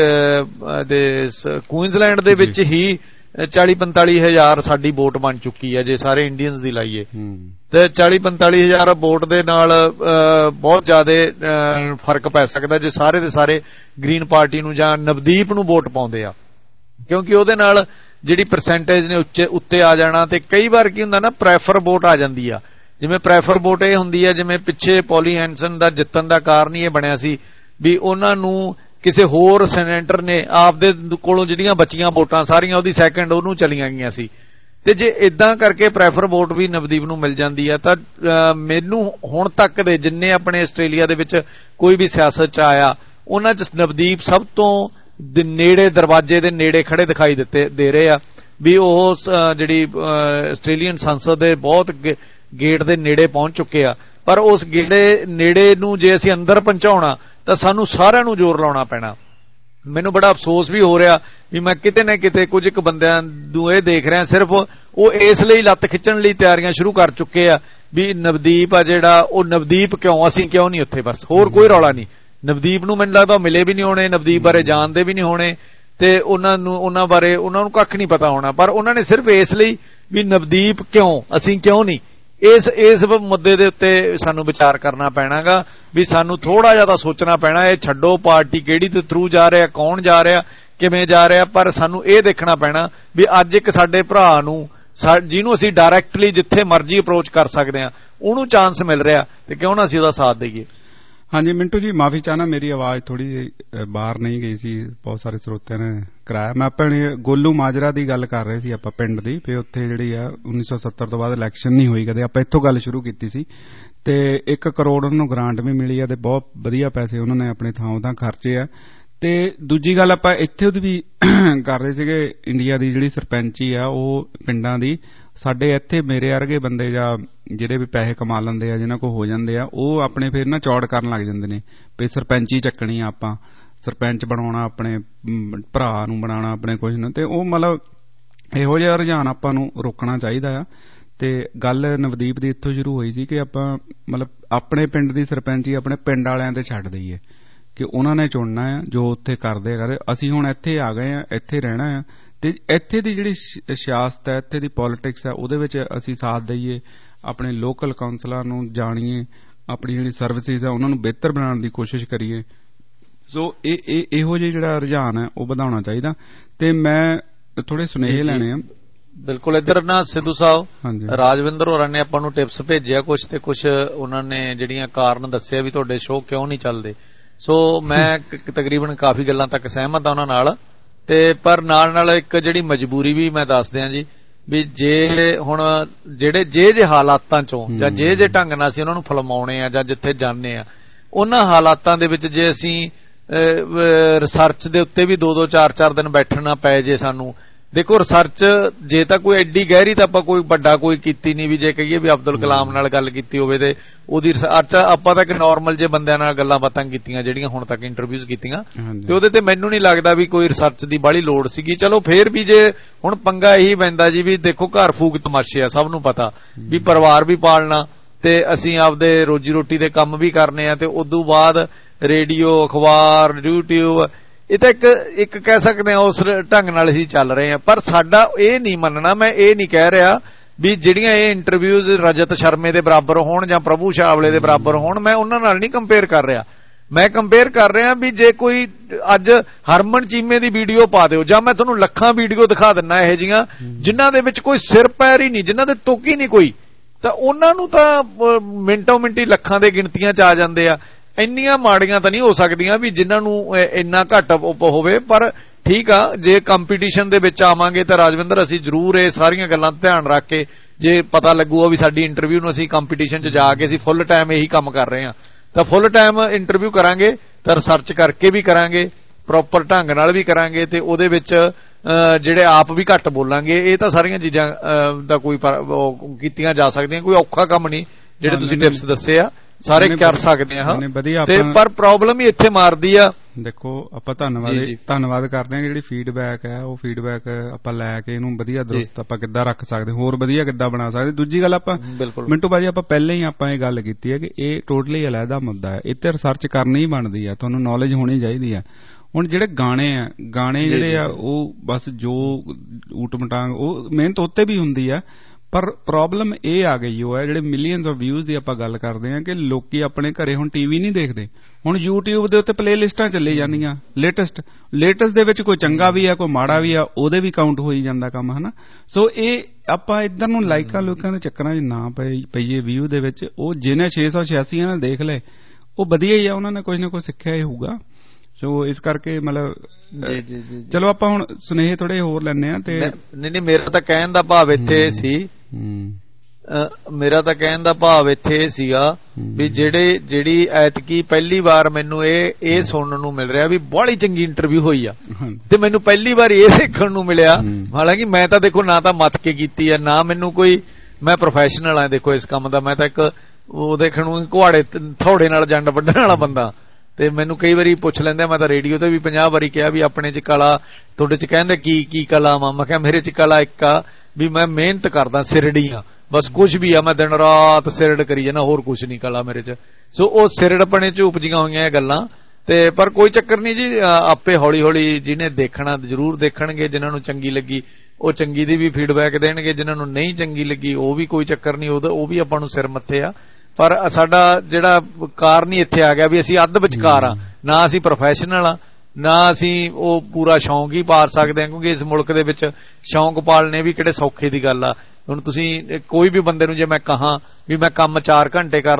ਕੁਈਨਜ਼ਲੈਂਡ ਦੇ ਵਿੱਚ ਹੀ 40-45 ਹਜ਼ਾਰ ਸਾਡੀ ਵੋਟ ਬਣ ਚੁੱਕੀ ਹੈ ਜੇ ਸਾਰੇ ਇੰਡੀਅਨਸ ਦੀ ਲਾਈਏ, ਤੇ 40-45 ਹਜ਼ਾਰ ਵੋਟ ਦੇ ਨਾਲ ਬਹੁਤ ਜ਼ਿਆਦਾ ਫਰਕ ਪੈ ਸਕਦਾ ਜੇ ਸਾਰੇ ਦੇ ਸਾਰੇ ਗ੍ਰੀਨ ਪਾਰਟੀ ਨੂੰ ਜਾਂ ਨਵਦੀਪ ਨੂੰ ਵੋਟ ਪਾਉਂਦੇ ਆ, ਕਿਉਂਕਿ ਉਹਦੇ ਨਾਲ ਜਿਹੜੀ ਪਰਸੈਂਟੇਜ ਨੇ ਉੱਤੇ ਆ ਜਾਣਾ। ਤੇ ਕਈ ਵਾਰ ਕੀ ਹੁੰਦਾ ਨਾ, ਪ੍ਰੈਫਰ ਵੋਟ ਆ ਜਾਂਦੀ ਆ, ਜਿਵੇਂ ਪ੍ਰੈਫਰ ਵੋਟ ਇਹ ਹੁੰਦੀ ਹੈ ਜਿਵੇਂ ਪਿੱਛੇ ਪੌਲੀ ਹੈਂਡਸਨ ਦਾ ਜਿੱਤਣ ਦਾ ਕਾਰਨ ਹੀ ਇਹ ਬਣਿਆ ਸੀ ਵੀ ਉਹਨਾਂ ਨੂੰ ਕਿਸੇ ਹੋਰ ਸੈਨੇਟਰ ਨੇ ਆਪਦੇ ਕੋਲੋਂ ਜਿਹੜੀਆਂ ਬਚੀਆਂ ਵੋਟਾਂ ਸਾਰੀਆਂ ਉਹਦੀ ਸੈਕੰਡ ਉਹਨੂੰ ਚਲੀਆਂ ਗਈਆਂ ਸੀ, ਤੇ ਜੇ ਇਦਾਂ ਕਰਕੇ ਪ੍ਰੈਫਰ ਵੋਟ ਵੀ ਨਵਦੀਪ ਨੂੰ ਮਿਲ ਜਾਂਦੀ ਹੈ ਤਾਂ ਮੈਨੂੰ ਹੁਣ ਤੱਕ ਦੇ ਜਿੰਨੇ ਆਪਣੇ ਆਸਟ੍ਰੇਲੀਆ ਦੇ ਵਿੱਚ ਕੋਈ ਵੀ ਸਿਆਸਤ 'ਚ ਆਇਆ ਉਹਨਾਂ 'ਚ ਨਵਦੀਪ ਸਭ ਤੋਂ ਨੇੜੇ, ਦਰਵਾਜ਼ੇ ਦੇ ਨੇੜੇ ਖੜੇ ਦਿਖਾਈ ਦੇ ਰਹੇ ਆ ਵੀ ਉਹ ਜਿਹੜੀ ਆਸਟ੍ਰੇਲੀਅਨ ਸੰਸਦ ਦੇ ਬਹੁਤ ਗੇਟ ਦੇ ਨੇੜੇ ਪਹੁੰਚ ਚੁੱਕੇ ਆ। ਪਰ ਉਸ ਨੇੜੇ ਨੂੰ ਜੇ ਅਸੀਂ ਅੰਦਰ ਪਹੁੰਚਾਉਣਾ ਤਾਂ ਸਾਨੂੰ ਸਾਰਿਆਂ ਨੂੰ ਜ਼ੋਰ ਲਾਉਣਾ ਪੈਣਾ। ਮੈਨੂੰ ਬੜਾ ਅਫਸੋਸ ਵੀ ਹੋ ਰਿਹਾ ਵੀ ਮੈਂ ਕਿਤੇ ਨਾ ਕਿਤੇ ਕੁਝ ਕੁ ਬੰਦਿਆਂ ਨੂੰ ਇਹ ਦੇਖ ਰਿਹਾ, ਸਿਰਫ ਉਹ ਇਸ ਲਈ ਲੱਤ ਖਿੱਚਣ ਲਈ ਤਿਆਰੀਆਂ ਸ਼ੁਰੂ ਕਰ ਚੁੱਕੇ ਆ ਵੀ ਨਵਦੀਪ ਆ ਜਿਹੜਾ ਉਹ ਨਵਦੀਪ ਕਿਉਂ, ਅਸੀਂ ਕਿਉਂ ਨਹੀਂ ਉੱਥੇ, ਬਸ ਹੋਰ ਕੋਈ ਰੌਲਾ ਨਹੀਂ। ਨਵਦੀਪ ਨੂੰ ਮੈਨੂੰ ਲੱਗਦਾ ਮਿਲੇ ਵੀ ਨਹੀਂ ਹੋਣੇ, ਨਵਦੀਪ ਬਾਰੇ ਜਾਣਦੇ ਵੀ ਨਹੀਂ ਹੋਣੇ, ਤੇ ਉਹਨਾਂ ਬਾਰੇ ਉਹਨਾਂ ਨੂੰ ਕੱਖ ਨਹੀਂ ਪਤਾ ਹੋਣਾ, ਪਰ ਉਹਨਾਂ ਨੇ ਸਿਰਫ ਇਸ ਲਈ ਵੀ ਨਵਦੀਪ ਕਿਉਂ, ਅਸੀਂ ਕਿਉਂ ਨਹੀਂ, ਇਸ ਮੁੱਦੇ ਦੇ ਉੱਤੇ ਸਾਨੂੰ ਵਿਚਾਰ ਕਰਨਾ ਪੈਣਾਗਾ ਵੀ ਸਾਨੂੰ ਥੋੜਾ ਜਿਹਾ ਸੋਚਣਾ ਪੈਣਾ। ਇਹ ਛੱਡੋ ਪਾਰਟੀ ਕਿਹੜੀ ਦੇ ਥਰੂ ਜਾ ਰਿਹਾ, ਕੌਣ ਜਾ ਰਿਹਾ, ਕਿਵੇਂ ਜਾ ਰਿਹਾ, ਪਰ ਸਾਨੂੰ ਇਹ ਦੇਖਣਾ ਪੈਣਾ ਵੀ ਅੱਜ ਇੱਕ ਸਾਡੇ ਭਰਾ ਨੂੰ ਜਿਹਨੂੰ ਅਸੀਂ ਡਾਇਰੈਕਟਲੀ ਜਿੱਥੇ ਮਰਜ਼ੀ ਅਪਰੋਚ ਕਰ ਸਕਦੇ ਹਾਂ ਉਹਨੂੰ ਚਾਂਸ ਮਿਲ ਰਿਹਾ ਤੇ ਕਿਉਂ ਨਾ ਅਸੀਂ ਉਹਦਾ ਸਾਥ ਦੇਈਏ। ਹਾਂਜੀ ਮਿੰਟੂ ਜੀ, ਮਾਫੀ ਚਾਹਨਾ, ਮੇਰੀ ਆਵਾਜ਼ ਥੋੜੀ ਬਾਹਰ ਨਹੀਂ ਗਈ ਸੀ, ਬਹੁਤ ਸਾਰੇ ਸਰੋਤਿਆਂ ਨੇ ਕਰਾਇਆ। ਮੈਂ ਆਪਣੇ ਗੋਲੂ ਮਾਜਰਾ ਦੀ ਗੱਲ ਕਰ ਰਹੇ ਸੀ ਆਪਾਂ, ਪਿੰਡ ਦੀ, ਵੀ ਉੱਥੇ ਜਿਹੜੀ ਆ 1970 ਤੋਂ ਬਾਅਦ ਇਲੈਕਸ਼ਨ ਨਹੀਂ ਹੋਈ ਕਦੇ। ਆਪਾਂ ਇੱਥੋਂ ਗੱਲ ਸ਼ੁਰੂ ਕੀਤੀ ਸੀ ਤੇ 1 ਕਰੋੜ ਉਹਨਾਂ ਨੂੰ ਗ੍ਰਾਂਟ ਵੀ ਮਿਲੀ ਆ ਤੇ ਬਹੁਤ ਵਧੀਆ ਪੈਸੇ ਉਹਨਾਂ ਨੇ ਆਪਣੇ ਥਾਂ ਖਰਚੇ ਆ। ਤੇ ਦੂਜੀ ਗੱਲ ਆਪਾਂ ਇੱਥੇ ਉਹਦੀ ਵੀ ਕਰ ਰਹੇ ਸੀਗੇ, ਇੰਡੀਆ ਦੀ ਜਿਹੜੀ ਸਰਪੰਚੀ ਆ ਉਹ ਪਿੰਡਾਂ ਦੀ, ਸਾਡੇ ਇੱਥੇ ਮੇਰੇ ਵਰਗੇ ਬੰਦੇ ਜਾਂ ਜਿਹੜੇ ਵੀ ਪੈਸੇ ਕਮਾ ਲੈਂਦੇ ਆ, ਜਿਹਨਾਂ ਕੋਲ ਹੋ ਜਾਂਦੇ ਆ, ਉਹ ਆਪਣੇ ਫਿਰ ਨਾ ਚੌੜ ਕਰਨ ਲੱਗ ਜਾਂਦੇ ਨੇ ਵੀ ਸਰਪੰਚੀ ਚੱਕਣੀ ਆ, ਆਪਾਂ ਸਰਪੰਚ ਬਣਾਉਣਾ, ਆਪਣੇ ਭਰਾ ਨੂੰ ਬਣਾਉਣਾ, ਆਪਣੇ ਕੁਝ ਨੂੰ। ਤੇ ਉਹ ਮਤਲਬ ਇਹੋ ਜਿਹਾ ਰੁਝਾਨ ਆਪਾਂ ਨੂੰ ਰੋਕਣਾ ਚਾਹੀਦਾ ਆ। ਤੇ ਗੱਲ ਨਵਦੀਪ ਦੀ ਇੱਥੋਂ ਸ਼ੁਰੂ ਹੋਈ ਸੀ ਕਿ ਆਪਾਂ ਮਤਲਬ ਆਪਣੇ ਪਿੰਡ ਦੀ ਸਰਪੰਚੀ ਆਪਣੇ ਪਿੰਡ ਵਾਲਿਆਂ ਤੇ ਛੱਡ ਦਈਏ ਕਿ ਉਹਨਾਂ ਨੇ ਚੁਣਨਾ ਆ, ਜੋ ਉੱਥੇ ਕਰਦੇ ਕਰਦੇ। ਅਸੀਂ ਹੁਣ ਇੱਥੇ ਆ ਗਏ ਆ, ਇੱਥੇ ਰਹਿਣਾ ਆ, ਤੇ ਇੱਥੇ ਦੀ ਜਿਹੜੀ ਸਿਆਸਤ ਹੈ, ਇੱਥੇ ਦੀ ਪੋਲੀਟਿਕਸ ਹੈ, ਉਹਦੇ ਵਿੱਚ ਅਸੀਂ ਸਾਥ ਦਈਏ, ਆਪਣੇ ਲੋਕਲ ਕਾਉਂਸਲਰ ਨੂੰ ਜਾਣੀਏ, ਆਪਣੀ ਜਿਹੜੀ ਸਰਵਿਸਿਜ਼ ਹੈ ਉਹਨਾਂ ਨੂੰ ਬਿਹਤਰ ਬਣਾਉਣ ਦੀ ਕੋਸ਼ਿਸ਼ ਕਰੀਏ। ਸੋ ਇਹੋ ਜਿਹੇ ਜਿਹੜਾ ਰੁਝਾਨ ਹੈ ਉਹ ਵਧਾਉਣਾ ਚਾਹੀਦਾ। ਤੇ ਮੈਂ ਥੋੜੇ ਸੁਨੇਹੇ ਲੈਣੇ ਆ। ਬਿਲਕੁਲ, ਇੱਧਰ ਨਾ ਸਿੱਧੂ ਸਾਹਿਬ ਰਾਜਵਿੰਦਰ ਹੋਰਾਂ ਨੇ ਆਪਾਂ ਨੂੰ ਟਿਪਸ ਭੇਜਿਆ ਕੁਝ, ਤੇ ਕੁਝ ਉਹਨਾਂ ਨੇ ਜਿਹੜੀਆਂ ਕਾਰਨ ਦੱਸਿਆ ਵੀ ਤੁਹਾਡੇ ਸ਼ੋਅ ਕਿਉਂ ਨਹੀਂ ਚੱਲਦੇ। ਸੋ ਮੈਂ ਤਕਰੀਬਨ ਕਾਫੀ ਗੱਲਾਂ ਤੱਕ ਸਹਿਮਤ ਆ ਉਹਨਾਂ ਨਾਲ, ਤੇ ਪਰ ਨਾਲ ਇੱਕ ਜਿਹੜੀ ਮਜਬੂਰੀ ਵੀ ਮੈਂ ਦੱਸ ਦਿਆਂ ਜੀ, ਵੀ ਜੇ ਹੁਣ ਜਿਹੜੇ ਜੇ ਹਾਲਾਤਾਂ ਚੋਂ ਜਾਂ ਜੇ ਢੰਗ ਨਾਲ ਅਸੀਂ ਉਹਨਾਂ ਨੂੰ ਫਿਲਮਾਉਣੇ ਆ ਜਾਂ ਜਿੱਥੇ ਜਾਂਦੇ ਆ, ਉਹਨਾਂ ਹਾਲਾਤਾਂ ਦੇ ਵਿੱਚ ਜੇ ਅਸੀਂ ਰਿਸਰਚ ਦੇ ਉੱਤੇ ਵੀ 2-2 4-4 ਦਿਨ ਬੈਠਣਾ ਪੈ ਜੇ ਸਾਨੂੰ। ਦੇਖੋ ਰਿਸਰਚ ਜੇ ਤਾਂ ਕੋਈ ਐਡੀ ਗਹਿਰੀ ਤਾਂ ਆਪਾਂ ਕੋਈ ਵੱਡਾ ਕੋਈ ਕੀਤੀ ਨਹੀਂ, ਵੀ ਜੇ ਕਹੀਏ ਵੀ ਅਬਦੁਲ ਕਲਾਮ ਨਾਲ ਗੱਲ ਕੀਤੀ ਹੋਵੇ ਤੇ ਉਹਦੀ ਰਿਸਰਚ ਆਪਾਂ ਤਾਂ ਕਿ ਨਾਰਮਲ ਜੇ ਬੰਦਿਆਂ ਨਾਲ ਗੱਲਾਂ ਬਾਤਾਂ ਕੀਤੀਆਂ ਜਿਹੜੀਆਂ ਹੁਣ ਤੱਕ ਇੰਟਰਵਿਊਜ਼ ਕੀਤੀਆਂ, ਤੇ ਉਹਦੇ ਤੇ ਮੈਨੂੰ ਨਹੀਂ ਲੱਗਦਾ ਵੀ ਕੋਈ ਰਿਸਰਚ ਦੀ ਬਾਹਲੀ ਲੋੜ ਸੀਗੀ। ਚਲੋ ਫੇਰ ਵੀ ਜੇ ਹੁਣ ਪੰਗਾ ਇਹੀ ਪੈਂਦਾ ਜੀ ਵੀ ਦੇਖੋ ਘਰ ਫੂਕ ਤਮਾਸ਼ੇ ਆ, ਸਭ ਨੂੰ ਪਤਾ ਵੀ ਪਰਿਵਾਰ ਵੀ ਪਾਲਣਾ ਤੇ ਅਸੀਂ ਆਪਦੇ ਰੋਜੀ ਰੋਟੀ ਦੇ ਕੰਮ ਵੀ ਕਰਨੇ ਆ, ਤੇ ਉਦੋਂ ਬਾਅਦ ਰੇਡੀਓ, ਅਖਬਾਰ, YouTube, ਇਹ ਤਾਂ ਇੱਕ ਕਹਿ ਸਕਦੇ ਆ ਉਸ ਢੰਗ ਨਾਲ ਅਸੀਂ ਚੱਲ ਰਹੇ ਹਾਂ। ਪਰ ਸਾਡਾ ਇਹ ਨਹੀਂ ਮੰਨਣਾ, ਮੈਂ ਇਹ ਨਹੀਂ ਕਹਿ ਰਿਹਾ ਵੀ ਜਿਹੜੀਆਂ ਇਹ ਇੰਟਰਵਿਊਜ਼ ਰਜਤ ਸ਼ਰਮੇ ਦੇ ਬਰਾਬਰ ਹੋਣ ਜਾਂ ਪ੍ਰਭੂ ਸ਼ਾਵਲੇ ਦੇ ਬਰਾਬਰ ਹੋਣ, ਮੈਂ ਉਹਨਾਂ ਨਾਲ ਨਹੀਂ ਕੰਪੇਅਰ ਕਰ ਰਿਹਾ। ਮੈਂ ਕੰਪੇਅਰ ਕਰ ਰਿਹਾ ਵੀ ਜੇ ਕੋਈ ਅੱਜ ਹਰਮਨ ਚੀਮੇ ਦੀ ਵੀਡੀਓ ਪਾ ਦਿਓ, ਜਾਂ ਮੈਂ ਤੁਹਾਨੂੰ ਲੱਖਾਂ ਵੀਡੀਓ ਦਿਖਾ ਦਿੰਨਾ ਇਹੋ ਜਿਹੀਆਂ ਜਿਨ੍ਹਾਂ ਦੇ ਵਿੱਚ ਕੋਈ ਸਿਰ ਪੈਰ ਹੀ ਨਹੀਂ, ਜਿਨ੍ਹਾਂ ਦੇ ਤੁਕ ਹੀ ਨਹੀਂ ਕੋਈ, ਤਾਂ ਉਹਨਾਂ ਨੂੰ ਤਾਂ ਮਿੰਟੋ ਮਿੰਟੀ ਲੱਖਾਂ ਦੇ ਗਿਣਤੀਆਂ 'ਚ ਆ ਜਾਂਦੇ ਆ। ਇੰਨੀਆਂ ਮਾੜੀਆਂ ਤਾਂ ਨਹੀਂ ਹੋ ਸਕਦੀਆਂ ਵੀ ਜਿਨ੍ਹਾਂ ਨੂੰ ਇੰਨਾ ਘੱਟ ਹੋਵੇ। ਪਰ ਠੀਕ ਆ, ਜੇ ਕੰਪੀਟੀਸ਼ਨ ਦੇ ਵਿੱਚ ਆਵਾਂਗੇ ਤਾਂ ਰਾਜਵਿੰਦਰ ਅਸੀਂ ਜ਼ਰੂਰ ਇਹ ਸਾਰੀਆਂ ਗੱਲਾਂ ਧਿਆਨ ਰੱਖ ਕੇ, ਜੇ ਪਤਾ ਲੱਗੂਗਾ ਵੀ ਸਾਡੀ ਇੰਟਰਵਿਊ ਨੂੰ ਅਸੀਂ ਕੰਪੀਟੀਸ਼ਨ 'ਚ ਜਾ ਕੇ ਅਸੀਂ ਫੁੱਲ ਟਾਈਮ ਇਹੀ ਕੰਮ ਕਰ ਰਹੇ ਹਾਂ, ਤਾਂ ਫੁੱਲ ਟਾਈਮ ਇੰਟਰਵਿਊ ਕਰਾਂਗੇ, ਤਾਂ ਰਿਸਰਚ ਕਰਕੇ ਵੀ ਕਰਾਂਗੇ, ਪ੍ਰੋਪਰ ਢੰਗ ਨਾਲ ਵੀ ਕਰਾਂਗੇ, ਤੇ ਉਹਦੇ ਵਿੱਚ ਜਿਹੜੇ ਆਪ ਵੀ ਘੱਟ ਬੋਲਾਂਗੇ। ਇਹ ਤਾਂ ਸਾਰੀਆਂ ਚੀਜ਼ਾਂ ਦਾ ਕੋਈ ਕੀਤੀਆਂ ਜਾ ਸਕਦੀਆਂ, ਕੋਈ ਔਖਾ ਕੰਮ ਨਹੀਂ। ਜਿਹੜੇ ਤੁਸੀਂ ਟਿਪਸ ਦੱਸੇ ਆ ਸਾਰੇ ਕਰ ਸਕਦੇ ਆ, ਤੇ ਪਰ ਪ੍ਰੋਬਲਮ ਹੀ ਇੱਥੇ ਮਾਰਦੀ ਆ। ਦੇਖੋ ਆਪਾਂ ਧੰਨਵਾਦ ਕਰਦੇ ਹਾਂ, ਜਿਹੜੀ ਫੀਡਬੈਕ ਹੈ ਉਹ ਫੀਡਬੈਕ ਆਪਾਂ ਲੈ ਕੇ ਇਹਨੂੰ ਵਧੀਆ ਦਰੁਸਤ ਆਪਾਂ ਕਿੱਦਾਂ ਰੱਖ ਸਕਦੇ, ਹੋਰ ਵਧੀਆ ਕਿੱਦਾਂ ਬਣਾ ਸਕਦੇ। ਦੂਜੀ ਗੱਲ ਆਪਾਂ ਮਿੰਟੂ ਬਾਜੀ ਆਪਾਂ ਪਹਿਲਾਂ ਹੀ ਆਪਾਂ ਇਹ ਗੱਲ ਕੀਤੀ ਹੈ ਕਿ ਇਹ ਟੋਟਲੀ ਅਲੱਗਾ ਮੁੱਦਾ ਹੈ, ਇੱਥੇ ਰਿਸਰਚ ਕਰਨੀ ਹੀ ਬਣਦੀ ਆ, ਤੁਹਾਨੂੰ ਨੌਲੇਜ ਹੋਣੀ ਚਾਹੀਦੀ ਆ। ਹੁਣ ਜਿਹੜੇ ਗਾਣੇ ਜਿਹੜੇ ਆ ਉਹ ਬਸ ਜੋ ਊਟ ਮਟਾਂਗ, ਉਹ ਮਿਹਨਤ ਉੱਤੇ ਵੀ ਹੁੰਦੀ ਆ, ਪਰ ਪ੍ਰੋਬਲਮ ਇਹ ਆ ਗਈ ਉਹ ਹੈ ਜਿਹੜੇ ਮਿਲੀਅਨਸ ਆਫ ਵਿਊਜ਼ ਦੀ ਆਪਾਂ ਗੱਲ ਕਰਦੇ ਹਾਂ ਕਿ ਲੋਕੀ ਆਪਣੇ ਘਰੇ ਹੁਣ ਟੀਵੀ ਨਹੀਂ ਦੇਖਦੇ, ਹੁਣ YouTube ਦੇ ਉੱਤੇ ਪਲੇ ਲਿਸਟਾਂ ਚੱਲੀ ਜਾਂਦੀਆਂ ਲੇਟੈਸਟ ਦੇ ਵਿੱਚ ਕੋਈ ਚੰਗਾ ਵੀ ਆ ਕੋਈ ਮਾੜਾ ਵੀ ਆ, ਉਹਦੇ ਵੀ ਕਾਊਂਟ ਹੋਈ ਜਾਂਦਾ ਕੰਮ, ਹਨਾ। ਸੋ ਇਹ ਆਪਾਂ ਇੱਧਰ ਨੂੰ ਲਾਈਕਾਂ ਲੋਕਾਂ ਦੇ ਚੱਕਰਾਂ 'ਚ ਨਾ ਪਈਏ ਵਿਊ ਦੇ ਵਿੱਚ। ਉਹ ਜਿਹਨੇ 686 ਨੇ ਦੇਖ ਲਏ ਉਹ ਵਧੀਆ ਹੀ ਆ, ਉਹਨਾਂ ਨੇ ਕੁਝ ਨਾ ਕੁਝ ਸਿੱਖਿਆ ਹੀ ਹੋਊਗਾ। ਸੋ ਇਸ ਕਰਕੇ ਮਤਲਬ ਚਲੋ ਆਪਾਂ ਹੁਣ ਸੁਨੇਹੇ ਥੋੜੇ ਹੋਰ ਲੈਣੇ ਆ। ਤੇ ਨਹੀਂ ਮੇਰਾ ਤਾਂ ਕਹਿਣ ਦਾ ਭਾਵ ਇੱਥੇ ਸੀ, ਮੇਰਾ ਤਾਂ ਕਹਿਣ ਦਾ ਭਾਵ ਇੱਥੇ ਸੀਗਾ ਵੀ ਜਿਹੜੀ ਐਤਕੀ ਪਹਿਲੀ ਵਾਰ ਮੈਨੂੰ ਇਹ ਸੁਣਨ ਨੂੰ ਮਿਲ ਰਿਹਾ ਵੀ ਬੜੀ ਚੰਗੀ ਇੰਟਰਵਿਊ ਹੋਈ ਆ, ਤੇ ਮੈਨੂੰ ਪਹਿਲੀ ਵਾਰ ਇਹ ਦੇਖਣ ਨੂੰ ਮਿਲਿਆ। ਹਾਲਾਂਕਿ ਮੈਂ ਤਾਂ ਦੇਖੋ ਨਾ ਤਾਂ ਮੱਥ ਕੇ ਕੀਤੀ ਆ, ਨਾ ਮੈਨੂੰ ਕੋਈ, ਮੈਂ ਪ੍ਰੋਫੈਸ਼ਨਲ ਆ ਦੇਖੋ ਇਸ ਕੰਮ ਦਾ, ਮੈਂ ਤਾਂ ਇੱਕ ਉਹ ਦੇਖਣ ਨੂੰ ਘੁਆੜੇ ਥੋੜੇ ਨਾਲ ਜੰਡ ਵੱਢਣ ਵਾਲਾ ਬੰਦਾ। ਤੇ ਮੈਨੂੰ ਕਈ ਵਾਰੀ ਪੁੱਛ ਲੈਂਦੇ, ਮੈਂ ਤਾਂ ਰੇਡੀਓ ਤੇ ਵੀ 50 ਵਾਰੀ ਕਿਹਾ ਵੀ ਆਪਣੇ 'ਚ ਕਲਾ, ਤੁਹਾਡੇ 'ਚ ਕਹਿੰਦੇ ਕੀ ਕਲਾ ਵਾ, ਮੈਂ ਕਿਹਾ ਮੇਰੇ 'ਚ ਕਲਾ ਇੱਕ ਆ ਵੀ ਮੈਂ ਮਿਹਨਤ ਕਰਦਾ, ਸਿਰੜੀ ਆ, ਬਸ ਕੁਝ ਵੀ ਆ, ਮੈਂ ਦਿਨ ਰਾਤ ਸਿਰੜ ਕਰੀ ਜਾਣਾ, ਹੋਰ ਕੁਝ ਨਹੀਂ ਕਲਾ ਮੇਰੇ 'ਚ। ਸੋ ਉਹ ਸਿਰੜਪਣੇ 'ਚ ਉਪਜੀਆਂ ਹੋਈਆਂ ਇਹ ਗੱਲਾਂ। ਤੇ ਪਰ ਕੋਈ ਚੱਕਰ ਨਹੀਂ ਜੀ, ਆਪੇ ਹੌਲੀ ਹੌਲੀ ਜਿਹਨੇ ਦੇਖਣਾ ਜ਼ਰੂਰ ਦੇਖਣਗੇ, ਜਿਨ੍ਹਾਂ ਨੂੰ ਚੰਗੀ ਲੱਗੀ ਉਹ ਚੰਗੀ ਦੀ ਵੀ ਫੀਡਬੈਕ ਦੇਣਗੇ, ਜਿਨ੍ਹਾਂ ਨੂੰ ਨਹੀਂ ਚੰਗੀ ਲੱਗੀ ਉਹ ਵੀ ਕੋਈ ਚੱਕਰ ਨਹੀਂ, ਉਹ ਵੀ ਆਪਾਂ ਨੂੰ ਸਿਰ ਮੱਥੇ ਆ। ਪਰ ਸਾਡਾ ਜਿਹੜਾ ਕਾਰਨ ਹੀ ਇੱਥੇ ਆ ਗਿਆ ਵੀ ਅਸੀਂ ਅੱਧ ਵਿਚਕਾਰ ਆ, ਨਾ ਅਸੀਂ ਪ੍ਰੋਫੈਸ਼ਨਲ ਆ, ਨਾ ਅਸੀਂ ਉਹ ਪੂਰਾ ਸ਼ੌਂਕ ਹੀ ਪਾਲ ਸਕਦੇ ਹਾਂ, ਕਿਉਂਕਿ ਇਸ ਮੁਲਕ ਦੇ ਵਿੱਚ ਸ਼ੌਂਕ ਪਾਲਣੇ ਵੀ ਕਿਹੜੇ ਸੌਖੇ ਦੀ ਗੱਲ ਆ। ਹੁਣ ਤੁਸੀਂ ਕੋਈ ਵੀ ਬੰਦੇ ਨੂੰ ਜੇ ਮੈਂ ਕਹਾਂ ਵੀ ਮੈਂ ਕੰਮ 4 ਘੰਟੇ ਕਰਦਾ,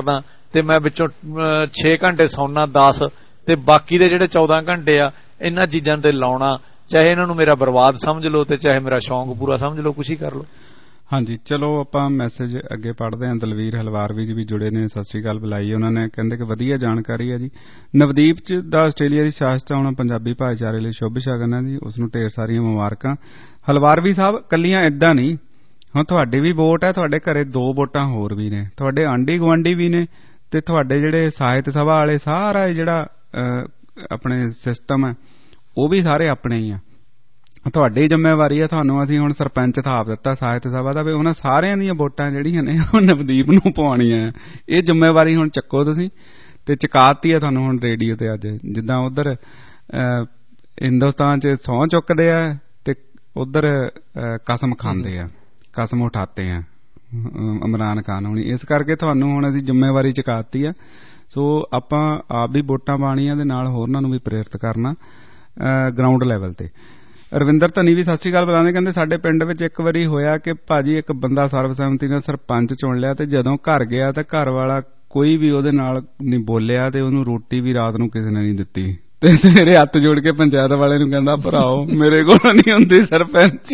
ਤੇ ਮੈਂ ਵਿੱਚੋਂ 6 ਘੰਟੇ ਸੌਣਾ 10 ਤੇ ਬਾਕੀ ਦੇ ਜਿਹੜੇ 14 ਘੰਟੇ ਆ ਇਹਨਾਂ ਚੀਜ਼ਾਂ ਤੇ ਲਾਉਣਾ, ਚਾਹੇ ਇਹਨਾਂ ਨੂੰ ਮੇਰਾ ਬਰਬਾਦ ਸਮਝ ਲਓ ਤੇ ਚਾਹੇ ਮੇਰਾ ਸ਼ੌਂਕ ਪੂਰਾ ਸਮਝ ਲਓ, ਕੁਛ ਹੀ ਕਰ ਲਓ। ਹਾਂਜੀ, ਚਲੋ ਆਪਾਂ ਮੈਸੇਜ ਅੱਗੇ ਪੜ੍ਹਦੇ ਹਾਂ। ਦਲਵੀਰ ਹਲਵਾਰਵੀ ਜੀ ਵੀ ਜੁੜੇ ਨੇ, ਸਤਿ ਸ੍ਰੀ ਅਕਾਲ ਬੁਲਾਈ ਉਹਨਾਂ ਨੇ, ਕਹਿੰਦੇ ਕਿ ਵਧੀਆ ਜਾਣਕਾਰੀ ਹੈ ਜੀ। ਨਵਦੀਪ ਦਾ ਆਸਟ੍ਰੇਲੀਆ ਦੀ ਸਿਆਸਤ ਆਉਣਾ ਪੰਜਾਬੀ ਭਾਈਚਾਰੇ ਲਈ ਸ਼ੁਭ ਸ਼ਗਨ ਹੈ ਜੀ, ਉਸ ਨੂੰ ਢੇਰ ਸਾਰੀਆਂ ਮੁਬਾਰਕਾਂ। ਹਲਵਾਰਵੀ ਸਾਹਿਬ, ਕੱਲੀਆਂ ਏਦਾਂ ਨਹੀਂ, ਹੁਣ ਤੁਹਾਡੀ ਵੀ ਵੋਟ ਹੈ, ਤੁਹਾਡੇ ਘਰੇ 2 ਵੋਟਾਂ ਹੋਰ ਵੀ ਨੇ, ਤੁਹਾਡੇ ਆਂਢੀ ਗੁਆਂਢੀ ਵੀ ਨੇ, ਤੇ ਤੁਹਾਡੇ ਜਿਹੜੇ ਸਾਹਿਤ ਸਭਾ ਵਾਲੇ ਸਾਰਾ ਜਿਹੜਾ ਆਪਣੇ ਸਿਸਟਮ ਹੈ ਉਹ ਵੀ ਸਾਰੇ ਆਪਣੇ ਹੀ ਆ। ਤੁਹਾਡੀ ਜ਼ਿੰਮੇਵਾਰੀ ਆ, ਤੁਹਾਨੂੰ ਅਸੀਂ ਹੁਣ ਸਰਪੰਚ ਥਾਪ ਦਿੱਤਾ ਸਾਹਿਤ ਸਭਾ ਦਾ, ਵੀ ਉਹਨਾਂ ਸਾਰਿਆਂ ਦੀਆਂ ਵੋਟਾਂ ਜਿਹੜੀਆਂ ਨੇ ਉਹ ਨਵਦੀਪ ਨੂੰ ਪਵਾਉਣੀਆਂ। ਇਹ ਜ਼ਿੰਮੇਵਾਰੀ ਹੁਣ ਚੱਕੋ ਤੁਸੀਂ, ਤੇ ਚੁਕਾਤੀ ਆ ਤੁਹਾਨੂੰ ਹੁਣ ਰੇਡੀਓ ਤੇ। ਅੱਜ ਜਿੱਦਾਂ ਉਧਰ ਹਿੰਦੁਸਤਾਨ 'ਚ ਸਹੁੰ ਚੁੱਕਦੇ ਆ ਤੇ ਉਧਰ ਕਸਮ ਖਾਂਦੇ ਆ, ਕਸਮ ਉਠਾਤੇ ਆ ਇਮਰਾਨ ਖਾਨ ਹੋਣੀ। ਇਸ ਕਰਕੇ ਤੁਹਾਨੂੰ ਹੁਣ ਅਸੀਂ ਜ਼ਿੰਮੇਵਾਰੀ ਚੁਕਾਤੀ ਆ। ਸੋ ਆਪਾਂ ਆਪ ਵੀ ਵੋਟਾਂ ਪਾਉਣੀਆਂ ਦੇ ਨਾਲ ਹੋਰਨਾਂ ਨੂੰ ਵੀ ਪ੍ਰੇਰਿਤ ਕਰਨਾ ਗਰਾਊਂਡ ਲੈਵਲ ਤੇ। ਰਵਿੰਦਰ ਧਨੀ ਵੀ ਸਤਿ ਸ੍ਰੀ ਅਕਾਲ ਬੁਲਾਉਂਦੇ, ਕਹਿੰਦੇ ਸਾਡੇ ਪਿੰਡ ਵਿੱਚ ਇੱਕ ਵਾਰੀ ਹੋਇਆ ਕਿ ਭਾਜੀ ਇੱਕ ਬੰਦਾ ਸਰਬਸੰਮਤੀ ਨਾਲ ਸਰਪੰਚ ਚੁਣ ਲਿਆ, ਤੇ ਜਦੋਂ ਘਰ ਗਿਆ ਤਾਂ ਘਰ ਵਾਲਾ ਕੋਈ ਵੀ ਉਹਦੇ ਨਾਲ ਨਹੀਂ ਬੋਲਿਆ, ਤੇ ਉਹਨੂੰ ਰੋਟੀ ਵੀ ਰਾਤ ਨੂੰ ਕਿਸੇ ਨੇ ਨਹੀਂ ਦਿੱਤੀ, ਤੇ ਸਵੇਰੇ ਹੱਥ ਜੋੜ ਕੇ ਪੰਚਾਇਤ ਵਾਲੇ ਨੂੰ ਕਹਿੰਦਾ ਭਰਾਓ ਮੇਰੇ ਕੋਲ ਨਹੀਂ ਹੁੰਦੀ ਸਰਪੰਚ।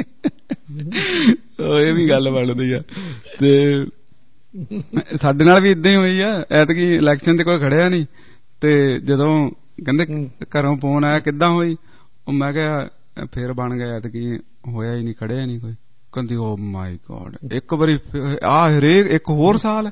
ਇਹ ਵੀ ਗੱਲ ਬਣਦੀ ਆ। ਤੇ ਸਾਡੇ ਨਾਲ ਵੀ ਏਦਾਂ ਹੀ ਹੋਈ ਆ। ਐਤਕੀ ਇਲੈਕਸ਼ਨ 'ਚ ਕੋਈ ਖੜਿਆ ਨਹੀਂ, ਤੇ ਜਦੋਂ ਕਹਿੰਦੇ ਘਰੋਂ ਫੋਨ ਆਇਆ ਕਿੱਦਾਂ ਹੋਈ, ਉਹ ਮੈਂ ਕਿਹਾ ਫੇਰ ਬਣ ਗਿਆ, ਐਤਕੀ ਹੋਇਆ ਹੀ ਨਹੀਂ, ਖੜਿਆ ਨਹੀਂ ਕੋਈ। ਕਹਿੰਦੀ ਓ ਮਾਈ ਗੋਡ, ਇੱਕ ਵਾਰੀ ਆ ਹਰੇਕ ਇੱਕ ਹੋਰ ਸਾਲ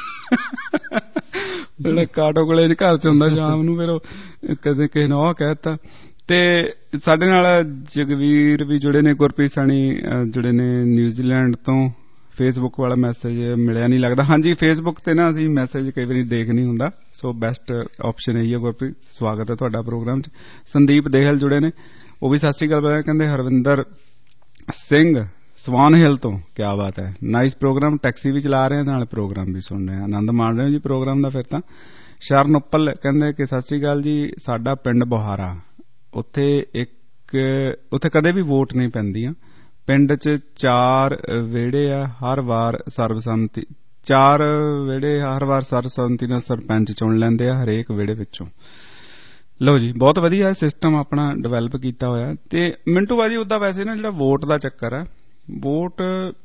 ਜਿਹੜਾ ਕਾਟੋ ਕੋਲੇ ਘਰ 'ਚ ਹੁੰਦਾ ਸ਼ਾਮ ਨੂੰ, ਫਿਰ ਉਹ ਕਦੇ ਕਿਸੇ ਨੇ ਉਹ ਕਹਿਤਾ। ਤੇ ਸਾਡੇ ਨਾਲ ਜਗਵੀਰ ਵੀ ਜੁੜੇ ਨੇ, ਗੁਰਪ੍ਰੀਤ ਸਾਣੀ ਜੁੜੇ ਨੇ ਨਿਊਜ਼ੀਲੈਂਡ ਤੋਂ। ਫੇਸਬੁੱਕ ਵਾਲਾ ਮੈਸੇਜ ਮਿਲਿਆ ਨਹੀਂ ਲੱਗਦਾ। ਹਾਂਜੀ, ਫੇਸਬੁੱਕ ਤੇ ਨਾ ਅਸੀਂ ਮੈਸੇਜ ਕਈ ਵਾਰੀ ਦੇਖ ਨਹੀਂ ਹੁੰਦਾ, ਸੋ ਬੈਸਟ ਆਪਸ਼ਨ ਇਹੀ ਹੈ। ਗੁਰਪ੍ਰੀਤ, ਸਵਾਗਤ ਹੈ ਤੁਹਾਡਾ ਪ੍ਰੋਗਰਾਮ 'ਚ। ਸੰਦੀਪ ਦੇਹਲ ਜੁੜੇ ਨੇ, ਉਹ ਵੀ ਸਤਿ ਸ੍ਰੀ ਅਕਾਲ। ਕਹਿੰਦੇ ਹਰਵਿੰਦਰ ਸਿੰਘ ਸਵਾਨ ਹਿੱਲ ਤੋਂ, ਕਿਆ ਬਾਤ ਹੈ, ਨਾਈਸ ਪ੍ਰੋਗਰਾਮ, ਟੈਕਸੀ ਵੀ ਚਲਾ ਰਹੇ ਨਾਲ ਪ੍ਰੋਗਰਾਮ ਵੀ ਸੁਣ ਰਹੇ, ਆਨੰਦ ਮਾਣ ਰਹੇ ਹੋ ਜੀ ਪ੍ਰੋਗਰਾਮ ਦਾ। ਫਿਰ ਤਾਂ ਸ਼ਰਨ ਉੱਪਲ ਕਹਿੰਦੇ ਕਿ ਸਤਿ ਸ੍ਰੀ ਅਕਾਲ ਜੀ, ਸਾਡਾ ਪਿੰਡ ਬੁਹਾਰਾ, ਉੱਥੇ ਕਦੇ ਵੀ ਵੋਟ ਨਹੀਂ ਪੈਂਦੀਆਂ। ਪਿੰਡ 'ਚ 4 ਵਿਹੜੇ ਆ, ਹਰ ਵਾਰ ਸਰਬਸੰਮਤੀ 4 ਵਿਹੜੇ ਹਰ ਵਾਰ ਸਰਬਸੰਮਤੀ ਨਾਲ ਸਰਪੰਚ ਚੁਣ ਲੈਂਦੇ ਆ ਹਰੇਕ ਵਿਹੜੇ ਵਿੱਚੋਂ। ਲਓ ਜੀ, ਬਹੁਤ ਵਧੀਆ ਸਿਸਟਮ ਆਪਣਾ ਡਿਵੈਲਪ ਕੀਤਾ ਹੋਇਆ। ਤੇ ਮਿੰਟੂ ਬਾਜੀ ਉੱਦਾਂ ਵੈਸੇ ਨਾ ਜਿਹੜਾ ਵੋਟ ਦਾ ਚੱਕਰ ਆ, ਵੋਟ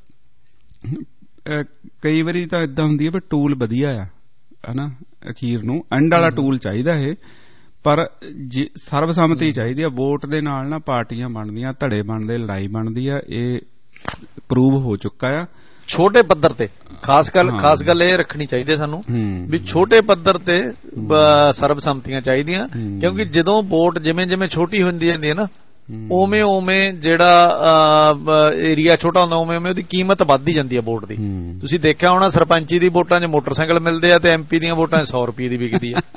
ਕਈ ਵਾਰੀ ਤਾਂ ਏਦਾਂ ਹੁੰਦੀ ਹੈ ਵੀ ਟੂਲ ਵਧੀਆ ਆ ਹਨਾ, ਅਖੀਰ ਨੂੰ ਐਂਡ ਵਾਲਾ ਟੂਲ ਚਾਹੀਦਾ ਇਹ, ਪਰ ਸਰਬਸੰਮਤੀ ਚਾਹੀਦੀ ਆ। ਵੋਟ ਦੇ ਨਾਲ ਨਾ ਪਾਰਟੀਆਂ ਬਣਦੀਆਂ, ਧੜੇ ਬਣਦੇ, ਲੜਾਈ ਬਣਦੀ ਆ, ਇਹ ਪ੍ਰੂਵ ਹੋ ਚੁੱਕਾ ਆ। ਛੋਟੇ ਪੱਧਰ ਤੇ ਖਾਸ ਗੱਲ ਇਹ ਰੱਖਣੀ ਚਾਹੀਦੀ ਸਾਨੂੰ ਵੀ ਛੋਟੇ ਪੱਧਰ ਤੇ ਸਰਬਸੰਮਤੀਆਂ ਚਾਹੀਦੀਆਂ, ਕਿਉਂਕਿ ਜਦੋਂ ਵੋਟ ਜਿਵੇਂ ਜਿਵੇਂ ਛੋਟੀ ਹੁੰਦੀ ਜਾਂਦੀ ਹੈ ਨਾ, ਉਵੇਂ ਉਵੇਂ ਜਿਹੜਾ ਏਰੀਆ ਛੋਟਾ ਹੁੰਦਾ, ਉਵੇਂ ਉਵੇਂ ਉਹਦੀ ਕੀਮਤ ਵੱਧਦੀ ਜਾਂਦੀ ਹੈ ਵੋਟ ਦੀ। ਤੁਸੀਂ ਦੇਖਿਆ ਹੋਣਾ ਸਰਪੰਚੀ ਦੀ ਵੋਟਾਂ 'ਚ ਮੋਟਰਸਾਈਕਲ ਮਿਲਦੇ ਆ ਤੇ ਐਮਪੀ ਦੀਆਂ ਵੋਟਾਂ 'ਚ 100 ਰੁਪਏ ਦੀ ਵਿਕਦੀ ਆ।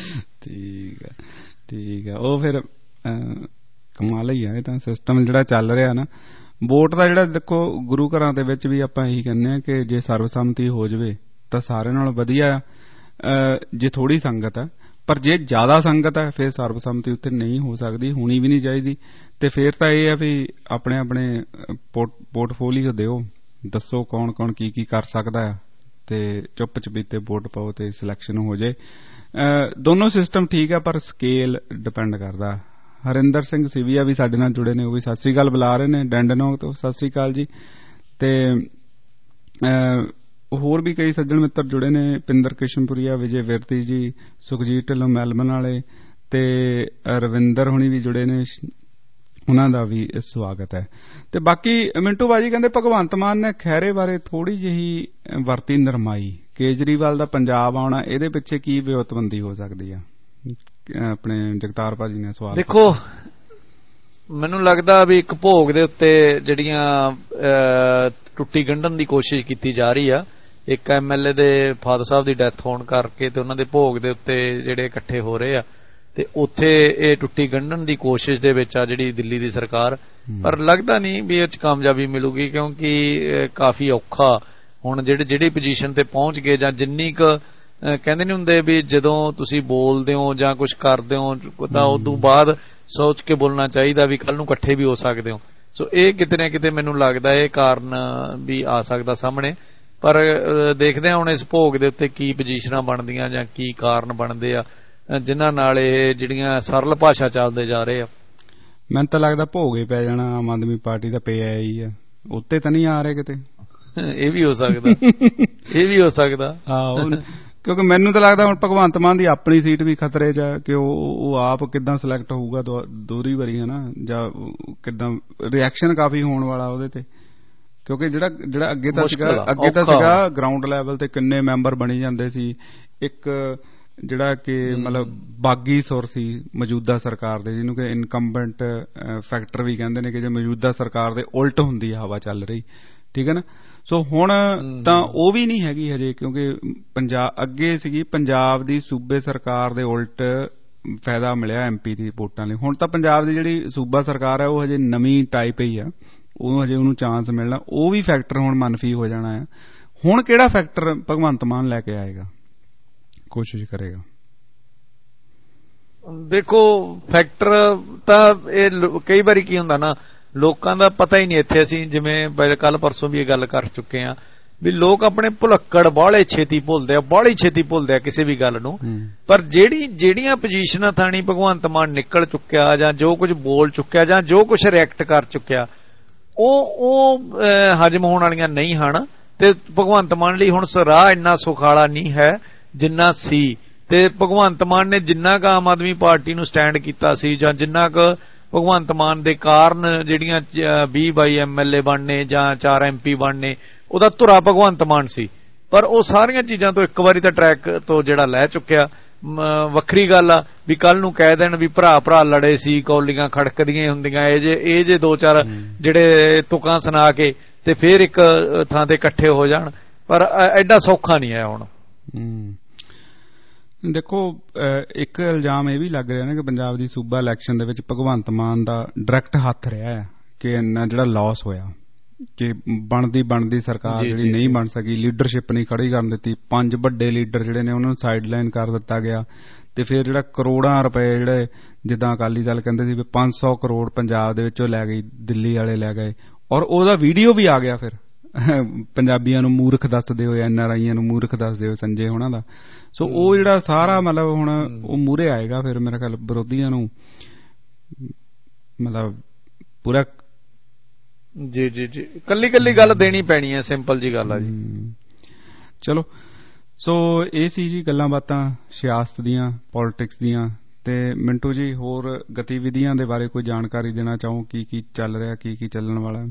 ਠੀਕ ਹੈ, ਉਹ ਫਿਰ ਕਮਾਲ ਹੀ ਆ। ਇਹ ਤਾਂ ਸਿਸਟਮ ਜਿਹੜਾ ਚੱਲ ਰਿਹਾ ਨਾ ਵੋਟ ਦਾ, ਜਿਹੜਾ ਦੇਖੋ ਗੁਰੂ ਘਰਾਂ ਦੇ ਵਿੱਚ ਵੀ ਆਪਾਂ ਇਹੀ ਕਹਿੰਦੇ ਹਾਂ ਕਿ ਜੇ ਸਰਬਸੰਮਤੀ ਹੋ ਜਾਵੇ ਤਾਂ ਸਾਰਿਆਂ ਨਾਲੋਂ ਵਧੀਆ ਜੇ ਥੋੜੀ ਸੰਗਤ ਹੈ, ਪਰ ਜੇ ਜ਼ਿਆਦਾ ਸੰਗਤ ਹੈ ਫਿਰ ਸਰਬਸੰਮਤੀ ਉੱਥੇ ਨਹੀਂ ਹੋ ਸਕਦੀ, ਹੋਣੀ ਵੀ ਨਹੀਂ ਚਾਹੀਦੀ। ਤੇ ਫਿਰ ਤਾਂ ਇਹ ਆ ਵੀ ਆਪਣੇ ਆਪਣੇ ਪੋਰਟਫੋਲੀਓ ਦਿਓ, ਦੱਸੋ ਕੌਣ ਕੌਣ ਕੀ ਕੀ ਕਰ ਸਕਦਾ ਹੈ, ਤੇ ਚੁੱਪ ਚਪੀਤੇ ਵੋਟ ਪਾਓ ਤੇ ਸਿਲੈਕਸ਼ਨ ਹੋ ਜਾਏ। ਦੋਨੋਂ ਸਿਸਟਮ ਠੀਕ ਹੈ, ਪਰ ਸਕੇਲ ਡਿਪੈਂਡ ਕਰਦਾ। ਹਰਿੰਦਰ ਸਿੰਘ ਸਿਵੀਆ ਵੀ ਸਾਡੇ ਨਾਲ ਜੁੜੇ ਨੇ, ਉਹ ਵੀ ਸਤਿ ਸ੍ਰੀ ਅਕਾਲ ਬੁਲਾ ਰਹੇ ਨੇ ਡੈਂਡਨੋਗ ਤੋਂ, ਸਤਿ ਸ੍ਰੀ ਅਕਾਲ ਜੀ। ਤੇ ਹੋਰ ਵੀ ਕਈ ਸੱਜਣ ਮਿੱਤਰ ਜੁੜੇ ਨੇ, ਪਿੰਦਰ ਕਿਸ਼ਨਪੁਰੀਆ, ਵਿਜੇ ਵਿਰਤੀ ਜੀ, ਸੁਖਜੀਤ ਢਿੱਲੋਂ ਮੈਲਬਨ ਵਾਲੇ, ਤੇ ਰਵਿੰਦਰ ਹੁਣੀ ਵੀ ਜੁੜੇ ਨੇ, ਉਹਨਾਂ ਦਾ ਵੀ ਸਵਾਗਤ ਹੈ। ਤੇ ਬਾਕੀ ਮਿੰਟੂ ਬਾਜੀ ਕਹਿੰਦੇ ਭਗਵੰਤ ਮਾਨ ਨੇ ਖਹਿਰੇ ਬਾਰੇ ਥੋੜੀ ਜਿਹੀ ਵਰਤੀ ਨਰਮਾਈ, ਕੇਜਰੀਵਾਲ ਦਾ ਪੰਜਾਬ ਆਉਣਾ, ਇਹਦੇ ਪਿੱਛੇ ਕੀ ਵਿਉਂਤਬੰਦੀ ਹੋ ਸਕਦੀ ਆ? ਆਪਣੇ ਜਗਤਾਰ ਭਾਜੀ ਨੇ ਸਵਾਲ। ਦੇਖੋ, ਮੈਨੂੰ ਲੱਗਦਾ ਵੀ ਇੱਕ ਭੋਗ ਦੇ ਉੱਤੇ ਜਿਹੜੀਆਂ ਟੁੱਟੀ ਗੰਢਣ ਦੀ ਕੋਸ਼ਿਸ਼ ਕੀਤੀ ਜਾ ਰਹੀ ਆ, ਇੱਕ MLA ਦੇ ਫਾਦਰ ਸਾਹਿਬ ਦੀ ਡੈਥ ਹੋਣ ਕਰਕੇ ਤੇ ਉਹਨਾਂ ਦੇ ਭੋਗ ਦੇ ਉੱਤੇ ਜਿਹੜੇ ਇਕੱਠੇ ਹੋ ਰਹੇ ਆ, ਤੇ ਉੱਥੇ ਇਹ ਟੁੱਟੀ ਗੰਢਣ ਦੀ ਕੋਸ਼ਿਸ਼ ਦੇ ਵਿੱਚ ਆ ਜਿਹੜੀ ਦਿੱਲੀ ਦੀ ਸਰਕਾਰ। ਪਰ ਲੱਗਦਾ ਨਹੀਂ ਵੀ ਇਹ 'ਚ ਕਾਮਯਾਬੀ ਮਿਲੂਗੀ, ਕਿਉਂਕਿ ਕਾਫੀ ਔਖਾ ਹੁਣ ਜਿਹੜੀ ਪੋਜੀਸ਼ਨ ਤੇ ਪਹੁੰਚ ਗਏ, ਜਾਂ ਜਿੰਨੀ ਕੁ ਕਹਿੰਦੇ ਨਹੀਂ ਹੁੰਦੇ ਵੀ ਜਦੋਂ ਤੁਸੀਂ ਬੋਲਦੇ ਹੋ ਜਾਂ ਕੁਝ ਕਰਦੇ ਹੋ ਤਾਂ ਉਦੋਂ ਬਾਅਦ ਸੋਚ ਕੇ ਬੋਲਣਾ ਚਾਹੀਦਾ ਵੀ ਕੱਲ ਨੂੰ ਇਕੱਠੇ ਵੀ ਹੋ ਸਕਦੇ ਹੋ। ਸੋ ਇਹ ਕਿਤੇ ਨਾ ਕਿਤੇ ਮੈਨੂੰ ਲੱਗਦਾ ਇਹ ਕਾਰਨ ਵੀ ਆ ਸਕਦਾ ਸਾਹਮਣੇ। ਪਰ ਦੇਖਦੇ ਹਾਂ ਹੁਣ ਇਸ ਭੋਗ ਦੇ ਉੱਤੇ ਕੀ ਪੋਜੀਸ਼ਨਾਂ ਬਣਦੀਆਂ ਜਾਂ ਕੀ ਕਾਰਨ ਬਣਦੇ ਆ ਜਿਨ੍ਹਾਂ ਨਾਲ ਇਹ ਜਿਹੜੀਆਂ ਸਰਲ ਭਾਸ਼ਾ ਚੱਲਦੇ ਜਾ ਰਹੇ ਆ। ਮੈਨੂੰ ਤਾਂ ਲੱਗਦਾ ਭੋਗ ਹੀ ਪੈ ਜਾਣਾ ਆਮ ਆਦਮੀ ਪਾਰਟੀ ਦਾ ਪਿਆ ਹੀ ਆ, ਉੱਤੇ ਤਾਂ ਨਹੀਂ ਆ ਰਹੇ ਕਿਤੇ। ਇਹ ਵੀ ਹੋ ਸਕਦਾ, ਇਹ ਵੀ ਹੋ ਸਕਦਾ। ਕਿਉਂਕਿ ਮੈਨੂੰ ਤਾਂ ਲੱਗਦਾ ਹੁਣ ਭਗਵੰਤ ਮਾਨ ਦੀ ਆਪਣੀ ਸੀਟ ਵੀ ਖਤਰੇ 'ਚ ਆ ਕਿ ਉਹ ਆਪ ਕਿੱਦਾਂ ਸਿਲੈਕਟ ਹੋਊਗਾ ਦੋਹਰੀ ਵਾਰੀ, ਹਨਾ, ਜਾਂ ਕਿੱਦਾਂ ਰਿਐਕਸ਼ਨ ਕਾਫੀ ਹੋਣ ਵਾਲਾ ਉਹਦੇ ਤੇ। ਕਿਉਂਕਿ ਜਿਹੜਾ ਅੱਗੇ ਤਾਂ ਸੀਗਾ ਗਰਾਊਂਡ ਲੈਵਲ ਤੇ ਕਿੰਨੇ ਮੈਂਬਰ ਬਣੀ ਜਾਂਦੇ ਸੀ। ਇੱਕ ਜਿਹੜਾ ਕਿ ਮਤਲਬ ਬਾਗੀ ਸੁਰ ਸੀ ਮੌਜੂਦਾ ਸਰਕਾਰ ਦੇ, ਜਿਹਨੂੰ ਕਿ ਇਨਕੰਬੈਂਟ ਫੈਕਟਰ ਵੀ ਕਹਿੰਦੇ ਨੇ, ਕਿ ਜੇ ਮੌਜੂਦਾ ਸਰਕਾਰ ਦੇ ਉਲਟ ਹੁੰਦੀ ਆ ਹਵਾ ਚੱਲ ਰਹੀ, ਠੀਕ ਹੈ ਨਾ। ਸੋ ਹੁਣ ਤਾਂ ਉਹ ਵੀ ਨਹੀਂ ਹੈਗੀ ਹਜੇ, ਕਿਉਂਕਿ ਅੱਗੇ ਸੀਗੀ ਪੰਜਾਬ ਦੀ ਸੂਬੇ ਸਰਕਾਰ ਦੇ ਉਲਟ ਫਾਇਦਾ ਮਿਲਿਆ MP ਦੀ ਵੋਟਾਂ ਲਈ। ਹੁਣ ਤਾਂ ਪੰਜਾਬ ਦੀ ਜਿਹੜੀ ਸੂਬਾ ਸਰਕਾਰ ਹੈ ਉਹ ਹਜੇ ਨਵੀਂ ਟਾਈਪ ਹੀ ਆ, ਉਹ ਹਜੇ ਉਹਨੂੰ ਚਾਂਸ ਮਿਲਣਾ, ਉਹ ਵੀ ਫੈਕਟਰ ਹੁਣ ਮਨਫੀ ਹੋ ਜਾਣਾ ਹੈ। ਹੁਣ ਕਿਹੜਾ ਫੈਕਟਰ ਭਗਵੰਤ ਮਾਨ ਲੈ ਕੇ ਆਏਗਾ, ਕੋਸ਼ਿਸ਼ ਕਰੇਗਾ? ਦੇਖੋ ਫੈਕਟਰ ਤਾਂ ਇਹ ਕਈ ਵਾਰੀ ਕੀ ਹੁੰਦਾ ਨਾ, ਲੋਕਾਂ ਦਾ ਪਤਾ ਹੀ ਨਹੀਂ। ਇੱਥੇ ਅਸੀਂ ਜਿਵੇਂ ਕੱਲ ਪਰਸੋਂ ਵੀ ਇਹ ਗੱਲ ਕਰ ਚੁੱਕੇ ਹਾਂ ਵੀ ਲੋਕ ਆਪਣੇ ਭੁਲੱਕੜ ਬਾਹਲੇ ਛੇਤੀ ਭੁੱਲਦੇ ਆ ਕਿਸੇ ਵੀ ਗੱਲ ਨੂੰ। ਪਰ ਜਿਹੜੀਆਂ ਪੋਜੀਸ਼ਨਾਂ ਥਾਣੀ ਭਗਵੰਤ ਮਾਨ ਨਿਕਲ ਚੁੱਕਿਆ ਜਾਂ ਜੋ ਕੁਝ ਬੋਲ ਚੁੱਕਿਆ ਜਾਂ ਜੋ ਕੁਝ ਰਿਐਕਟ ਕਰ ਚੁੱਕਿਆ ਉਹ ਹਜਮ ਹੋਣ ਵਾਲੀਆਂ ਨਹੀਂ ਹਨ। ਤੇ ਭਗਵੰਤ ਮਾਨ ਲਈ ਹੁਣ ਰਾਹ ਇੰਨਾ ਸੁਖਾਲਾ ਨਹੀਂ ਹੈ ਜਿੰਨਾ ਸੀ। ਤੇ ਭਗਵੰਤ ਮਾਨ ਨੇ ਜਿੰਨਾ ਕੁ ਆਮ ਆਦਮੀ ਪਾਰਟੀ ਨੂੰ ਸਟੈਂਡ ਕੀਤਾ ਸੀ ਜਾਂ ਜਿੰਨਾ ਕੁ ਭਗਵੰਤ ਮਾਨ ਦੇ ਕਾਰਨ ਜਿਹੜੀਆਂ 20-22 MLA ਬਣਨੇ ਜਾਂ 4 MP ਬਣਨੇ, ਉਹਦਾ ਧੁਰਾ ਭਗਵੰਤ ਮਾਨ ਸੀ। ਪਰ ਉਹ ਸਾਰੀਆਂ ਚੀਜ਼ਾਂ ਤੋਂ ਇੱਕ ਵਾਰੀ ਤਾਂ ਟਰੈਕ ਤੋਂ ਜਿਹੜਾ ਲੈ ਚੁੱਕਿਆ। ਵੱਖਰੀ ਗੱਲ ਆ ਵੀ ਕੱਲ ਨੂੰ ਕਹਿ ਦੇਣ ਵੀ ਭਰਾ ਲੜੇ ਸੀ, ਕੌਲੀਆਂ ਖੜਕਦੀਆਂ ਹੁੰਦੀਆਂ, ਇਹ ਜੇ 2-4 ਜਿਹੜੇ ਤੁਕਾਂ ਸੁਣਾ ਕੇ ਤੇ ਫੇਰ ਇੱਕ ਥਾਂ ਤੇ ਇਕੱਠੇ ਹੋ ਜਾਣ। ਪਰ ਐਡਾ ਸੌਖਾ ਨਹੀਂ ਹੈ ਹੁਣ। ਦੇਖੋ ਇੱਕ ਇਲਜ਼ਾਮ ਇਹ ਵੀ ਲੱਗ ਰਿਹਾ ਨਾ ਕਿ ਪੰਜਾਬ ਦੀ ਸੂਬਾ ਇਲੈਕਸ਼ਨ ਦੇ ਵਿੱਚ ਭਗਵੰਤ ਮਾਨ ਦਾ ਡਾਇਰੈਕਟ ਹੱਥ ਰਿਹਾ ਹੈ, ਕਿ ਇੰਨਾ ਜਿਹੜਾ ਲਾਸ ਹੋਇਆ, ਕਿ ਬਣਦੀ ਸਰਕਾਰ ਜਿਹੜੀ ਨਹੀਂ ਬਣ ਸਕੀ, ਲੀਡਰਸ਼ਿਪ ਨਹੀਂ ਖੜੀ ਕਰਨ ਦਿੱਤੀ, 5 ਵੱਡੇ ਲੀਡਰ ਜਿਹੜੇ ਨੇ ਉਹਨਾਂ ਨੂੰ ਸਾਈਡਲਾਈਨ ਕਰ ਦਿੱਤਾ ਗਿਆ। ਤੇ ਫਿਰ ਜਿਹੜਾ ਕਰੋੜਾਂ ਰੁਪਏ ਜਿਹੜੇ ਜਿੱਦਾਂ ਅਕਾਲੀ ਦਲ ਕਹਿੰਦੇ ਸੀ ਵੀ 500 ਕਰੋੜ ਪੰਜਾਬ ਦੇ ਵਿੱਚੋਂ ਲੈ ਗਈ, ਦਿੱਲੀ ਵਾਲੇ ਲੈ ਗਏ, ਔਰ ਉਹਦਾ ਵੀਡੀਓ ਵੀ ਆ ਗਿਆ ਫਿਰ ਪੰਜਾਬੀਆਂ ਨੂੰ ਮੂਰਖ ਦੱਸਦੇ ਹੋਏ, NRIਆਂ ਨੂੰ ਮੂਰਖ ਦੱਸਦੇ ਹੋਏ ਸੰਜੇ ਹੋਣਾ ਦਾ। ਸੋ ਉਹ ਜਿਹੜਾ ਸਾਰਾ ਮਤਲਬ ਹੁਣ ਉਹ ਮੂਹਰੇ ਆਏਗਾ ਫਿਰ ਮੇਰੇ ਖਿਆਲ ਵਿਰੋਧੀਆਂ ਨੂੰ ਮਤਲਬ ਪੂਰਾ ਜੀ ਕੱਲੀ ਗੱਲ ਦੇਣੀ ਪੈਣੀ ਹੈ, ਸਿੰਪਲ ਜੀ ਗੱਲ ਆ ਜੀ। ਚਲੋ ਸੋ ਇਹ ਸੀ ਜੀ ਗੱਲਾਂ ਬਾਤਾਂ ਸਿਆਸਤ ਦੀਆਂ, ਪੋਲਿਟਿਕਸ ਦੀਆਂ। ਤੇ ਮਿੰਟੂ ਜੀ ਹੋਰ ਗਤੀਵਿਧੀਆਂ ਦੇ ਬਾਰੇ ਕੋਈ ਜਾਣਕਾਰੀ ਦੇਣਾ ਚਾਹੋ, ਕੀ ਚੱਲ ਰਿਹਾ, ਕੀ ਚੱਲਣ ਵਾਲਾ?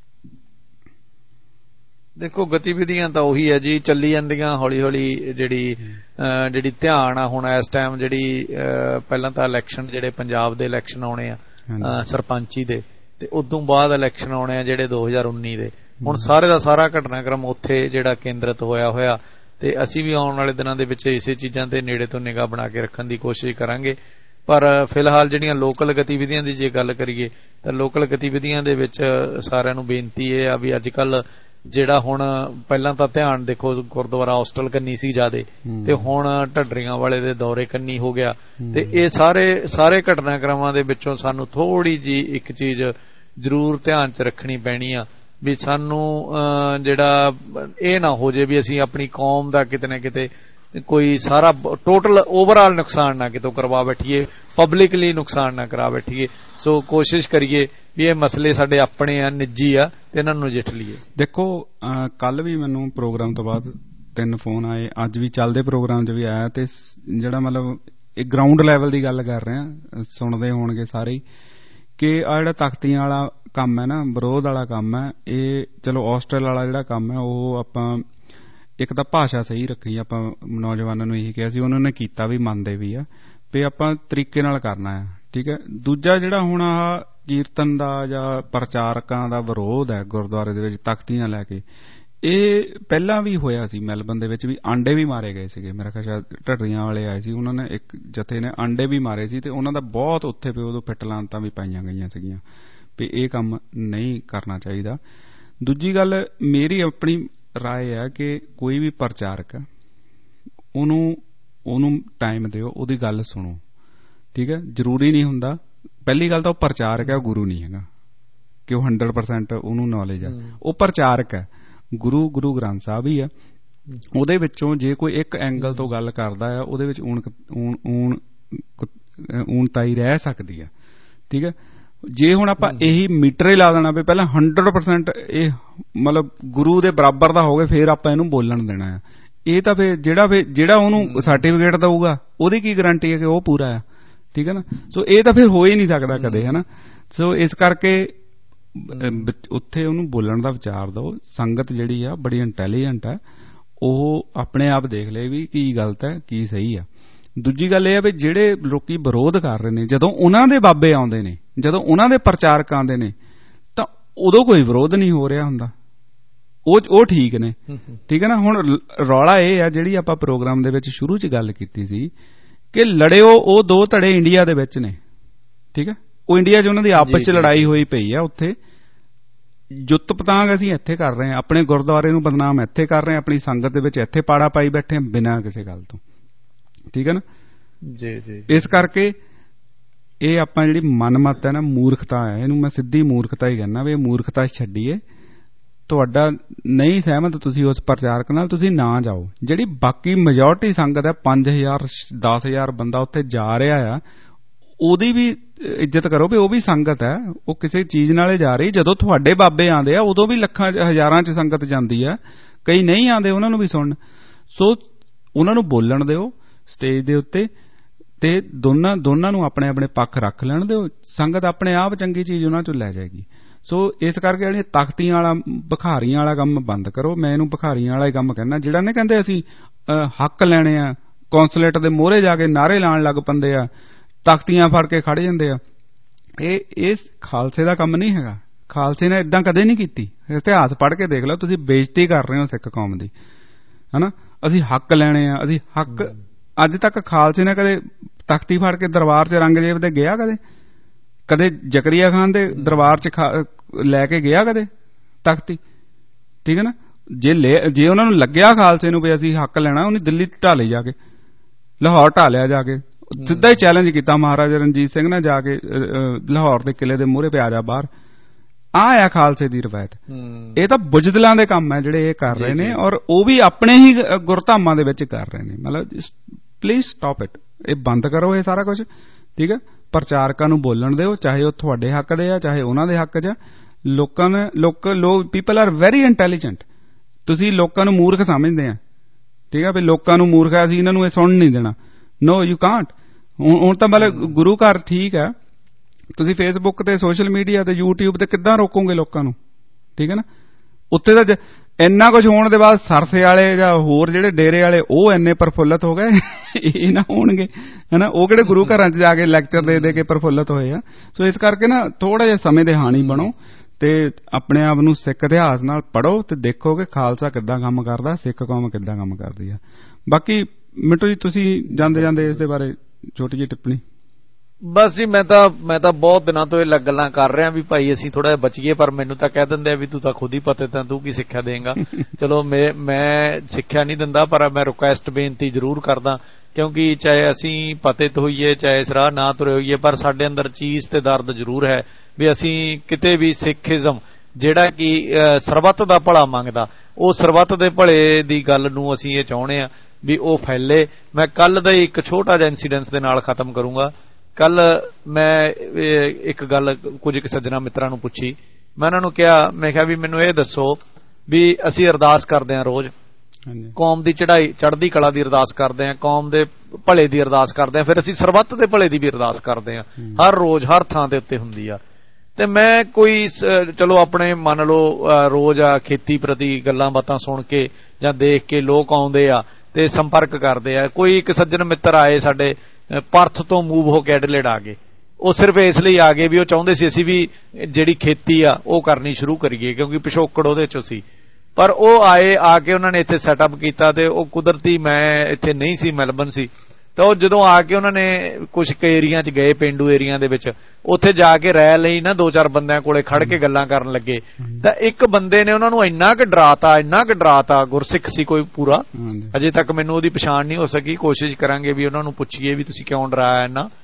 ਦੇਖੋ ਗਤੀਵਿਧੀਆਂ ਤਾਂ ਉਹੀ ਹੈ ਜੀ, ਚੱਲੀ ਜਾਂਦੀਆਂ ਹੌਲੀ ਹੌਲੀ। ਜਿਹੜੀ ਧਿਆਨ ਆ ਹੁਣ ਇਸ ਟਾਈਮ ਜਿਹੜੀ ਪਹਿਲਾਂ ਤਾਂ ਇਲੈਕਸ਼ਨ ਜਿਹੜੇ ਪੰਜਾਬ ਦੇ ਇਲੈਕਸ਼ਨ ਆਉਣੇ ਆ ਸਰਪੰਚੀ ਦੇ, ਤੇ ਉਦੋਂ ਬਾਅਦ ਇਲੈਕਸ਼ਨ ਆਉਣੇ ਆ ਜਿਹੜੇ 2019 ਦੇ। ਹੁਣ ਸਾਰੇ ਦਾ ਸਾਰਾ ਘਟਨਾਕ੍ਰਮ ਉੱਥੇ ਜਿਹੜਾ ਕੇਂਦਰਿਤ ਹੋਇਆ ਤੇ ਅਸੀਂ ਵੀ ਆਉਣ ਵਾਲੇ ਦਿਨਾਂ ਦੇ ਵਿੱਚ ਇਸੇ ਚੀਜ਼ਾਂ ਤੇ ਨੇੜੇ ਤੋਂ ਨਿਗਾਹ ਬਣਾ ਕੇ ਰੱਖਣ ਦੀ ਕੋਸ਼ਿਸ਼ ਕਰਾਂਗੇ। ਪਰ ਫਿਲਹਾਲ ਜਿਹੜੀਆਂ ਲੋਕਲ ਗਤੀਵਿਧੀਆਂ ਦੀ ਜੇ ਗੱਲ ਕਰੀਏ ਤਾਂ ਲੋਕਲ ਗਤੀਵਿਧੀਆਂ ਦੇ ਵਿੱਚ ਸਾਰਿਆਂ ਨੂੰ ਬੇਨਤੀ ਇਹ ਆ ਵੀ ਅੱਜ ਕੱਲ ਜਿਹੜਾ ਹੁਣ ਪਹਿਲਾਂ ਤਾਂ ਧਿਆਨ ਦੇਖੋ ਗੁਰਦੁਆਰਾ ਹੋਸਟਲ ਕੰਨੀ ਸੀ ਜ਼ਿਆਦੇ, ਤੇ ਹੁਣ ਢੱਡਰੀਆਂ ਵਾਲੇ ਦੇ ਦੌਰੇ ਕੰਨੀ ਹੋ ਗਿਆ। ਤੇ ਇਹ ਸਾਰੇ ਘਟਨਾਕ੍ਰਮਾਂ ਦੇ ਵਿੱਚੋਂ ਸਾਨੂੰ ਥੋੜੀ ਜੀ ਇੱਕ ਚੀਜ਼ ਜ਼ਰੂਰ ਧਿਆਨ 'ਚ ਰੱਖਣੀ ਪੈਣੀ ਆ ਵੀ ਸਾਨੂੰ ਜਿਹੜਾ ਇਹ ਨਾ ਹੋ ਜੇ ਵੀ ਅਸੀਂ ਆਪਣੀ ਕੌਮ ਦਾ ਕਿਤੇ ਨਾ ਕਿਤੇ ਕੋਈ ਸਾਰਾ ਟੋਟਲ ਓਵਰਆਲ ਨੁਕਸਾਨ ਨਾ ਕਿਤੋਂ ਕਰਵਾ ਬੈਠੀਏ, ਪਬਲਿਕਲੀ ਨੁਕਸਾਨ ਨਾ ਕਰਾ ਬੈਠੀਏ। ਸੋ ਕੋਸ਼ਿਸ਼ ਕਰੀਏ ਵੀ ਇਹ ਮਸਲੇ ਸਾਡੇ ਆਪਣੇ ਆ, ਨਿੱਜੀ ਆ, ਤੇ ਇਹਨਾਂ ਨੂੰ ਨਜਿੱਠ ਲਈਏ। ਦੇਖੋ ਕੱਲ ਵੀ ਮੈਨੂੰ ਪ੍ਰੋਗਰਾਮ ਤੋਂ ਬਾਅਦ 3 ਫੋਨ ਆਏ, ਅੱਜ ਵੀ ਚੱਲਦੇ ਪ੍ਰੋਗਰਾਮ 'ਚ ਵੀ ਆਇਆ, ਤੇ ਜਿਹੜਾ ਮਤਲਬ ਇਹ ਗਰਾਊਂਡ ਲੈਵਲ ਦੀ ਗੱਲ ਕਰ ਰਹੇ ਆ, ਸੁਣਦੇ ਹੋਣਗੇ ਸਾਰੇ ਹੀ, ਕਿ ਆ ਜਿਹੜਾ ਤਖਤੀਆਂ ਵਾਲਾ ਕੰਮ ਹੈ ਨਾ, ਵਿਰੋਧ ਵਾਲਾ ਕੰਮ ਹੈ, ਇਹ ਚਲੋ ਹੋਸਟਲ ਵਾਲਾ ਜਿਹੜਾ ਕੰਮ ਹੈ ਉਹ ਆਪਾਂ ਇੱਕ ਤਾਂ ਭਾਸ਼ਾ ਸਹੀ ਰੱਖੀ, ਆਪਾਂ ਨੌਜਵਾਨਾਂ ਨੂੰ ਇਹੀ ਕਿਹਾ ਸੀ, ਉਹਨਾਂ ਨੇ ਕੀਤਾ ਵੀ, ਮੰਨਦੇ ਵੀ ਆ ਵੀ ਆਪਾਂ ਤਰੀਕੇ ਨਾਲ ਕਰਨਾ ਹੈ, ਠੀਕ ਹੈ। ਦੂਜਾ ਜਿਹੜਾ ਹੁਣ ਆਹ ਕੀਰਤਨ ਦਾ ਜਾਂ ਪ੍ਰਚਾਰਕਾਂ ਦਾ ਵਿਰੋਧ ਹੈ ਗੁਰਦੁਆਰੇ ਦੇ ਵਿੱਚ ਤਖਤੀਆਂ ਲੈ ਕੇ, ਇਹ ਪਹਿਲਾਂ ਵੀ ਹੋਇਆ ਸੀ ਮੈਲਬਨ ਦੇ ਵਿੱਚ ਵੀ, ਆਂਡੇ ਵੀ ਮਾਰੇ ਗਏ ਸੀਗੇ। ਮੇਰਾ ਖਿਆਲ ਸ਼ਾਇਦ ਢੱਡਰੀਆਂ ਵਾਲੇ ਆਏ ਸੀ, ਉਹਨਾਂ ਨੇ ਇੱਕ ਜਥੇ ਨੇ ਆਂਡੇ ਵੀ ਮਾਰੇ ਸੀ, ਤੇ ਉਹਨਾਂ ਦਾ ਬਹੁਤ ਉੱਥੇ ਵੀ ਉਦੋਂ ਫਿੱਟਲਾਂਤਾਂ ਵੀ ਪਾਈਆਂ ਗਈਆਂ ਸੀਗੀਆਂ ਵੀ ਇਹ ਕੰਮ ਨਹੀਂ ਕਰਨਾ ਚਾਹੀਦਾ। ਦੂਜੀ ਗੱਲ ਮੇਰੀ ਆਪਣੀ ਰਾਏ ਹੈ ਕਿ ਕੋਈ ਵੀ ਪ੍ਰਚਾਰਕ ਹੈ ਉਹਨੂੰ ਟਾਈਮ ਦਿਓ, ਉਹਦੀ ਗੱਲ ਸੁਣੋ, ਠੀਕ ਹੈ। ਜ਼ਰੂਰੀ ਨਹੀਂ ਹੁੰਦਾ, ਪਹਿਲੀ ਗੱਲ ਤਾਂ ਉਹ ਪ੍ਰਚਾਰਕ ਹੈ, ਉਹ ਗੁਰੂ ਨਹੀਂ ਹੈਗਾ ਕਿ ਉਹ 100% ਉਹਨੂੰ ਨੌਲੇਜ ਹੈ। ਉਹ ਪ੍ਰਚਾਰਕ ਹੈ, ਗੁਰੂ ਗ੍ਰੰਥ ਸਾਹਿਬ ਹੀ ਆ। ਉਹਦੇ ਵਿੱਚੋਂ ਜੇ ਕੋਈ ਇੱਕ ਐਂਗਲ ਤੋਂ ਗੱਲ ਕਰਦਾ ਆ ਉਹਦੇ ਵਿੱਚ ਊਣਤਾਈ ਰਹਿ ਸਕਦੀ ਆ। ਠੀਕ ਹੈ, ਜੇ ਹੁਣ ਆਪਾਂ ਇਹੀ ਮੀਟਰ ਹੀ ਲਾ ਦੇਣਾ ਵੀ ਪਹਿਲਾਂ 100% ਇਹ ਮਤਲਬ ਗੁਰੂ ਦੇ ਬਰਾਬਰ ਦਾ ਹੋਵੇ ਫਿਰ ਆਪਾਂ ਇਹਨੂੰ ਬੋਲਣ ਦੇਣਾ ਆ, ਇਹ ਤਾਂ ਫਿਰ ਜਿਹੜਾ ਉਹਨੂੰ ਸਰਟੀਫਿਕੇਟ ਦਊਗਾ ਉਹਦੀ ਕੀ ਗਾਰੰਟੀ ਹੈ ਕਿ ਉਹ ਪੂਰਾ ਆ। ਠੀਕ ਹੈ ਨਾ, ਸੋ ਇਹ ਤਾਂ ਫਿਰ ਹੋ ਹੀ ਨਹੀਂ ਸਕਦਾ ਕਦੇ, ਹੈ ਨਾ। ਸੋ ਇਸ ਕਰਕੇ ਉੱਥੇ ਉਹਨੂੰ ਬੋਲਣ ਦਾ ਵਿਚਾਰ ਦਿਓ। ਸੰਗਤ ਜਿਹੜੀ ਆ ਬੜੀ ਇੰਟੈਲੀਜੈਂਟ ਹੈ, ਉਹ ਆਪਣੇ ਆਪ ਦੇਖ ਲਏ ਵੀ ਕੀ ਗਲਤ ਹੈ ਕੀ ਸਹੀ ਆ। ਦੂਜੀ ਗੱਲ ਇਹ ਆ ਵੀ ਜਿਹੜੇ ਲੋਕੀ ਵਿਰੋਧ ਕਰ ਰਹੇ ਨੇ, ਜਦੋਂ ਉਹਨਾਂ ਦੇ ਬਾਬੇ ਆਉਂਦੇ ਨੇ, ਜਦੋਂ ਉਹਨਾਂ ਦੇ ਪ੍ਰਚਾਰਕ ਆਉਂਦੇ ਨੇ, ਤਾਂ ਉਦੋਂ ਕੋਈ ਵਿਰੋਧ ਨਹੀਂ ਹੋ ਰਿਹਾ ਹੁੰਦਾ, ਉਹ ਠੀਕ ਨੇ। ਠੀਕ ਹੈ ਨਾ। ਹੁਣ ਰੌਲਾ ਇਹ ਆ, ਜਿਹੜੀ ਆਪਾਂ ਪ੍ਰੋਗਰਾਮ ਦੇ ਵਿੱਚ ਸ਼ੁਰੂ 'ਚ ਗੱਲ ਕੀਤੀ ਸੀ ਕਿ ਲੜਿਓ ਉਹ ਦੋ ਧੜੇ ਇੰਡੀਆ ਦੇ ਵਿੱਚ ਨੇ। ਠੀਕ ਹੈ, ਉਹ ਇੰਡੀਆ 'ਚ ਉਹਨਾਂ ਦੀ ਆਪਸ 'ਚ ਲੜਾਈ ਹੋਈ ਪਈ ਆ। ਉੱਥੇ ਜੁੱਤ ਪਤਾੰਗ ਅਸੀਂ ਇੱਥੇ ਕਰ ਰਹੇ ਹਾਂ, ਆਪਣੇ ਗੁਰਦੁਆਰੇ ਨੂੰ ਬਦਨਾਮ ਇੱਥੇ ਕਰ ਰਹੇ ਹਾਂ, ਆਪਣੀ ਸੰਗਤ ਦੇ ਵਿੱਚ ਇੱਥੇ ਪਾੜਾ ਪਾਈ ਬੈਠੇ ਹਾਂ ਬਿਨਾਂ ਕਿਸੇ ਗੱਲ ਤੋਂ। ਠੀਕ ਹੈ ਨਾ ਜੀ। ਇਸ ਕਰਕੇ ਇਹ ਆਪਾਂ ਜਿਹੜੀ ਮਨਮਤ ਹੈ ਨਾ, ਮੂਰਖਤਾ ਹੈ, ਇਹਨੂੰ ਮੈਂ ਸਿੱਧੀ ਮੂਰਖਤਾ ਹੀ ਕਹਿੰਦਾ ਵੀ ਇਹ ਮੂਰਖਤਾ ਛੱਡੀਏ। ਤੁਹਾਡਾ ਨਹੀਂ ਸਹਿਮਤ ਤੁਸੀਂ ਉਸ ਪ੍ਰਚਾਰਕ ਨਾਲ, ਤੁਸੀਂ ਨਾ ਜਾਓ। ਜਿਹੜੀ ਬਾਕੀ ਮੈਜੋਰਟੀ ਸੰਗਤ ਹੈ 5000 10,000 ਬੰਦਾ ਉੱਥੇ ਜਾ ਰਿਹਾ ਆ, ਉਹਦੀ ਵੀ ਇੱਜ਼ਤ ਕਰੋ ਵੀ ਉਹ ਵੀ ਸੰਗਤ ਹੈ, ਉਹ ਕਿਸੇ ਚੀਜ਼ ਨਾਲੇ ਜਾ ਰਹੀ। ਜਦੋਂ ਤੁਹਾਡੇ ਬਾਬੇ ਆਉਂਦੇ ਆ ਉਦੋਂ ਵੀ ਲੱਖਾਂ ਹਜ਼ਾਰਾਂ 'ਚ ਸੰਗਤ ਜਾਂਦੀ ਆ, ਕਈ ਨਹੀਂ ਆਉਂਦੇ, ਉਹਨਾਂ ਨੂੰ ਵੀ ਸੁਣਨ। ਸੋ ਉਹਨਾਂ ਨੂੰ ਬੋਲਣ ਦਿਓ ਸਟੇਜ ਦੇ ਉੱਤੇ, ਤੇ ਦੋਨਾਂ ਨੂੰ ਆਪਣੇ ਆਪਣੇ ਪੱਖ ਰੱਖ ਲੈਣ ਦਿਓ। ਸੰਗਤ ਆਪਣੇ ਆਪ ਚੰਗੀ ਚੀਜ਼ ਉਹਨਾਂ 'ਚੋਂ ਲੈ ਜਾਏਗੀ। ਸੋ ਇਸ ਕਰਕੇ ਜਿਹੜੀਆਂ ਤਖਤੀਆਂ ਵਾਲਾ ਭਿਖਾਰੀਆਂ ਵਾਲਾ ਕੰਮ ਬੰਦ ਕਰੋ। ਮੈਂ ਇਹਨੂੰ ਭਿਖਾਰੀਆਂ ਵਾਲਾ ਹੀ ਕੰਮ ਕਹਿੰਦਾ। ਜਿਹੜਾ ਨਹੀਂ ਕਹਿੰਦੇ ਅਸੀਂ ਹੱਕ ਲੈਣੇ ਆ, ਕੌਂਸਲੇਟ ਦੇ ਮੋਹਰੇ ਜਾ ਕੇ ਨਾਅਰੇ ਲਾਉਣ ਲੱਗ ਪੈਂਦੇ ਆ, ਤਖਤੀਆਂ ਫੜ ਕੇ ਖੜੇ ਜਾਂਦੇ ਆ, ਇਹ ਖਾਲਸੇ ਦਾ ਕੰਮ ਨਹੀਂ ਹੈਗਾ। ਖਾਲਸੇ ਨੇ ਇਦਾਂ ਕਦੇ ਨਹੀਂ ਕੀਤੀ। ਇਤਿਹਾਸ ਪੜ੍ਹ ਕੇ ਦੇਖ ਲਓ, ਤੁਸੀਂ ਬੇਇੱਜ਼ਤੀ ਕਰ ਰਹੇ ਹੋ ਸਿੱਖ ਕੌਮ ਦੀ, ਹਨਾ। ਅਸੀਂ ਹੱਕ ਲੈਣੇ ਆ, ਅਸੀਂ ਹੱਕ। ਅੱਜ ਤੱਕ ਖਾਲਸੇ ਨੇ ਕਦੇ ਤਖਤੀ ਫੜ ਕੇ ਦਰਬਾਰ 'ਚ ਰੰਗਜੇਬ ਦੇ ਗਿਆ? ਕਦੇ ਜ਼ਕਰੀਆ ਖਾਨ ਦੇ ਦਰਬਾਰ 'ਚ ਲੈ ਕੇ ਗਿਆ ਕਦੇ ਤਖਤੀ? ਠੀਕ ਹੈ ਨਾ। ਜੇ ਉਹਨਾਂ ਨੂੰ ਲੱਗਿਆ ਖਾਲਸੇ ਨੂੰ ਵੀ ਅਸੀਂ ਹੱਕ ਲੈਣਾ, ਉਹਨੇ ਦਿੱਲੀ ਢਾਲੇ ਜਾ ਕੇ, ਲਾਹੌਰ ਢਾਲਿਆ ਜਾ ਕੇ, ਸਿੱਧਾ ਹੀ ਚੈਲੰਜ ਕੀਤਾ ਮਹਾਰਾਜਾ ਰਣਜੀਤ ਸਿੰਘ ਨੇ ਜਾ ਕੇ ਲਾਹੌਰ ਦੇ ਕਿਲੇ ਦੇ ਮੂਹਰੇ ਪਿਆ ਜਾ ਬਾਹਰ। ਆ ਖਾਲਸੇ ਦੀ ਰਵਾਇਤ। ਇਹ ਤਾਂ ਬੁਜ਼ਦਲਾਂ ਦੇ ਕੰਮ ਹੈ ਜਿਹੜੇ ਇਹ ਕਰ ਰਹੇ ਨੇ, ਔਰ ਉਹ ਵੀ ਆਪਣੇ ਹੀ ਗੁਰਧਾਮਾਂ ਦੇ ਵਿੱਚ ਕਰ ਰਹੇ ਨੇ। ਮਤਲਬ ਪਲੀਜ਼ ਸਟਾਪ ਇਟ, ਇਹ ਬੰਦ ਕਰੋ ਇਹ ਸਾਰਾ ਕੁਝ। ਠੀਕ ਹੈ, ਪ੍ਰਚਾਰਕਾਂ ਨੂੰ ਬੋਲਣ ਦਿਓ, ਚਾਹੇ ਉਹ ਤੁਹਾਡੇ ਹੱਕ ਦੇ ਆ ਚਾਹੇ ਉਹਨਾਂ ਦੇ ਹੱਕ 'ਚ। People are very intelligent. ਤੁਸੀਂ ਲੋਕਾਂ ਨੂੰ ਮੂਰਖ ਸਮਝਦੇ ਆ। ਠੀਕ ਹੈ, ਵੀ ਲੋਕਾਂ ਨੂੰ ਮੂਰਖ ਹੈ, ਅਸੀਂ ਇਹਨਾਂ ਨੂੰ ਇਹ ਸੁਣ ਨਹੀਂ ਦੇਣਾ। No you can't. ਹੁਣ ਤਾਂ ਮਤਲਬ ਗੁਰੂ ਘਰ ਠੀਕ ਹੈ, ਤੁਸੀਂ ਫੇਸਬੁੱਕ ਤੇ ਸੋਸ਼ਲ ਮੀਡੀਆ ਤੇ YouTube ਤੇ ਕਿੱਦਾਂ ਰੋਕੋਗੇ ਲੋਕਾਂ ਨੂੰ? ਠੀਕ ਹੈ ਨਾ। ਉੱਥੇ ਤਾਂ ਇੰਨਾ ਕੁਝ ਹੋਣ ਦੇ ਬਾਅਦ ਸਰਸੇ ਵਾਲੇ ਜਾਂ ਹੋਰ ਜਿਹੜੇ ਡੇਰੇ ਵਾਲੇ ਉਹ ਇੰਨੇ ਪ੍ਰਫੁੱਲਤ ਹੋ ਗਏ, ਇਹ ਨਾ ਹੋਣਗੇ, ਹਨਾ। ਉਹ ਕਿਹੜੇ ਗੁਰੂ ਘਰਾਂ 'ਚ ਜਾ ਕੇ ਲੈਕਚਰ ਦੇ ਕੇ ਪ੍ਰਫੁੱਲਤ ਹੋਏ ਆ। ਸੋ ਇਸ ਕਰਕੇ ਨਾ ਥੋੜਾ ਜਿਹਾ ਸਮੇਂ ਦੇ ਹਾਣੀ ਬਣੋ ਤੇ ਆਪਣੇ ਆਪ ਨੂੰ ਸਿੱਖ ਇਤਿਹਾਸ ਨਾਲ ਪੜ੍ਹੋ ਤੇ ਦੇਖੋ ਕਿ ਖਾਲਸਾ ਕਿੱਦਾਂ ਕੰਮ ਕਰਦਾ, ਸਿੱਖ ਕੌਮ ਕਿੱਦਾਂ ਕੰਮ ਕਰਦੀ ਆ। ਬਾਕੀ ਮਿੰਟੂ ਜੀ ਤੁਸੀਂ ਜਾਂਦੇ ਜਾਂਦੇ ਇਸ ਦੇ ਬਾਰੇ ਛੋਟੀ ਜਿਹੀ ਟਿੱਪਣੀ। ਬਸ ਜੀ, ਮੈਂ ਤਾਂ ਬਹੁਤ ਦਿਨਾਂ ਤੋਂ ਇਹ ਗੱਲਾਂ ਕਰ ਰਿਹਾ ਵੀ ਭਾਈ ਅਸੀਂ ਥੋੜਾ ਜਿਹਾ ਬਚੀਏ, ਪਰ ਮੈਨੂੰ ਤਾਂ ਕਹਿ ਦਿੰਦੇ ਆ ਵੀ ਤੂੰ ਤਾਂ ਖੁਦ ਹੀ ਪਤੇ ਤਾਂ ਤੂੰ ਕੀ ਸਿੱਖਿਆ ਦੇਂਗਾ। ਚਲੋ ਮੈਂ ਸਿੱਖਿਆ ਨਹੀਂ ਦਿੰਦਾ, ਪਰ ਮੈਂ ਰਿਕੁਐਸਟ ਬੇਨਤੀ ਜ਼ਰੂਰ ਕਰਦਾ, ਕਿਉਂਕਿ ਚਾਹੇ ਅਸੀਂ ਪਤਿਤ ਹੋਈਏ ਚਾਹੇ ਇਸ ਰਾਹ ਨਾ ਤੁਰੇ ਹੋਈਏ, ਪਰ ਸਾਡੇ ਅੰਦਰ ਚੀਜ਼ ਤੇ ਦਰਦ ਜ਼ਰੂਰ ਹੈ ਵੀ ਅਸੀਂ ਕਿਤੇ ਵੀ ਸਿੱਖੀਜ਼ਮ ਜਿਹੜਾ ਕਿ ਸਰਬੱਤ ਦਾ ਭਲਾ ਮੰਗਦਾ, ਉਹ ਸਰਬੱਤ ਦੇ ਭਲੇ ਦੀ ਗੱਲ ਨੂੰ ਅਸੀਂ ਇਹ ਚਾਹੁੰਦੇ ਆ ਵੀ ਉਹ ਫੈਲੇ। ਮੈਂ ਕੱਲ ਦਾ ਇੱਕ ਛੋਟਾ ਜਿਹਾ ਇਨਸੀਡੈਂਸ ਦੇ ਨਾਲ ਖਤਮ ਕਰੂੰਗਾ। ਕੱਲ ਮੈਂ ਇੱਕ ਗੱਲ ਕੁਝ ਸੱਜਣਾ ਮਿੱਤਰਾਂ ਨੂੰ ਪੁੱਛੀ। ਮੈਂ ਉਹਨਾਂ ਨੂੰ ਕਿਹਾ, ਮੈਂ ਕਿਹਾ ਵੀ ਮੈਨੂੰ ਇਹ ਦੱਸੋ ਵੀ ਅਸੀਂ ਅਰਦਾਸ ਕਰਦੇ ਹਾਂ ਰੋਜ਼, ਕੌਮ ਦੀ ਚੜ੍ਹਦੀ ਕਲਾ ਦੀ ਅਰਦਾਸ ਕਰਦੇ ਹਾਂ, ਕੌਮ ਦੇ ਭਲੇ ਦੀ ਅਰਦਾਸ ਕਰਦੇ ਹਾਂ, ਫਿਰ ਅਸੀਂ ਸਰਬੱਤ ਦੇ ਭਲੇ ਦੀ ਵੀ ਅਰਦਾਸ ਕਰਦੇ ਹਾਂ। ਹਰ ਰੋਜ਼ ਹਰ ਥਾਂ ਦੇ ਉੱਤੇ ਹੁੰਦੀ ਆ। ਤੇ ਮੈਂ ਕੋਈ ਚਲੋ ਆਪਣੇ ਮੰਨ ਲਓ ਰੋਜ਼ ਖੇਤੀ ਪ੍ਰਤੀ ਗੱਲਾਂ ਬਾਤਾਂ ਸੁਣ ਕੇ ਜਾਂ ਦੇਖ ਕੇ ਲੋਕ ਆਉਂਦੇ ਆ ਤੇ ਸੰਪਰਕ ਕਰਦੇ ਆ। ਕੋਈ ਇੱਕ ਸੱਜਣ ਮਿੱਤਰ ਆਏ ਸਾਡੇ ਪਰਥ ਤੋਂ ਮੂਵ ਹੋ ਕੇ ਐਡੀਲੇਡ ਆ ਗਏ। ਉਹ ਸਿਰਫ ਇਸ ਲਈ ਆ ਗਏ ਵੀ ਉਹ ਚਾਹੁੰਦੇ ਸੀ ਅਸੀਂ ਵੀ ਜਿਹੜੀ ਖੇਤੀ ਆ ਉਹ ਕਰਨੀ ਸ਼ੁਰੂ ਕਰੀਏ, ਕਿਉਂਕਿ ਪਿਛੋਕੜ ਉਹਦੇ 'ਚੋਂ ਸੀ। ਪਰ ਉਹ ਆਏ, ਆ ਕੇ ਉਹਨਾਂ ਨੇ ਇੱਥੇ ਸੈਟਅਪ ਕੀਤਾ ਤੇ ਉਹ ਕੁਦਰਤੀ ਮੈਂ ਇੱਥੇ ਨਹੀਂ ਸੀ, ਮੈਲਬਨ ਸੀ, ਤਾਂ ਉਹ ਜਦੋਂ ਆ ਕੇ ਉਹਨਾਂ ਨੇ ਕੁਝ ਏਰੀਆ 'ਚ ਗਏ, ਪੇਂਡੂ ਏਰੀਆ ਦੇ ਵਿੱਚ, ਉੱਥੇ ਜਾ ਕੇ ਰਹਿ ਲਈ ਨਾ 2-4 ਬੰਦਿਆਂ ਕੋਲੇ ਖੜ ਕੇ ਗੱਲਾਂ ਕਰਨ ਲੱਗੇ ਤਾਂ ਇੱਕ ਬੰਦੇ ਨੇ ਉਹਨਾਂ ਨੂੰ ਇੰਨਾ ਕੁ ਡਰਾਤਾ, ਗੁਰਸਿੱਖ ਸੀ ਕੋਈ ਪੂਰਾ, ਅਜੇ ਤੱਕ ਮੈਨੂੰ ਉਹਦੀ ਪਛਾਣ ਨਹੀਂ ਹੋ ਸਕੀ, ਕੋਸ਼ਿਸ਼ ਕਰਾਂਗੇ ਵੀ ਉਹਨਾਂ ਨੂੰ ਪੁੱਛੀਏ ਵੀ ਤੁਸੀਂ ਕਿਉਂ ਡਰਾਇਆ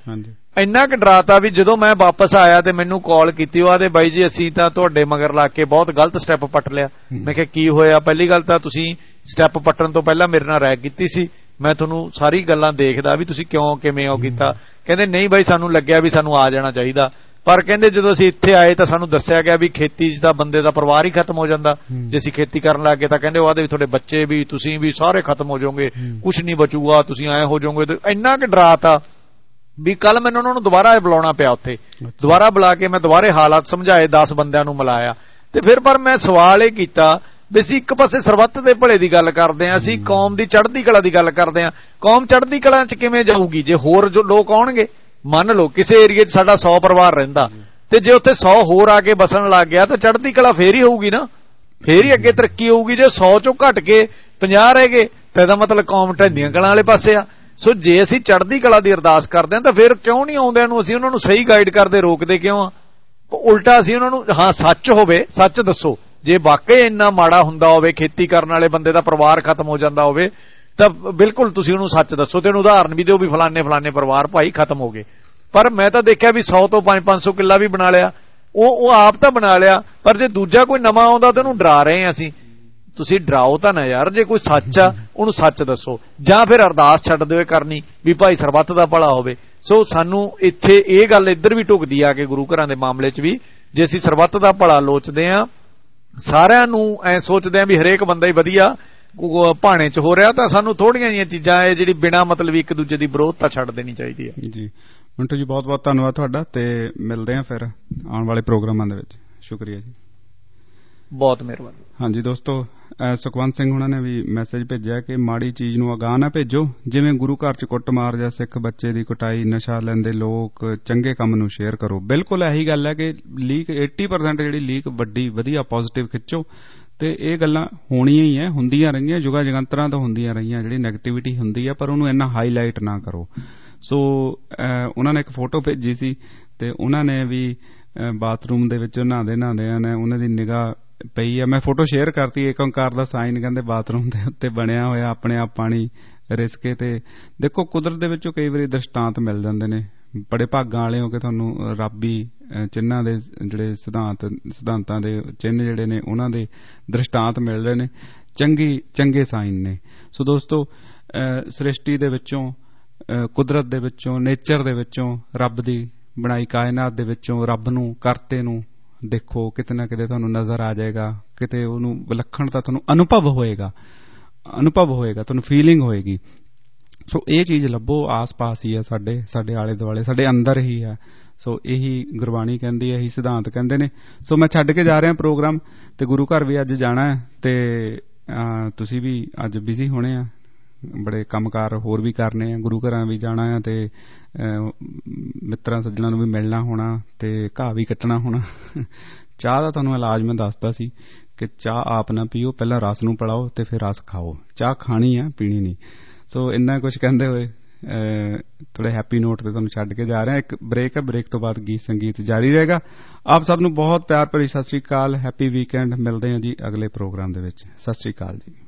ਇੰਨਾ ਕੁ ਡਰਾਤਾ ਵੀ ਜਦੋਂ ਮੈਂ ਵਾਪਸ ਆਇਆ ਤੇ ਮੈਨੂੰ ਕਾਲ ਕੀਤੀ, ਉਹ ਆਦੇ ਬਾਈ ਜੀ ਅਸੀਂ ਤਾਂ ਤੁਹਾਡੇ ਮਗਰ ਲੱਗ ਕੇ ਬਹੁਤ ਗਲਤ ਸਟੈਪ ਪੱਟ ਲਿਆ। ਮੈਂ ਕਿਹਾ ਕੀ ਹੋਇਆ? ਪਹਿਲੀ ਗੱਲ ਤਾਂ ਤੁਸੀਂ ਸਟੈਪ ਪੱਟਣ ਤੋਂ ਪਹਿਲਾਂ ਮੇਰੇ ਨਾਲ ਰਾਏ ਕੀਤੀ ਸੀ, ਮੈਂ ਤੁਹਾਨੂੰ ਸਾਰੀ ਗੱਲਾਂ ਦੇਖਦਾ ਵੀ ਤੁਸੀਂ ਕਿਉਂ ਕਿਵੇਂ ਉਹ ਕੀਤਾ। ਕਹਿੰਦੇ ਨਹੀਂ ਬਾਈ ਸਾਨੂੰ ਲੱਗਿਆ ਵੀ ਸਾਨੂੰ ਆ ਜਾਣਾ ਚਾਹੀਦਾ, ਪਰ ਕਹਿੰਦੇ ਜਦੋਂ ਅਸੀਂ ਇੱਥੇ ਆਏ ਤਾਂ ਸਾਨੂੰ ਦੱਸਿਆ ਗਿਆ ਵੀ ਖੇਤੀ 'ਚ ਤਾਂ ਬੰਦੇ ਦਾ ਪਰਿਵਾਰ ਹੀ ਖਤਮ ਹੋ ਜਾਂਦਾ, ਜੇ ਅਸੀਂ ਖੇਤੀ ਕਰਨ ਲੱਗ ਗਏ ਤਾਂ ਕਹਿੰਦੇ ਉਹ ਆਦੇ ਵੀ ਤੁਹਾਡੇ ਬੱਚੇ ਵੀ ਤੁਸੀਂ ਵੀ ਸਾਰੇ ਖਤਮ ਹੋ ਜਾਓਗੇ, ਕੁਛ ਨਹੀਂ ਬਚੂਗਾ, ਤੁਸੀਂ ਐਂ ਹੋ ਜਾਓਗੇ। ਇੰਨਾ ਕੁ ਡਰਾਤਾ ਵੀ ਕੱਲ ਮੈਨੂੰ ਉਹਨਾਂ ਨੂੰ ਦੁਬਾਰਾ ਬੁਲਾਉਣਾ ਪਿਆ, ਉੱਥੇ ਦੁਬਾਰਾ ਬੁਲਾ ਕੇ ਮੈਂ ਦੁਬਾਰੇ ਹਾਲਾਤ ਸਮਝਾਏ, 10 ਬੰਦਿਆਂ ਨੂੰ ਮਿਲਾਇਆ ਤੇ ਫਿਰ ਪਰ ਮੈਂ ਸਵਾਲ ਇਹ ਕੀਤਾ ਵੀ ਅਸੀਂ ਇੱਕ ਪਾਸੇ ਸਰਬੱਤ ਦੇ ਭਲੇ ਦੀ ਗੱਲ ਕਰਦੇ ਆਂ, ਅਸੀਂ ਕੌਮ ਦੀ ਚੜ੍ਹਦੀ ਕਲਾ ਦੀ ਗੱਲ ਕਰਦੇ ਆਂ, ਕੌਮ ਚੜ੍ਹਦੀ ਕਲਾ 'ਚ ਕਿਵੇਂ ਜਾਊਗੀ ਜੇ ਹੋਰ ਜੋ ਲੋਕ ਆਉਣਗੇ? ਮੰਨ ਲਓ ਕਿਸੇ ਏਰੀਏ 'ਚ ਸਾਡਾ 100 ਪਰਿਵਾਰ ਰਹਿੰਦਾ ਤੇ ਜੇ ਉੱਥੇ 100 ਹੋਰ ਆ ਕੇ ਬਸਣ ਲੱਗ ਗਿਆ ਤਾਂ ਚੜ੍ਹਦੀ ਕਲਾ ਫੇਰ ਹੀ ਹੋਊਗੀ ਨਾ, ਫੇਰ ਹੀ ਅੱਗੇ ਤਰੱਕੀ ਹੋਊਗੀ। ਜੇ 100 ਚੋਂ ਘਟ ਕੇ 50 ਰਹਿ ਗਏ ਤਾਂ ਇਹਦਾ ਮਤਲਬ ਕੌਮ ਢਹਿੰਦੀਆਂ ਕਲਾਂ ਵਾਲੇ ਪਾਸੇ ਆ। ਸੋ ਜੇ ਅਸੀਂ ਚੜ੍ਹਦੀ ਕਲਾ ਦੀ ਅਰਦਾਸ ਕਰਦੇ ਹਾਂ ਤਾਂ ਫਿਰ ਕਿਉਂ ਨਹੀਂ ਆਉਂਦਿਆਂ ਨੂੰ ਅਸੀਂ ਉਹਨਾਂ ਨੂੰ ਸਹੀ ਗਾਈਡ ਕਰਦੇ, ਰੋਕਦੇ ਕਿਉਂ ਆ? ਉਲਟਾ ਅਸੀਂ ਉਹਨਾਂ ਨੂੰ ਹਾਂ ਸੱਚ ਹੋਵੇ, ਸੱਚ ਦੱਸੋ, ਜੇ ਵਾਕਈ ਇੰਨਾ ਮਾੜਾ ਹੁੰਦਾ ਹੋਵੇ, ਖੇਤੀ ਕਰਨ ਵਾਲੇ ਬੰਦੇ ਦਾ ਪਰਿਵਾਰ ਖਤਮ ਹੋ ਜਾਂਦਾ ਹੋਵੇ ਤਾਂ ਬਿਲਕੁਲ ਤੁਸੀਂ ਉਹਨੂੰ ਸੱਚ ਦੱਸੋ ਤੇ ਉਹਨੂੰ ਉਦਾਹਰਨ ਵੀ ਦਿਓ ਵੀ ਫਲਾਣੇ ਪਰਿਵਾਰ ਭਾਈ ਖਤਮ ਹੋ ਗਏ। ਪਰ ਮੈਂ ਤਾਂ ਦੇਖਿਆ ਵੀ 100 ਤੋਂ 500 ਕਿੱਲਾ ਵੀ ਬਣਾ ਲਿਆ, ਉਹ ਆਪ ਤਾਂ ਬਣਾ ਲਿਆ, ਪਰ ਜੇ ਦੂਜਾ ਕੋਈ ਨਵਾਂ ਆਉਂਦਾ ਤਾਂ ਉਹਨੂੰ ਡਰਾ ਰਹੇ ਅਸੀਂ। ਤੁਸੀਂ ਡਰਾਓ ਤਾਂ ਨਾ ਯਾਰ, ਜੇ ਕੋਈ ਸੱਚ ਆ ਉਹਨੂੰ ਸੱਚ ਦੱਸੋ, ਜਾਂ ਫਿਰ ਅਰਦਾਸ ਛੱਡ ਦਿਓ ਕਰਨੀ ਵੀ ਭਾਈ ਸਰਬੱਤ ਦਾ ਭਲਾ ਹੋਵੇ। ਸੋ ਸਾਨੂੰ ਇੱਥੇ ਇਹ ਗੱਲ ਇੱਧਰ ਵੀ ਢੁਕਦੀ ਆ ਕਿ ਗੁਰੂ ਘਰਾਂ ਦੇ ਮਾਮਲੇ 'ਚ ਵੀ ਜੇ ਅਸੀਂ ਸਰਬੱਤ ਦਾ ਭਲਾ ਲੋਚਦੇ ਆ, ਸਾਰਿਆਂ ਨੂੰ ਐ ਸੋਚਦੇ ਆ ਵੀ ਹਰੇਕ ਬੰਦਾ ਹੀ ਵਧੀਆ ਭਾਣੇ 'ਚ ਹੋ ਰਿਹਾ, ਤਾਂ ਸਾਨੂੰ ਥੋੜੀਆਂ ਜਿਹੀਆਂ ਚੀਜ਼ਾਂ ਇਹ ਜਿਹੜੀ ਬਿਨਾਂ ਮਤਲਬ ਇੱਕ ਦੂਜੇ ਦੀ ਵਿਰੋਧਤਾ ਛੱਡ ਦੇਣੀ ਚਾਹੀਦੀ ਹੈ। ਜੀ ਮਿੰਟੂ ਜੀ ਬਹੁਤ ਬਹੁਤ ਧੰਨਵਾਦ ਤੁਹਾਡਾ ਤੇ ਮਿਲਦੇ ਆ ਫਿਰ ਆਉਣ ਵਾਲੇ ਪ੍ਰੋਗਰਾਮਾਂ ਦੇ ਵਿੱਚ। ਸ਼ੁਕਰੀਆ ਜੀ, ਬਹੁਤ ਮਿਹਰਬਾਨੀ। ਹਾਂਜੀ ਦੋਸਤੋ, ਸੁਖਵੰਤ ਸਿੰਘ ਹੁਣਾਂ ਨੇ ਵੀ ਮੈਸੇਜ ਭੇਜਿਆ ਕਿ ਮਾੜੀ ਚੀਜ਼ ਨੂੰ ਅਗਾਂਹ ਨਾ ਭੇਜੋ, ਜਿਵੇਂ ਗੁਰੂ ਘਰ 'ਚ ਕੁੱਟਮਾਰ ਜਾਂ ਸਿੱਖ ਬੱਚੇ ਦੀ ਕੁਟਾਈ, ਨਸ਼ਾ ਲੈਂਦੇ ਲੋਕ, ਚੰਗੇ ਕੰਮ ਨੂੰ ਸ਼ੇਅਰ ਕਰੋ। ਬਿਲਕੁਲ ਇਹੀ ਗੱਲ ਹੈ ਕਿ ਲੀਕ 80% ਜਿਹੜੀ ਲੀਕ ਵੱਡੀ ਵਧੀਆ ਪੋਜ਼ਿਟਿਵ ਖਿੱਚੋ ਤੇ ਇਹ ਗੱਲਾਂ ਹੋਣੀਆਂ ਹੀ ਹੈ, ਹੁੰਦੀਆਂ ਰਹੀਆਂ, ਯੁਗਾਂ ਜਗੰਤਰਾਂ ਤੋਂ ਹੁੰਦੀਆਂ ਰਹੀਆਂ ਜਿਹੜੀ ਨੈਗੇਟਿਵਿਟੀ ਹੁੰਦੀ ਹੈ, ਪਰ ਉਹਨੂੰ ਇੰਨਾ ਹਾਈਲਾਈਟ ਨਾ ਕਰੋ। ਸੋ ਉਹਨਾਂ ਨੇ ਇੱਕ ਫੋਟੋ ਭੇਜੀ ਸੀ ਤੇ ਉਹਨਾਂ ਨੇ ਵੀ ਬਾਥਰੂਮ ਦੇ ਵਿੱਚ ਨਹਾਉਂਦਿਆਂ ਨੇ ਉਹਨਾਂ ਦੀ ਨਿਗਾਹ ਪਈ ਆ, ਮੈਂ ਫੋਟੋ ਸ਼ੇਅਰ ਕਰਤੀ, ਏਕ ਓਂਕਾਰ ਦਾ ਸਾਈਨ ਕਹਿੰਦੇ ਬਾਥਰੂਮ ਦੇ ਉੱਤੇ ਬਣਿਆ ਹੋਇਆ, ਆਪਣੇ ਆਪ ਪਾਣੀ ਰਿਸਕੇ। ਤੇ ਦੇਖੋ ਕੁਦਰਤ ਦੇ ਵਿੱਚੋਂ ਕਈ ਵਾਰੀ ਦ੍ਰਿਸ਼ਟਾਂਤ ਮਿਲ ਜਾਂਦੇ ਨੇ, ਬੜੇ ਭਾਗਾਂ ਵਾਲੇ ਹੋ ਕੇ ਤੁਹਾਨੂੰ ਰੱਬੀ ਚਿੰਨ੍ਹਾਂ ਦੇ ਜਿਹੜੇ ਸਿਧਾਂਤਾਂ ਦੇ ਚਿੰਨ੍ਹ ਜਿਹੜੇ ਨੇ ਉਹਨਾਂ ਦੇ ਦ੍ਰਿਸ਼ਟਾਂਤ ਮਿਲ ਰਹੇ ਨੇ, ਚੰਗੇ ਸਾਈਨ ਨੇ। ਸੋ ਦੋਸਤੋ, ਸ੍ਰਿਸ਼ਟੀ ਦੇ ਵਿੱਚੋਂ, ਕੁਦਰਤ ਦੇ ਵਿੱਚੋਂ, ਨੇਚਰ ਦੇ ਵਿੱਚੋਂ, ਰੱਬ ਦੀ ਬਣਾਈ ਕਾਇਨਾਤ ਦੇ ਵਿੱਚੋਂ ਰੱਬ ਨੂੰ, ਕਰਤੇ ਨੂੰ ਦੇਖੋ, ਕਿਤੇ ਨਾ ਕਿਤੇ ਤੁਹਾਨੂੰ ਨਜ਼ਰ ਆ ਜਾਏਗਾ, ਕਿਤੇ ਉਹਨੂੰ ਵਿਲੱਖਣਤਾ ਤੁਹਾਨੂੰ ਅਨੁਭਵ ਹੋਏਗਾ, ਤੁਹਾਨੂੰ ਫੀਲਿੰਗ ਹੋਏਗੀ। ਸੋ ਇਹ ਚੀਜ਼ ਲੱਭੋ, ਆਸ-ਪਾਸ ਹੀ ਹੈ, ਸਾਡੇ ਆਲੇ ਦੁਆਲੇ, ਸਾਡੇ ਅੰਦਰ ਹੀ ਹੈ। ਸੋ ਇਹੀ ਗੁਰਬਾਣੀ ਕਹਿੰਦੀ ਹੈ, ਇਹੀ ਸਿਧਾਂਤ ਕਹਿੰਦੇ ਨੇ। ਸੋ ਮੈਂ ਛੱਡ ਕੇ ਜਾ ਰਿਹਾ ਪ੍ਰੋਗਰਾਮ ਤੇ ਗੁਰੂ ਘਰ ਵੀ ਅੱਜ ਜਾਣਾ ਹੈ ਤੇ ਤੁਸੀਂ ਵੀ ਅੱਜ ਬਿਜ਼ੀ ਹੋਣੇ ਆ, ਬੜੇ ਕੰਮਕਾਰ ਹੋਰ ਵੀ ਕਰਨੇ ਆ, ਗੁਰੂ ਘਰਾਂ ਵੀ ਜਾਣਾ ਆ ਤੇ ਮਿੱਤਰਾਂ ਸੱਜਣਾਂ ਨੂੰ ਵੀ ਮਿਲਣਾ ਹੋਣਾ ਤੇ ਘਾਹ ਵੀ ਕੱਟਣਾ ਹੋਣਾ। ਚਾਹ ਦਾ ਤੁਹਾਨੂੰ ਇਲਾਜ ਮੈਂ ਦੱਸਦਾ ਸੀ ਕਿ ਚਾਹ ਆਪ ਨਾ ਪੀਓ, ਪਹਿਲਾਂ ਰਸ ਨੂੰ ਪਿਲਾਓ ਤੇ ਫਿਰ ਰਸ ਖਾਓ। ਚਾਹ ਖਾਣੀ ਆ, ਪੀਣੀ ਨਹੀਂ। ਸੋ ਇੰਨਾ ਕੁਝ ਕਹਿੰਦੇ ਹੋਏ ਥੋੜੇ ਹੈਪੀ ਨੋਟ ਤੇ ਤੁਹਾਨੂੰ ਛੱਡ ਕੇ ਜਾ ਰਿਹਾ। ਇੱਕ ਬ੍ਰੇਕ ਹੈ, ਬ੍ਰੇਕ ਤੋਂ ਬਾਅਦ ਗੀਤ ਸੰਗੀਤ ਜਾਰੀ ਰਹੇਗਾ। ਆਪ ਸਭ ਨੂੰ ਬਹੁਤ ਪਿਆਰ ਭਰੀ ਸਤਿ ਸ੍ਰੀ ਅਕਾਲ, ਹੈਪੀ ਵੀਕਐਂਡ। ਮਿਲਦੇ ਹਾਂ ਜੀ ਅਗਲੇ ਪ੍ਰੋਗਰਾਮ ਦੇ ਵਿੱਚ। ਸਤਿ ਸ੍ਰੀ ਅਕਾਲ ਜੀ।